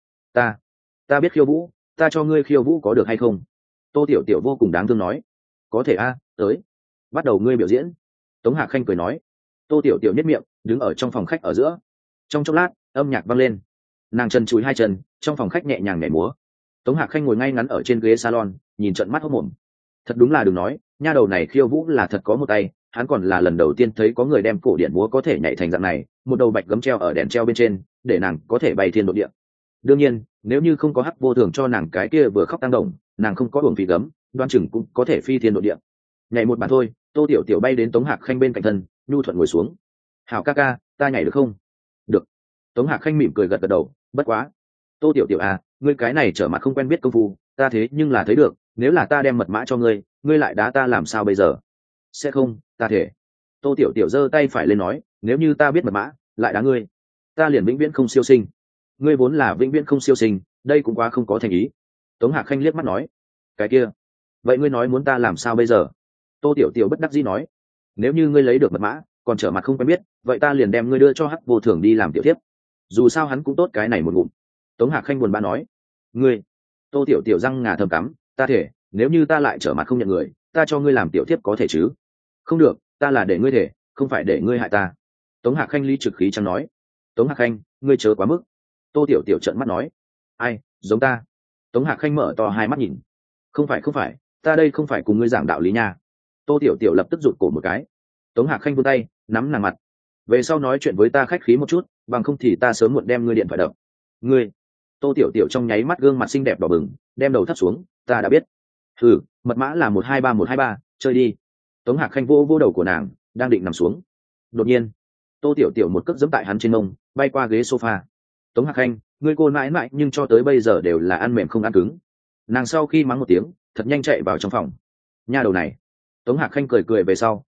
Ta biết khiêu vũ, ta cho ngươi khiêu vũ có được hay không? Tô tiểu tiểu vô cùng đáng thương nói. Có thể a, tới, bắt đầu ngươi biểu diễn. Tống Hạc Khanh cười nói. Tô tiểu tiểu nhất miệng đứng ở trong phòng khách ở giữa. Trong chốc lát âm nhạc vang lên, nàng chân chúi hai chân trong phòng khách nhẹ nhàng nhảy múa. Tống Hạc Khanh ngồi ngay ngắn ở trên ghế salon nhìn trận mắt hốc mồm. Thật đúng là đừng nói, nha đầu này khiêu vũ là thật có một tay, hắn còn là lần đầu tiên thấy có người đem cổ điển múa có thể nhảy thành dạng này, một đầu bạch gấm treo ở đèn treo bên trên để nàng có thể bay thiên độ địa. Đương nhiên nếu như không có Hắc Vô Thường cho nàng cái kia vừa khóc tăng đồng, nàng không có uổng phí gấm, đoan chừng cũng có thể phi thiên độ địa. Nhảy một bàn thôi, Tô tiểu tiểu bay đến Tống Hạc Khanh bên cạnh thân nhu thuận ngồi xuống. Hảo ca ca, ta nhảy được không? Được. Tống Hạc Khanh mỉm cười gật gật đầu, bất quá. Tô tiểu tiểu à, ngươi cái này trở mặt không quen biết công phu, ta thế nhưng là thấy được, nếu là ta đem mật mã cho ngươi, ngươi lại đá ta làm sao bây giờ? Sẽ không, ta thể. Tô tiểu tiểu giơ tay phải lên nói, nếu như ta biết mật mã lại đá ngươi, ta liền vĩnh viễn không siêu sinh. Ngươi vốn là vĩnh viễn không siêu sinh, đây cũng quá không có thành ý. Tống Hạc Khanh liếc mắt nói, cái kia, vậy ngươi nói muốn ta làm sao bây giờ? Tô tiểu tiểu bất đắc dĩ nói, nếu như ngươi lấy được mật mã còn trở mặt không quen biết, vậy ta liền đem ngươi đưa cho Hắc Vô Thường đi làm tiểu thiếp, dù sao hắn cũng tốt cái này một ngụm. Tống Hạc Khanh buồn bã nói, ngươi. Tô tiểu tiểu răng ngà thầm cắm, ta thể, nếu như ta lại trở mặt không nhận người, ta cho ngươi làm tiểu thiếp có thể chứ? Không được, ta là để ngươi thể, không phải để ngươi hại ta. Tống Hạc Khanh lý trực khí chẳng nói. Tống Hạc Khanh, ngươi chớ quá mức. Tô tiểu tiểu trợn mắt nói, ai giống ta? Tống Hạc Khanh mở to hai mắt nhìn, không phải, ta đây không phải cùng ngươi giảng đạo lý nha. Tô tiểu tiểu lập tức rụt cổ một cái. Tống Hạc Khanh vươn tay nắm nàng mặt, về sau nói chuyện với ta khách khí một chút, bằng không thì ta sớm muộn đem ngươi điện thoại đập. Ngươi. Tô tiểu tiểu trong nháy mắt gương mặt xinh đẹp đỏ bừng, đem đầu thấp xuống, ta đã biết. Thử, mật mã là 123123, chơi đi. Tống Hạc Khanh vô vô đầu của nàng đang định nằm xuống, đột nhiên Tô tiểu tiểu một cước giẫm tại hắn trên mông, bay qua ghế sofa. Tống Hạc Khanh, ngươi cô mãi mãi nhưng cho tới bây giờ đều là ăn mềm không ăn cứng. Nàng sau khi mắng một tiếng thật nhanh chạy vào trong phòng. Nha đầu này. Tống Hạc Khanh cười cười về sau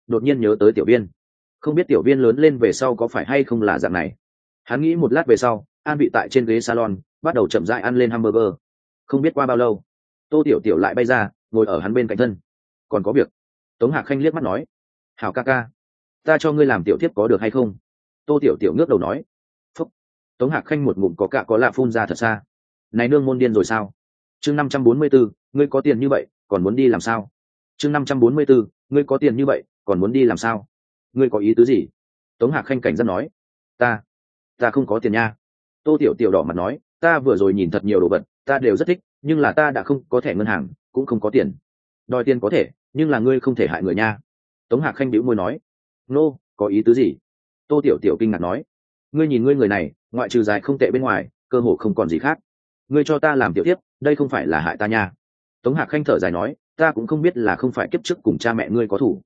đột nhiên nhớ tới tiểu viên. Không biết tiểu viên lớn lên về sau có phải hay không là dạng này. Hắn nghĩ một lát về sau, an vị tại trên ghế salon, bắt đầu chậm rãi ăn lên hamburger. Không biết qua bao lâu, Tô Tiểu Tiểu lại bay ra, ngồi ở hắn bên cạnh thân. Còn có việc. Tống Hạc Khanh liếc mắt nói, hảo ca ca, ta cho ngươi làm tiểu thiếp có được hay không? Tô Tiểu Tiểu ngước đầu nói. Phúc. Tống Hạc Khanh một ngụm có cạ có lạ phun ra thật xa. Này nương môn điên rồi sao? Chương 544, ngươi có tiền như vậy còn muốn đi làm sao? Chương 544, ngươi có tiền như vậy còn muốn đi làm sao? Ngươi có ý tứ gì? Tống Hạc Khanh cảnh giác nói. Ta không có tiền nha. Tô Tiểu Tiểu đỏ mặt nói, ta vừa rồi nhìn thật nhiều đồ vật, ta đều rất thích, nhưng là ta đã không có thẻ ngân hàng, cũng không có tiền. Đòi tiền có thể, nhưng là ngươi không thể hại người nha. Tống Hạc Khanh bĩu môi nói. Nô, có ý tứ gì? Tô Tiểu Tiểu kinh ngạc nói. Ngươi nhìn ngươi người này, ngoại trừ dài không tệ bên ngoài, cơ hồ không còn gì khác. Ngươi cho ta làm tiểu tiếp, đây không phải là hại ta nha. Tống Hạc Khanh thở dài nói, ta cũng không biết là không phải kiếp trước cùng cha mẹ ngươi có thủ.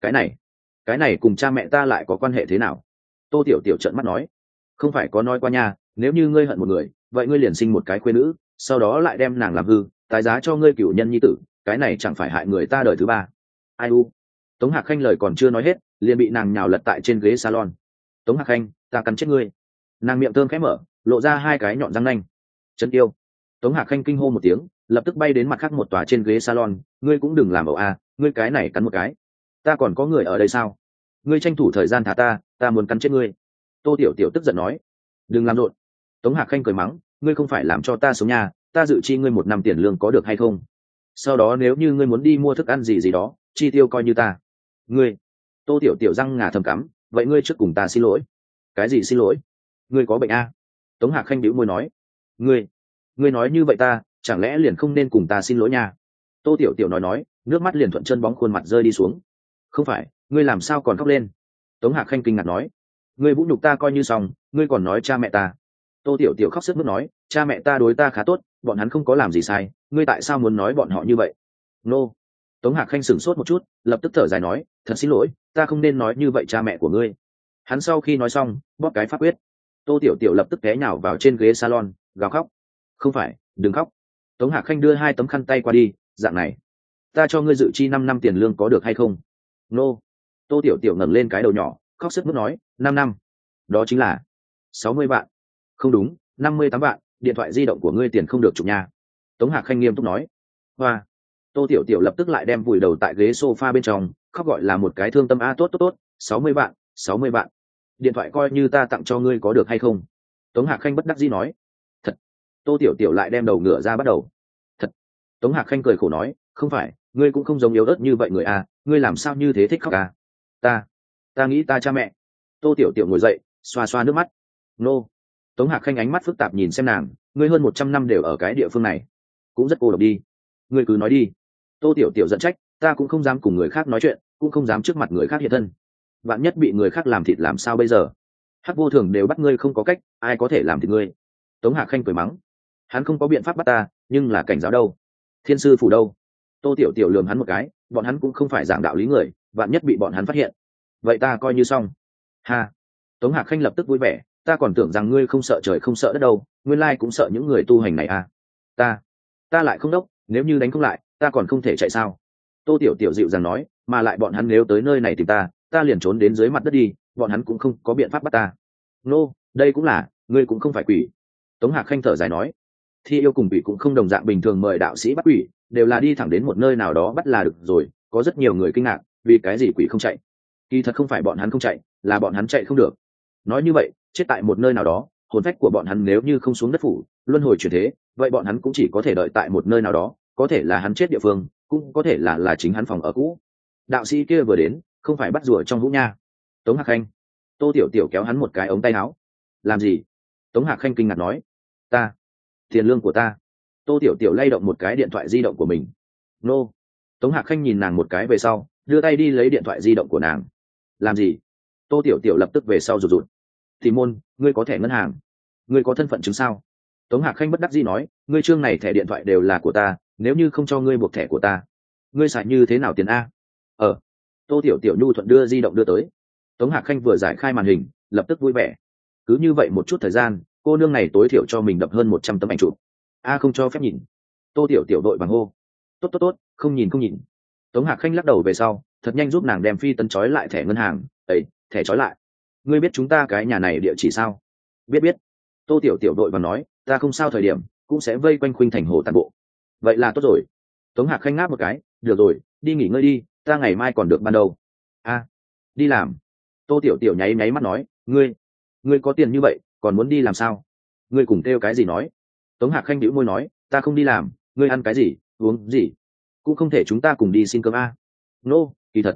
Cái này cùng cha mẹ ta lại có quan hệ thế nào? Tô Tiểu Tiểu trợn mắt nói. Không phải có nói qua nha, nếu như ngươi hận một người, vậy ngươi liền sinh một cái khuê nữ, sau đó lại đem nàng làm hư, tái giá cho ngươi cửu nhân nhi tử, cái này chẳng phải hại người ta đời thứ ba. Ai u. Tống Hạc Khanh lời còn chưa nói hết, liền bị nàng nhào lật tại trên ghế salon. Tống Hạc Khanh, ta cắn chết ngươi. Nàng miệng thơm khẽ mở, lộ ra hai cái nhọn răng nanh. Chân yêu. Tống Hạc Khanh kinh hô một tiếng, lập tức bay đến mặt khác một tòa trên ghế salon. Ngươi cũng đừng làm ẩu a, ngươi cái này cắn một cái. Ta còn có người ở đây sao? Ngươi tranh thủ thời gian thả ta muốn cắn chết ngươi. Tô Tiểu Tiểu tức giận nói. Đừng làm rộn. Tống Hạc Khanh cười mắng, ngươi không phải làm cho ta sống nhà, ta dự chi ngươi 1 năm tiền lương có được hay không? Sau đó nếu như ngươi muốn đi mua thức ăn gì đó, chi tiêu coi như ta. Ngươi. Tô Tiểu Tiểu răng ngà thầm cắm, vậy ngươi trước cùng ta xin lỗi. Cái gì xin lỗi? Ngươi có bệnh a? Tống Hạc Khanh bĩu môi nói. Ngươi nói như vậy ta, chẳng lẽ liền không nên cùng ta xin lỗi nha? Tô Tiểu Tiểu nói, nước mắt liền thuận chân bóng khuôn mặt rơi đi xuống. Không phải, ngươi làm sao còn khóc lên? Tống Hạc Khanh kinh ngạc nói. Ngươi vũ nhục ta coi như xong, ngươi còn nói cha mẹ ta. Tô Tiểu Tiểu khóc sướt mướt nói, cha mẹ ta đối ta khá tốt, bọn hắn không có làm gì sai, ngươi tại sao muốn nói bọn họ như vậy? Nô. Tống Hạc Khanh sửng sốt một chút, lập tức thở dài nói, thật xin lỗi, ta không nên nói như vậy cha mẹ của ngươi. Hắn sau khi nói xong, bóp cái pháp quyết. Tô Tiểu Tiểu lập tức té nhào vào trên ghế salon, gào khóc. Không phải, đừng khóc. Tống Hạc Khanh đưa 2 tấm khăn tay qua đi, dạng này, ta cho ngươi dự chi 5 năm tiền lương có được hay không? Nô. Tô Tiểu Tiểu ngẩng lên cái đầu nhỏ, khóc sướt mướt nói, 5 năm. Đó chính là 60 vạn. Không đúng, 58 vạn, điện thoại di động của ngươi tiền không được chụp nha. Tống Hạc Khanh nghiêm túc nói. Hoa. Tô Tiểu Tiểu lập tức lại đem vùi đầu tại ghế sofa bên trong, khóc gọi là một cái thương tâm a. Tốt, 60 vạn, 60 vạn. Điện thoại coi như ta tặng cho ngươi có được hay không? Tống Hạc Khanh bất đắc dĩ nói. Thật. Tô Tiểu Tiểu lại đem đầu ngửa ra bắt đầu. Thật. Tống Hạc Khanh cười khổ nói, không phải, ngươi cũng không giống yếu ớt như vậy người a, ngươi làm sao như thế thích khóc a? Ta nghĩ ta cha mẹ. Tô Tiểu Tiểu ngồi dậy, xoa xoa nước mắt. Nô. Tống Hạc Khanh ánh mắt phức tạp nhìn xem nàng, ngươi hơn 100 năm đều ở cái địa phương này, cũng rất cô độc đi. Ngươi cứ nói đi. Tô Tiểu Tiểu giận trách, ta cũng không dám cùng người khác nói chuyện, cũng không dám trước mặt người khác hiện thân. Vạn nhất bị người khác làm thịt làm sao bây giờ? Hắc vô thường đều bắt ngươi không có cách, ai có thể làm thịt ngươi? Tống Hạc Khanh cười mắng, hắn không có biện pháp bắt ta, nhưng là cảnh giáo đâu? Thiên sư phủ đâu? Tô Tiểu Tiểu lườm hắn một cái, bọn hắn cũng không phải giảng đạo lý người, vạn nhất bị bọn hắn phát hiện, vậy ta coi như xong. Ha. Tống Hạc Khanh lập tức vui vẻ, ta còn tưởng rằng ngươi không sợ trời không sợ đất đâu, nguyên lai cũng sợ những người tu hành này à? Ta lại không đốc, nếu như đánh không lại, ta còn không thể chạy sao? Tô Tiểu Tiểu dịu dàng nói, mà lại bọn hắn nếu tới nơi này tìm ta liền trốn đến dưới mặt đất đi, bọn hắn cũng không có biện pháp bắt ta. Nô, đây cũng là, ngươi cũng không phải quỷ. Tống Hạc Khanh thở dài nói, Thi yêu cùng quỷ cũng không đồng dạng bình thường mời đạo sĩ bắt quỷ, đều là đi thẳng đến một nơi nào đó bắt là được rồi. Có rất nhiều người kinh ngạc, vì cái gì quỷ không chạy? Kỳ thật không phải bọn hắn không chạy, là bọn hắn chạy không được. Nói như vậy, chết tại một nơi nào đó, hồn phách của bọn hắn nếu như không xuống đất phủ luân hồi chuyển thế, vậy bọn hắn cũng chỉ có thể đợi tại một nơi nào đó, có thể là hắn chết địa phương, cũng có thể là chính hắn phòng ở cũ. Đạo sĩ kia vừa đến, không phải bắt rùa trong hũ nha. Tống Hạc Khanh. Tô Tiểu Tiểu kéo hắn một cái ống tay áo. Làm gì? Tống Hạc Khanh kinh ngạc nói. Tiền lương của ta. Tô Tiểu Tiểu lay động một cái điện thoại di động của mình. Nô. Tống Hạc Khanh nhìn nàng một cái về sau, đưa tay đi lấy điện thoại di động của nàng. Làm gì? Tô Tiểu Tiểu lập tức về sau rụt rụt. Thì môn, ngươi có thẻ ngân hàng, ngươi có thân phận chứng sao? Tống Hạc Khanh bất đắc dĩ nói, ngươi chương này thẻ điện thoại đều là của ta, nếu như không cho ngươi buộc thẻ của ta, ngươi xài như thế nào tiền a? Tô Tiểu Tiểu nhu thuận đưa di động đưa tới. Tống Hạc Khanh vừa giải khai màn hình, lập tức vui vẻ. Cứ như vậy một chút thời gian, cô nương này tối thiểu cho mình đập hơn 100 tấm ảnh chụp. Không cho phép nhìn. Tô Tiểu Tiểu đội bằng hô. Tốt, không nhìn. Tống Hạc Khanh lắc đầu về sau, thật nhanh giúp nàng đem phi tân trói lại thẻ ngân hàng. Ấy, thẻ trói lại. Ngươi biết chúng ta cái nhà này địa chỉ sao? Biết biết. Tô tiểu tiểu đội và nói, ta không sao, thời điểm cũng sẽ vây quanh Khuynh Thành Hồ toàn bộ. Vậy là tốt rồi. Tống Hạc Khanh ngáp một cái, được rồi, đi nghỉ ngơi đi, ta ngày mai còn được ban đầu. A, đi làm. Tô tiểu tiểu nháy nháy mắt nói, ngươi có tiền như vậy còn muốn đi làm sao? Ngươi cùng kêu cái gì nói? Tống Hạc Khanh bĩu môi nói, ta không đi làm, ngươi ăn cái gì uống gì cũng không thể chúng ta cùng đi xin cơm a. Nô,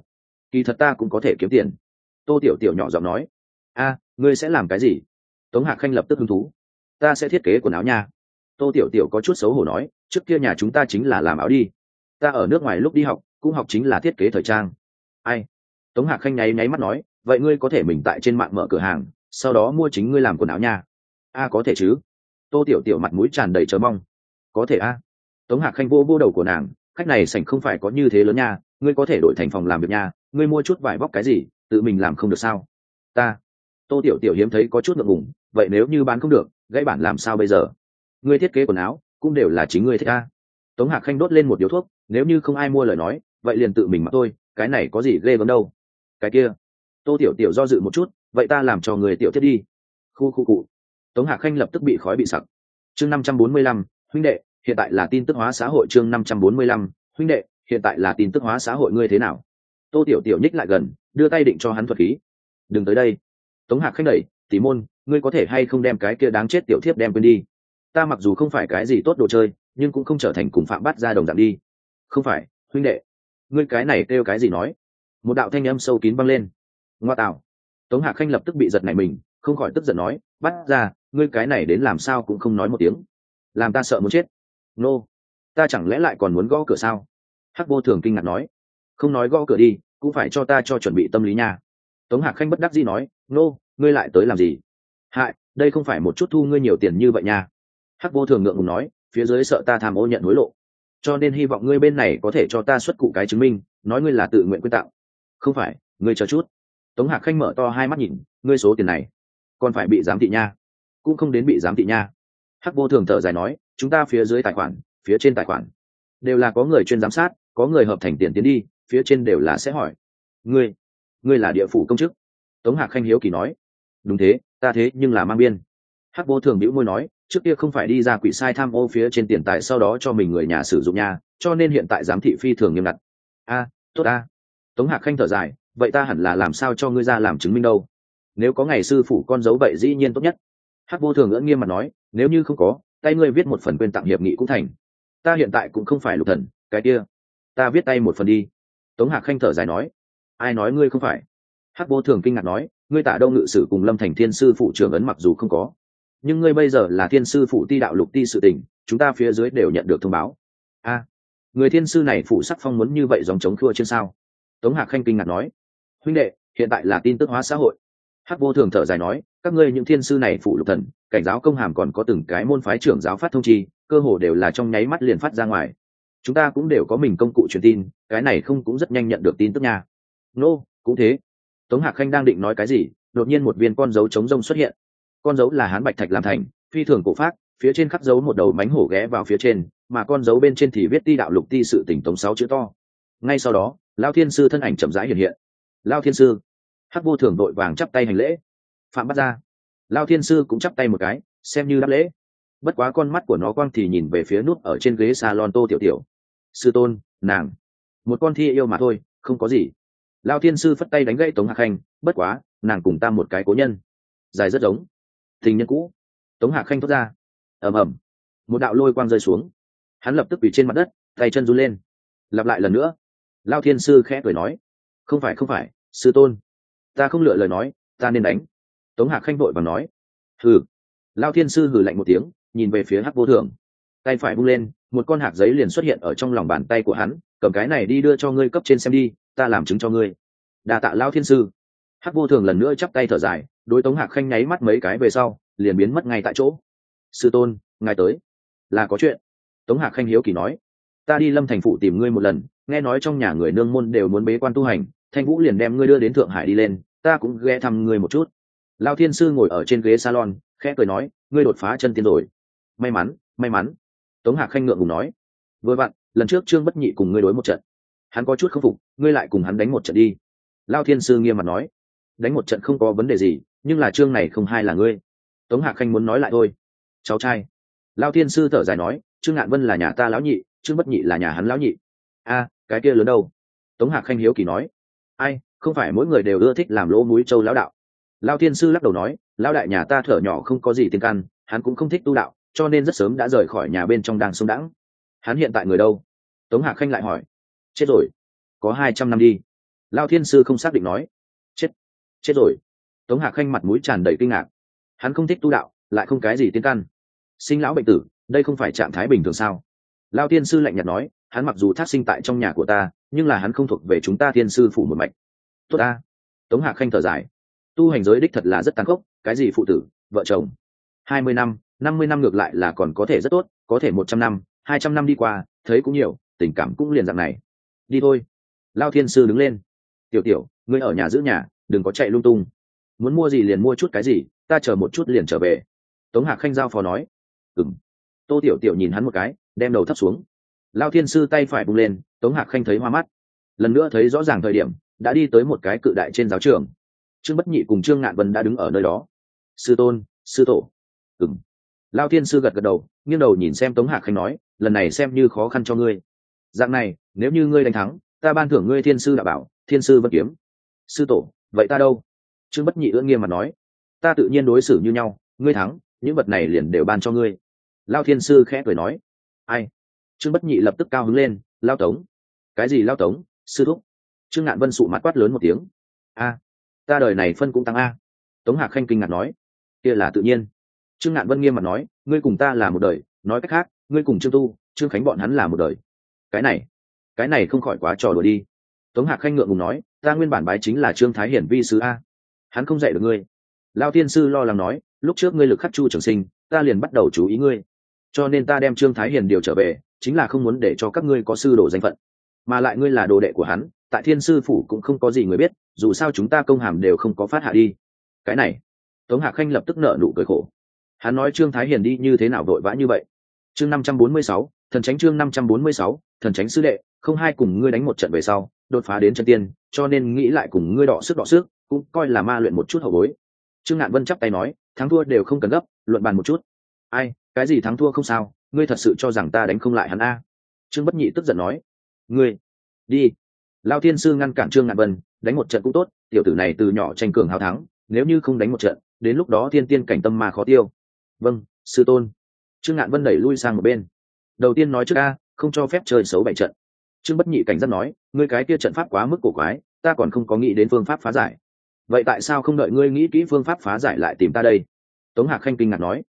kỳ thật ta cũng có thể kiếm tiền. Tô tiểu tiểu nhỏ giọng nói. A, ngươi sẽ làm cái gì? Tống Hạc Khanh lập tức hứng thú. Ta sẽ thiết kế quần áo nha. Tô tiểu tiểu có chút xấu hổ nói, trước kia nhà chúng ta chính là làm áo đi, ta ở nước ngoài lúc đi học cũng học chính là thiết kế thời trang. Ai? Tống Hạc Khanh nháy nháy mắt nói, vậy ngươi có thể mình tại trên mạng mở cửa hàng, sau đó mua chính ngươi làm quần áo nha. A, có thể chứ. Tô tiểu tiểu mặt mũi tràn đầy chờ mong. Có thể a. Tống Hạc Khanh vô vô đầu của nàng, khách này sảnh không phải có như thế lớn nha, ngươi có thể đổi thành phòng làm việc nha, ngươi mua chút vải vóc cái gì tự mình làm không được sao? Ta. Tô tiểu tiểu hiếm thấy có chút ngượng ngùng, vậy nếu như bán không được gãy bản làm sao bây giờ? Ngươi thiết kế quần áo cũng đều là chính ngươi thích a. Tống Hạc Khanh đốt lên một điếu thuốc, nếu như không ai mua lời nói vậy liền tự mình mặc thôi, cái này có gì ghê gớm đâu. Cái kia. Tô tiểu tiểu do dự một chút, vậy ta làm cho người tiểu thiết đi. Khu khu cụ. Tống Hạc Khanh lập tức bị khói bị sặc. Chương 545, huynh đệ, hiện tại là tin tức hóa xã hội. Chương 545, huynh đệ, hiện tại là tin tức hóa xã hội, ngươi thế nào? Tô tiểu tiểu nhích lại gần, đưa tay định cho hắn thuật khí. Đừng tới đây. Tống Hạc Khanh đẩy, tỷ môn, ngươi có thể hay không đem cái kia đáng chết tiểu thiếp đem quên đi. Ta mặc dù không phải cái gì tốt đồ chơi, nhưng cũng không trở thành cùng phạm bắt ra đồng dạng đi. Không phải, huynh đệ. Ngươi cái này kêu cái gì nói? Một đạo thanh âm sâu kín vang lên. Ngoa tạo. Tống Hạc Khanh lập tức bị giật nảy mình, không khỏi tức giận nói, bắt ra, ngươi cái này đến làm sao cũng không nói một tiếng, làm ta sợ muốn chết. Nô, ta chẳng lẽ lại còn muốn gõ cửa sao? Hắc Vô Thường kinh ngạc nói. Không nói gõ cửa đi, cũng phải cho ta cho chuẩn bị tâm lý nha. Tống Hạc Khanh bất đắc dĩ nói, nô, ngươi lại tới làm gì? Hại, đây không phải một chút thu ngươi nhiều tiền như vậy nha. Hắc Vô Thường ngượng ngùng nói, phía dưới sợ ta tham ô nhận hối lộ, cho nên hy vọng ngươi bên này có thể cho ta xuất cụ cái chứng minh, nói ngươi là tự nguyện quyên tặng. Không phải, ngươi chờ chút. Tống Hạc Khanh mở to hai mắt nhìn, ngươi số tiền này còn phải bị giám thị nha. Cũng không đến bị giám thị nha. Hắc Vô Thường thở dài nói, chúng ta phía dưới tài khoản, phía trên tài khoản đều là có người chuyên giám sát, có người hợp thành tiền tiến đi, phía trên đều là sẽ hỏi ngươi là địa phủ công chức. Tống Hạc Khanh hiếu kỳ nói. Đúng thế, ta thế nhưng là mang biên. Hắc Vô Thường bĩu môi nói, trước kia không phải đi ra quỷ sai tham ô phía trên tiền tài sau đó cho mình người nhà sử dụng nha, cho nên hiện tại giám thị phi thường nghiêm ngặt. A, tốt a. Tống Hạc Khanh thở dài, vậy ta hẳn là làm sao cho ngươi ra làm chứng minh đâu? Nếu có ngày sư phụ con dấu vậy dĩ nhiên tốt nhất. Hắc Vô Thường ngỡ nghiêm mặt nói, nếu như không có, tay ngươi viết một phần quyên tặng hiệp nghị cũng thành. Ta hiện tại cũng không phải lục thần, cái kia ta viết tay một phần đi. Tống Hạc Khanh thở dài nói. Ai nói ngươi không phải? Hắc Vô Thường kinh ngạc nói, ngươi Tả Đông ngự sử cùng Lâm Thành Thiên sư phụ trưởng ấn mặc dù không có, nhưng ngươi bây giờ là thiên sư phụ ti đạo lục ti sự tình, chúng ta phía dưới đều nhận được thông báo. A, người thiên sư này phụ sắc phong muốn như vậy dòng chống khua trên sao? Tống Hạc Khanh kinh ngạc nói. Huynh đệ, hiện tại là tin tức hóa xã hội. Hắc Vô Thường thở dài nói, các ngươi những thiên sư này phụ lục thần, cảnh giáo công hàm còn có từng cái môn phái trưởng giáo phát thông chi, cơ hồ đều là trong nháy mắt liền phát ra ngoài. Chúng ta cũng đều có mình công cụ truyền tin, cái này không cũng rất nhanh nhận được tin tức nha. Nô, cũng thế. Tống Hạc Khanh đang định nói cái gì, đột nhiên một viên con dấu trống rông xuất hiện. Con dấu là hán bạch thạch làm thành, phi thường cổ phác, phía trên khắc dấu một đầu mánh hổ ghé vào phía trên, mà con dấu bên trên thì viết ti đạo lục ti sự tỉnh tống 6 chữ to. Ngay sau đó, Lão Thiên sư thân ảnh chậm rãi hiện hiện. Lão Thiên sư. Hắc Vô Thường đội vàng chắp tay hành lễ. Phạm bắt ra. Lão Thiên sư cũng chắp tay một cái, xem như đáp lễ. Bất quá con mắt của nó quang thì nhìn về phía nút ở trên ghế salon Tô Tiểu Tiểu. Sư tôn, nàng một con thi yêu mà thôi, không có gì. Lão Thiên sư phất tay đánh gãy Tống Hạc Khanh, bất quá, nàng cùng ta một cái cố nhân, dài rất giống tình nhân cũ. Tống Hạc Khanh thốt ra. Ầm ầm, một đạo lôi quang rơi xuống, hắn lập tức quỳ trên mặt đất, tay chân run lên. Lặp lại lần nữa. Lão Thiên sư khẽ cười nói, không phải, sư tôn, ta không lựa lời nói, ta nên đánh. Tống Hạc Khanh vội vàng nói. Hừ. Lão Thiên sư hừ lạnh một tiếng, nhìn về phía Hắc Vô Thường, tay phải bung lên, một con hạc giấy liền xuất hiện ở trong lòng bàn tay của hắn, cầm cái này đi đưa cho ngươi cấp trên xem đi, ta làm chứng cho ngươi. Đa tạ Lão Thiên sư. Hắc Vô Thường lần nữa chắp tay thở dài, đối Tống Hạc Khanh nháy mắt mấy cái về sau liền biến mất ngay tại chỗ. Sư tôn, ngài tới là có chuyện. Tống Hạc Khanh hiếu kỳ nói, ta đi Lâm Thành phủ tìm ngươi một lần, nghe nói trong nhà người nương môn đều muốn bế quan tu hành, Thanh Vũ liền đem ngươi đưa đến Thượng Hải đi lên, ta cũng ghé thăm ngươi một chút. Lão Thiên sư ngồi ở trên ghế salon, khẽ cười nói, ngươi đột phá chân tiên rồi. May mắn. Tống Hạc Khanh ngượng ngùng nói, vừa vặn lần trước Trương Bất Nhị cùng ngươi đối một trận, Hắn có chút không phục, ngươi lại cùng hắn đánh một trận đi. Lao thiên sư nghiêm mặt nói. Đánh một trận không có vấn đề gì, nhưng là chương này không hai là ngươi. Tống Hạc Khanh muốn nói lại thôi. Cháu trai. Lao thiên sư thở dài nói, Trương Ngạn Vân là nhà ta lão nhị, Trương Bất Nhị là nhà hắn lão nhị. A, cái kia lớn đâu? Tống Hạc Khanh hiếu kỳ nói. Ai, không phải mỗi người đều ưa thích làm lỗ múi châu lão đạo. Lao thiên sư lắc đầu nói, lão đại nhà ta thở nhỏ không có gì tiền căn, hắn cũng không thích tu đạo, cho nên rất sớm đã rời khỏi nhà bên trong đang sông đãng. Hắn hiện tại người đâu? Tống Hạc Khanh lại hỏi. Chết rồi, có 200 năm đi. Lao thiên sư không xác định nói. Chết rồi. Tống Hạc Khanh mặt mũi tràn đầy kinh ngạc. Hắn không thích tu đạo, lại không cái gì tiên căn, sinh lão bệnh tử, đây không phải trạng thái bình thường sao? Lao tiên sư lạnh nhạt nói, hắn mặc dù thác sinh tại trong nhà của ta, nhưng là hắn không thuộc về chúng ta tiên sư phủ một mạch. Tốt ta. Tống Hạc Khanh thở dài. Tu hành giới đích thật là rất tàn khốc, cái gì phụ tử, vợ chồng, 20 năm, 50 năm ngược lại là còn có thể rất tốt, có thể 100 năm, 200 năm đi qua, thấy cũng nhiều, tình cảm cũng liền dạng này. Đi thôi. Lao thiên sư đứng lên. Tiểu tiểu, ngươi ở nhà giữ nhà, đừng có chạy lung tung. Muốn mua gì liền mua chút cái gì, ta chờ một chút liền trở về. Tống Hạc Khanh giao phó nói. Ừm. Tô tiểu tiểu nhìn hắn một cái, đem đầu thấp xuống. Lao thiên sư tay phải bung lên, Tống Hạc Khanh thấy hoa mắt. Lần nữa thấy rõ ràng thời điểm, đã đi tới một cái cự đại trên giáo trường. Trương Bất Nhị cùng Trương Ngạn Vân đã đứng ở nơi đó. Sư tôn, sư tổ. Ừm. Lao thiên sư gật gật đầu, nghiêng đầu nhìn xem Tống Hạc Khanh nói, lần này xem như khó khăn cho ngươi. Dạng này, nếu như ngươi đánh thắng, ta ban thưởng ngươi thiên sư đạo bảo, thiên sư vân kiếm. Sư tổ, vậy ta đâu? Trương Bất Nhị ưỡn nghiêm mặt nói, ta tự nhiên đối xử như nhau, ngươi thắng, những vật này liền đều ban cho ngươi. Lao thiên sư khẽ cười nói. Ai? Trương Bất Nhị lập tức cao hứng lên, Lao Tống. Cái gì Lao Tống? Sư thúc. Trương Ngạn Vân sụ mặt quát lớn một tiếng. A, ta đời này phân cũng tăng a. Tống Hạc Khanh kinh ngạc nói, kia là tự nhiên. Trương Ngạn Vân nghiêm mặt nói, ngươi cùng ta là một đời, nói cách khác, ngươi cùng Trương Tu, Trương Khánh bọn hắn là một đời. Cái này không khỏi quá trò đùa đi. Tống Hạc Khanh ngượng ngùng nói, ta nguyên bản bái chính là Trương Thái Hiển vi sứ a. Hắn không dạy được ngươi. Lao tiên sư lo lắng nói, lúc trước ngươi lực khắc Chu Trường Sinh, ta liền bắt đầu chú ý ngươi, cho nên ta đem Trương Thái Hiền điều trở về, chính là không muốn để cho các ngươi có sư đồ danh phận, mà lại ngươi là đồ đệ của hắn, tại Thiên sư phủ cũng không có gì người biết, dù sao chúng ta công hàm đều không có phát hạ đi. Cái này. Tống Hạc Khanh lập tức nở nụ cười khổ. Hắn nói Trương Thái Hiền đi như thế nào vội vã như vậy? Chương 546, thần tránh chương 546, thần tránh sư đệ, không hai cùng ngươi đánh một trận về sau, đột phá đến chân tiên, cho nên nghĩ lại cùng ngươi đọ sức, cũng coi là ma luyện một chút hậu bối. Trương Ngạn Vân chắp tay nói, thắng thua đều không cần gấp, luận bàn một chút. Ai, cái gì thắng thua không sao, ngươi thật sự cho rằng ta đánh không lại hắn a? Trương Bất Nhị tức giận nói. Ngươi đi. Lao thiên sư ngăn cản Trương Ngạn Vân, đánh một trận cũng tốt, tiểu tử này từ nhỏ tranh cường hào thắng, nếu như không đánh một trận, đến lúc đó thiên tiên cảnh tâm mà khó tiêu. Vâng, sư tôn. Trương Ngạn Vân đẩy lui sang một bên. Đầu tiên nói trước a, không cho phép chơi xấu bảy trận. Trương Bất Nhị cảnh giác nói, ngươi cái kia trận pháp quá mức cổ quái, ta còn không có nghĩ đến phương pháp phá giải. Vậy tại sao không đợi ngươi nghĩ kỹ phương pháp phá giải lại tìm ta đây? Tống Hạc Khanh kinh ngạc nói.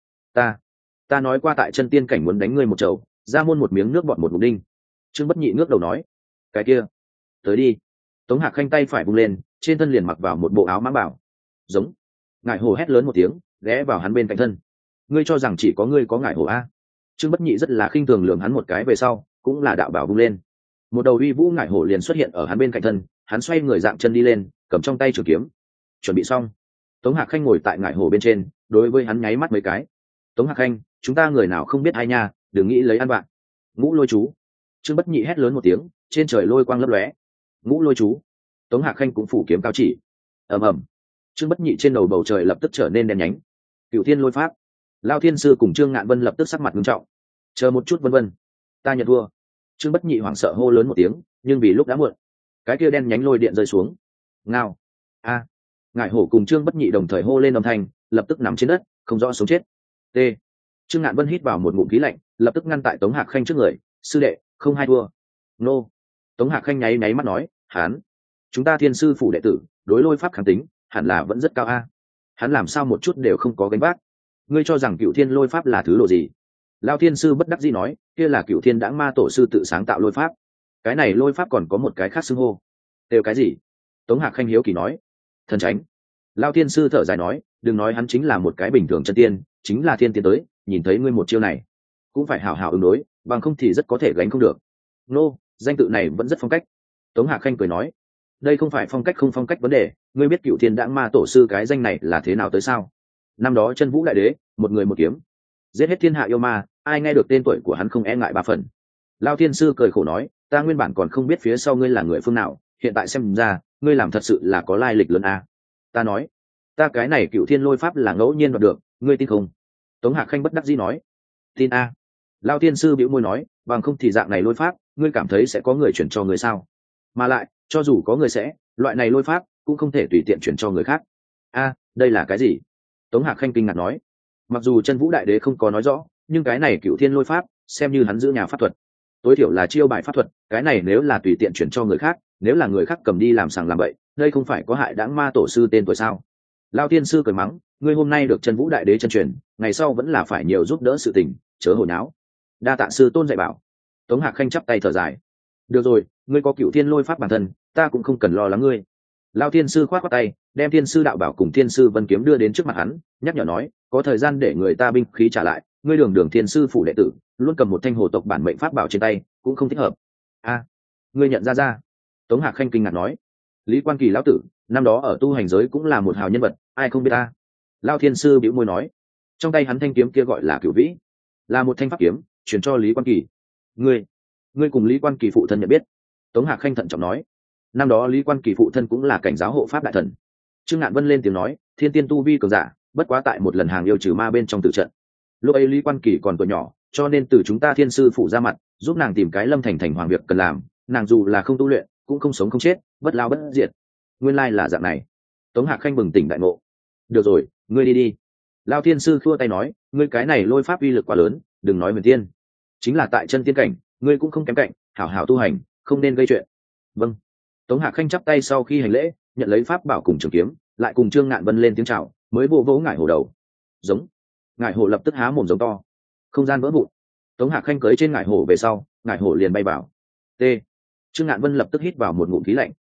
Ta nói qua tại chân tiên cảnh muốn đánh ngươi một chầu, ra môn một miếng nước bọt một ngụm đinh. Trương Bất Nhị ngước đầu nói, cái kia, tới đi. Tống Hạc Khanh tay phải vung lên, trên thân liền mặc vào một bộ áo mãng bảo. Giống. Ngải Hổ hét lớn một tiếng, ghé vào hắn bên cạnh thân. Ngươi cho rằng chỉ có ngươi có Ngải Hổ a? Trương Bất Nhị rất là khinh thường lườm hắn một cái về sau, cũng là đạo bảo vung lên. Một đầu uy vũ Ngải Hổ liền xuất hiện ở hắn bên cạnh thân, hắn xoay người dạng chân đi lên, cầm trong tay trường kiếm. Chuẩn bị xong. Tống Hạc Khanh ngồi tại Ngải Hổ bên trên, đối với hắn nháy mắt mấy cái. Tống Hạc Khanh, chúng ta người nào không biết ai nha, đừng nghĩ lấy ăn bạn. Ngũ Lôi chú. Trương Bất Nhị hét lớn một tiếng, trên trời lôi quang lấp lóe. Ngũ Lôi chú. Tống Hạc Khanh cũng phủ kiếm cao chỉ. Ầm ầm. Trương Bất Nhị trên đầu bầu trời lập tức trở nên đen nhánh. Cửu Thiên Lôi Pháp. Lao thiên sư cùng Trương Ngạn Vân lập tức sắc mặt nghiêm trọng. Chờ một chút vân vân. Ta nhận thua. Trương Bất Nhị hoảng sợ hô lớn một tiếng, nhưng vì lúc đã muộn. Cái kia đen nhánh lôi điện rơi xuống. Ngao. A. Ngải Hổ cùng Trương Bất Nhị đồng thời hô lên âm thanh, lập tức nằm trên đất, không rõ sống chết. T. Trương Ngạn Vân hít vào một ngụm khí lạnh, lập tức ngăn tại Tống Hạc Khanh trước người, sư đệ, không hai thua. Nô. Tống Hạc Khanh nháy mắt nói, hán, chúng ta Thiên sư phủ đệ tử, đối lôi pháp kháng tính, hẳn là vẫn rất cao a. Hắn làm sao một chút đều không có gánh vác. Ngươi cho rằng Cửu Thiên lôi pháp là thứ đồ gì? Lao thiên sư bất đắc dĩ nói, kia là Cửu Thiên Đãng Ma tổ sư tự sáng tạo lôi pháp. Cái này lôi pháp còn có một cái khác xưng hô. Đều cái gì? Tống Hạc Khanh hiếu kỳ nói. Thần tránh. Lao thiên sư thở dài nói, đừng nói hắn chính là một cái bình thường chân tiên, chính là thiên tiên tới, nhìn thấy ngươi một chiêu này cũng phải hảo hảo ứng đối, bằng không thì rất có thể gánh không được. Nô, danh tự này vẫn rất phong cách. Tống Hạc Khanh cười nói, đây không phải phong cách không phong cách vấn đề, ngươi biết Cửu Thiên Đãng Ma tổ sư cái danh này là thế nào tới sao? Năm đó Chân Vũ đại đế, một người một kiếm giết hết thiên hạ yêu ma, ai nghe được tên tuổi của hắn không e ngại ba phần. Lao thiên sư cười khổ nói, ta nguyên bản còn không biết phía sau ngươi là người phương nào, hiện tại xem ra ngươi làm thật sự là có lai lịch lớn à. Ta nói, ta cái này Cựu Thiên Lôi Pháp là ngẫu nhiên đoạt được, ngươi tin không? Tống Hạc Khanh bất đắc dĩ nói. Tin a. Lao tiên sư bĩu môi nói, bằng không thì dạng này lôi pháp ngươi cảm thấy sẽ có người chuyển cho người sao? Mà lại cho dù có người sẽ, loại này lôi pháp cũng không thể tùy tiện chuyển cho người khác. A, đây là cái gì? Tống Hạc Khanh kinh ngạc nói. Mặc dù Chân Vũ Đại Đế không có nói rõ, nhưng cái này Cựu Thiên Lôi Pháp xem như hắn giữ nhà pháp thuật, tối thiểu là chiêu bài pháp thuật. Cái này nếu là tùy tiện chuyển cho người khác, nếu là người khác cầm đi làm sàng làm bậy, đây không phải có hại đãng ma tổ sư tên tuổi sao? Lao tiên sư cười mắng, ngươi hôm nay được Chân Vũ Đại Đế chân truyền, ngày sau vẫn là phải nhiều giúp đỡ sự tình, chớ hồ nháo. Đa tạ sư tôn dạy bảo. Tống Hạc Khanh chắp tay thở dài. Được rồi, ngươi có Cựu Thiên Lôi Pháp bản thân, ta cũng không cần lo lắng ngươi. Lao tiên sư khoát khoát tay, đem Thiên sư đạo bảo cùng Thiên sư Vân kiếm đưa đến trước mặt hắn, nhắc nhở nói, có thời gian để người ta binh khí trả lại, ngươi đường Thiên sư phủ đệ tử luôn cầm một thanh hồ tộc bản mệnh pháp bảo trên tay, cũng không thích hợp. A, ngươi nhận ra? Tống Hạc Khanh kinh ngạc nói. Lý Quan Kỳ lão tử năm đó ở tu hành giới cũng là một hào nhân vật, ai không biết ta? Lao thiên sư bĩu môi nói. Trong tay hắn thanh kiếm kia gọi là Cửu Vĩ, là một thanh pháp kiếm chuyển cho Lý Quan Kỳ. Ngươi cùng Lý Quan Kỳ phụ thân nhận biết? Tống Hạc Khanh thận trọng nói. Năm đó Lý Quan Kỳ phụ thân cũng là cảnh giáo hộ pháp đại thần. Trương Ngạn Vân lên tiếng nói, thiên tiên tu vi cường giả, bất quá tại một lần hàng yêu trừ ma bên trong tử trận. Lúc ấy Lý Quan Kỳ còn tuổi nhỏ, cho nên từ chúng ta Thiên sư phụ ra mặt, giúp nàng tìm cái Lâm Thành thành hoàng việc cần làm, nàng dù là không tu luyện, cũng không sống không chết, bất lao bất diệt. Nguyên lai là dạng này. Tống Hạc Khanh bừng tỉnh đại ngộ. Được rồi, ngươi đi. Lao thiên sư khua tay nói, ngươi cái này lôi pháp uy lực quá lớn, đừng nói huyền tiên, chính là tại chân tiên cảnh, ngươi cũng không kém cạnh, hảo hảo tu hành, không nên gây chuyện. Vâng. Tống Hạc Khanh chắp tay sau khi hành lễ, nhận lấy pháp bảo cùng trường kiếm, lại cùng Trương Ngạn Vân lên tiếng chào, mới vỗ vỗ ngải hổ đầu. Giống. Ngải hổ lập tức há mồm giống to. Không gian vỡ vụn. Tống Hạc Khanh cưỡi trên ngải hổ về sau, ngải hổ liền bay vào. T. Trương Ngạn Vân lập tức hít vào một ngụm khí lạnh,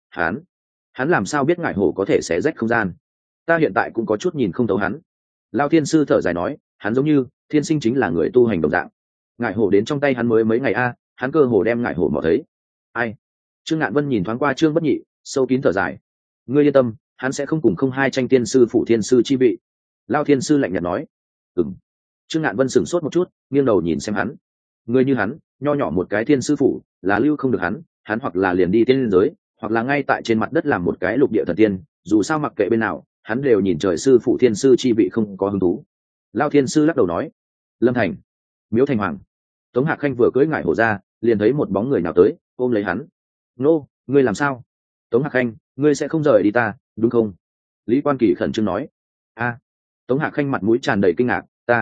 hắn làm sao biết ngải hổ có thể xé rách không gian? Ta hiện tại cũng có chút nhìn không thấu hắn. Lao thiên sư thở dài nói, hắn giống như thiên sinh chính là người tu hành đồng dạng. Ngải hổ đến trong tay hắn mới mấy ngày a, hắn cơ hồ đem ngải hổ mò thấy. Ai? Trương Ngạn Vân nhìn thoáng qua Trương Bất Nhị, sâu kín thở dài. Ngươi yên tâm, hắn sẽ không cùng không hai tranh tiên sư phụ thiên sư chi vị. Lao thiên sư lạnh nhạt nói. Ừm. Trương Ngạn Vân sửng sốt một chút, nghiêng đầu nhìn xem hắn. Người như hắn, nho nhỏ một cái thiên sư phụ, là lưu không được hắn hoặc là liền đi tiên giới, hoặc là ngay tại trên mặt đất làm một cái lục địa thần tiên, dù sao mặc kệ bên nào, hắn đều nhìn trời sư phụ thiên sư chi vị không có hứng thú. Lao thiên sư lắc đầu nói. Lâm Thành, Miếu Thành Hoàng. Tống Hạc Khanh vừa cưỡi ngải hổ ra, liền thấy một bóng người nào tới, ôm lấy hắn. Nô, ngươi làm sao? Tống Hạc Khanh, ngươi sẽ không rời đi ta, đúng không? Lý Quan Kỳ khẩn trương nói. A. Tống Hạc Khanh mặt mũi tràn đầy kinh ngạc,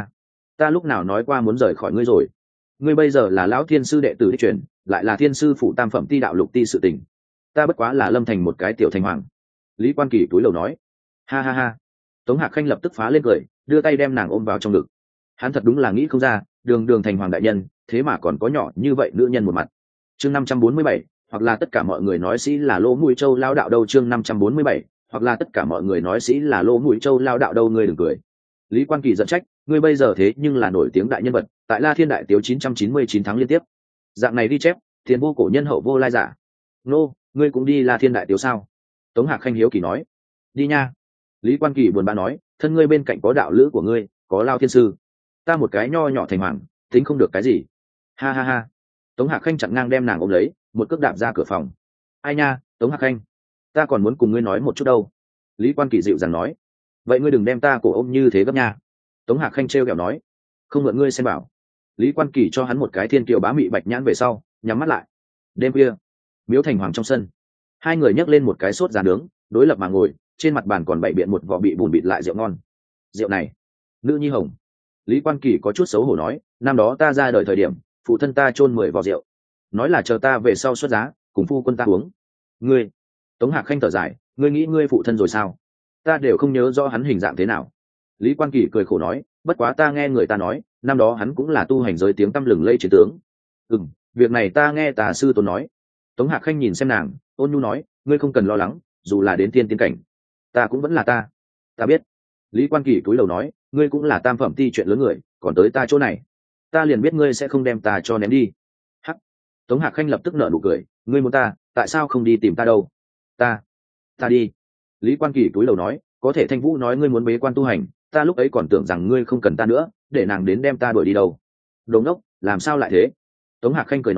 ta lúc nào nói qua muốn rời khỏi ngươi rồi? Ngươi bây giờ là lão thiên sư đệ tử đích truyền, lại là thiên sư phụ tam phẩm ti đạo lục ti sự tình. Ta bất quá là Lâm Thành một cái tiểu thành hoàng. Lý Quan Kỳ túi lầu nói. Ha. Tống Hạc Khanh lập tức phá lên cười, đưa tay đem nàng ôm vào trong ngực. Hắn thật đúng là nghĩ không ra, đường thành hoàng đại nhân, thế mà còn có nhỏ như vậy nữ nhân một mặt. Chương 547, hoặc là tất cả mọi người nói sĩ là Lỗ Mũi Châu lao đạo đâu, chương 547, hoặc là tất cả mọi người nói sĩ là Lỗ Mũi Châu lao đạo đâu, ngươi đừng cười. Lý Quan Kỳ giận trách, ngươi bây giờ thế nhưng là nổi tiếng đại nhân vật, tại La Thiên đại tiếu 999 tháng liên tiếp. Dạng này đi chép, tiền vô cổ nhân hậu vô lai giả. Nô, ngươi cũng đi La Thiên đại tiếu sao? Tống Hạc Khanh hiếu kỳ nói. Đi nha. Lý Quan Kỳ buồn bã nói, thân ngươi bên cạnh có đạo lữ của ngươi, có Lao thiên sư, ta một cái nho nhỏ thành hoàng, tính không được cái gì. Ha. Tống Hạc Khanh chặn ngang đem nàng ôm lấy, một cước đạp ra cửa phòng. Ai nha, Tống Hạc Khanh, ta còn muốn cùng ngươi nói một chút đâu. Lý Quan Kỳ dịu dàng nói. Vậy ngươi đừng đem ta cổ ôm như thế gấp nha. Tống Hạc Khanh trêu ghẹo nói. Không mượn ngươi xem bảo. Lý Quan Kỳ cho hắn một cái thiên kiều bá mị bạch nhãn về sau, nhắm mắt lại. Đêm khuya, Miếu Thành Hoàng trong sân, hai người nhấc lên một cái sốt giá nướng, đối lập mà ngồi, trên mặt bàn còn bày biện một vỏ bị bùn bịt lại rượu ngon. Rượu này, nữ nhi hồng. Lý Quan Kỳ có chút xấu hổ nói, năm đó ta ra đời thời điểm, phụ thân ta chôn 10 vỏ rượu, nói là chờ ta về sau xuất giá, cùng phu quân ta uống. Ngươi? Tống Hạc Khanh thở dài, ngươi nghĩ ngươi phụ thân rồi sao? Ta đều không nhớ rõ hắn hình dạng thế nào. Lý Quan Kỳ cười khổ nói, bất quá ta nghe người ta nói, năm đó hắn cũng là tu hành giới tiếng tăm lừng lây chiến tướng. Việc này ta nghe tà sư tôn nói. Tống Hạc Khanh nhìn xem nàng, ôn nhu nói, ngươi không cần lo lắng, dù là đến tiên tiên cảnh, ta cũng vẫn là ta biết. Lý Quan Kỳ cúi đầu nói, ngươi cũng là tam phẩm ti chuyện lớn người, còn tới ta chỗ này, ta liền biết ngươi sẽ không đem ta cho ném đi. Hắc. Tống Hạc Khanh lập tức nở nụ cười, ngươi muốn ta, tại sao không đi tìm ta đâu? Ta đi. Lý Quan Kỳ cúi đầu nói, có thể Thanh Vũ nói ngươi muốn bế quan tu hành, ta lúc ấy còn tưởng rằng ngươi không cần ta nữa, để nàng đến đem ta đuổi đi đâu. Đồ ngốc, làm sao lại thế? Tống Hạc Khanh cười nói,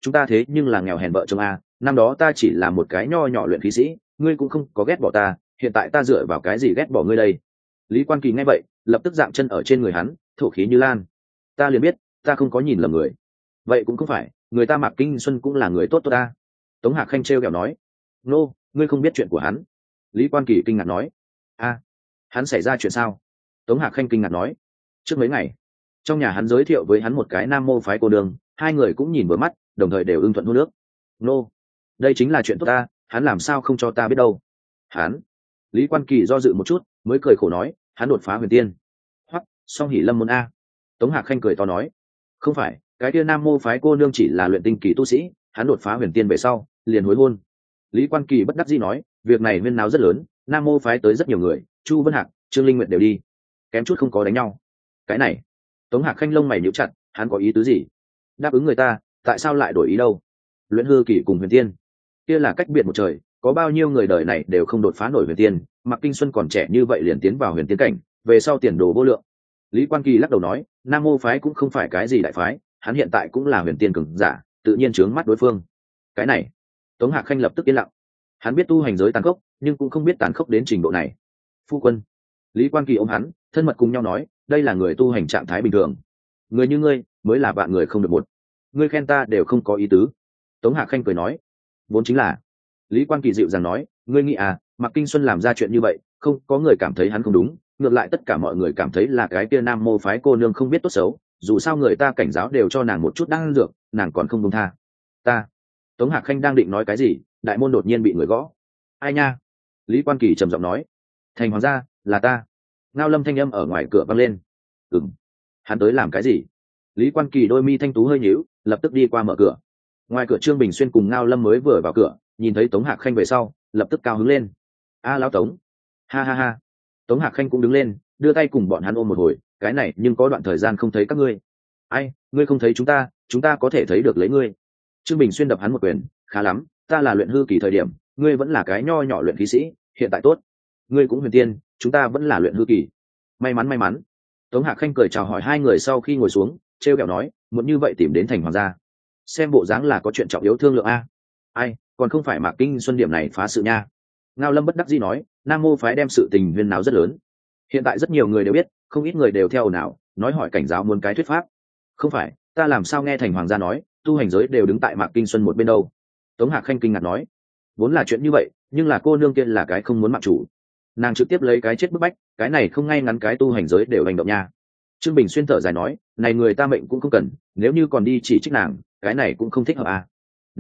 chúng ta thế nhưng là nghèo hèn vợ chồng a, năm đó ta chỉ là một cái nho nhỏ luyện khí sĩ, ngươi cũng không có ghét bỏ ta, hiện tại ta dựa vào cái gì ghét bỏ ngươi đây? Lý Quan Kỳ nghe vậy lập tức dạng chân ở trên người hắn, thổ khí như lan. Ta liền biết ta không có nhìn lầm người. Vậy cũng không phải, người ta Mạc Kinh Xuân cũng là người tốt tốt ta. Tống Hạc Khanh trêu ghẹo nói. Nô, ngươi không biết chuyện của hắn. Lý Quan Kỳ kinh ngạc nói. A, hắn xảy ra chuyện sao? Tống Hạc Khanh kinh ngạc nói. Trước mấy ngày trong nhà hắn giới thiệu với hắn một cái nam mô phái cô đường, hai người cũng nhìn vừa mắt, đồng thời đều ưng thuận hôn nước. Nô, đây chính là chuyện tốt ta, hắn làm sao không cho ta biết đâu? Hắn. Lý Quan Kỳ do dự một chút mới cười khổ nói, hắn đột phá huyền tiên. Hoặc song hỉ lâm môn a. Tống Hạc Khanh cười to nói, không phải, cái kia nam mô phái cô nương chỉ là luyện tinh kỳ tu sĩ, hắn đột phá huyền tiên về sau liền hối hôn. Lý Quan Kỳ bất đắc dĩ nói, việc này huyên náo rất lớn, nam mô phái tới rất nhiều người, Chu Vân Hạc, Trương Linh Nguyệt đều đi, kém chút không có đánh nhau. Cái này, Tống Hạc Khanh lông mày nhíu chặt, hắn có ý tứ gì? Đáp ứng người ta, tại sao lại đổi ý đâu? Luyện hư kỳ cùng huyền tiên, kia là cách biệt một trời, có bao nhiêu người đời này đều không đột phá nổi huyền tiên, Mạc Kinh Xuân còn trẻ như vậy liền tiến vào huyền tiên cảnh, về sau tiền đồ vô lượng. Lý Quan Kỳ lắc đầu nói, nam mô phái cũng không phải cái gì đại phái, hắn hiện tại cũng là huyền tiên cường giả, tự nhiên trướng mắt đối phương. Cái này, Tống Hạc Khanh lập tức yên lặng. Hắn biết tu hành giới tàn khốc, nhưng cũng không biết tàn khốc đến trình độ này. Phu quân. Lý Quan Kỳ ôm hắn, thân mật cùng nhau nói, đây là người tu hành trạng thái bình thường. Người như ngươi mới là bạn người không được một. Ngươi khen ta đều không có ý tứ. Tống Hạc Khanh cười nói, vốn chính là. Lý Quan Kỳ dịu dàng nói, ngươi nghĩ à, Mạc Kinh Xuân làm ra chuyện như vậy, không có người cảm thấy hắn không đúng, ngược lại tất cả mọi người cảm thấy là cái kia nam mô phái cô nương không biết tốt xấu, dù sao người ta cảnh giáo đều cho nàng một chút đang dược, nàng còn không buông tha. Ta. Tống Hạc Khanh đang định nói cái gì, đại môn đột nhiên bị người gõ. Ai nha? Lý Quan Kỳ trầm giọng nói, thành hoàng gia, là ta. Ngao Lâm thanh âm ở ngoài cửa vang lên. Ừm, hắn tới làm cái gì? Lý Quan Kỳ đôi mi thanh tú hơi nhíu, lập tức đi qua mở cửa. Ngoài cửa Trương Bình Xuyên cùng Ngao Lâm mới vừa vào cửa, nhìn thấy Tống Hạc Khanh về sau, lập tức cao hứng lên. A lão Tống. Ha ha ha. Tống Hạc Khanh cũng đứng lên, đưa tay cùng bọn hắn ôm một hồi, cái này nhưng có đoạn thời gian không thấy các ngươi. Ai, ngươi không thấy chúng ta có thể thấy được lấy ngươi. Trương Bình Xuyên đập hắn một quyền, khá lắm, ta là luyện hư kỳ thời điểm, ngươi vẫn là cái nho nhỏ luyện khí sĩ, hiện tại tốt. Ngươi cũng huyền tiên, chúng ta vẫn là luyện hư kỳ. May mắn may mắn. Tống Hạc Khanh cười chào hỏi hai người sau khi ngồi xuống, trêu ghẹo nói, muốn như vậy tìm đến thành hoàng gia. Xem bộ dáng là có chuyện trọng yếu thương lượng a. Ai, còn không phải Mạc Kinh Xuân điểm này phá sự nha. Ngao Lâm bất đắc dĩ nói, nam mô phái đem sự tình huyên náo rất lớn. Hiện tại rất nhiều người đều biết, không ít người đều theo ồn ào, nói hỏi cảnh giáo muốn cái thuyết pháp. Không phải, ta làm sao nghe thành hoàng gia nói, tu hành giới đều đứng tại Mạc Kinh Xuân một bên đâu. Tống Hạc Khanh kinh ngạc nói, vốn là chuyện như vậy, nhưng là cô nương kia là cái không muốn mạng chủ, nàng trực tiếp lấy cái chết bức bách, cái này không ngay ngắn cái tu hành giới đều hành động nha. Trương Bình Xuyên thở dài nói, này người ta mệnh cũng không cần, nếu như còn đi chỉ trích nàng, cái này cũng không thích hợp à.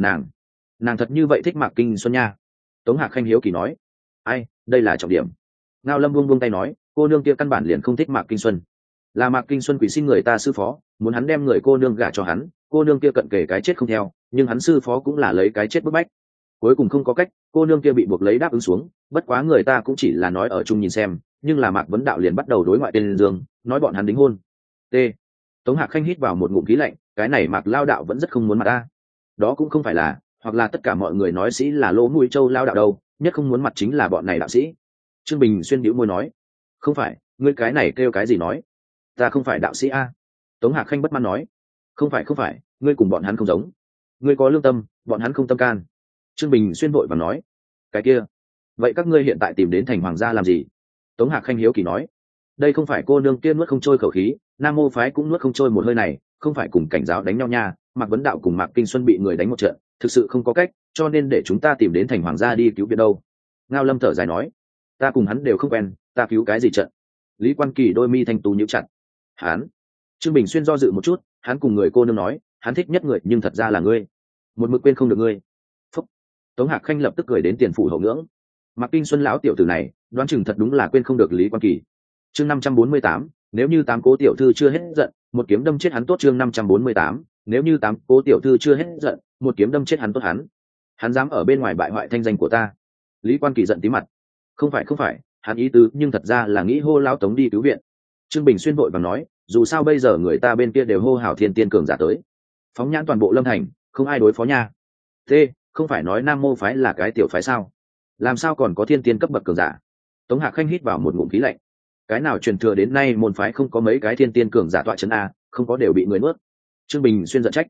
Nàng thật như vậy thích Mạc Kinh Xuân nha. Tống Hạc Khanh hiếu kỳ nói, ai, đây là trọng điểm. Ngao Lâm buông tay nói, cô nương kia căn bản liền không thích Mạc Kinh Xuân, là Mạc Kinh Xuân quỷ xin người ta sư phó, muốn hắn đem người cô nương gả cho hắn, cô nương kia cận kề cái chết không theo, nhưng hắn sư phó cũng là lấy cái chết bức bách. Cuối cùng không có cách, cô nương kia bị buộc lấy đáp ứng xuống, bất quá người ta cũng chỉ là nói ở chung nhìn xem, nhưng là Mạc Vấn Đạo liền bắt đầu đối ngoại tên Dương, nói bọn hắn đính hôn. T. Tống Hạc Khanh hít vào một ngụm khí lạnh, cái này Mạc lao đạo vẫn rất không muốn mặt ta. Đó cũng không phải là, hoặc là tất cả mọi người nói sĩ là lỗ mũi châu lao đạo đâu, nhất không muốn mặt chính là bọn này đạo sĩ. Trương Bình Xuyên bĩu môi nói, không phải, ngươi cái này kêu cái gì nói? Ta không phải đạo sĩ a. Tống Hạc Khanh bất mãn nói, không phải, ngươi cùng bọn hắn không giống, ngươi có lương tâm, bọn hắn không tâm can. Trương Bình Xuyên vội và nói, cái kia, vậy các ngươi hiện tại tìm đến thành hoàng gia làm gì? Tống Hạc Khanh hiếu kỳ nói, đây không phải cô nương kia nuốt không trôi khẩu khí, nam mô phái cũng nuốt không trôi một hơi này, không phải cùng cảnh giáo đánh nhau nha, Mạc Vấn Đạo cùng Mạc Kinh Xuân bị người đánh một trận, thực sự không có cách, cho nên để chúng ta tìm đến thành hoàng gia đi cứu viện đâu. Ngao Lâm thở dài nói, ta cùng hắn đều không quen, ta cứu cái gì trận? Lý Quan Kỳ đôi mi thanh tú nhíu chặt. Hắn. Trương Bình Xuyên do dự một chút, hắn cùng người cô nương nói, hắn thích nhất người nhưng thật ra là ngươi, một mực quên không được ngươi. Phúc. Tống Hạc Khanh lập tức cười đến tiền phủ hậu ngưỡng. Mạc Kinh Xuân lão tiểu tử này, đoán chừng thật đúng là quên không được Lý Quan Kỳ. Chương 548, nếu như tám cố tiểu thư chưa hết giận, một kiếm đâm chết hắn tốt. Chương 548, nếu như tám cố tiểu thư chưa hết giận, một kiếm đâm chết hắn tốt. Hắn dám ở bên ngoài bại hoại thanh danh của ta. Lý Quan Kỳ giận tí mặt. Không phải, hắn ý tứ nhưng thật ra là nghĩ hô lão Tống đi cứu viện. Trương Bình Xuyên vội vàng nói, dù sao bây giờ người ta bên kia đều hô hào thiên tiên cường giả tới, phóng nhãn toàn bộ Lâm Thành, không ai đối phó nha. Thế, không phải nói nam mô phái là cái tiểu phái sao? Làm sao còn có thiên tiên cấp bậc cường giả? Tống Hạc Khanh hít vào một ngụm khí lạnh. Cái nào truyền thừa đến nay môn phái không có mấy cái thiên tiên cường giả tọa trấn a, không có đều bị người nuốt. Trương Bình Xuyên giận trách.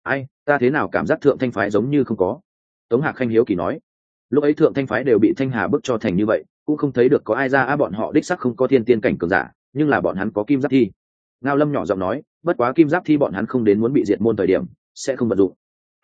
ai, ta thế nào cảm giác thượng thanh phái giống như không có. Tống Hạc Khanh hiếu kỳ nói. Lúc ấy thượng thanh phái đều bị thanh hà bức cho thành như vậy, cũng không thấy được có ai ra. Bọn họ đích sắc không có thiên tiên cảnh cường giả, nhưng là bọn hắn có kim giáp thi. Ngao Lâm nhỏ giọng nói, bất quá kim giáp thi bọn hắn không đến muốn bị diệt môn thời điểm sẽ không vận dụng.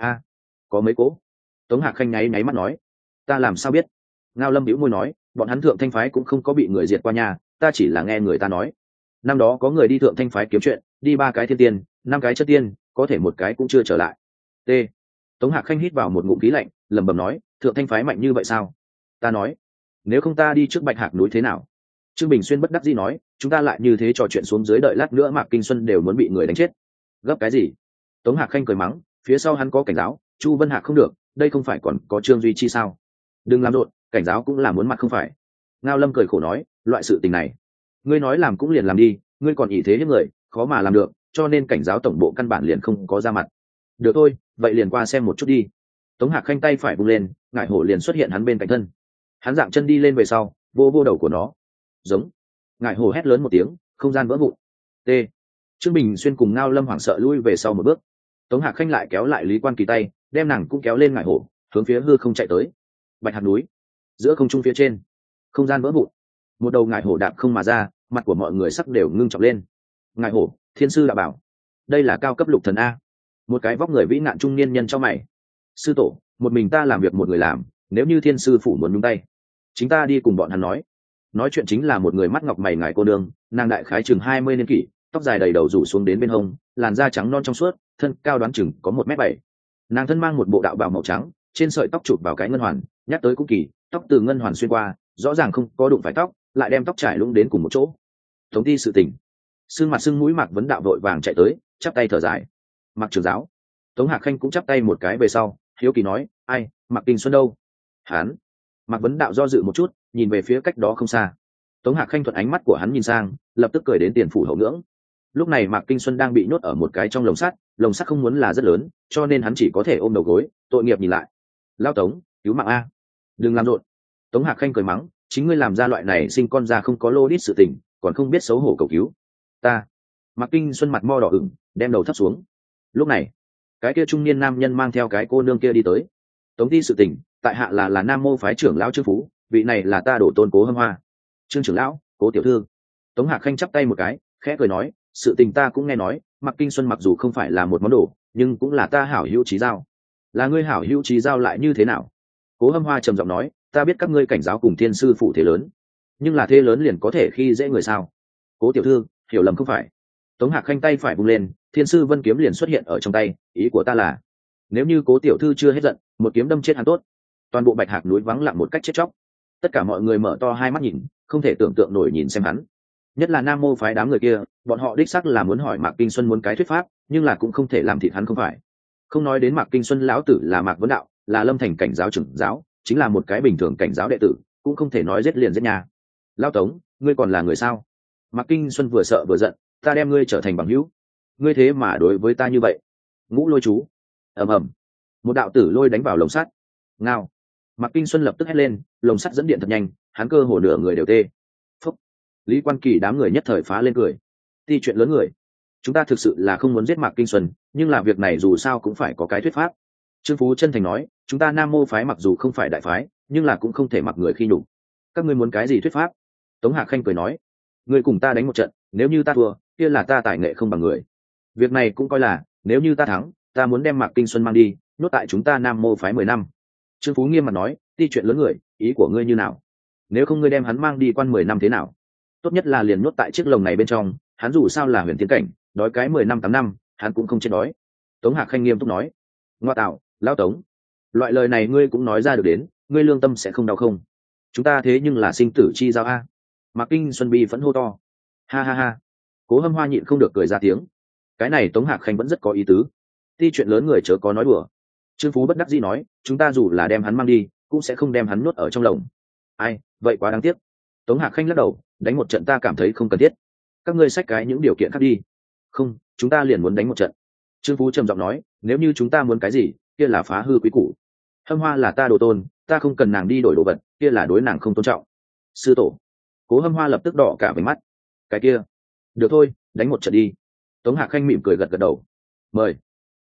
Có mấy cố. Tống Hạc Khanh nháy mắt nói, ta làm sao biết. Ngao Lâm bĩu môi nói, bọn hắn thượng thanh phái cũng không có bị người diệt qua nhà, ta chỉ là nghe người ta nói năm đó có người đi thượng thanh phái kiếm chuyện, đi 3 cái thiên tiên, 5 cái chất tiên, có thể một cái cũng chưa trở lại. T. Tống Hạc Khanh hít vào một ngụm khí lạnh, lẩm bẩm nói, thượng thanh phái mạnh như vậy sao? Ta nói, nếu không ta đi trước Bạch Hạc núi thế nào? Trương Bình Xuyên bất đắc dĩ nói, chúng ta lại như thế trò chuyện xuống dưới, đợi lát nữa Mạc Kinh Xuân đều muốn bị người đánh chết. Gấp cái gì? Tống Hạc Khanh cười mắng, phía sau hắn có cảnh giáo, Chu Vân Hạc không được, đây không phải còn có Trương Duy Chi sao? Đừng làm rộn, cảnh giáo cũng là muốn mặt không phải. Ngao Lâm cười khổ nói, loại sự tình này ngươi nói làm cũng liền làm đi, ngươi còn ỷ thế hiếp người, khó mà làm được, cho nên cảnh giáo tổng bộ căn bản liền không có ra mặt. Được thôi, vậy liền qua xem một chút đi. Tống Hạc Khanh tay phải vung lên, ngải hổ liền xuất hiện hắn bên cạnh thân. Hắn dạng chân đi lên về sau, vô vô đầu của nó. Giống. Ngải hổ hét lớn một tiếng, không gian vỡ vụn. T. Trương Bình Xuyên cùng Ngao Lâm hoảng sợ lui về sau một bước. Tống Hạc Khanh lại kéo lại Lý Quan Kỳ tay, đem nàng cũng kéo lên ngải hổ, hướng phía hư không chạy tới. Bạch Hạc núi, giữa không trung phía trên, không gian vỡ vụn, một đầu ngải hổ đạp không mà ra, mặt của mọi người sắc đều ngưng trọng lên. Ngải hổ, thiên sư đã bảo, đây là cao cấp lục thần a. Một cái vóc người vĩ nạn trung niên nhân cho mày. Sư tổ, một mình ta làm việc một người làm, nếu như thiên sư phủ muốn nhúng tay, chính ta đi cùng bọn hắn nói. Nói chuyện chính là một người mắt ngọc mày ngải cô nương, nàng đại khái chừng 20 niên kỷ, tóc dài đầy đầu rủ xuống đến bên hông, làn da trắng non trong suốt, thân cao đoán chừng có 1m7. Nàng thân mang một bộ đạo bào màu trắng, trên sợi tóc chụp vào cái ngân hoàn, nhắc tới cũng kỳ, tóc từ ngân hoàn xuyên qua, rõ ràng không có đụng phải tóc, lại đem tóc trải lũng đến cùng một chỗ. Tống ti sự tình. Sưng mặt sưng mũi Mạc Vấn Đạo vội vàng chạy tới, chắp tay thở dài. Mạc trưởng giáo. Tống Hạc Khanh cũng chắp tay một cái về sau, hiếu kỳ nói, ai, Mạc Kinh Xuân đâu? Hán. Mạc Vấn Đạo do dự một chút, nhìn về phía cách đó không xa. Tống Hạc Khanh thuận ánh mắt của hắn nhìn sang, lập tức cười đến tiền phủ hậu ngưỡng. Lúc này Mạc Kinh Xuân đang bị nhốt ở một cái trong lồng sắt không muốn là rất lớn, cho nên hắn chỉ có thể ôm đầu gối, tội nghiệp nhìn lại. Lao Tống, cứu mạng a! Đừng làm rộn. Tống Hạc Khanh cười mắng, chính ngươi làm ra loại này sinh con ra không có lô đít sự tình, còn không biết xấu hổ cầu cứu. Ta. Mạc Kinh Xuân mặt mo đỏ ửng, đem đầu thấp xuống. Lúc này, cái kia trung niên nam nhân mang theo cái cô nương kia đi tới. Tống ti sự tình, tại hạ là Nam Mô phái trưởng lão Trương Phú, vị này là ta đổ tôn Cố Hâm Hoa. Trương trưởng lão, Cố tiểu thư. Tống Hạc Khanh chắp tay một cái, khẽ cười nói, sự tình ta cũng nghe nói, Mạc Kinh Xuân mặc dù không phải là một món đồ, nhưng cũng là ta hảo hữu chí giao. Là ngươi hảo hữu chí giao lại như thế nào? Cố Hâm Hoa trầm giọng nói, ta biết các ngươi cảnh giáo cùng thiên sư phụ thế lớn, nhưng là thế lớn liền có thể khi dễ người sao? Cố tiểu thư, hiểu lầm không phải. Tống Hạc Khanh tay phải vung lên, thiên sư vân kiếm liền xuất hiện ở trong tay, ý của ta là, nếu như Cố tiểu thư chưa hết giận, một kiếm đâm chết hắn tốt. Toàn bộ Bạch Hạc núi vắng lặng một cách chết chóc. Tất cả mọi người mở to hai mắt nhìn, không thể tưởng tượng nổi nhìn xem hắn. Nhất là Nam Mô phái đám người kia, bọn họ đích xác là muốn hỏi Mạc Kinh Xuân muốn cái thuyết pháp, nhưng là cũng không thể làm thịt hắn không phải. Không nói đến Mạc Kinh Xuân lão tử là Mạc Vấn Đạo, là Lâm Thành cảnh giáo trưởng giáo, chính là một cái bình thường cảnh giáo đệ tử, cũng không thể nói giết liền giết nhà. Lão Tống, ngươi còn là người sao? Mạc Kinh Xuân vừa sợ vừa giận, ta đem ngươi trở thành bằng hữu, ngươi thế mà đối với ta như vậy. Ngũ lôi chú. Ầm ầm. Một đạo tử lôi đánh vào lồng sắt. Ngao. Mạc Kinh Xuân lập tức hét lên, lồng sắt dẫn điện thật nhanh, hắn cơ hồ nửa người đều tê. Phúc. Lý Quan Kỳ đám người nhất thời phá lên cười. Ti chuyện lớn người, chúng ta thực sự là không muốn giết Mạc Kinh Xuân, nhưng là việc này dù sao cũng phải có cái thuyết pháp. Trương Phú chân thành nói, chúng ta Nam Mô phái mặc dù không phải đại phái, nhưng là cũng không thể mặc người khi nhục. Các ngươi muốn cái gì thuyết pháp? Tống Hạc Khanh cười nói, ngươi cùng ta đánh một trận, nếu như ta thua, kia là ta tài nghệ không bằng người. Việc này cũng coi là, nếu như ta thắng, ta muốn đem Mạc Kinh Xuân mang đi, nhốt tại chúng ta Nam Mô phái 10 năm. Trương Phú nghiêm mặt nói, ti chuyện lớn người, ý của ngươi như nào? Nếu không ngươi đem hắn mang đi quan 10 năm thế nào? Tốt nhất là liền nhốt tại chiếc lồng này bên trong, hắn dù sao là huyền tiến cảnh, đói cái 10 năm 8 năm, hắn cũng không chết đói. Tống Hạc Khanh nghiêm túc nói, ngoa tạo, lão Tống, loại lời này ngươi cũng nói ra được đến, ngươi lương tâm sẽ không đau không? Chúng ta thế nhưng là sinh tử chi giao a. Mạc Kinh Xuân bi phẫn hô to, ha ha ha. Cố Hâm Hoa nhịn không được cười ra tiếng. Cái này Tống Hạc Khanh vẫn rất có ý tứ. Ti chuyện lớn người chớ có nói đùa. Trương Phú bất đắc dĩ nói, chúng ta dù là đem hắn mang đi, cũng sẽ không đem hắn nuốt ở trong lồng. Ai, vậy quá đáng tiếc. Tống Hạc Khanh lắc đầu, đánh một trận ta cảm thấy không cần thiết. Các ngươi xách cái những điều kiện khác đi. Không, chúng ta liền muốn đánh một trận. Trương Phú trầm giọng nói, nếu như chúng ta muốn cái gì, kia là phá hư quý củ. Hâm Hoa là ta đồ tôn, ta không cần nàng đi đổi đồ vật, kia là đối nàng không tôn trọng. Sư tổ. Cố Hâm Hoa lập tức đỏ cả váy mắt. Cái kia, được thôi, đánh một trận đi. Tống Hạc Khanh mỉm cười gật gật đầu. Mời.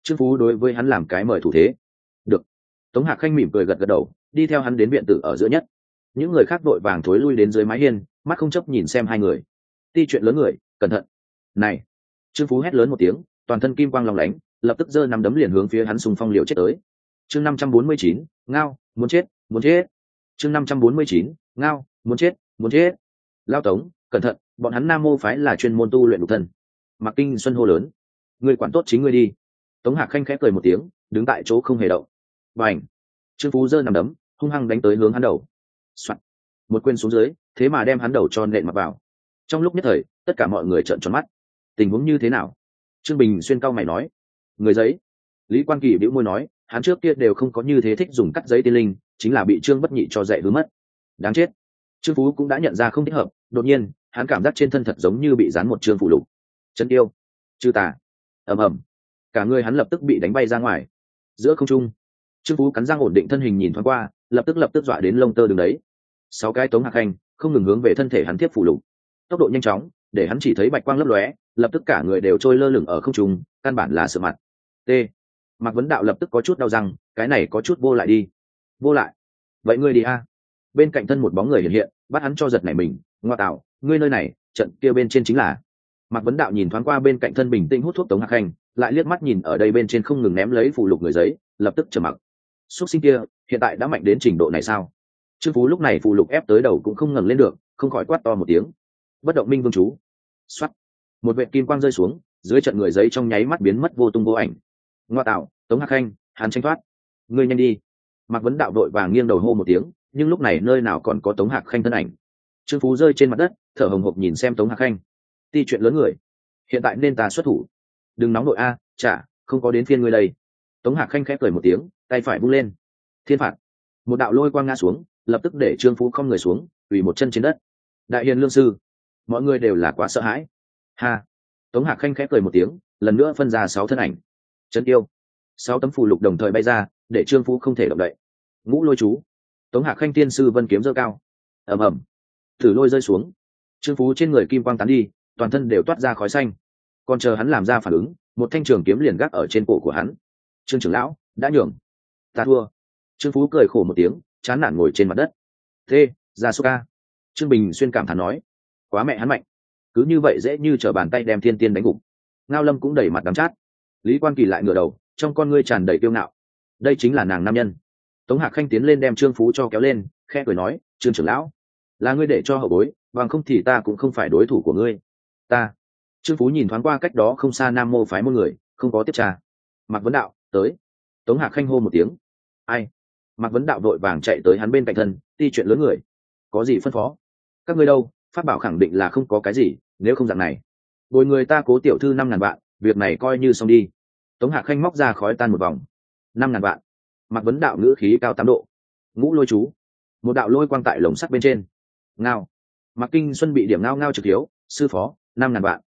Trương Phú đối với hắn làm cái mời thủ thế. Được. Tống Hạc Khanh mỉm cười gật gật đầu, đi theo hắn đến viện tử ở giữa nhất. Những người khác vội vàng thối lui đến dưới mái hiên, mắt không chấp nhìn xem hai người. Ti chuyện lớn người, cẩn thận. Này. Trương Phú hét lớn một tiếng, toàn thân kim quang long lánh, lập tức giơ nắm đấm liền hướng phía hắn xung phong liều chết tới. Chương 549, ngao, muốn chết, muốn chết. Chương 549, ngao, muốn chết, muốn chết. Lao Tống, cẩn thận, bọn hắn Nam Mô phái là chuyên môn tu luyện nhục thân. Mạc Kinh Xuân hô lớn. Ngươi quản tốt chính ngươi đi. Tống Hạc Khanh khẽ cười một tiếng, đứng tại chỗ không hề động. Bành. Trương Phú giơ nắm đấm, hung hăng đánh tới hướng hắn đầu. Soạn. Một quyền xuống dưới, thế mà đem hắn đầu cho nện mặt vào. Trong lúc nhất thời, tất cả mọi người trợn tròn mắt. Tình huống như thế nào? Trương Bình Xuyên cau mày nói. Người giấy. Lý Quan Kỳ bĩu môi nói, hắn trước kia đều không có như thế thích dùng cắt giấy tiên linh, chính là bị Trương Bất Nhị cho dạy hứa mất. Đáng chết. Trương Phú cũng đã nhận ra không thích hợp, đột nhiên, hắn cảm giác trên thân thật giống như bị dán một trương phụ lục. Chân yêu, chư tà. Ầm ầm. Cả người hắn lập tức bị đánh bay ra ngoài. Giữa không trung, Trương Phú cắn răng ổn định thân hình nhìn thoáng qua, lập tức dọa đến lông tơ đứng đấy. 6 cái Tống Hạc Khanh không ngừng hướng về thân thể hắn tiếp phụ lục. Tốc độ nhanh chóng, để hắn chỉ thấy bạch quang lấp lóe, lập tức cả người đều trôi lơ lửng ở không trung, căn bản là sợ mặt. T. Mạc Vấn Đạo lập tức có chút đau răng, cái này có chút vô lại đi. Vô lại? Vậy ngươi đi a. Bên cạnh thân một bóng người hiện hiện, bắt hắn cho giật nảy mình. Ngoa tạo, ngươi nơi này, trận kia bên trên chính là. Mạc Vấn Đạo nhìn thoáng qua bên cạnh thân bình tĩnh hút thuốc Tống Hạc Khanh, lại liếc mắt nhìn ở đây bên trên không ngừng ném lấy phụ lục người giấy, lập tức trầm mặc. Xuất sinh kia, hiện tại đã mạnh đến trình độ này sao? Trương Phú lúc này phụ lục ép tới đầu cũng không ngẩng lên được, không khỏi quát to một tiếng. Bất động minh vương chú. Xoát. Một vệt kim quang rơi xuống, dưới trận người giấy trong nháy mắt biến mất vô tung vô ảnh. Ngoa tạo, Tống Hạc Khanh, hắn tranh thoát. Ngươi nhanh đi. Mạc Vấn Đạo đội vàng nghiêng đầu hô một tiếng, nhưng lúc này nơi nào còn có Tống Hạc Khanh thân ảnh. Trương Phú rơi trên mặt đất, thở hồng hộc nhìn xem Tống Hạc Khanh. Ti chuyện lớn người, hiện tại nên ta xuất thủ. Đừng nóng đội a, chả, không có đến phiên ngươi đây. Tống Hạc Khanh khẽ cười một tiếng, tay phải vung lên. Thiên phạt. Một đạo lôi quang ngã xuống, lập tức để Trương Phú không người xuống, quỳ một chân trên đất. Đại hiền lương sư, mọi người đều là quá sợ hãi. Ha. Tống Hạc Khanh khẽ cười một tiếng, lần nữa phân ra 6 thân ảnh. Chân yêu. 6 tấm phù lục đồng thời bay ra, để Trương Phú không thể động đậy. Ngũ lôi chú. Tống Hạc Khanh tiên sư vân kiếm giơ cao. Ầm ầm. Thử lôi rơi xuống. Trương Phú trên người kim quang tán đi, toàn thân đều toát ra khói xanh. Còn chờ hắn làm ra phản ứng, một thanh trường kiếm liền gác ở trên cổ của hắn. Trương trưởng lão, đã nhường. Ta thua. Trương Phú cười khổ một tiếng, chán nản ngồi trên mặt đất. Thế, ra số ca. Trương Bình Xuyên cảm thán nói. Quá mẹ hắn mạnh. Cứ như vậy dễ như trở bàn tay đem thiên tiên đánh gục. Ngao Lâm cũng đẩy mặt đắng chát. Lý Quan Kỳ lại ngửa đầu, trong con ngươi tràn đầy kiêu ngạo. Đây chính là nàng nam nhân. Tống Hạc Khanh tiến lên đem Trương Phú cho kéo lên, khẽ cười nói, Trương trưởng lão, là ngươi để cho hậu bối, bằng không thì ta cũng không phải đối thủ của ngươi. Ta. Trương Phú nhìn thoáng qua cách đó không xa Nam Mô phái một người, không có tiếp tra. Mạc Vấn Đạo, tới. Tống Hạc Khanh hô một tiếng. Ai? Mạc Vấn Đạo vội vàng chạy tới hắn bên cạnh thân, ti chuyện lớn người. Có gì phân phó? Các ngươi đâu? Pháp bảo khẳng định là không có cái gì, nếu không dạng này. Bồi người ta Cố tiểu thư 5.000 vạn, việc này coi như xong đi. Tống Hạc Khanh móc ra khói tan một vòng. 5.000 vạn. Mạc Vấn Đạo ngữ khí cao 8 độ. Ngũ lôi chú. Một đạo lôi quang tại lồng sắt bên trên. Ngao. Mạc Kinh Xuân bị điểm ngao ngao trực thiếu, sư phó, 5.000 vạn.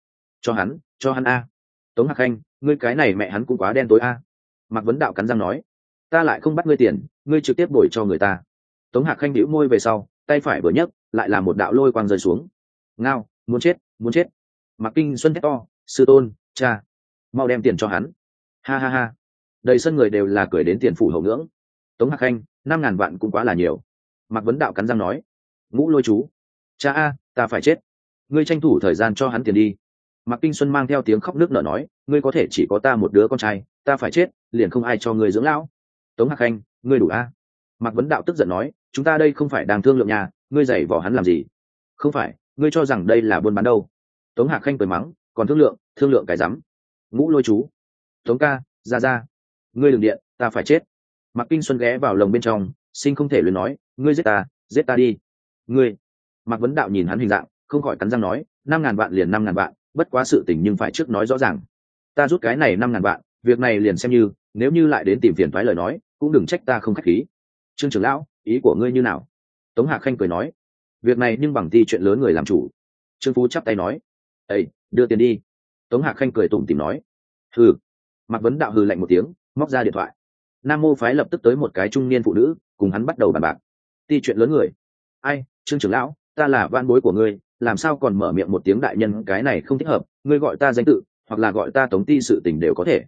Cho hắn a. Tống Hạc Khanh, ngươi cái này mẹ hắn cũng quá đen tối a. Mạc Vấn Đạo cắn răng nói, ta lại không bắt ngươi tiền, ngươi trực tiếp bồi cho người ta. Tống Hạc Khanh bĩu môi về sau, tay phải vừa nhấc, lại là một đạo lôi quang rơi xuống. Ngao, muốn chết, muốn chết. Mạc Kinh Xuân thét to, sư tôn, cha, mau đem tiền cho hắn. Ha ha ha. Đầy sân người đều là cười đến tiền phủ hậu ngưỡng. Tống Hạc Khanh, 5.000 vạn cũng quá là nhiều. Mạc Vấn Đạo cắn răng nói, ngũ lôi chú, cha a, ta phải chết. Ngươi tranh thủ thời gian cho hắn tiền đi. Mạc Kinh Xuân mang theo tiếng khóc nước nở nói, ngươi có thể chỉ có ta một đứa con trai, ta phải chết, liền không ai cho ngươi dưỡng lão. Tống Hạc Khanh, ngươi đủ a. Mạc Vấn Đạo tức giận nói, chúng ta đây không phải đang thương lượng nhà, ngươi giày vò hắn làm gì? Không phải, ngươi cho rằng đây là buôn bán đâu? Tống Hạc Khanh cười mắng, còn thương lượng cái rắm. Ngũ lôi chú. Tống ca, ra. Ngươi đừng điện, ta phải chết. Mạc Kinh Xuân ghé vào lồng bên trong, sinh không thể luyến nói, ngươi giết ta đi. Ngươi. Mạc Vấn Đạo nhìn hắn hình dạng, không khỏi cắn răng nói, 5.000 vạn liền 5.000 vạn, bất quá sự tình nhưng phải trước nói rõ ràng. Ta rút cái này 5.000 vạn, việc này liền xem như, nếu như lại đến tìm phiền toái lời nói, cũng đừng trách ta không khách khí. Trương trưởng lão, ý của ngươi như nào? Tống Hạc Khanh cười nói, việc này nhưng bằng ti chuyện lớn người làm chủ. Trương Phú chắp tay nói, ây, đưa tiền đi. Tống Hạc Khanh cười tủm tỉm nói, hừ. Mạc Vấn Đạo hừ lạnh một tiếng, móc ra điện thoại. Nam Mô phái lập tức tới một cái trung niên phụ nữ, cùng hắn bắt đầu bàn bạc. Ti chuyện lớn người. Ai, Trương trưởng lão, ta là van bối của ngươi, làm sao còn mở miệng một tiếng đại nhân, cái này không thích hợp, ngươi gọi ta danh tự, hoặc là gọi ta Tống ti sự tình đều có thể.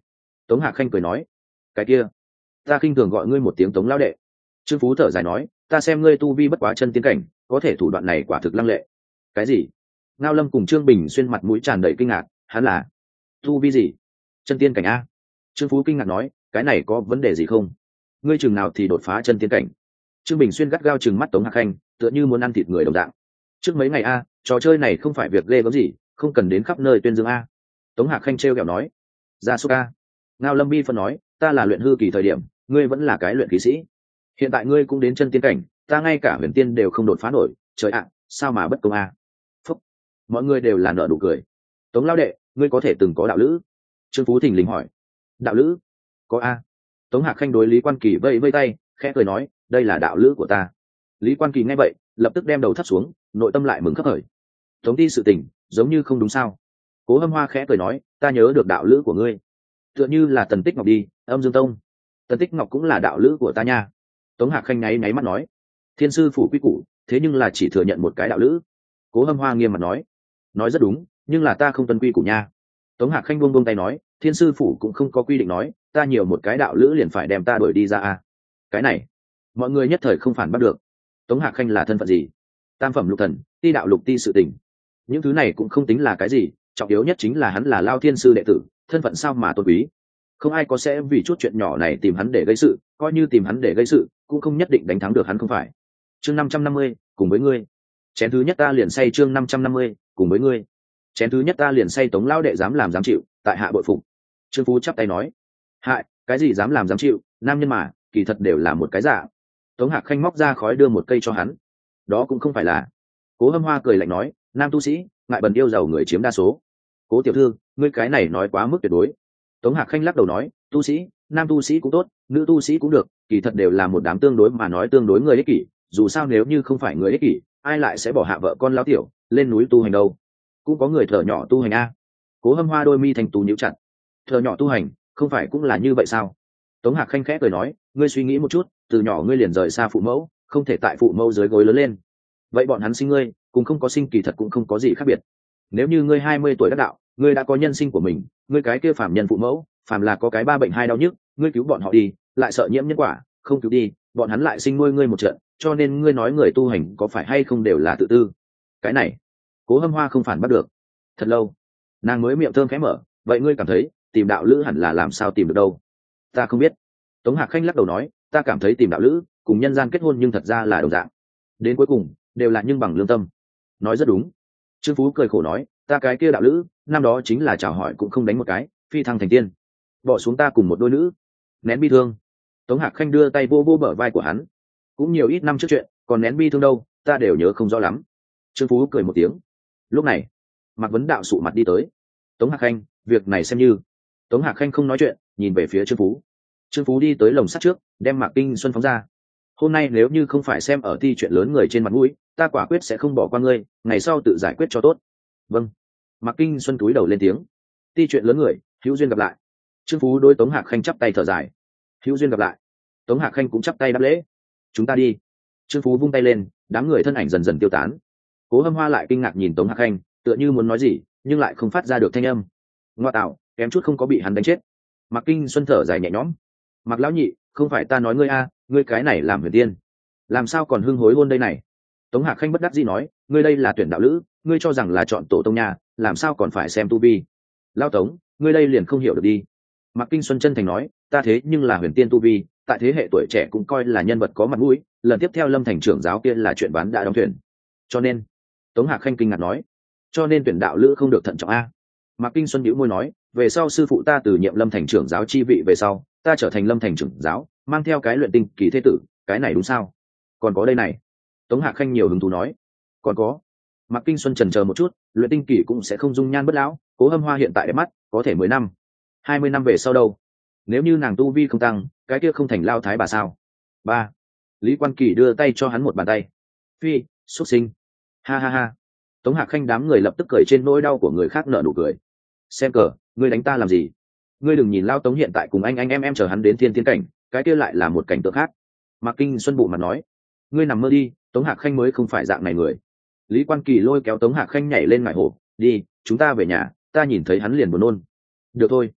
Tống Hạc Khanh cười nói, cái kia ta khinh thường gọi ngươi một tiếng Tống lão đệ. Trương Phú thở dài nói, ta xem ngươi tu vi bất quá chân tiến cảnh, có thể thủ đoạn này quả thực lăng lệ. Cái gì? Ngao Lâm cùng Trương Bình Xuyên mặt mũi tràn đầy kinh ngạc, hắn là tu vi gì? Chân tiên cảnh a? Trương Phú kinh ngạc nói, cái này có vấn đề gì không? Ngươi chừng nào thì đột phá chân tiên cảnh? Trương Bình Xuyên gắt gao chừng mắt Tống Hạc Khanh, tựa như muốn ăn thịt người đồng dạng. Trước mấy ngày a, trò chơi này không phải việc ghê gớm gì, không cần đến khắp nơi tuyên dương a. Tống Hạc Khanh trêu ghẹo nói, ra số ca. Ngao Lâm bi phân nói, ta là luyện hư kỳ thời điểm, ngươi vẫn là cái luyện khí sĩ, hiện tại ngươi cũng đến chân tiên cảnh, ta ngay cả huyền tiên đều không đột phá nổi, trời ạ, sao mà bất công a. Phúc, mọi người đều là nở nụ cười. Tống lão đệ, ngươi có thể từng có đạo lữ? Trương Phú thình lình hỏi. Đạo lữ? Có a. Tống Hạc Khanh đối Lý Quan Kỳ vây vây tay, khẽ cười nói, đây là đạo lữ của ta. Lý Quan Kỳ nghe vậy, lập tức đem đầu thấp xuống, nội tâm lại mừng khấp khởi. Tống ti sự tình giống như không đúng sao? Cố Hâm Hoa khẽ cười nói, ta nhớ được đạo lữ của ngươi tựa như là Tần Tích Ngọc đi, Âm Dương Tông. Tần Tích Ngọc cũng là đạo lữ của ta nha. Tống Hạc Khanh nháy mắt nói, thiên sư phủ quy củ, thế nhưng là chỉ thừa nhận một cái đạo lữ. Cố Hâm Hoa nghiêm mặt nói rất đúng, nhưng là ta không tuân quy củ nha. Tống Hạc Khanh buông tay nói, thiên sư phủ cũng không có quy định nói ta nhiều một cái đạo lữ liền phải đem ta đuổi đi ra a. Cái này mọi người nhất thời không phản bắt được. Tống Hạc Khanh là thân phận gì? Tam phẩm lục thần, ti đạo lục ti sự tình, những thứ này cũng không tính là cái gì, trọng yếu nhất chính là hắn là Lao Thiên sư đệ tử, thân phận sao mà tôn quý. Không ai có sẽ vì chút chuyện nhỏ này tìm hắn để gây sự, coi như tìm hắn để gây sự cũng không nhất định đánh thắng được hắn, không phải? Chương 550, cùng với ngươi. Chén thứ nhất ta liền say. Chương 550, cùng với ngươi. Chén thứ nhất ta liền say. Tống lão đệ dám làm dám chịu, tại hạ bội phục. Trương Phú chắp tay nói, hại, cái gì dám làm dám chịu, nam nhân mà kỳ thật đều là một cái giả. Tống Hạc Khanh móc ra khói đưa một cây cho hắn, đó cũng không phải là. Cố Hâm Hoa cười lạnh nói, nam tu sĩ ngại bần yêu giàu người chiếm đa số. Cố tiểu thư, ngươi cái này nói quá mức tuyệt đối. Tống Hạc Khanh lắc đầu nói, tu sĩ, nam tu sĩ cũng tốt, nữ tu sĩ cũng được, kỳ thật đều là một đám tương đối mà nói tương đối người ích kỷ, dù sao nếu như không phải người ích kỷ, ai lại sẽ bỏ hạ vợ con lão tiểu lên núi tu hành đâu. Cũng có người thợ nhỏ tu hành a. Cố Hâm Hoa đôi mi thành tú nhíu chặt, thợ nhỏ tu hành không phải cũng là như vậy sao? Tống Hạc Khanh khẽ cười nói, ngươi suy nghĩ một chút, từ nhỏ ngươi liền rời xa phụ mẫu, không thể tại phụ mẫu dưới gối lớn lên, vậy bọn hắn sinh ngươi cũng không có sinh kỳ thật cũng không có gì khác biệt. Nếu như ngươi 20 tuổi đắc đạo, ngươi đã có nhân sinh của mình, ngươi cái kia phàm nhân phụ mẫu phàm là có cái ba bệnh hai đau nhức, ngươi cứu bọn họ đi, lại sợ nhiễm nhân quả, không cứu đi bọn hắn lại sinh nuôi ngươi một trận, cho nên ngươi nói người tu hành có phải hay không đều là tự tư. Cái này Cố Hâm Hoa không phản bắt được. Thật lâu nàng mới miệng thơm khẽ mở, vậy ngươi cảm thấy tìm đạo lữ hẳn là làm sao tìm được đâu? Ta không biết. Tống Hạc Khanh lắc đầu nói, ta cảm thấy tìm đạo lữ cùng nhân gian kết hôn nhưng thật ra là đồng dạng, đến cuối cùng đều là nhưng bằng lương tâm. Nói rất đúng. Trương Phú cười khổ nói, ta cái kia đạo lữ năm đó chính là chào hỏi cũng không đánh một cái, phi thăng thành tiên, bỏ xuống ta cùng một đôi nữ. Nén bi thương. Tống Hạc Khanh đưa tay vô vô bờ vai của hắn, cũng nhiều ít năm trước chuyện, còn nén bi thương đâu, ta đều nhớ không rõ lắm. Trương Phú cười một tiếng. Lúc này Mạc Vấn Đạo sụ mặt đi tới. Tống Hạc Khanh, việc này xem như. Tống Hạc Khanh không nói chuyện, nhìn về phía Trương Phú. Trương Phú đi tới lồng sắt trước, đem Mạc Kinh Xuân phóng ra. Hôm nay nếu như không phải xem ở thi chuyện lớn người trên mặt mũi, ta quả quyết sẽ không bỏ qua ngươi, ngày sau tự giải quyết cho tốt. Vâng. Mạc Kinh Xuân cúi đầu lên tiếng. Thi chuyện lớn người, hữu duyên gặp lại. Trương Phú đối Tống Hạc Khanh chắp tay thở dài. Hữu duyên gặp lại. Tống Hạc Khanh cũng chắp tay đáp lễ. Chúng ta đi. Trương Phú vung tay lên, đám người thân ảnh dần dần tiêu tán. Cố Hâm Hoa lại kinh ngạc nhìn Tống Hạc Khanh, tựa như muốn nói gì nhưng lại không phát ra được thanh âm. Ngoa tạo, kém chút không có bị hắn đánh chết. Mạc Kinh Xuân thở dài nhẹ nhõm. Mạc lão nhị, không phải ta nói ngươi a, ngươi cái này làm huyền tiên, làm sao còn hưng hối hôn đây này? Tống Hạc Khanh bất đắc dĩ nói, ngươi đây là tuyển đạo lữ, ngươi cho rằng là chọn tổ tông nhà, làm sao còn phải xem tu vi? Lao Tống, ngươi đây liền không hiểu được đi. Mạc Kinh Xuân chân thành nói, ta thế nhưng là huyền tiên tu vi, tại thế hệ tuổi trẻ cũng coi là nhân vật có mặt mũi, lần tiếp theo Lâm Thành trưởng giáo kia là chuyện bán đã đóng thuyền. Cho nên, Tống Hạc Khanh kinh ngạc nói, cho nên tuyển đạo lữ không được thận trọng a. Mạc Kinh Xuân nhíu môi nói, về sau sư phụ ta từ nhiệm Lâm Thành trưởng giáo chi vị về sau, ta trở thành Lâm Thành trưởng giáo, mang theo cái luyện tinh kỳ thế tử, cái này đúng sao? Còn có đây này. Tống Hạc Khanh nhiều hứng thú nói, còn có. Mạc Kinh Xuân chần chờ một chút, luyện tinh kỳ cũng sẽ không dung nhan bất lão, Cố Hâm Hoa hiện tại đẹp mắt, có thể 10 năm, 20 năm về sau đâu? Nếu như nàng tu vi không tăng, cái kia không thành lao thái bà sao? Ba. Lý Quan Kỳ đưa tay cho hắn một bàn tay. Phi, xuất sinh. Ha ha ha. Tống Hạc Khanh đám người lập tức cười trên nỗi đau của người khác, nở nụ cười. Xem cờ, ngươi đánh ta làm gì? Ngươi đừng nhìn Lao Tống hiện tại cùng anh em chờ hắn đến thiên tiến cảnh, cái kia lại là một cảnh tượng khác. Mạc Kinh Xuân bụ mặt nói, ngươi nằm mơ đi, Tống Hạc Khanh mới không phải dạng này người. Lý Quan Kỳ lôi kéo Tống Hạc Khanh nhảy lên ngải hồ, đi, chúng ta về nhà, ta nhìn thấy hắn liền buồn nôn. Được thôi.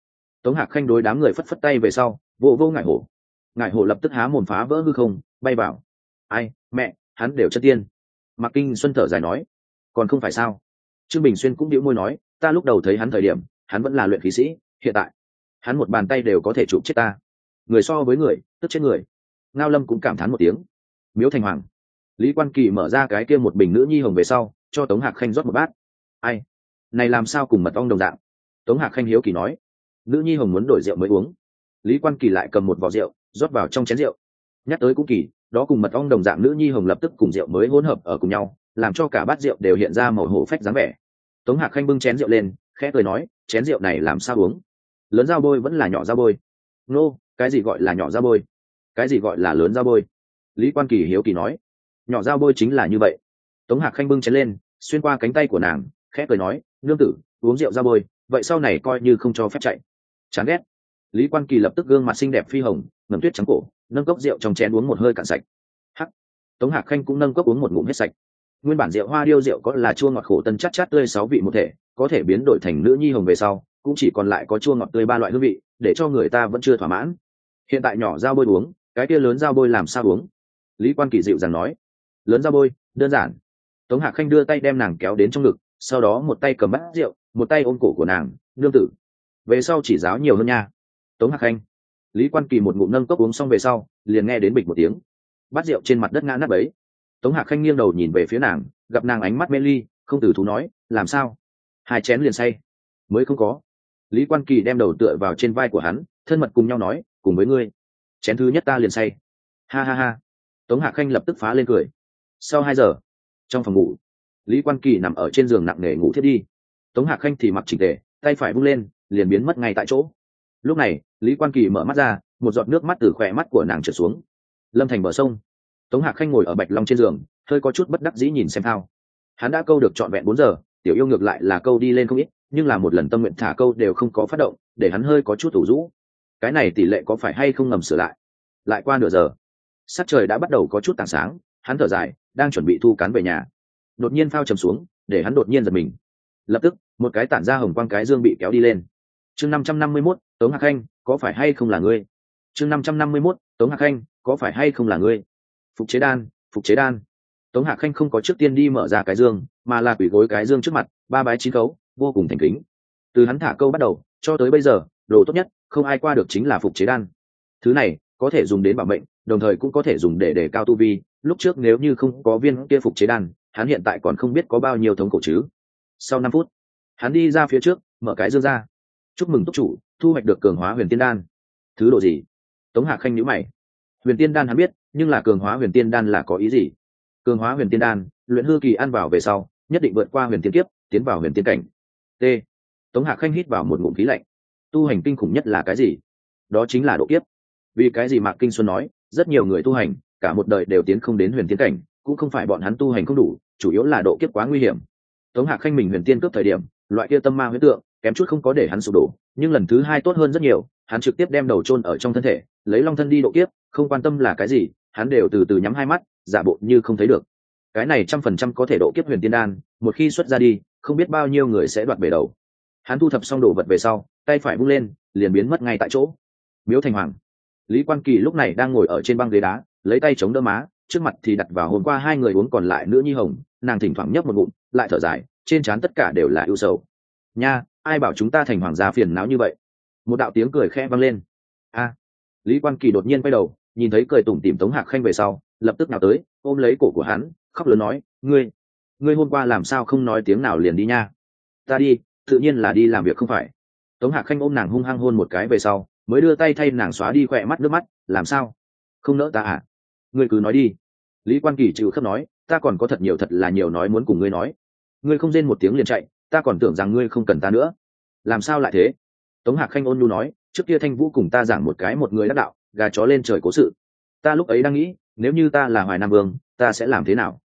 Tống Hạc Khanh đối đám người phất phất tay về sau vô vô ngải hổ lập tức há mồm phá vỡ hư không bay vào. Ai mẹ, hắn đều chất tiên. Mạc Kinh Xuân thở dài nói. Còn không phải sao? Trương Bình Xuyên cũng bĩu môi nói, ta lúc đầu thấy hắn thời điểm hắn vẫn là luyện khí sĩ, hiện tại hắn một bàn tay đều có thể chụp chết ta. Người so với người tức chết người. Ngao Lâm cũng cảm thán một tiếng. Miếu Thành Hoàng. Lý Quan Kỳ mở ra cái kia một bình nữ nhi hồng về sau cho Tống Hạc Khanh rót một bát. Ai này làm sao cùng mật ong đồng dạng? Tống Hạc Khanh hiếu kỳ nói. Nữ nhi hồng muốn đổi rượu mới uống. Lý Quan Kỳ lại cầm một vò rượu rót vào trong chén rượu. Nhắc tới cũng kỳ, đó cùng mật ong đồng dạng nữ nhi hồng lập tức cùng rượu mới hỗn hợp ở cùng nhau, làm cho cả bát rượu đều hiện ra màu hổ phách dáng vẻ. Tống Hạc Khanh bưng chén rượu lên, khẽ cười nói, chén rượu này làm sao uống? Lớn dao bôi vẫn là nhỏ dao bôi? Nô, cái gì gọi là nhỏ dao bôi? Cái gì gọi là lớn dao bôi? Lý Quan Kỳ hiếu kỳ nói. Nhỏ dao bôi chính là như vậy. Tống Hạc Khanh bưng chén lên, xuyên qua cánh tay của nàng, khẽ cười nói, nương tử, uống rượu dao bôi, vậy sau này coi như không cho phép chạy. Chán ghét. Lý Quan Kỳ lập tức gương mặt xinh đẹp phi hồng, ngậm tuyết trắng cổ, nâng cốc rượu trong chén uống một hơi cạn sạch. Hắc. Tống Hạc Khanh cũng nâng cốc uống một ngụm hết sạch. Nguyên bản rượu hoa điêu rượu có là chua ngọt khổ tân chát chát tươi 6 vị một thể, có thể biến đổi thành nữ nhi hồng về sau, cũng chỉ còn lại có chua ngọt tươi 3 loại hương vị, để cho người ta vẫn chưa thỏa mãn. Hiện tại nhỏ dao bôi uống, cái kia lớn dao bôi làm sao uống? Lý Quan Kỳ dịu dàng nói. Lớn dao bôi, đơn giản. Tống Hạc Khanh đưa tay đem nàng kéo đến trong ngực, sau đó một tay cầm bát rượu, một tay ôm cổ của nàng, nương tử, về sau chỉ giáo nhiều hơn nha. Tống Hạc Khanh. Lý Quan Kỳ một ngụm nâng cốc uống xong về sau, liền nghe đến bịch một tiếng, bát rượu trên mặt đất ngã nát bấy. Tống Hạc Khanh nghiêng đầu nhìn về phía nàng, gặp nàng ánh mắt mê ly, không từ thú nói, làm sao? 2 chén liền say? Mới không có. Lý Quan Kỳ đem đầu tựa vào trên vai của hắn, thân mật cùng nhau nói, cùng với ngươi, chén thứ nhất ta liền say. Ha ha ha. Tống Hạc Khanh lập tức phá lên cười. Sau 2 giờ, trong phòng ngủ, Lý Quan Kỳ nằm ở trên giường nặng nề ngủ thiết đi. Tống Hạc Khanh thì mặc chỉnh tề, tay phải vung lên, liền biến mất ngay tại chỗ. Lúc này, Lý Quan Kỳ mở mắt ra, một giọt nước mắt từ khỏe mắt của nàng trượt xuống. Lâm thành bờ sông, Tống Hạc Khanh ngồi ở bạch long trên giường, hơi có chút bất đắc dĩ nhìn xem thao. Hắn đã câu được trọn vẹn 4 giờ, tiểu yêu ngược lại là câu đi lên không ít, nhưng là một lần tâm nguyện thả câu đều không có phát động, để hắn hơi có chút ủ rũ. Cái này tỷ lệ có phải hay không ngầm sửa lại? Lại qua nửa giờ, sắc trời đã bắt đầu có chút tảng sáng, hắn thở dài, đang chuẩn bị thu cán về nhà. Đột nhiên phao trầm xuống, để hắn đột nhiên giật mình. Lập tức, một cái tản ra hồng quang cái dương bị kéo đi lên. Chương 551, Tống Hạc Khanh, có phải hay không là ngươi? Chương 551, Tống Hạc Khanh, có phải hay không là ngươi? Phục chế đan, phục chế đan. Tống Hạc Khanh không có trước tiên đi mở ra cái dương, mà là quỳ gối cái dương trước mặt, 3 bái 9 khấu, vô cùng thành kính. Từ hắn thả câu bắt đầu, cho tới bây giờ, đồ tốt nhất, không ai qua được chính là phục chế đan. Thứ này có thể dùng đến bảo mệnh, đồng thời cũng có thể dùng để đề cao tu vi. Lúc trước nếu như không có viên kia phục chế đan, hắn hiện tại còn không biết có bao nhiêu thống khổ chứ. Sau 5 phút, hắn đi ra phía trước, mở cái dương ra. Chúc mừng túc chủ, thu hoạch được cường hóa huyền tiên đan. Thứ độ gì? Tống Hạc Khanh nhíu mày. Huyền tiên đan hắn biết, nhưng là cường hóa huyền tiên đan là có ý gì? Cường hóa huyền tiên đan, luyện hư kỳ ăn vào về sau, nhất định vượt qua huyền tiên kiếp, tiến vào huyền tiên cảnh. T. Tống Hạc Khanh hít vào một ngụm khí lạnh. Tu hành kinh khủng nhất là cái gì? Đó chính là độ kiếp. Vì cái gì Mạc Kinh Xuân nói, rất nhiều người tu hành, cả một đời đều tiến không đến huyền tiên cảnh, cũng không phải bọn hắn tu hành không đủ, chủ yếu là độ kiếp quá nguy hiểm. Tống Hạc Khanh mình huyền tiên cướp thời điểm, loại kia tâm ma huyễn tượng, kém chút không có để hắn sụp đổ, nhưng lần thứ 2 tốt hơn rất nhiều, hắn trực tiếp đem đầu chôn ở trong thân thể, lấy long thân đi độ kiếp, không quan tâm là cái gì, hắn đều từ từ nhắm 2 mắt, giả bộ như không thấy được. Cái này 100% có thể độ kiếp huyền tiên đan, một khi xuất ra đi, không biết bao nhiêu người sẽ đoạt bể đầu. Hắn thu thập xong đồ vật về sau, tay phải vung lên, liền biến mất ngay tại chỗ. Miếu Thành Hoàng. Lý Quan Kỳ lúc này đang ngồi ở trên băng ghế đá, lấy tay chống đỡ má, trước mặt thì đặt vào hôm qua 2 người uống còn lại nữ nhi hồng, nàng thỉnh thoảng nhấp một ngụm, lại thở dài, trên trán tất cả đều là ưu sầu. Nha, ai bảo chúng ta thành hoàng gia phiền não như vậy? Một đạo tiếng cười khẽ vang lên. A. Lý Quan Kỳ đột nhiên quay đầu, nhìn thấy cười tủm tỉm Tống Hạc Khanh về sau, lập tức nào tới, ôm lấy cổ của hắn, khóc lớn nói, ngươi hôm qua làm sao không nói tiếng nào liền đi nha? Ta đi, tự nhiên là đi làm việc không phải. Tống Hạc Khanh ôm nàng hung hăng hôn một cái về sau, mới đưa tay thay nàng xóa đi khỏe mắt nước mắt, làm sao? Không nỡ ta à? Ngươi cứ nói đi. Lý Quan Kỳ chịu khóc nói, ta còn có thật là nhiều nói muốn cùng ngươi nói. Ngươi không rên một tiếng liền chạy, ta còn tưởng rằng ngươi không cần ta nữa. Làm sao lại thế? Tống Hạc Khanh ôn nhu nói, trước kia Thanh Vũ cùng ta giảng một người đắc đạo, gà chó lên trời cố sự. Ta lúc ấy đang nghĩ, nếu như ta là Hoài Nam Vương, ta sẽ làm thế nào?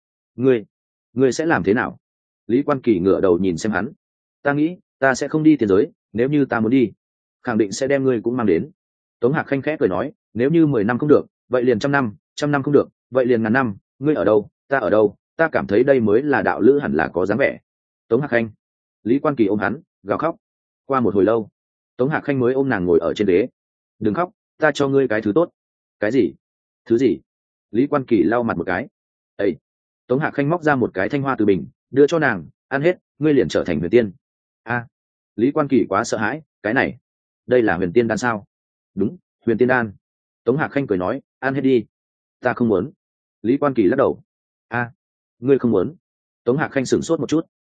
Ngươi sẽ làm thế nào? Lý Quan Kỳ ngửa đầu nhìn xem hắn. Ta nghĩ, ta sẽ không đi tiền giới, nếu như ta muốn đi, khẳng định sẽ đem ngươi cũng mang đến. Tống Hạc Khanh khẽ cười nói, nếu như 10 năm không được, vậy liền 100 năm không được, vậy liền ngàn năm, ngươi ở đâu, ta ở đâu, ta cảm thấy đây mới là đạo lữ hẳn là có dáng vẻ. Tống Hạc Khanh. Lý Quan Kỳ ôm hắn, gào khóc. Qua một hồi lâu, Tống Hạc Khanh mới ôm nàng ngồi ở trên ghế. Đừng khóc, ta cho ngươi cái thứ tốt. Cái gì? Thứ gì? Lý Quan Kỳ lau mặt một cái. Ây! Tống Hạc Khanh móc ra một cái thanh hoa từ bình, đưa cho nàng, ăn hết, ngươi liền trở thành huyền tiên. A! Lý Quan Kỳ quá sợ hãi, cái này, đây là huyền tiên đan sao? Đúng, huyền tiên đan. Tống Hạc Khanh cười nói, ăn hết đi. Ta không muốn. Lý Quan Kỳ lắc đầu. A! Ngươi không muốn? Tống Hạc Khanh sửng sốt một chút.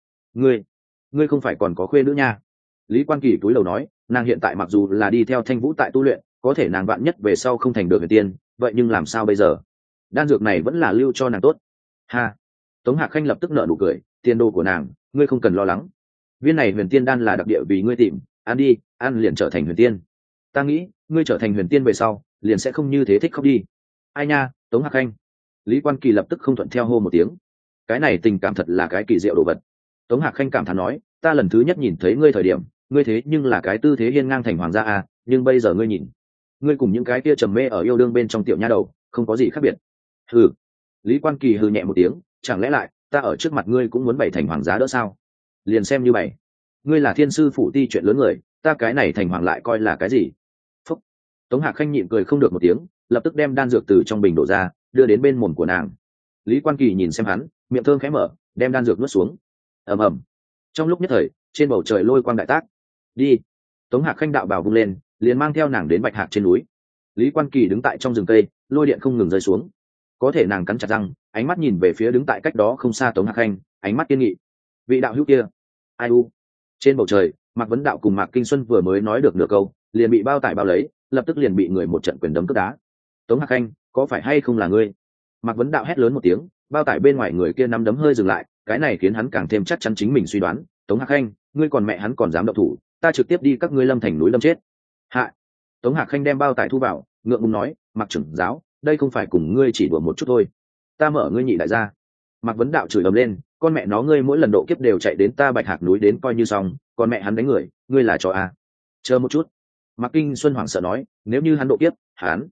Ngươi không phải còn có khuê nữa nha. Lý Quan Kỳ cúi đầu nói, nàng hiện tại mặc dù là đi theo Thanh Vũ tại tu luyện, có thể nàng vạn nhất về sau không thành được huyền tiên, vậy nhưng làm sao bây giờ? Đan dược này vẫn là lưu cho nàng tốt. Ha! Tống Hạc Khanh lập tức nở nụ cười, tiền đồ của nàng, ngươi không cần lo lắng. Viên này huyền tiên đan là đặc địa vì ngươi tìm, ăn đi, ăn liền trở thành huyền tiên. Ta nghĩ, ngươi trở thành huyền tiên về sau, liền sẽ không như thế thích khóc đi. Ai nha, Tống Hạc Khanh. Lý Quan Kỳ lập tức không thuận theo hô một tiếng. Cái này tình cảm thật là cái kỳ diệu đồ vật. Tống Hạc Khanh cảm thán nói, ta lần thứ nhất nhìn thấy ngươi thời điểm, ngươi thế nhưng là cái tư thế hiên ngang thành hoàng gia à, nhưng bây giờ ngươi nhìn, ngươi cùng những cái kia trầm mê ở yêu đương bên trong tiểu nha đầu, không có gì khác biệt. Hừ. Lý Quan Kỳ hừ nhẹ một tiếng, chẳng lẽ lại, ta ở trước mặt ngươi cũng muốn bày thành hoàng giá đỡ sao? Liền xem như bày. Ngươi là thiên sư phủ ti chuyện lớn người, ta cái này thành hoàng lại coi là cái gì? Phúc. Tống Hạc Khanh nhịn cười không được một tiếng, lập tức đem đan dược từ trong bình đổ ra, đưa đến bên mồm của nàng. Lý Quan Kỳ nhìn xem hắn, miệng thơm khẽ mở, đem đan dược nuốt xuống. Ầm ầm. Trong lúc nhất thời, trên bầu trời lôi quang đại tác. Đi. Tống Hạc Khanh đạo bào vung lên, liền mang theo nàng đến Bạch Hạc trên núi. Lý Quan Kỳ đứng tại trong rừng cây, lôi điện không ngừng rơi xuống. Có thể nàng cắn chặt răng, ánh mắt nhìn về phía đứng tại cách đó không xa Tống Hạc Khanh, ánh mắt kiên nghị. Vị đạo hữu kia, ai u? Trên bầu trời, Mạc Vấn Đạo cùng Mạc Kinh Xuân vừa mới nói được nửa câu, liền bị bao tải bao lấy, lập tức liền bị người một trận quyền đấm cước đá. Tống Hạc Khanh, có phải hay không là ngươi? Mạc Vấn Đạo hét lớn một tiếng, bao tải bên ngoài người kia nắm đấm hơi dừng lại, cái này khiến hắn càng thêm chắc chắn chính mình suy đoán. Tống Hạc Khanh, ngươi còn mẹ hắn còn dám động thủ, ta trực tiếp đi các ngươi Lâm Thành núi lâm chết. Hạ. Tống Hạc Khanh đem bao tải thu vào, ngượng ngùng nói, Mạc trưởng giáo, đây không phải cùng ngươi chỉ đùa một chút thôi. Ta mở ngươi nhị đại gia. Mạc Vấn Đạo chửi ầm lên, con mẹ nó ngươi mỗi lần độ kiếp đều chạy đến ta Bạch Hạc núi đến coi như xong, còn mẹ hắn đánh người, ngươi là chó à? Chờ một chút. Mạc Kinh Xuân hoảng sợ nói, nếu như hắn độ kiếp,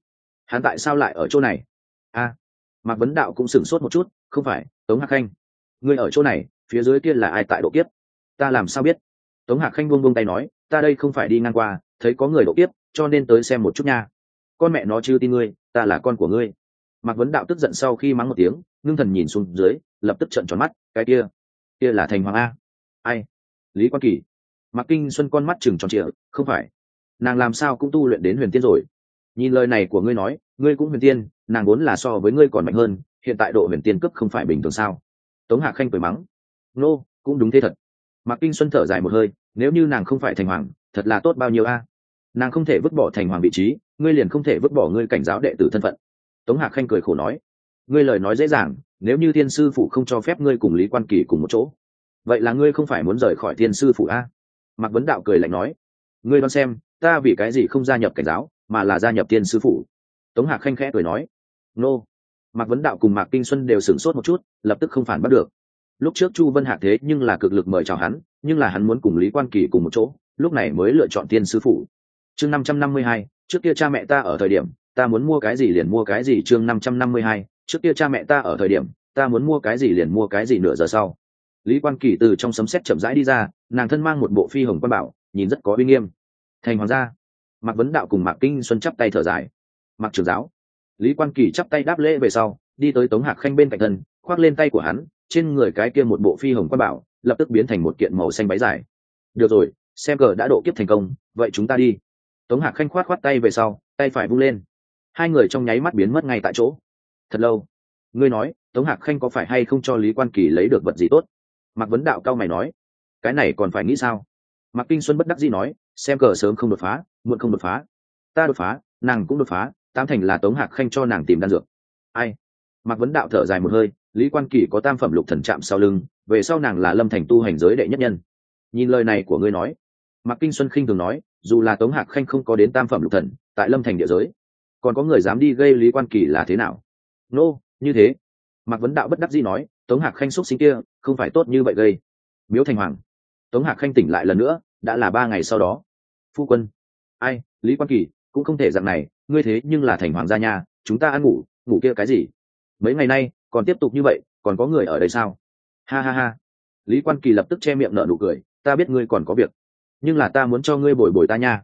hắn tại sao lại ở chỗ này? A. Mạc Vấn Đạo cũng sửng sốt một chút, không phải, Tống Hạc Khanh, ngươi ở chỗ này, phía dưới kia là ai tại độ kiếp? Ta làm sao biết? Tống Hạc Khanh buông tay nói, ta đây không phải đi ngang qua, thấy có người độ kiếp, cho nên tới xem một chút nha. Con mẹ nó chưa tin ngươi, ta là con của ngươi. Mạc Vấn Đạo tức giận sau khi mắng một tiếng, ngưng thần nhìn xuống dưới, lập tức trợn tròn mắt, cái kia là thành hoàng a. Ai? Lý Quan Kỳ. Mạc Kinh Xuân con mắt trừng tròn trịa, không phải, nàng làm sao cũng tu luyện đến huyền tiên rồi. Nhìn lời này của ngươi nói, ngươi cũng huyền tiên, nàng vốn là so với ngươi còn mạnh hơn, hiện tại độ huyền tiên cấp không phải bình thường sao? Tống Hạc Khanh cười mắng, nô, cũng đúng thế thật. Mạc Kinh Xuân thở dài một hơi, nếu như nàng không phải thành hoàng, thật là tốt bao nhiêu a. Nàng không thể vứt bỏ thành hoàng vị trí, ngươi liền không thể vứt bỏ ngươi cảnh giáo đệ tử thân phận. Tống Hạc Khanh cười khổ nói, ngươi lời nói dễ dàng, nếu như thiên sư phụ không cho phép ngươi cùng Lý Quan Kỳ cùng một chỗ, vậy là ngươi không phải muốn rời khỏi thiên sư phụ a? Mạc Vấn Đạo cười lạnh nói, ngươi đoán xem, ta vì cái gì không gia nhập cảnh giáo, mà là gia nhập thiên sư phụ? Tống Hạc Khanh khẽ cười nói, nô. Mạc Vấn Đạo cùng Mạc Kinh Xuân đều sửng sốt một chút, lập tức không phản bắt được. Lúc trước Chu Vân Hạc thế nhưng là cực lực mời chào hắn, nhưng là hắn muốn cùng Lý Quan Kỳ cùng một chỗ, lúc này mới lựa chọn thiên sư phụ. Chương 552, trước kia cha mẹ ta ở thời điểm, ta muốn mua cái gì liền mua cái gì. Chương 552, trước kia cha mẹ ta ở thời điểm, ta muốn mua cái gì liền mua cái gì. Nửa giờ sau, Lý Quan Kỳ từ trong sấm sét chậm rãi đi ra, nàng thân mang một bộ phi hồng quan bảo, nhìn rất có uy nghiêm. Thành hoàng gia. Mạc Vấn Đạo cùng Mạc Kinh Xuân chắp tay thở dài. Mạc trưởng giáo. Lý Quan Kỳ chắp tay đáp lễ về sau, đi tới Tống Hạc Khanh bên cạnh thân, khoác lên tay của hắn, trên người cái kia một bộ phi hồng quan bảo, lập tức biến thành một kiện màu xanh váy dài. Được rồi, xem cờ đã độ kiếp thành công, vậy chúng ta đi. Tống Hạc Khanh khoát tay về sau, tay phải vung lên, hai người trong nháy mắt biến mất ngay tại chỗ. Thật lâu, ngươi nói, Tống Hạc Khanh có phải hay không cho Lý Quan Kỳ lấy được vật gì tốt? Mạc Vấn Đạo cao mày nói, cái này còn phải nghĩ sao? Mạc Kinh Xuân bất đắc dĩ nói, xem cờ sớm không đột phá, muộn không đột phá. Ta đột phá, nàng cũng đột phá, tam thành là Tống Hạc Khanh cho nàng tìm đan dược. Ai? Mạc Vấn Đạo thở dài một hơi, Lý Quan Kỳ có tam phẩm lục thần chạm sau lưng, về sau nàng là Lâm Thành tu hành giới đệ nhất nhân. Nhìn lời này của ngươi nói, Mạc Kinh Xuân khinh thường nói, dù là Tống Hạc Khanh không có đến tam phẩm lục thần, tại Lâm Thành địa giới, còn có người dám đi gây Lý Quan Kỳ là thế nào? Nô, như thế. Mạc Vấn Đạo bất đắc dĩ nói, Tống Hạc Khanh xúc sinh kia, không phải tốt như vậy gây. Miếu Thành Hoàng. Tống Hạc Khanh tỉnh lại lần nữa, đã là 3 ngày sau đó. Phu quân. Ai, Lý Quan Kỳ, cũng không thể dạng này, ngươi thế nhưng là Thành Hoàng gia nhà, chúng ta ăn ngủ, ngủ kia cái gì? Mấy ngày nay, còn tiếp tục như vậy, còn có người ở đây sao? Ha ha ha. Lý Quan Kỳ lập tức che miệng nở nụ cười, ta biết ngươi còn có việc, nhưng là ta muốn cho ngươi bồi bồi ta nha.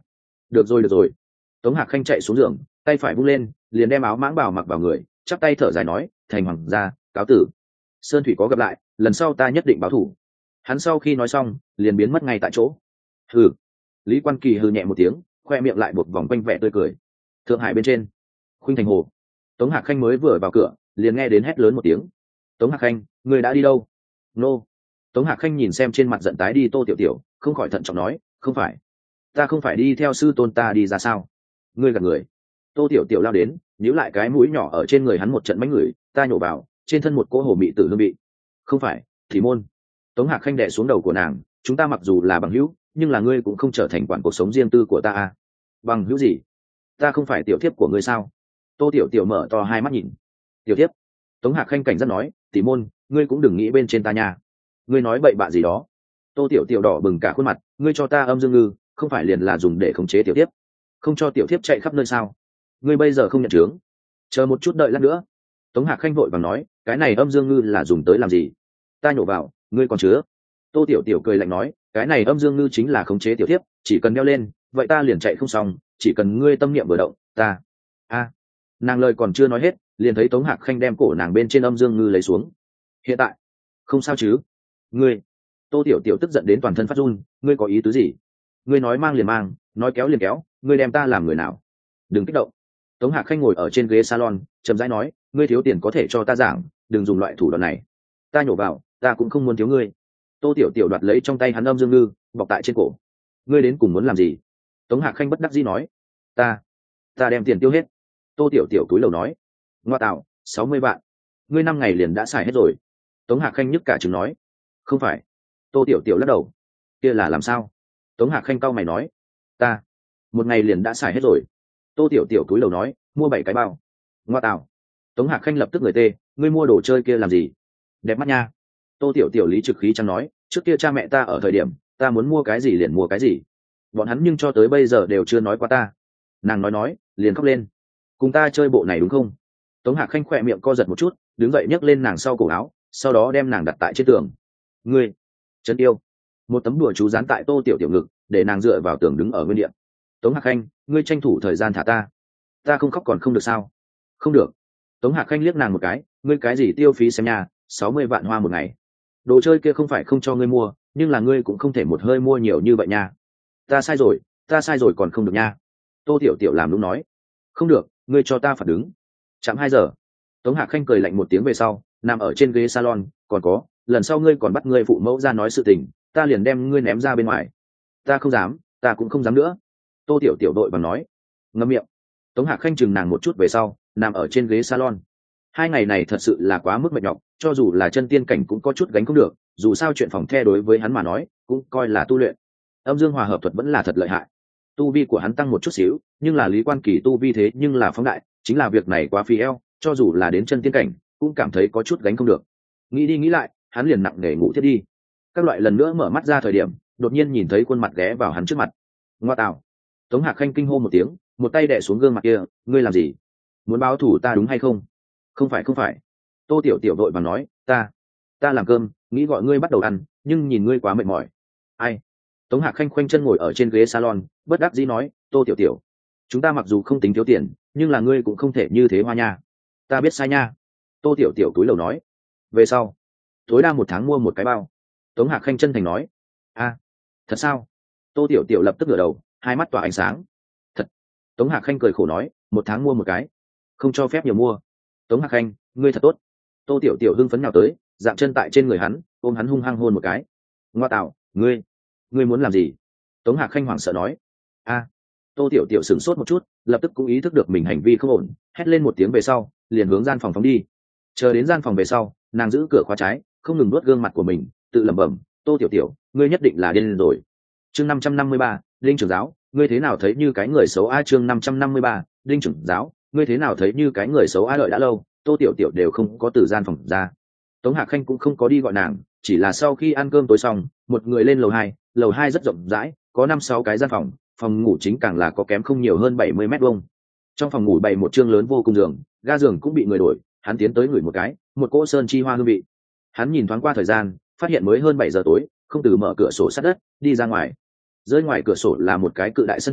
Được rồi được rồi. Tống Hạc Khanh chạy xuống giường, tay phải vung lên, liền đem áo mãng bào mặc vào người, chắp tay thở dài nói, thành hoàng gia, cáo tử. Sơn thủy có gặp lại, lần sau ta nhất định báo thù. Hắn sau khi nói xong liền biến mất ngay tại chỗ. Hừ. Lý Quan Kỳ hừ nhẹ một tiếng, khoe miệng lại buộc vòng quanh vẻ tươi cười. Thượng Hải bên trên, Khuynh Thành Hồ. Tống Hạc Khanh mới vừa vào cửa liền nghe đến hét lớn một tiếng. Tống Hạc Khanh, người đã đi đâu? Nô. Tống Hạc Khanh nhìn xem trên mặt giận tái đi Tô Tiểu Tiểu, không khỏi thận trọng nói, không phải, ta không phải đi theo sư tôn ta đi ra sao? Ngươi gạt người. Tô Tiểu Tiểu lao đến, nhíu lại cái mũi nhỏ ở trên người hắn một trận mánh ngửi, ta nhổ vào trên thân một cỗ hồ mị tử hương vị. Không phải, thì môn. Tống Hạc Khanh đè xuống đầu của nàng, chúng ta mặc dù là bằng hữu, nhưng là ngươi cũng không trở thành quản cuộc sống riêng tư của ta à? Bằng hữu gì? Ta không phải tiểu thiếp của ngươi sao? Tô Tiểu Tiểu mở to hai mắt nhìn. Tiểu thiếp? Tống Hạc Khanh cảnh giác nói, tỷ môn, ngươi cũng đừng nghĩ bên trên ta nha. Ngươi nói bậy bạ gì đó? Tô Tiểu Tiểu đỏ bừng cả khuôn mặt, ngươi cho ta âm dương ngư, không phải liền là dùng để khống chế tiểu thiếp, không cho tiểu thiếp chạy khắp nơi sao? Ngươi bây giờ không nhận chướng, chờ một chút đợi lát nữa. Tống Hạc Khanh vội vàng nói, cái này âm dương ngư là dùng tới làm gì? Ta nhổ vào, ngươi còn chứa. Tô Tiểu Tiểu cười lạnh nói, cái này âm dương ngư chính là khống chế tiểu thiếp, chỉ cần đeo lên, vậy ta liền chạy không xong, chỉ cần ngươi tâm niệm vừa động, ta. Nàng lời còn chưa nói hết, liền thấy Tống Hạc Khanh đem cổ nàng bên trên âm dương ngư lấy xuống. Hiện tại, không sao chứ? Ngươi. Tô Tiểu Tiểu tức giận đến toàn thân phát run, ngươi có ý tứ gì? Ngươi nói mang liền mang, nói kéo liền kéo, ngươi đem ta làm người nào? Đừng kích động. Tống Hạc Khanh ngồi ở trên ghế salon, chậm rãi nói, ngươi thiếu tiền có thể cho ta giảng, đừng dùng loại thủ đoạn này. Ta nhổ vào, ta cũng không muốn thiếu ngươi. Tô Tiểu Tiểu đoạt lấy trong tay hắn âm dương ngư, bọc tại trên cổ. Ngươi đến cùng muốn làm gì? Tống Hạc Khanh bất đắc dĩ nói, ta đem tiền tiêu hết. Tô Tiểu Tiểu cúi đầu nói, ngoa tạo, 60 vạn, ngươi 5 ngày liền đã xài hết rồi. Tống Hạc Khanh nhức cả trứng nói, không phải. Tô Tiểu Tiểu lắc đầu, kia là làm sao? Tống Hạc Khanh cau mày nói, ta 1 ngày liền đã xài hết rồi. Tô Tiểu Tiểu cúi đầu nói, mua 7 cái bao. Ngoa tạo. Tống Hạc Khanh lập tức người tê, ngươi mua đồ chơi kia làm gì? Đẹp mắt nha. Tô Tiểu Tiểu lý trực khí chẳng nói, trước kia cha mẹ ta ở thời điểm, ta muốn mua cái gì liền mua cái gì, bọn hắn nhưng cho tới bây giờ đều chưa nói qua ta. Nàng nói liền khóc lên, cùng ta chơi bộ này đúng không? Tống Hạc Khanh khỏe miệng co giật một chút, đứng dậy nhấc lên nàng sau cổ áo, sau đó đem nàng đặt tại trên tường. Ngươi chân yêu. Một tấm đùa chú dán tại Tô Tiểu Tiểu ngực, để nàng dựa vào tường đứng ở nguyên địa. Tống Hạc Khanh, ngươi tranh thủ thời gian thả ta không khóc còn không được sao? Không được. Tống Hạc Khanh liếc nàng một cái, ngươi cái gì tiêu phí xem nhà, 60 vạn hoa 1 ngày, đồ chơi kia không phải không cho ngươi mua, nhưng là ngươi cũng không thể một hơi mua nhiều như vậy nha. Ta sai rồi còn không được nha. Tô Tiểu Tiểu làm đúng nói, không được, ngươi cho ta phạt đứng. Chạm 2 giờ. Tống Hạc Khanh cười lạnh một tiếng về sau, nằm ở trên ghế salon, còn có, lần sau ngươi còn bắt ngươi phụ mẫu ra nói sự tình, ta liền đem ngươi ném ra bên ngoài. Ta không dám, ta cũng không dám nữa. Tô Tiểu Tiểu đội bằng nói, ngậm miệng. Tống Hạc Khanh chừng nàng một chút về sau, nằm ở trên ghế salon. 2 ngày này thật sự là quá mức mệt nhọc, cho dù là chân tiên cảnh cũng có chút gánh không được, dù sao chuyện phòng the đối với hắn mà nói cũng coi là tu luyện. Âm dương hòa hợp thuật vẫn là thật lợi hại, tu vi của hắn tăng một chút xíu, nhưng là Lý Quan Kỳ tu vi thế nhưng là phóng đại, chính là việc này quá phí eo, cho dù là đến chân tiên cảnh cũng cảm thấy có chút gánh không được. Nghĩ đi nghĩ lại, hắn liền nặng nề ngủ thiết đi. Các loại lần nữa mở mắt ra thời điểm, đột nhiên nhìn thấy khuôn mặt ghé vào hắn trước mặt. Ngoa tạo. Tống Hạc Khanh kinh hô một tiếng, một tay đè xuống gương mặt kia, ngươi làm gì? Muốn báo thủ ta đúng hay không? Không phải. Tô Tiểu Tiểu đội và nói, ta làm cơm, nghĩ gọi ngươi bắt đầu ăn, nhưng nhìn ngươi quá mệt mỏi. Ai? Tống Hạc Khanh khoanh chân ngồi ở trên ghế salon, bất đắc dĩ nói, Tô Tiểu Tiểu, chúng ta mặc dù không tính thiếu tiền, nhưng là ngươi cũng không thể như thế hoa nha. Ta biết sai nha. Tô Tiểu Tiểu túi lầu nói, về sau tối đa 1 tháng mua 1 cái bao. Tống Hạc Khanh chân thành nói, thật sao? Tô Tiểu Tiểu lập tức ngửa đầu, hai mắt tỏa ánh sáng. Thật. Tống Hạc Khanh cười khổ nói, 1 tháng mua 1 cái, không cho phép nhiều mua. Tống Hạc Khanh, ngươi thật tốt. Tô Tiểu Tiểu hưng phấn nhào tới, dạm chân tại trên người hắn, ôm hắn hung hăng hôn một cái. Ngoa tạo, ngươi muốn làm gì? Tống Hạc Khanh hoảng sợ nói. Tô Tiểu Tiểu sửng sốt một chút, lập tức cũng ý thức được mình hành vi không ổn, hét lên một tiếng về sau, liền hướng gian phòng phóng đi. Chờ đến gian phòng về sau, nàng giữ cửa khóa trái, không ngừng nuốt gương mặt của mình, tự lẩm bẩm, Tô Tiểu Tiểu, ngươi nhất định là điên rồi. Chương 553, Linh trưởng giáo, ngươi thế nào thấy như cái người xấu a? Chương 553, Linh trưởng giáo, ngươi thế nào thấy như cái người xấu a? Đợi đã lâu, Tô Tiểu Tiểu đều không có từ gian phòng ra. Tống Hạc Khanh cũng không có đi gọi nàng, chỉ là sau khi ăn cơm tối xong, một người lên lầu 2 rất rộng rãi, có 5-6 cái gian phòng, phòng ngủ chính càng là có kém không nhiều hơn 70 mét vuông. Trong phòng ngủ bày một chương lớn vô cùng giường, ga giường cũng bị người đổi, hắn tiến tới ngửi một cái, một cỗ sơn chi hoa hương vị. Hắn nhìn thoáng qua thời gian, phát hiện mới hơn 7 giờ tối, không từ mở cửa sổ sát đất, đi ra ngoài. Dưới ngoài cửa sổ là một cái cự đại sân thượng,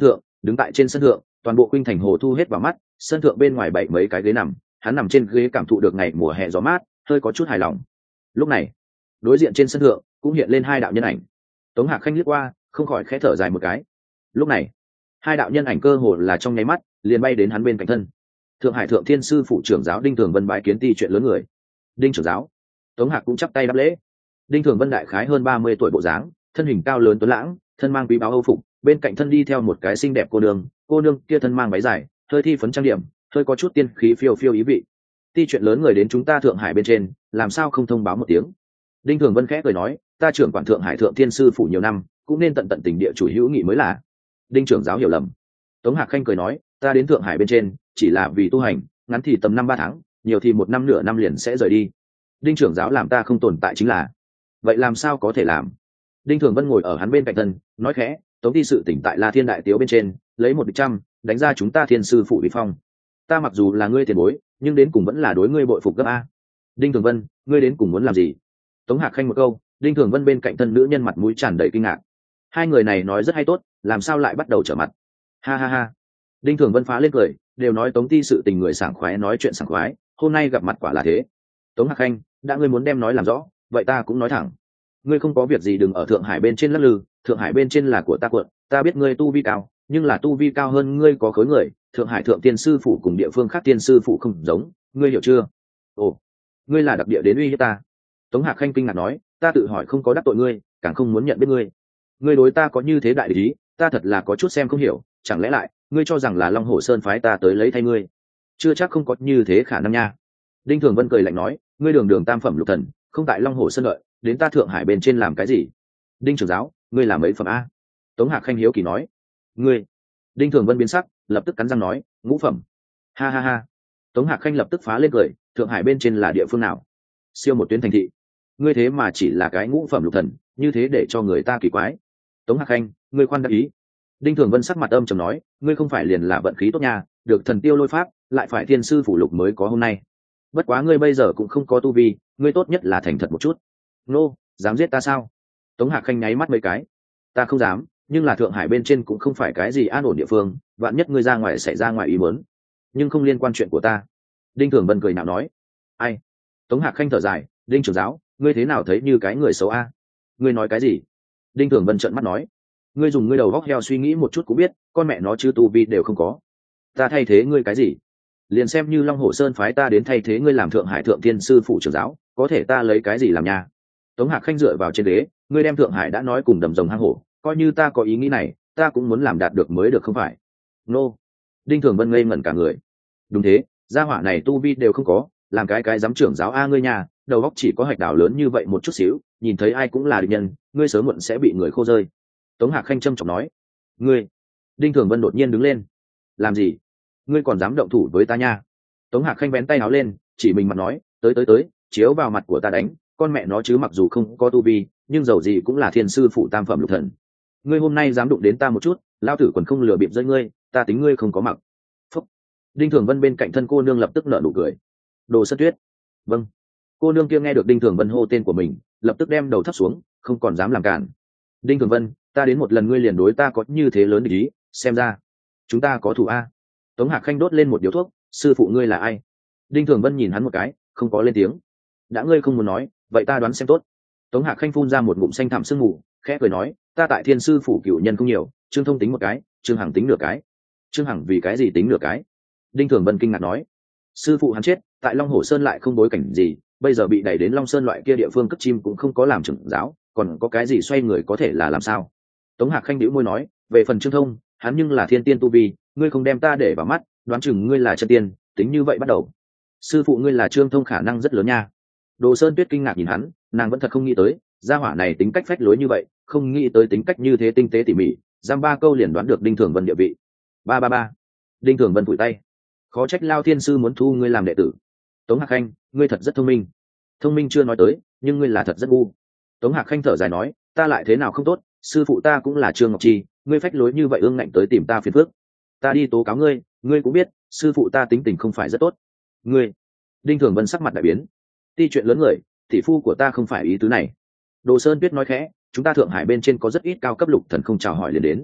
đứng tại trên sân thượng, toàn bộ khuynh thành hồ thu hết vào mắt. Sân thượng bên ngoài bảy mấy cái ghế nằm, hắn nằm trên ghế cảm thụ được ngày mùa hè gió mát, hơi có chút hài lòng. Lúc này đối diện trên sân thượng cũng hiện lên hai đạo nhân ảnh. Tống Hạc Khanh liếc qua, không khỏi khẽ thở dài một cái. Lúc này hai đạo nhân ảnh cơ hồ là trong nháy mắt liền bay đến hắn bên cạnh thân. Thượng Hải Thượng Thiên Sư phụ trưởng giáo Đinh Thường Vân bái kiến ti chuyện lớn người. Đinh trưởng giáo. Tống Hạc cũng chắp tay đáp lễ. Đinh Thường Vân đại khái hơn 30 tuổi bộ dáng, thân hình cao lớn tuấn lãng, thân mang quý báu âu phục, bên cạnh thân đi theo một cái xinh đẹp cô nương kia thân mang váy dài, hơi thi phấn trang điểm, hơi có chút tiên khí phiêu phiêu ý vị. Ti chuyện lớn người đến chúng ta Thượng Hải bên trên, làm sao không thông báo một tiếng? Đinh Thường Vân khẽ cười nói, ta trưởng quản Thượng Hải Thượng Thiên Sư phụ nhiều năm, cũng nên tận tận tình địa chủ hữu nghị mới là. Đinh trưởng giáo hiểu lầm. Tống Hạc Khanh cười nói, ta đến Thượng Hải bên trên chỉ là vì tu hành, ngắn thì tầm 5-3 tháng, nhiều thì 1 năm nửa năm liền sẽ rời đi. Đinh trưởng giáo làm ta không tồn tại chính là, vậy làm sao có thể làm? Đinh Thường Vân ngồi ở hắn bên cạnh thân, nói khẽ, Tống ti sự tỉnh tại La Thiên đại tiếu bên trên, lấy 100 đánh ra chúng ta Thiên sư phụ uy phong. Ta mặc dù là ngươi tiền bối, nhưng đến cùng vẫn là đối ngươi bội phục gấp a. Đinh Thường Vân, ngươi đến cùng muốn làm gì? Tống Hạc Khanh một câu, Đinh Thường Vân bên cạnh thân nữ nhân mặt mũi tràn đầy kinh ngạc. Hai người này nói rất hay tốt, làm sao lại bắt đầu trở mặt? Ha ha ha. Đinh Thường Vân phá lên cười, đều nói Tống ti sự tình người sảng khoái nói chuyện sảng khoái, hôm nay gặp mặt quả là thế. Tống Hạc Khanh, đã ngươi muốn đem nói làm rõ, vậy ta cũng nói thẳng. Ngươi không có việc gì đừng ở Thượng Hải bên trên lắc lư, Thượng Hải bên trên là của ta quận, ta biết ngươi tu vi cao, nhưng là tu vi cao hơn ngươi có khối người, Thượng Hải Thượng Tiên sư phụ cùng địa phương khác tiên sư phụ không giống, ngươi hiểu chưa? Ồ, ngươi là đặc địa đến uy hiếp ta? Tống Hạc Khanh kinh ngạc nói, ta tự hỏi không có đắc tội ngươi, càng không muốn nhận biết ngươi. Ngươi đối ta có như thế đại lý, ta thật là có chút xem không hiểu, chẳng lẽ lại ngươi cho rằng là Long Hổ Sơn phái ta tới lấy thay ngươi? Chưa chắc không có như thế khả năng nha. Đinh Thường Vân cười lạnh nói, ngươi đường đường tam phẩm lục thần, không tại Long Hổ Sơn đợi, đến ta Thượng Hải bên trên làm cái gì? Đinh trưởng giáo, ngươi là mấy phẩm a? Tống Hạc Khanh hiếu kỳ nói. Ngươi. Đinh Thường Vân biến sắc, lập tức cắn răng nói, ngũ phẩm. Ha ha ha. Tống Hạc Khanh lập tức phá lên cười, Thượng Hải bên trên là địa phương nào? Siêu một tuyến thành thị. Ngươi thế mà chỉ là cái ngũ phẩm lục thần, như thế để cho người ta kỳ quái. Tống Hạc Khanh, ngươi khoan đắc ý. Đinh Thường Vân sắc mặt âm trầm nói, ngươi không phải liền là vận khí tốt nha, được thần tiêu lôi pháp, lại phải thiên sư phủ lục mới có hôm nay. Bất quá ngươi bây giờ cũng không có tu vi, ngươi tốt nhất là thành thật một chút. Nô, dám giết ta sao? Tống Hạc Khanh nháy mắt mấy cái. Ta không dám, nhưng là Thượng Hải bên trên cũng không phải cái gì an ổn địa phương, vạn nhất ngươi ra ngoài xảy ra ngoài ý muốn, nhưng không liên quan chuyện của ta. Đinh Thường Vân cười nhạo nói. Ai? Tống Hạc Khanh thở dài, Đinh trưởng giáo, ngươi thế nào thấy như cái người xấu a? Ngươi nói cái gì? Đinh Thường Vân trợn mắt nói, ngươi dùng ngươi đầu góc heo suy nghĩ một chút cũng biết, con mẹ nó chứ tu vi đều không có. Ta thay thế ngươi cái gì? Liền xem như Long Hổ Sơn phái ta đến thay thế ngươi làm Thượng Hải Thượng Thiên sư phụ trưởng giáo, có thể ta lấy cái gì làm nha? Tống Hạc Khanh dựa vào trên ghế, ngươi đem Thượng Hải đã nói cùng đầm rồng hang hổ, coi như ta có ý nghĩ này, ta cũng muốn làm đạt được mới được không phải? Nô. Đinh Thường Vân ngây ngẩn cả người. Đúng thế, gia hỏa này tu vi đều không có, làm cái giám trưởng giáo a ngươi nhà, đầu óc chỉ có hạch đảo lớn như vậy một chút xíu, nhìn thấy ai cũng là địch nhân, ngươi sớm muộn sẽ bị người khô rơi. Tống Hạc Khanh trầm trọng nói. Ngươi. Đinh Thường Vân đột nhiên đứng lên. Làm gì? Ngươi còn dám động thủ với ta nha? Tống Hạc Khanh vén tay áo lên, chỉ mình mặt nói, tới, chiếu vào mặt của ta đánh, con mẹ nó chứ mặc dù không có tu vi, nhưng dầu gì cũng là thiên sư phụ tam phẩm lục thần. Ngươi hôm nay dám đụng đến ta một chút, lao tử còn không lừa bịp rơi ngươi, ta tính ngươi không có mặc. Phúc. Đinh Thường Vân bên cạnh thân cô nương lập tức nở nụ cười. Đồ Sơn Tuyết. Vâng. Cô nương kia nghe được Đinh Thường Vân hô tên của mình, lập tức đem đầu thấp xuống, không còn dám làm cản. Đinh Thường Vân, ta đến một lần ngươi liền đối ta có như thế lớn ý, xem ra chúng ta có thù a. Tống Hạc Khanh đốt lên một điếu thuốc, sư phụ ngươi là ai? Đinh Thường Vân nhìn hắn một cái, không có lên tiếng. Đã ngươi không muốn nói, vậy ta đoán xem tốt. Tống Hạc Khanh phun ra một ngụm xanh thẳm sương mù, khẽ cười nói, ta tại Thiên sư phủ cửu nhân không nhiều, Trương Thông tính một cái, Trương Hằng tính nửa cái. Trương Hằng vì cái gì tính nửa cái? Đinh Thường Vân kinh ngạc nói, sư phụ hắn chết, tại Long Hổ Sơn lại không bối cảnh gì, bây giờ bị đẩy đến Long Sơn loại kia địa phương cất chim cũng không có làm trưởng giáo, còn có cái gì xoay người có thể là làm sao? Tống Hạc Khanh bĩu môi nói, về phần Trương Thông, hắn nhưng là thiên tiên tu vi, ngươi không đem ta để vào mắt, đoán chừng ngươi là chân tiên, tính như vậy bắt đầu. Sư phụ ngươi là Trương Thông khả năng rất lớn nha. Đồ Sơn Tuyết kinh ngạc nhìn hắn, nàng vẫn thật không nghĩ tới, gia hỏa này tính cách phách lối như vậy, không nghĩ tới tính cách như thế tinh tế tỉ mỉ, giam 3 câu liền đoán được Đinh Thường Vân địa vị. Ba. Đinh Thường Vân vùi tay. Khó trách Lao Thiên sư muốn thu ngươi làm đệ tử. Tống Hạc Khanh, ngươi thật rất thông minh. Thông minh chưa nói tới, nhưng ngươi là thật rất ngu. Tống Hạc Khanh thở dài nói, ta lại thế nào không tốt, sư phụ ta cũng là Trương Ngọc Chi, ngươi phách lối như vậy ương ngạnh tới tìm ta phiền phức. Ta đi tố cáo ngươi, ngươi cũng biết, sư phụ ta tính tình không phải rất tốt. Ngươi. Đinh Thường Vân sắc mặt đại biến. Ti chuyện lớn người, tỷ phu của ta không phải ý tứ này. Đồ Sơn Tuyết nói khẽ, chúng ta Thượng Hải bên trên có rất ít cao cấp lục thần không chào hỏi liền đến.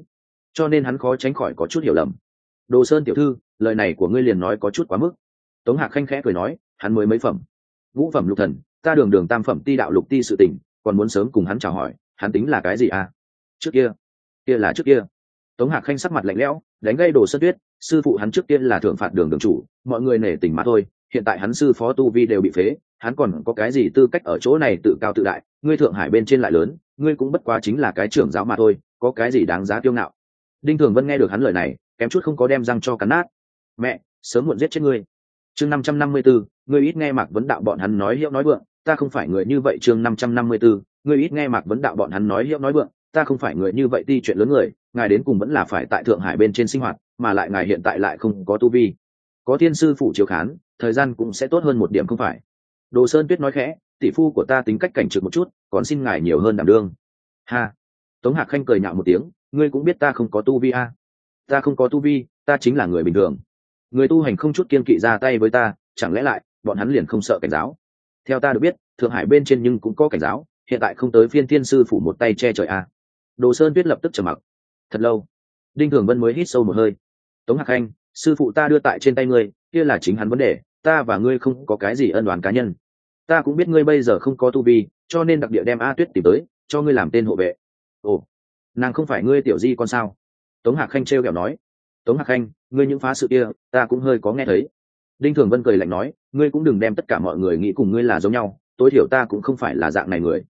cho nên hắn khó tránh khỏi có chút hiểu lầm. Đồ Sơn tiểu thư, lời này của ngươi liền nói có chút quá mức. Tống Hạc khanh khẽ cười nói, hắn mới mấy phẩm, ngũ phẩm lục thần, ta đường đường tam phẩm ti đạo lục ti sự tình, còn muốn sớm cùng hắn chào hỏi, hắn tính là cái gì à? Trước kia, kia là trước kia. Tống Hạc khanh sắc mặt lạnh lẽo, đánh gây Đồ Sơn Tuyết, sư phụ hắn trước kia là thượng phạt đường đường chủ, mọi người nể tình mà thôi, hiện tại hắn sư phó tu vi đều bị phế, hắn còn có cái gì tư cách ở chỗ này tự cao tự đại, ngươi Thượng Hải bên trên lại lớn, ngươi cũng bất quá chính là cái trưởng giáo mà thôi, có cái gì đáng giá kiêu ngạo. Đinh Thường Vân nghe được hắn lời này, kém chút không có đem răng cho cắn nát. Mẹ, sớm muộn giết chết ngươi. Chương 554, ngươi ít nghe Mạc Vấn Đạo bọn hắn nói hiệu nói vượng, ta không phải người như vậy. Chương 554, ngươi ít nghe Mạc Vấn Đạo bọn hắn nói hiệu nói vượng, ta không phải người như vậy. Ti chuyện lớn người, ngài đến cùng vẫn là phải tại Thượng Hải bên trên sinh hoạt, mà lại ngài hiện tại lại không có tu vi, có thiên sư phụ chiếu khán, thời gian cũng sẽ tốt hơn một điểm không phải? Đồ Sơn Tuyết nói khẽ, tỷ phu của ta tính cách cảnh trực một chút, còn xin ngài nhiều hơn đảm đương. Ha. Tống Hạc khanh cười nhạo một tiếng, ngươi cũng biết ta không có tu vi à? Ta không có tu vi, ta chính là người bình thường. Người tu hành không chút kiên kỵ ra tay với ta, chẳng lẽ lại bọn hắn liền không sợ cảnh giáo? Theo ta được biết, Thượng Hải bên trên nhưng cũng có cảnh giáo, hiện tại không tới phiên thiên sư phủ một tay che trời à? Đồ Sơn Tuyết lập tức trầm mặc. Thật lâu, Đinh Thường Vân mới hít sâu một hơi. Tống Hạc khanh, sư phụ ta đưa tại trên tay ngươi, kia là chính hắn vấn đề, ta và ngươi không có cái gì ân oán cá nhân. Ta cũng biết ngươi bây giờ không có tu vi, cho nên đặc địa đem A Tuyết tìm tới, cho ngươi làm tên hộ vệ. Ồ, nàng không phải ngươi tiểu di con sao? Tống Hạc khanh trêu ghẹo nói. Tống Hạc khanh, ngươi những phá sự kia, ta cũng hơi có nghe thấy. Đinh Thường Vân cười lạnh nói, ngươi cũng đừng đem tất cả mọi người nghĩ cùng ngươi là giống nhau, tối thiểu ta cũng không phải là dạng này người.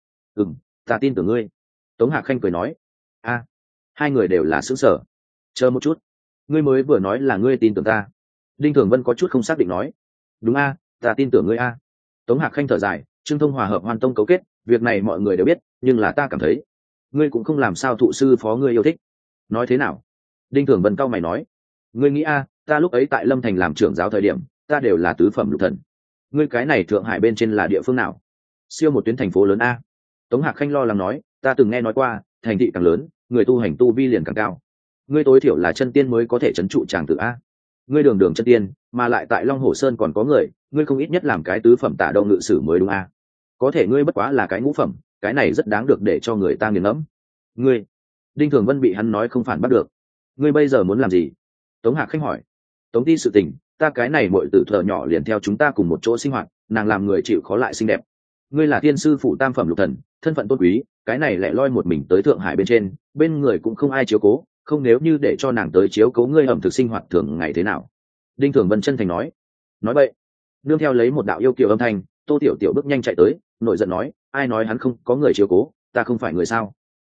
Ta tin tưởng ngươi. Tống Hạc khanh cười nói. A, hai người đều là xứng sở. Chờ một chút, ngươi mới vừa nói là ngươi tin tưởng ta. Đinh Thường Vân có chút không xác định nói. Đúng a, ta tin tưởng ngươi a. Tống Hạc khanh thở dài, Trương Thông hòa hợp Hoan Tông cấu kết, việc này mọi người đều biết, nhưng là ta cảm thấy ngươi cũng không làm sao thụ sư phó ngươi yêu thích. Nói thế nào? Đinh Thường Vân cau mày nói. Ngươi nghĩ a, ta lúc ấy tại Lâm Thành làm trưởng giáo thời điểm, ta đều là tứ phẩm lục thần. Ngươi cái này Thượng Hải bên trên là địa phương nào? Siêu một tuyến thành phố lớn a. Tống Hạc khanh lo lắng nói, ta từng nghe nói qua, thành thị càng lớn, người tu hành tu vi liền càng cao. Ngươi tối thiểu là chân tiên mới có thể trấn trụ tràng tử a. Ngươi đường đường chân tiên, mà lại tại Long Hồ Sơn còn có người, ngươi không ít nhất làm cái tứ phẩm tả đông ngự sử mới đúng a. Có thể ngươi bất quá là cái ngũ phẩm, cái này rất đáng được để cho người ta nghiền ngẫm. Ngươi, Đinh Thường Vân bị hắn nói không phản bắt được. Ngươi bây giờ muốn làm gì? Tống Hạc khanh hỏi. Tống ti sự tình, ta cái này muội tử thợ nhỏ liền theo chúng ta cùng một chỗ sinh hoạt, nàng làm người chịu khó lại xinh đẹp. Ngươi là thiên sư phụ tam phẩm lục thần, thân phận tôn quý, cái này lẻ loi một mình tới Thượng Hải bên trên, bên người cũng không ai chiếu cố, không nếu như để cho nàng tới chiếu cố ngươi ẩm thực sinh hoạt thường ngày thế nào? Đinh Thường Vân chân thành nói. Nói vậy, nương theo lấy một đạo yêu kiều âm thanh, Tô Tiểu Tiểu bước nhanh chạy tới, nội giận nói, ai nói hắn không có người chiếu cố, ta không phải người sao?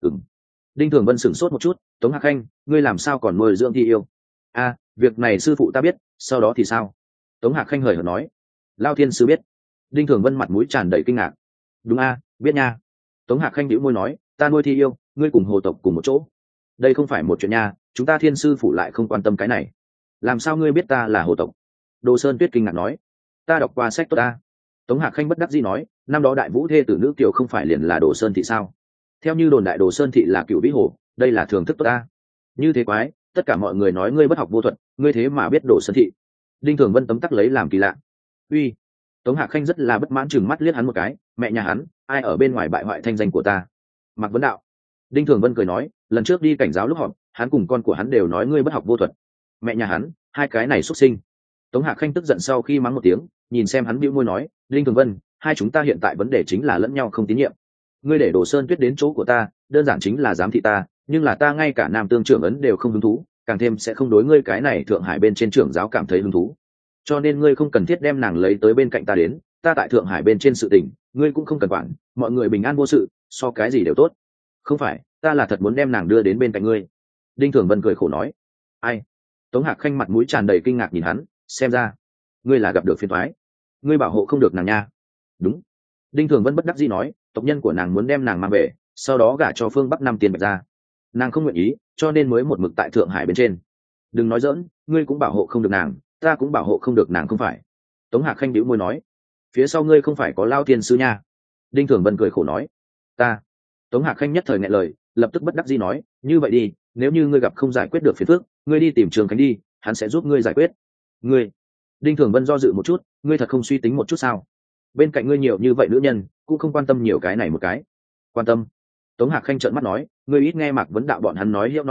Đinh Thường Vân sửng sốt một chút, Tống Hạc khanh, ngươi làm sao còn nuôi dưỡng thi yêu? A, việc này sư phụ ta biết, sau đó thì sao? Tống Hạc khanh hời hợt nói. Lao thiên sư biết. Đinh Thường Vân mặt mũi tràn đầy kinh ngạc. Đúng a, biết nha. Tống Hạc khanh bĩu môi nói, ta nuôi thi yêu, ngươi cùng hồ tộc cùng một chỗ. Đây không phải một chuyện nha, chúng ta thiên sư phụ lại không quan tâm cái này. Làm sao ngươi biết ta là hồ tộc? Đồ Sơn Tuyết kinh ngạc nói. Ta đọc qua sách tốt ta. Tống Hạc khanh bất đắc dĩ nói, năm đó đại vũ thê tử nữ kiều không phải liền là Đồ Sơn thị sao? Theo như đồn đại Đồ Sơn thị là cựu vĩ hồ, đây là thường thức tốt ta. Như thế quái, tất cả mọi người nói ngươi bất học vô thuật, ngươi thế mà biết Đồ Sơn thị. Đinh Thường Vân tấm tắc lấy làm kỳ lạ. Uy. Tống Hạc khanh rất là bất mãn, chừng mắt liếc hắn một cái, mẹ nhà hắn, ai ở bên ngoài bại hoại thanh danh của ta? Mạc Vấn Đạo. Đinh Thường Vân cười nói, lần trước đi cảnh giáo lúc họp, hắn cùng con của hắn đều nói ngươi bất học vô thuật. Mẹ nhà hắn, hai cái này xuất sinh. Tống Hạc khanh tức giận sau khi mắng một tiếng, nhìn xem hắn bĩu môi nói, Đinh Thường Vân, hai chúng ta hiện tại vấn đề chính là lẫn nhau không tín nhiệm. Ngươi để Đồ Sơn Tuyết đến chỗ của ta, đơn giản chính là giám thị ta, nhưng là ta ngay cả Nam Tương trưởng ấn đều không hứng thú, càng thêm sẽ không đối ngươi cái này Thượng Hải bên trên trưởng giáo cảm thấy hứng thú. Cho nên ngươi không cần thiết đem nàng lấy tới bên cạnh ta đến, ta tại Thượng Hải bên trên sự tình, ngươi cũng không cần quản, mọi người bình an vô sự, so cái gì đều tốt. Không phải, ta là thật muốn đem nàng đưa đến bên cạnh ngươi. Đinh Thường Vân cười khổ nói. Ai? Tống Hạc khanh mặt mũi tràn đầy kinh ngạc nhìn hắn, xem ra ngươi là gặp được phiền toái, ngươi bảo hộ không được nàng nha. Đúng. Đinh Thường Vân bất đắc dĩ nói, tộc nhân của nàng muốn đem nàng mang về, sau đó gả cho phương Bắc Nam tiền bạch ra. Nàng không nguyện ý, cho nên mới một mực tại Thượng Hải bên trên. Đừng nói dỡn, ngươi cũng bảo hộ không được nàng, ta cũng bảo hộ không được nàng không phải? Tống Hạc khanh bĩu môi nói. Phía sau ngươi không phải có Lao Thiên sư nha. Đinh Thường Vân cười khổ nói. Ta. Tống Hạc khanh nhất thời nghẹn lời, lập tức bất đắc dĩ nói, như vậy đi, nếu như ngươi gặp không giải quyết được phiền phức, ngươi đi tìm Trường Khánh đi, hắn sẽ giúp ngươi giải quyết. Ngươi. Đinh Thường Vân do dự một chút, ngươi thật không suy tính một chút sao? Bên cạnh ngươi nhiều như vậy nữ nhân, cũng không quan tâm nhiều cái này một cái. Quan tâm? Tống Hạc khanh trợn mắt nói, ngươi ít nghe Mạc Vấn Đạo bọn hắn nói hiệu nói vượng,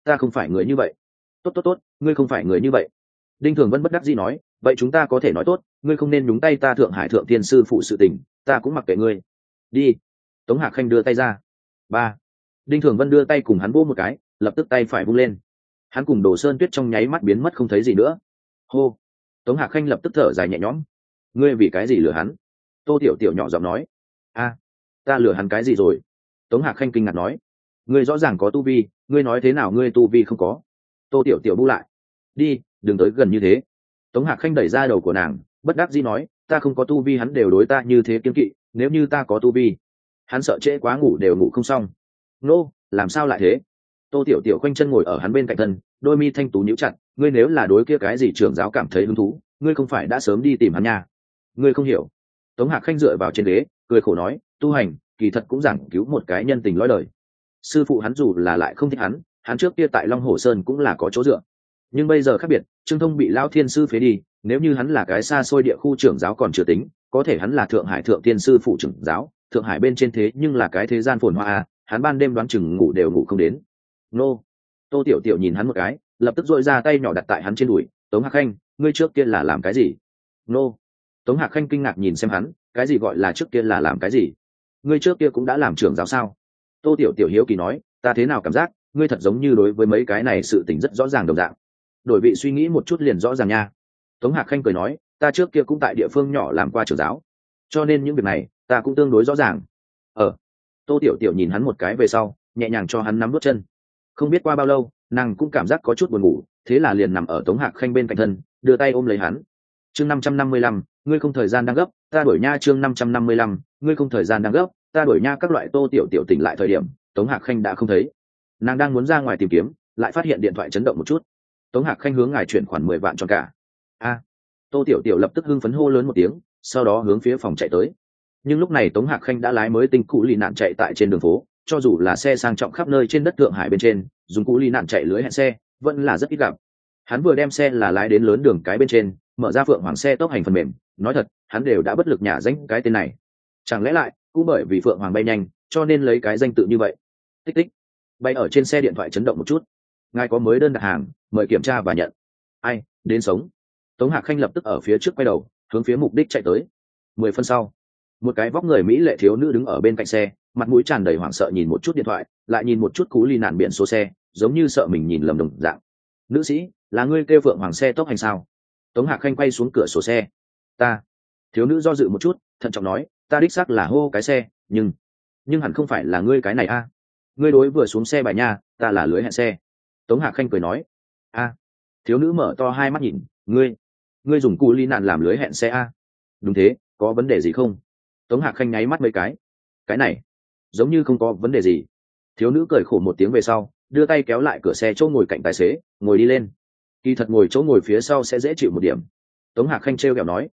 ta không phải người như vậy. Tốt tốt tốt, ngươi không phải người như vậy. Đinh Thường Vân bất đắc dĩ nói, vậy chúng ta có thể nói tốt, ngươi không nên nhúng tay ta Thượng Hải thượng tiên sư phụ sự tình, ta cũng mặc kệ ngươi. Đi. Tống Hạc Khanh đưa tay ra. Ba. Đinh Thường Vân đưa tay cùng hắn vỗ một cái, lập tức tay phải vung lên. Hắn cùng Đồ Sơn Tuyết trong nháy mắt biến mất không thấy gì nữa. Hô. Tống Hạc Khanh lập tức thở dài nhẹ nhõm. Ngươi vì cái gì lừa hắn? Tô Tiểu Tiểu nhỏ giọng nói. A, ta lừa hắn cái gì rồi? Tống Hạc Khanh kinh ngạc nói. Ngươi rõ ràng có tu vi, ngươi nói thế nào ngươi tu vi không có? Tô Tiểu Tiểu bu lại. Đi, đừng tới gần như thế. Tống Hạc Khanh đẩy ra đầu của nàng, bất đắc dĩ nói, ta không có tu vi hắn đều đối ta như thế kiêng kỵ, nếu như ta có tu vi, hắn sợ trễ quá ngủ đều ngủ không xong. Nô, làm sao lại thế? Tô Tiểu Tiểu khoanh chân ngồi ở hắn bên cạnh thân, đôi mi thanh tú nhíu chặt, ngươi nếu là đối kia cái gì trưởng giáo cảm thấy hứng thú, ngươi không phải đã sớm đi tìm hắn nha? Ngươi không hiểu. Tống Hạc Khanh dựa vào trên ghế, cười khổ nói, tu hành, kỳ thật cũng giảng cứu một cái nhân tình lõi đời. Sư phụ hắn dù là lại không thích hắn trước kia tại Long Hồ Sơn cũng là có chỗ dựa. Nhưng bây giờ khác biệt, Trương Thông bị Lão Thiên sư phế đi, nếu như hắn là cái xa xôi địa khu trưởng giáo còn chưa tính, có thể hắn là Thượng Hải thượng tiên sư phụ trưởng giáo, Thượng Hải bên trên thế nhưng là cái thế gian phồn hoa à, hắn ban đêm đoán chừng ngủ đều ngủ không đến. Nô. Tô Tiểu Tiểu nhìn hắn một cái, lập tức dội ra tay nhỏ đặt tại hắn trên đùi, Tống Hạc Khanh, ngươi trước kia là làm cái gì? Nô. Tống Hạc Khanh kinh ngạc nhìn xem hắn, cái gì gọi là trước kia là làm cái gì? Ngươi trước kia cũng đã làm trưởng giáo sao? Tô Tiểu Tiểu hiếu kỳ nói, ta thế nào cảm giác, ngươi thật giống như đối với mấy cái này sự tình rất rõ ràng đồng dạng. Đổi vị suy nghĩ một chút liền rõ ràng nha. Tống Hạc Khanh cười nói, ta trước kia cũng tại địa phương nhỏ làm qua trưởng giáo, cho nên những việc này ta cũng tương đối rõ ràng. Tô Tiểu Tiểu nhìn hắn một cái về sau, nhẹ nhàng cho hắn nắm bước chân. Không biết qua bao lâu, nàng cũng cảm giác có chút buồn ngủ, thế là liền nằm ở Tống Hạc Khanh bên cạnh thân, đưa tay ôm lấy hắn. Chương 555, ngươi không thời gian đang gấp, ta đuổi nha. Chương 555, ngươi không thời gian đang gấp, ta đuổi nha. Các loại Tô Tiểu Tiểu tỉnh lại thời điểm, Tống Hạc Khanh đã không thấy. Nàng đang muốn ra ngoài tìm kiếm, lại phát hiện điện thoại chấn động một chút. Tống Hạc Khanh hướng ngài chuyển khoản 10 vạn cho cả. Tô Tiểu Tiểu lập tức hưng phấn hô lớn một tiếng, sau đó hướng phía phòng chạy tới. Nhưng lúc này Tống Hạc Khanh đã lái mới tinh cũ lì nạn chạy tại trên đường phố, cho dù là xe sang trọng khắp nơi trên đất Thượng Hải bên trên, dùng cũ lì nạn chạy lưới hẹn xe vẫn là rất ít gặp. Hắn vừa đem xe là lái đến lớn đường cái bên trên, mở ra Phượng Hoàng xe tốc hành phần mềm, nói thật, hắn đều đã bất lực nhả danh cái tên này. Chẳng lẽ lại cũng bởi vì Phượng Hoàng bay nhanh, cho nên lấy cái danh tự như vậy. Tích tích. Bay ở trên xe điện thoại chấn động một chút. Ngài có mới đơn đặt hàng, mời kiểm tra và nhận. Ai, đến sống. Tống Hạc Khanh lập tức ở phía trước quay đầu, hướng phía mục đích chạy tới. 10 phân sau, một cái vóc người mỹ lệ thiếu nữ đứng ở bên cạnh xe, mặt mũi tràn đầy hoảng sợ nhìn một chút điện thoại, lại nhìn một chút cú ly nạn biển số xe, giống như sợ mình nhìn lầm đồng dạng. Nữ sĩ, là ngươi kêu Phượng Hoàng xe tốc hành sao? Tống Hạc Khanh quay xuống cửa sổ xe. Ta. Thiếu nữ do dự một chút, thận trọng nói, ta đích xác là hô cái xe, nhưng hẳn không phải là ngươi cái này a. Ngươi đối vừa xuống xe bài nha, ta là lưới hẹn xe. Tống Hạc Khanh cười nói. Thiếu nữ mở to hai mắt nhìn, ngươi dùng cú ly nạn làm lưới hẹn xe a? Đúng thế, có vấn đề gì không? Tống Hạc Khanh nháy mắt mấy cái này giống như không có vấn đề gì. Thiếu nữ cười khổ một tiếng về sau, đưa tay kéo lại cửa xe chỗ ngồi cạnh tài xế, ngồi đi lên. Kỳ thật ngồi chỗ ngồi phía sau sẽ dễ chịu một điểm. Tống Hạc Khanh trêu ghẹo nói,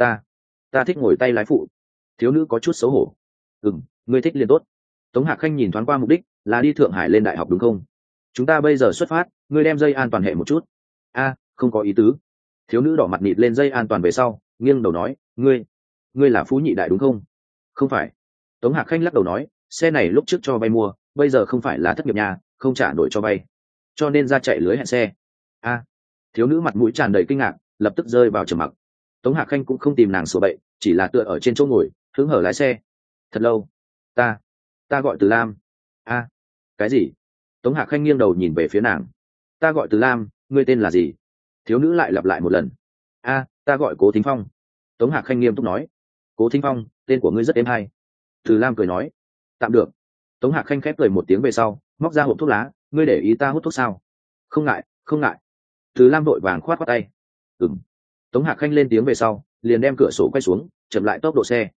ta thích ngồi tay lái phụ. Thiếu nữ có chút xấu hổ. Ngươi thích liền tốt. Tống Hạc Khanh nhìn thoáng qua mục đích, là đi Thượng Hải lên đại học đúng không? Chúng ta bây giờ xuất phát, ngươi đem dây an toàn hệ một chút. Không có ý tứ. Thiếu nữ đỏ mặt nịt lên dây an toàn về sau, nghiêng đầu nói, ngươi là Phú Nhị Đại đúng không? Không phải. Tống Hạc Khanh lắc đầu nói, xe này lúc trước cho vay mua, bây giờ không phải là thất nghiệp nhà, không trả nổi cho vay, cho nên ra chạy lưới hẹn xe. Thiếu nữ mặt mũi tràn đầy kinh ngạc, lập tức rơi vào trầm mặc. Tống Hạc Khanh cũng không tìm nàng sửa bậy, chỉ là tựa ở trên chỗ ngồi, hứng hở lái xe. Thật lâu. Ta gọi Từ Lam. Cái gì? Tống Hạc Khanh nghiêng đầu nhìn về phía nàng. Ta gọi Từ Lam, ngươi tên là gì? Thiếu nữ lại lặp lại một lần. Ta gọi Cố Thính Phong. Tống Hạc Khanh nghiêm túc nói. Cố Thính Phong, tên của ngươi rất êm hay. Từ Lam cười nói. Tạm được. Tống Hạc Khanh khép cười một tiếng về sau, móc ra hộp thuốc lá, ngươi để ý ta hút thuốc sao? Không ngại. Từ Lam vội vàng khoát khoát tay. Tống Hạc Khanh lên tiếng về sau, liền đem cửa sổ quay xuống, chậm lại tốc độ xe.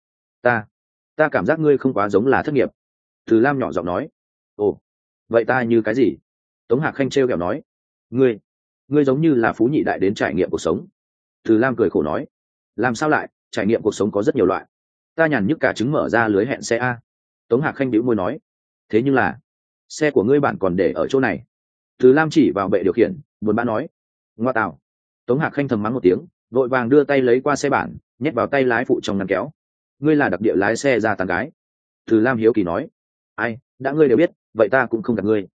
Ta cảm giác ngươi không quá giống là thất nghiệp. Từ Lam nhỏ giọng nói. Ồ, vậy ta như cái gì? Tống Hạc Khanh trêu ghẹo nói. Ngươi giống như là Phú Nhị Đại đến trải nghiệm cuộc sống. Từ Lam cười khổ nói. Làm sao lại, trải nghiệm cuộc sống có rất nhiều loại. Ta nhàn nhức cả trứng mở ra lưới hẹn xe a. Tống Hạc Khanh bĩu môi nói. Thế nhưng là, xe của ngươi bạn còn để ở chỗ này. Từ Lam chỉ vào bệ điều khiển, buồn bã nói. Ngoa tạo. Tống Hạc Khanh thầm mắng một tiếng, vội vàng đưa tay lấy qua xe bản, nhét vào tay lái phụ trong ngăn kéo. Ngươi là đặc địa lái xe ra tán gái. Từ Lam hiếu kỳ nói. Ai, đã ngươi đều biết, vậy ta cũng không gặp ngươi.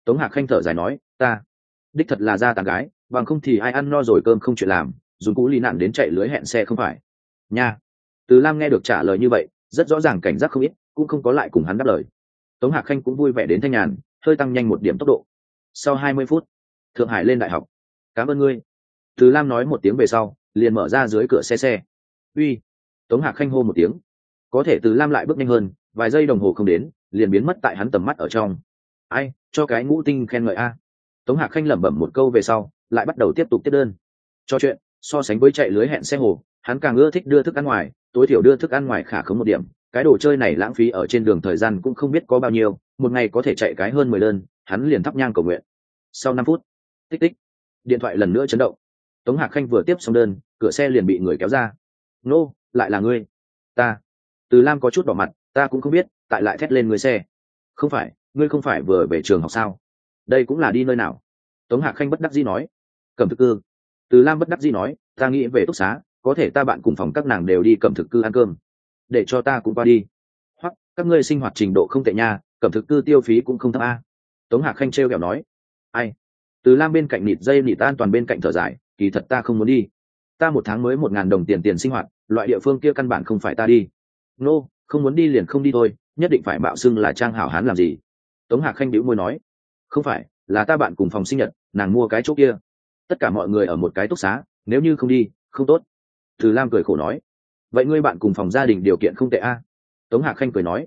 Tống Hạc Khanh thở dài nói, ta đích thật là ra tán gái, bằng không thì ai ăn no rồi cơm không chuyện làm, dùng cú lì nạn đến chạy lưới hẹn xe không phải nha. Từ Lam nghe được trả lời như vậy, rất rõ ràng cảnh giác không ít, cũng không có lại cùng hắn đáp lời. Tống Hạc Khanh cũng vui vẻ đến thanh nhàn, hơi tăng nhanh một điểm tốc độ. Sau 20 phút, Thượng Hải lên đại học. Cảm ơn ngươi. Từ Lam nói một tiếng về sau, liền mở ra dưới cửa xe. Uy. Tống Hạc Khanh hô một tiếng. Có thể Từ Lam lại bước nhanh hơn, vài giây đồng hồ không đến, liền biến mất tại hắn tầm mắt ở trong. Ai, cho cái ngũ tinh khen ngợi a. Tống Hạc Khanh lẩm bẩm một câu về sau, lại bắt đầu tiếp tục tiếp đơn. Cho chuyện, so sánh với chạy lưới hẹn xe hồ, hắn càng ưa thích đưa thức ăn ngoài, tối thiểu đưa thức ăn ngoài khả khống một điểm. Cái đồ chơi này lãng phí ở trên đường thời gian cũng không biết có bao nhiêu, một ngày có thể chạy cái hơn 10 đơn, hắn liền thắp nhang cầu nguyện. Sau 5 phút, tích tích, điện thoại lần nữa chấn động. Tống Hạc Khanh vừa tiếp xong đơn, cửa xe liền bị người kéo ra. Nô, lại là ngươi. Ta. Từ Lam có chút đỏ mặt, ta cũng không biết, tại lại thét lên người xe. Không phải, ngươi không phải vừa về trường học sao? Đây cũng là đi nơi nào? Tống Hạc Khanh bất đắc dĩ nói. Cẩm thực cư. Từ Lam bất đắc dĩ nói, ta nghĩ về túc xá, có thể ta bạn cùng phòng các nàng đều đi cẩm thực cư ăn cơm. Để cho ta cũng qua đi. Hoặc, các ngươi sinh hoạt trình độ không tệ nha, cẩm thực cư tiêu phí cũng không thấp a. Tống Hạc Khanh trêu ghẹo nói. Ai? Từ Lam bên cạnh nịt dây nịt an toàn bên cạnh thở dài, kỳ thật ta không muốn đi. Ta một tháng mới 1.000 đồng tiền sinh hoạt, loại địa phương kia căn bản không phải ta đi. Nô, không muốn đi liền không đi thôi, nhất định phải mạo xưng là trang hảo hán làm gì? Tống Hạc Khanh bĩu môi nói. Không phải, là ta bạn cùng phòng sinh nhật, nàng mua cái chỗ kia. Tất cả mọi người ở một cái túc xá, nếu như không đi, không tốt. Từ Lam cười khổ nói. Vậy ngươi bạn cùng phòng gia đình điều kiện không tệ a? Tống Hạc Khanh cười nói.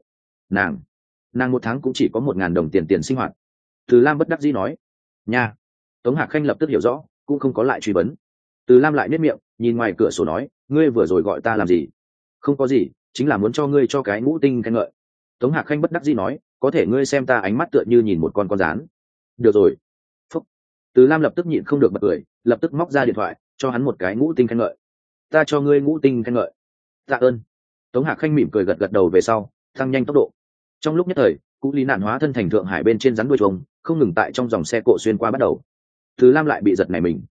Nàng một tháng cũng chỉ có 1.000 đồng tiền sinh hoạt. Từ Lam bất đắc dĩ nói. Nha. Tống Hạc Khanh lập tức hiểu rõ, cũng không có lại truy vấn. Từ Lam lại nhếch miệng, nhìn ngoài cửa sổ nói, ngươi vừa rồi gọi ta làm gì? Không có gì, chính là muốn cho ngươi cho cái ngũ tinh khen ngợi. Tống Hạc Khanh bất đắc dĩ nói, có thể ngươi xem ta ánh mắt tựa như nhìn một con rán. Được rồi. Phúc. Từ Lam lập tức nhịn không được bật cười, lập tức móc ra điện thoại, cho hắn một cái ngũ tinh khen ngợi. Ta cho ngươi ngũ tinh khen ngợi. Tạ ơn. Tống Hạc Khanh mỉm cười gật gật đầu về sau, tăng nhanh tốc độ. Trong lúc nhất thời, Cú Lý Nạn hóa thân thành Thượng Hải bên trên rắn đuôi chuồng, không ngừng tại trong dòng xe cộ xuyên qua bắt đầu. Từ Lam lại bị giật này mình.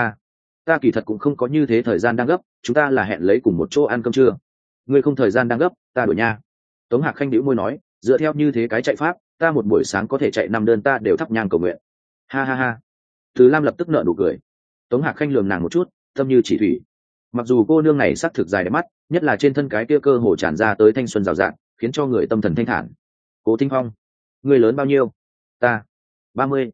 Ta kỳ thật cũng không có như thế thời gian đang gấp, chúng ta là hẹn lấy cùng một chỗ ăn cơm trưa. Ngươi không thời gian đang gấp, ta đuổi nha. Tống Hạc Khanh đĩu môi nói, dựa theo như thế cái chạy pháp, ta một buổi sáng có thể chạy 5 đơn, ta đều thắp nhang cầu nguyện. Ha ha ha. Từ Lam lập tức nở nụ cười. Tống Hạc Khanh lườm nàng một chút, tâm như chỉ thủy. Mặc dù cô nương này sắc thực dài đẹp mắt, nhất là trên thân cái kia cơ hồ tràn ra tới thanh xuân rào rạt, khiến cho người tâm thần thanh thản. Cố Thính Phong, ngươi lớn bao nhiêu? Ta 30.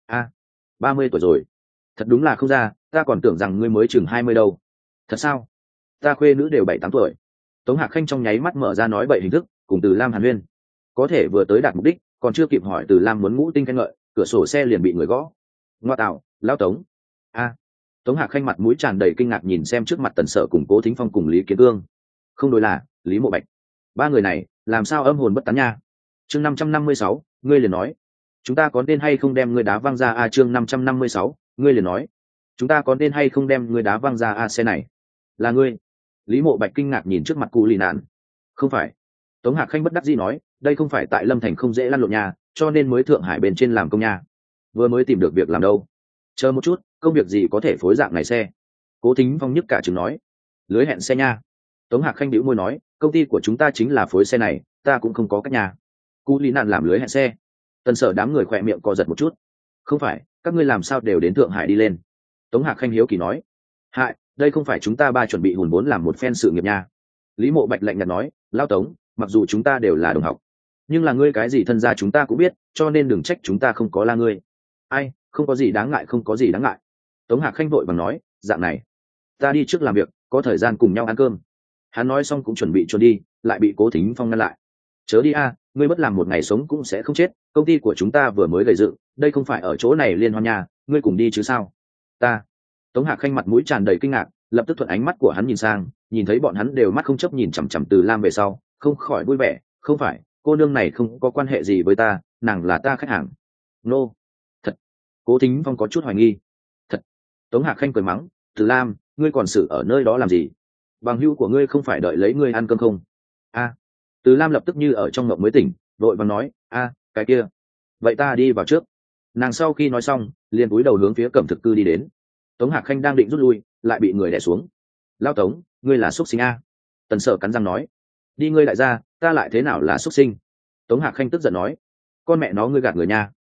30 tuổi rồi. Thật đúng là không ra, ta còn tưởng rằng ngươi mới chừng 20 đâu. Thật sao? Ta khuê nữ đều 7-8 tuổi. Tống Hạc Khanh trong nháy mắt mở ra nói bậy hình thức, cùng Từ Lam hàn huyên. Có thể vừa tới đạt mục đích, còn chưa kịp hỏi Từ Lam muốn ngũ tinh khen ngợi, cửa sổ xe liền bị người gõ. Ngoa tạo, lão Tống. Tống Hạc Khanh mặt mũi tràn đầy kinh ngạc nhìn xem trước mặt Tần Sở cùng Cố Thính Phong cùng Lý Kiến Cương. Không đối là Lý Mộ Bạch. Ba người này, làm sao âm hồn bất tán nha? Chương 556, ngươi liền nói, chúng ta có nên hay không đem ngươi đá văng ra chương 556, ngươi liền nói, chúng ta có nên hay không đem ngươi đá văng ra xe này? Là ngươi? Lý Mộ Bạch kinh ngạc nhìn trước mặt Cú Lì Nạn. Không phải. Tống Hạc Khanh bất đắc dĩ nói, đây không phải tại Lâm Thành không dễ lăn lộn nhà, cho nên mới Thượng Hải bên trên làm công nhà. Vừa mới tìm được việc làm đâu. Chờ một chút, công việc gì có thể phối dạng này xe? Cố Thính Phong nhức cả chừng nói. Lưới hẹn xe nha. Tống Hạc Khanh bĩu môi nói, công ty của chúng ta chính là phối xe này, ta cũng không có cách nhà. Cú Lý Nạn làm lưới hẹn xe. Tần Sở đám người khỏe miệng co giật một chút. Không phải, các ngươi làm sao đều đến Thượng Hải đi lên? Tống Hạc Khanh hiếu kỳ nói. Hại, đây không phải chúng ta ba chuẩn bị hùn vốn làm một phen sự nghiệp nha. Lý Mộ Bạch lạnh nhạt nói, lão Tống, mặc dù chúng ta đều là đồng học, nhưng là ngươi cái gì thân gia chúng ta cũng biết, cho nên đừng trách chúng ta không có la ngươi. Ai, không có gì đáng ngại, không có gì đáng ngại. Tống Hạc Khanh vội bằng nói, dạng này, ta đi trước làm việc, có thời gian cùng nhau ăn cơm. Hắn nói xong cũng chuẩn bị trốn đi, lại bị Cố Thính Phong ngăn lại. Chớ đi ngươi bất làm một ngày sống cũng sẽ không chết, công ty của chúng ta vừa mới gây dựng, đây không phải ở chỗ này liên hoan nhà, ngươi cùng đi chứ sao? Tống Hạc Khanh mặt mũi tràn đầy kinh ngạc, lập tức thuận ánh mắt của hắn nhìn sang, nhìn thấy bọn hắn đều mắt không chấp nhìn chằm chằm Từ Lam về sau, không khỏi vui vẻ, không phải, cô nương này không có quan hệ gì với ta, nàng là ta khách hàng. Nô, thật. Cố Thính Phong có chút hoài nghi. Thật. Tống Hạc Khanh cười mắng, Từ Lam, ngươi còn xử ở nơi đó làm gì? Bằng hữu của ngươi không phải đợi lấy ngươi ăn cơm không? Từ Lam lập tức như ở trong mộng mới tỉnh, vội vàng nói, cái kia, vậy ta đi vào trước. Nàng sau khi nói xong, liền cúi đầu hướng phía cẩm thực cư đi đến. Tống Hạc Khanh đang định rút lui, lại bị người đè xuống. Lao Tống, ngươi là xuất sinh a? Tần Sở cắn răng nói. Đi ngươi lại ra, ta lại thế nào là xuất sinh? Tống Hạc Khanh tức giận nói. Con mẹ nó ngươi gạt người nha.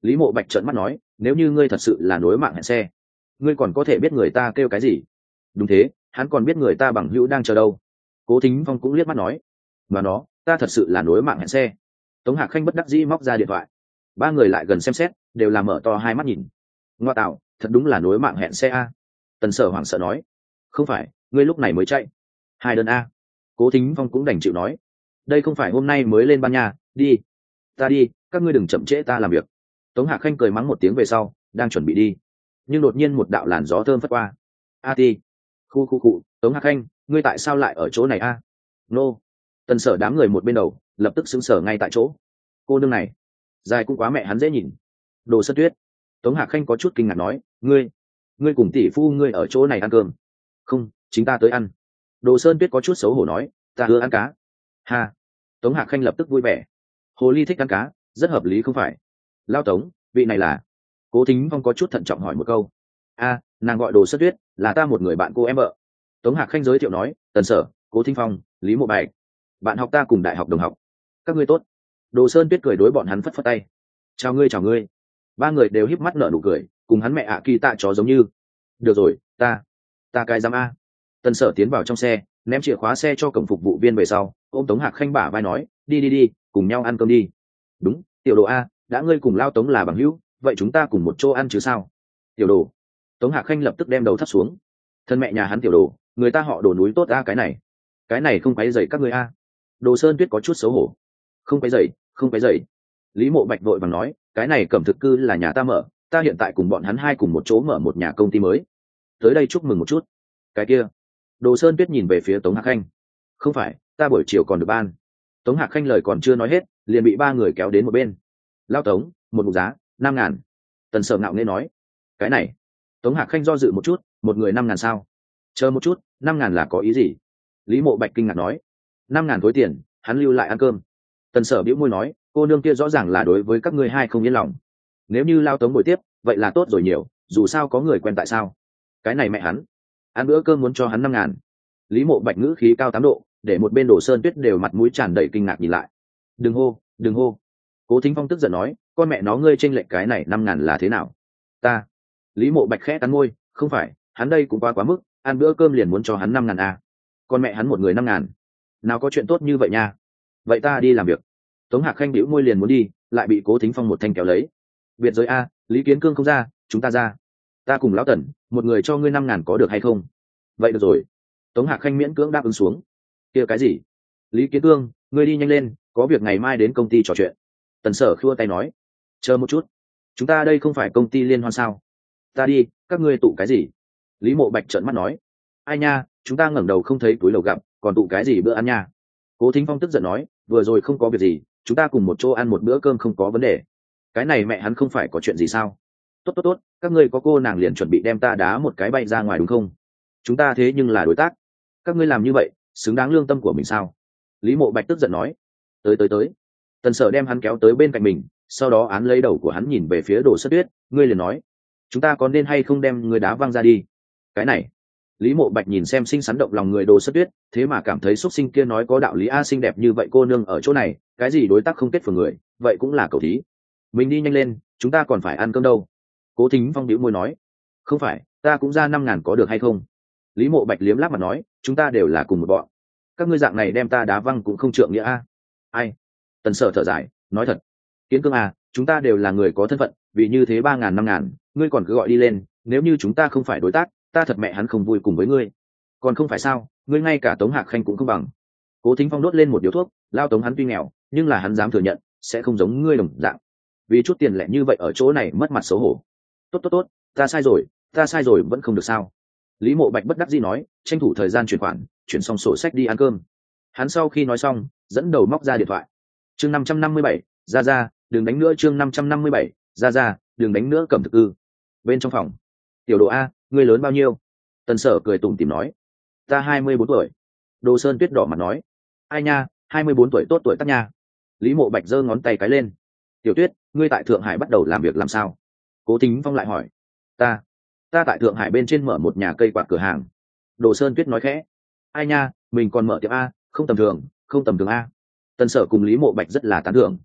Lý Mộ Bạch trợn mắt nói, nếu như ngươi thật sự là nối mạng hẹn xe, ngươi còn có thể biết người ta kêu cái gì? Đúng thế, hắn còn biết người ta bằng hữu đang chờ đâu. Cố Thính Phong cũng liếc mắt nói, mà nó, ta thật sự là nối mạng hẹn xe. Tống Hạc Khanh bất đắc dĩ móc ra điện thoại. Ba người lại gần xem xét, đều là mở to hai mắt nhìn. Ngoa tạo, thật đúng là nối mạng hẹn xe a. Tần Sở hoảng sợ nói, không phải, ngươi lúc này mới chạy. Hai đơn a. Cố Thính Phong cũng đành chịu nói, đây không phải hôm nay mới lên ban nhà, đi. Ta đi, các ngươi đừng chậm trễ ta làm việc. Tống Hạc Khanh cười mắng một tiếng về sau, đang chuẩn bị đi, nhưng đột nhiên một đạo làn gió thơm phất qua. A ti, khu, Tống Hạc Khanh, ngươi tại sao lại ở chỗ này a? Nô. Tần Sở đám người một bên đầu, lập tức sững sờ ngay tại chỗ. Cô nương này, dài cũng quá mẹ hắn dễ nhìn. Đồ Sơn Tuyết. Tống Hạc Khanh có chút kinh ngạc nói, ngươi cùng tỷ phu ngươi ở chỗ này ăn cơm? Không, chính ta tới ăn. Đồ Sơn Tuyết có chút xấu hổ nói, ta ưa ăn cá. Ha. Tống Hạc Khanh lập tức vui vẻ. Hồ ly thích ăn cá, rất hợp lý không phải? Lao Tống, vị này là? Cố Thính Phong có chút thận trọng hỏi một câu. A, nàng gọi Đồ Sơn Tuyết, là ta một người bạn cô em vợ. Tống Hạc Khanh giới thiệu nói, Tần Sở, Cố Thính Phong, Lý Mộ Bạch, bạn học ta cùng đại học đồng học. Các ngươi tốt. Đồ Sơn Tuyết cười đối bọn hắn phất phất tay. Chào ngươi. Ba người đều híp mắt nở nụ cười, cùng hắn mẹ ạ kỳ tạ chó giống như. Được rồi, ta cái giám a. Tần Sở tiến vào trong xe, ném chìa khóa xe cho cổng phục vụ viên về sau, ôm Tống Hạc Khanh bả vai nói, đi, cùng nhau ăn cơm đi. Đúng, tiểu đồ a, đã ngươi cùng Lao Tống là bằng hữu, vậy chúng ta cùng một chỗ ăn chứ sao? Tiểu đồ. Tống Hạc Khanh lập tức đem đầu thấp xuống. Thân mẹ nhà hắn tiểu đồ, người ta họ Đồ núi tốt a, cái này không quấy rầy các ngươi a. Đồ Sơn Tuyết có chút xấu hổ. Không quấy rầy. Lý Mộ Bạch vội vàng nói, cái này Cẩm Thực Cư là nhà ta mở, ta hiện tại cùng bọn hắn hai cùng một chỗ mở một nhà công ty mới, tới đây chúc mừng một chút. Cái kia. Đồ Sơn Tuyết nhìn về phía Tống Hạc Khanh. Không phải, ta buổi chiều còn được ban. Tống Hạc Khanh lời còn chưa nói hết, liền bị ba người kéo đến một bên. Lao Tống, một mục giá 5.000. Tần Sở ngạo nghễ nói, cái này. Tống Hạc Khanh do dự một chút, một người 5.000 sao? Chờ một chút, 5.000 là có ý gì? Lý Mộ Bạch kinh ngạc nói, 5.000 khối tiền, hắn lưu lại ăn cơm. Tần Sở bĩu môi nói, cô nương kia rõ ràng là đối với các ngươi hai không yên lòng. Nếu như Lao Tống bồi tiếp, vậy là tốt rồi nhiều, dù sao có người quen tại sao? Cái này mẹ hắn, ăn bữa cơm muốn cho hắn 5.000. Lý Mộ Bạch ngữ khí cao 8 độ, để một bên Đồ Sơn Tuyết đều mặt mũi tràn đầy kinh ngạc nhìn lại. Đừng hô. Cố Thính Phong tức giận nói, con mẹ nó ngươi chênh lệch cái này 5.000 là thế nào? Ta. Lý Mộ Bạch khẽ cắn môi, không phải, hắn đây cũng quá mức, ăn bữa cơm liền muốn cho hắn 5.000 à? Con mẹ hắn một người 5.000, nào có chuyện tốt như vậy nha. Vậy ta đi làm việc. Tống Hạc Khanh bĩu môi liền muốn đi, lại bị Cố Thính Phong một thanh kéo lấy. Biệt giới a, Lý Kiến Cương không ra, chúng ta ra. Ta cùng lão Tần, một người cho ngươi 5.000 có được hay không? Vậy được rồi. Tống Hạc Khanh miễn cưỡng đáp ứng xuống. Kia cái gì? Lý Kiến Cương, ngươi đi nhanh lên, có việc ngày mai đến công ty trò chuyện. Tần Sở khua tay nói, chờ một chút, chúng ta đây không phải công ty liên hoan sao? Ta đi, các ngươi tụ cái gì? Lý Mộ Bạch trợn mắt nói, ai nha, chúng ta ngẩng đầu không thấy túi lầu gặp, còn tụ cái gì bữa ăn nha? Cố Thính Phong tức giận nói, vừa rồi không có việc gì, chúng ta cùng một chỗ ăn một bữa cơm không có vấn đề. Cái này mẹ hắn không phải có chuyện gì sao? Tốt, các ngươi có cô nàng liền chuẩn bị đem ta đá một cái bay ra ngoài đúng không? Chúng ta thế nhưng là đối tác, các ngươi làm như vậy xứng đáng lương tâm của mình sao? Lý Mộ Bạch tức giận nói, tới. Tần Sở đem hắn kéo tới bên cạnh mình, sau đó án lấy đầu của hắn nhìn về phía Đồ Sơn Tuyết, ngươi liền nói, chúng ta có nên hay không đem người đá văng ra đi? Cái này. Lý Mộ Bạch nhìn xem xinh xắn động lòng người Đồ Sơn Tuyết, thế mà cảm thấy xuất sinh kia nói có đạo lý a, xinh đẹp như vậy cô nương ở chỗ này, cái gì đối tác không kết phường người, vậy cũng là cầu thí. Mình đi nhanh lên, chúng ta còn phải ăn cơm đâu. Cố Thính Phong bĩu môi nói, không phải, ta cũng ra 5.000 có được hay không? Lý Mộ Bạch liếm láp mặt nói, chúng ta đều là cùng một bọn, các ngươi dạng này đem ta đá văng cũng không trượng nghĩa a. Ai? Tần Sở thở dài, nói thật, Kiến Cương à, chúng ta đều là người có thân phận, vì như thế 3.000 5.000, ngươi còn cứ gọi đi lên, nếu như chúng ta không phải đối tác, ta thật mẹ hắn không vui cùng với ngươi. Còn không phải sao, ngươi ngay cả Tống Hạc Khanh cũng không bằng. Cố Thính Phong đốt lên một điếu thuốc, Lao Tống hắn tuy nghèo, nhưng là hắn dám thừa nhận, sẽ không giống ngươi đồng dạng, vì chút tiền lẻ như vậy ở chỗ này mất mặt xấu hổ. Tốt, ta sai rồi vẫn không được sao? Lý Mộ Bạch bất đắc dĩ nói, tranh thủ thời gian chuyển khoản, chuyển xong sổ sách đi ăn cơm. Hắn sau khi nói xong, dẫn đầu móc ra điện thoại. Chương 557, ra, đừng đánh nữa. Chương 557, ra, đừng đánh nữa. Cẩm Thực Cư. Bên trong phòng, tiểu Đồ a, ngươi lớn bao nhiêu? Tần Sở cười tủm tỉm nói, ta 24 tuổi. Đồ Sơn Tuyết đỏ mặt nói, ai nha, 24 tuổi tốt tuổi tác nha. Lý Mộ Bạch giơ ngón tay cái lên, tiểu Tuyết, ngươi tại Thượng Hải bắt đầu làm việc làm sao? Cố Thính Phong lại hỏi, ta tại Thượng Hải bên trên mở một nhà cây quạt cửa hàng. Đồ Sơn Tuyết nói khẽ, ai nha, mình còn mở tiệm a, không tầm thường a. Tần Sở cùng Lý Mộ Bạch rất là tán thưởng.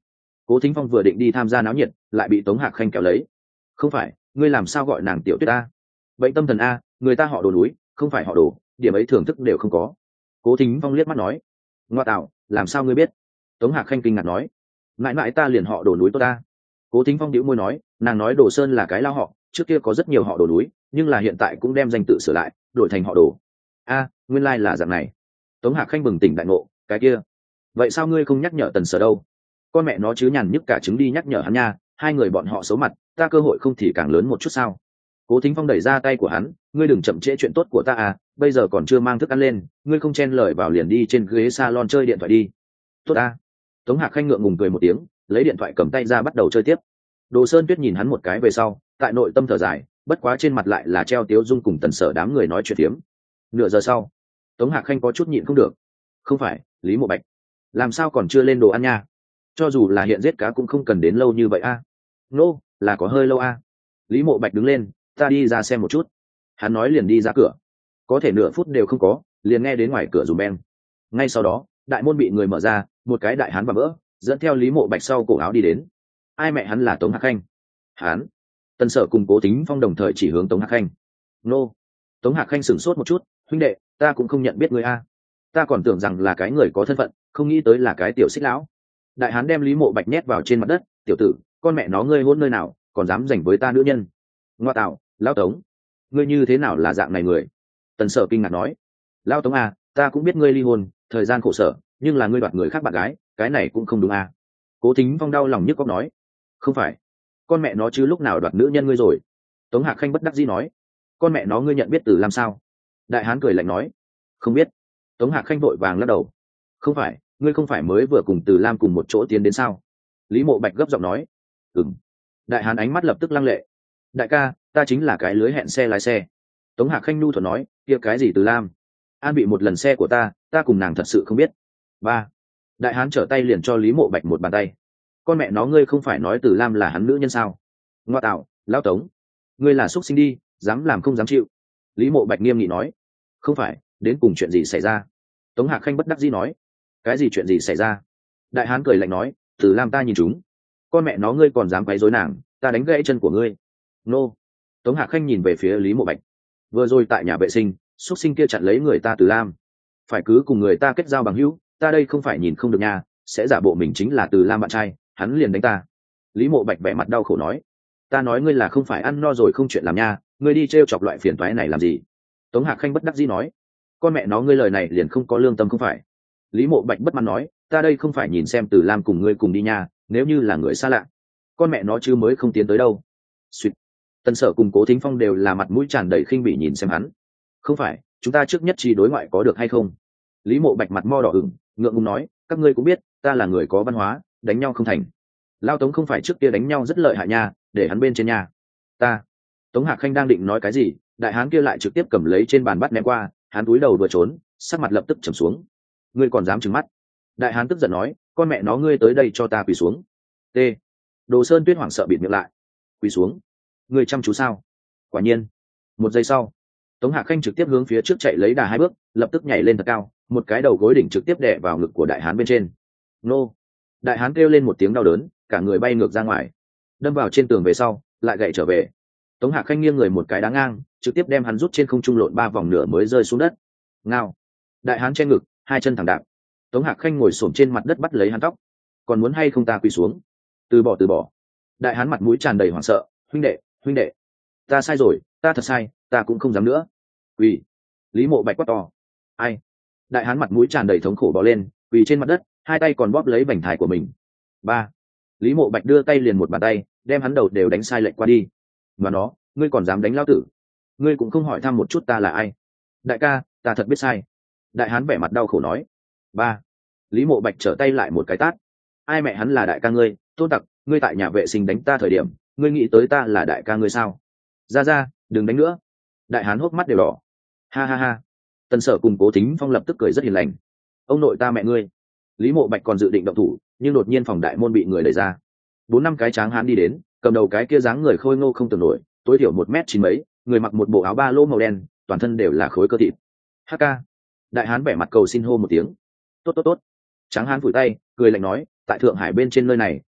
Cố Thính Phong vừa định đi tham gia náo nhiệt, lại bị Tống Hạc Khanh kéo lấy. Không phải, ngươi làm sao gọi nàng tiểu tuyết a? Bệnh tâm thần a, người ta họ Đồ núi, không phải họ Đồ, điểm ấy thưởng thức đều không có. Cố Thính Phong liếc mắt nói. Ngoa tạo, làm sao ngươi biết? Tống Hạc Khanh kinh ngạc nói. Mãi mãi ta liền họ Đồ núi tốt ta. Cố Thính Phong đĩu môi nói, nàng nói Đồ Sơn là cái lao họ, trước kia có rất nhiều họ Đồ núi, nhưng là hiện tại cũng đem danh tự sửa lại, đổi thành họ Đồ. A, nguyên lai là dạng này. Tống Hạc Khanh bừng tỉnh đại ngộ, cái kia. Vậy sao ngươi không nhắc nhở Tần Sở đâu? Con mẹ nó chứ nhàn nhức cả trứng đi nhắc nhở hắn nha, hai người bọn họ xấu mặt, ta cơ hội không thì càng lớn một chút sao? Cố Thính Phong đẩy ra tay của hắn, ngươi đừng chậm trễ chuyện tốt của ta à, bây giờ còn chưa mang thức ăn lên, ngươi không chen lời vào liền đi trên ghế salon chơi điện thoại đi. Tốt a. Tống Hạc Khanh ngượng ngùng cười một tiếng, lấy điện thoại cầm tay ra bắt đầu chơi tiếp. Đồ Sơn Tuyết nhìn hắn một cái về sau, tại nội tâm thở dài, bất quá trên mặt lại là treo tiếu dung cùng Tần Sở đám người nói chuyện tiếm. Nửa giờ sau, Tống Hạc Khanh có chút nhịn không được. Không phải, Lý Mộ Bạch, làm sao còn chưa lên đồ ăn nha? Cho dù là hiện giết cá cũng không cần đến lâu như vậy a. Nô, là có hơi lâu a. Lý Mộ Bạch đứng lên, ta đi ra xem một chút. Hắn nói liền đi ra cửa, có thể nửa phút đều không có, liền nghe đến ngoài cửa rùm beng. Ngay sau đó, đại môn bị người mở ra, một cái đại hán và vỡ, dẫn theo Lý Mộ Bạch sau cổ áo đi đến. Ai mẹ hắn là Tống Hạc Khanh? Hán. Tần Sở cùng Cố Thính Phong đồng thời chỉ hướng Tống Hạc Khanh. Nô. Tống Hạc Khanh sửng sốt một chút, huynh đệ, ta cũng không nhận biết người a. Ta còn tưởng rằng là cái người có thân phận, không nghĩ tới là cái tiểu xích lão. Đại hán đem Lý Mộ Bạch nhét vào trên mặt đất, tiểu tử, con mẹ nó ngươi hôn nơi nào, còn dám giành với ta nữ nhân? Ngoa tạo, lão Tống, ngươi như thế nào là dạng này người? Tần Sở kinh ngạc nói. Lão Tống à, ta cũng biết ngươi ly hôn, thời gian khổ sở, nhưng là ngươi đoạt người khác bạn gái, cái này cũng không đúng à? Cố Thính Phong đau lòng nhức cóc nói. Không phải, con mẹ nó chứ lúc nào đoạt nữ nhân ngươi rồi? Tống Hạc Khanh bất đắc dĩ nói. Con mẹ nó ngươi nhận biết Từ Lam sao? Đại hán cười lạnh nói. Không biết. Tống Hạc Khanh vội vàng lắc đầu. Không phải, ngươi không phải mới vừa cùng Từ Lam cùng một chỗ tiến đến sao? Lý Mộ Bạch gấp giọng nói. Ừm. Đại hán ánh mắt lập tức lăng lệ. Đại ca, ta chính là cái lưới hẹn xe lái xe. Tống Hạc Khanh nhu thuận nói, kia cái gì Từ Lam? An bị một lần xe của ta cùng nàng thật sự không biết. Ba. Đại hán trở tay liền cho Lý Mộ Bạch một bàn tay. Con mẹ nó ngươi không phải nói Từ Lam là hắn nữ nhân sao? Ngoa tạo, lão Tống, ngươi là xúc sinh đi, dám làm không dám chịu. Lý Mộ Bạch nghiêm nghị nói. Không phải, đến cùng chuyện gì xảy ra? Tống Hạc Khanh bất đắc dĩ nói. Cái gì chuyện gì xảy ra? Đại hán cười lạnh nói, Từ Lam ta nhìn chúng. Con mẹ nó ngươi còn dám quấy rối nàng, ta đánh gãy chân của ngươi. Nô. Tống Hạc Khanh nhìn về phía Lý Mộ Bạch. Vừa rồi tại nhà vệ sinh, xuất sinh kia chặn lấy người ta Từ Lam, phải cứ cùng người ta kết giao bằng hữu, ta đây không phải nhìn không được nha, sẽ giả bộ mình chính là Từ Lam bạn trai, hắn liền đánh ta. Lý Mộ Bạch vẻ mặt đau khổ nói. Ta nói ngươi là không phải ăn no rồi không chuyện làm nha, ngươi đi trêu chọc loại phiền toái này làm gì? Tống Hạc Khanh bất đắc dĩ nói. Con mẹ nó ngươi lời này liền không có lương tâm không phải? Lý Mộ Bạch bất mãn nói, ta đây không phải nhìn xem Từ Lam cùng ngươi cùng đi nha, nếu như là người xa lạ, con mẹ nó chứ mới không tiến tới đâu. Xuyệt. Tần Sở cùng Cố Thính Phong đều là mặt mũi tràn đầy khinh bỉ nhìn xem hắn. Không phải, chúng ta trước nhất trí đối ngoại có được hay không? Lý Mộ Bạch mặt mo đỏ ửng, ngượng ngùng nói, các ngươi cũng biết, ta là người có văn hóa, đánh nhau không thành. Lao Tống không phải trước kia đánh nhau rất lợi hại nha, để hắn bên trên nhà. Ta. Tống Hạc Khanh đang định nói cái gì, đại hán kia lại trực tiếp cầm lấy trên bàn bắt ném qua, hắn túi đầu vừa trốn, sắc mặt lập tức trầm xuống. Ngươi còn dám trừng mắt? Đại hán tức giận nói, con mẹ nó ngươi tới đây cho ta quỳ xuống. T. Đồ Sơn Tuyết hoảng sợ bịt miệng lại. Quỳ xuống? Ngươi chăm chú sao? Quả nhiên. Một giây sau, Tống Hạc Khanh trực tiếp hướng phía trước chạy lấy đà 2 bước, lập tức nhảy lên thật cao, một cái đầu gối đỉnh trực tiếp đè vào ngực của đại hán bên trên. Nô! Đại hán kêu lên một tiếng đau đớn, cả người bay ngược ra ngoài, đâm vào trên tường về sau, lại gậy trở về. Tống Hạc Khanh nghiêng người một cái đá ngang, trực tiếp đem hắn rút trên không trung lộn 3 vòng nửa mới rơi xuống đất. Ngao! Đại hán che ngực, hai chân thẳng đạp. Tống Hạc Khanh ngồi xổm trên mặt đất bắt lấy hắn tóc. Còn muốn hay không ta quỳ xuống? Từ bỏ từ bỏ. Đại hán mặt mũi tràn đầy hoảng sợ, huynh đệ, ta sai rồi, ta thật sai, ta cũng không dám nữa. Quỳ. Lý Mộ Bạch quát to. Ai? Đại hán mặt mũi tràn đầy thống khổ bò lên, quỳ trên mặt đất, hai tay còn bóp lấy vành thai của mình. Ba. Lý Mộ Bạch đưa tay liền một bàn tay, đem hắn đầu đều đánh sai lệch qua đi. Mà nó, ngươi còn dám đánh lão tử? Ngươi cũng không hỏi thăm một chút ta là ai? Đại ca, ta thật biết sai. Đại hán vẻ mặt đau khổ nói. Ba. Lý Mộ Bạch trở tay lại một cái tát. Ai mẹ hắn là đại ca ngươi, Tôn Tặc, ngươi tại nhà vệ sinh đánh ta thời điểm, ngươi nghĩ tới ta là đại ca ngươi sao? Ra, đừng đánh nữa. Đại hán hốc mắt đều đỏ. Ha ha ha. Tần Sở cùng Cố Thính Phong lập tức cười rất hiền lành. Ông nội ta mẹ ngươi. Lý Mộ Bạch còn dự định động thủ, nhưng đột nhiên phòng đại môn bị người đẩy ra. 4-5 cái tráng hán đi đến, cầm đầu cái kia dáng người khôi ngô không tưởng nổi, tối thiểu 1m9 mấy, người mặc một bộ áo ba lô màu đen, toàn thân đều là khối cơ thịt. HK. Đại hán vẻ mặt cầu xin hô một tiếng. Tốt. Tráng hán phủi tay, cười lạnh nói, tại Thượng Hải bên trên nơi này,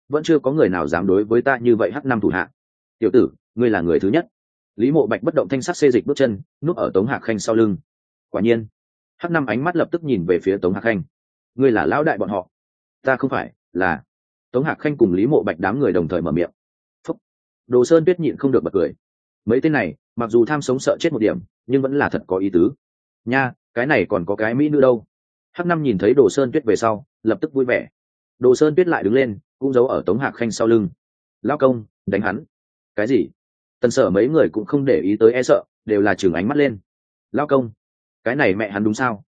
vẫn chưa có người nào dám đối với ta như vậy. Hắc năm thủ hạ, tiểu tử, ngươi là người thứ nhất. Lý Mộ Bạch bất động thanh sắc xê dịch bước chân, núp ở Tống Hạc Khanh sau lưng. Quả nhiên, Hắc năm ánh mắt lập tức nhìn về phía Tống Hạc Khanh. Ngươi là lão đại bọn họ? Ta không phải. Là. Tống Hạc Khanh cùng Lý Mộ Bạch đám người đồng thời mở miệng. Phúc. Đồ Sơn Tuyết nhịn không được bật cười. Mấy tên này mặc dù tham sống sợ chết một điểm, nhưng vẫn là thật có ý tứ. Nha, cái này còn có cái mỹ nữ đâu. Hắc năm nhìn thấy Đồ Sơn Tuyết về sau, lập tức vui vẻ. Đồ Sơn Tuyết lại đứng lên, cũng giấu ở Tống Hạc Khanh sau lưng. Lao công, đánh hắn. Cái gì? Tần Sở mấy người cũng không để ý tới e sợ, đều là chừng ánh mắt lên. Lao công, cái này mẹ hắn đúng sao?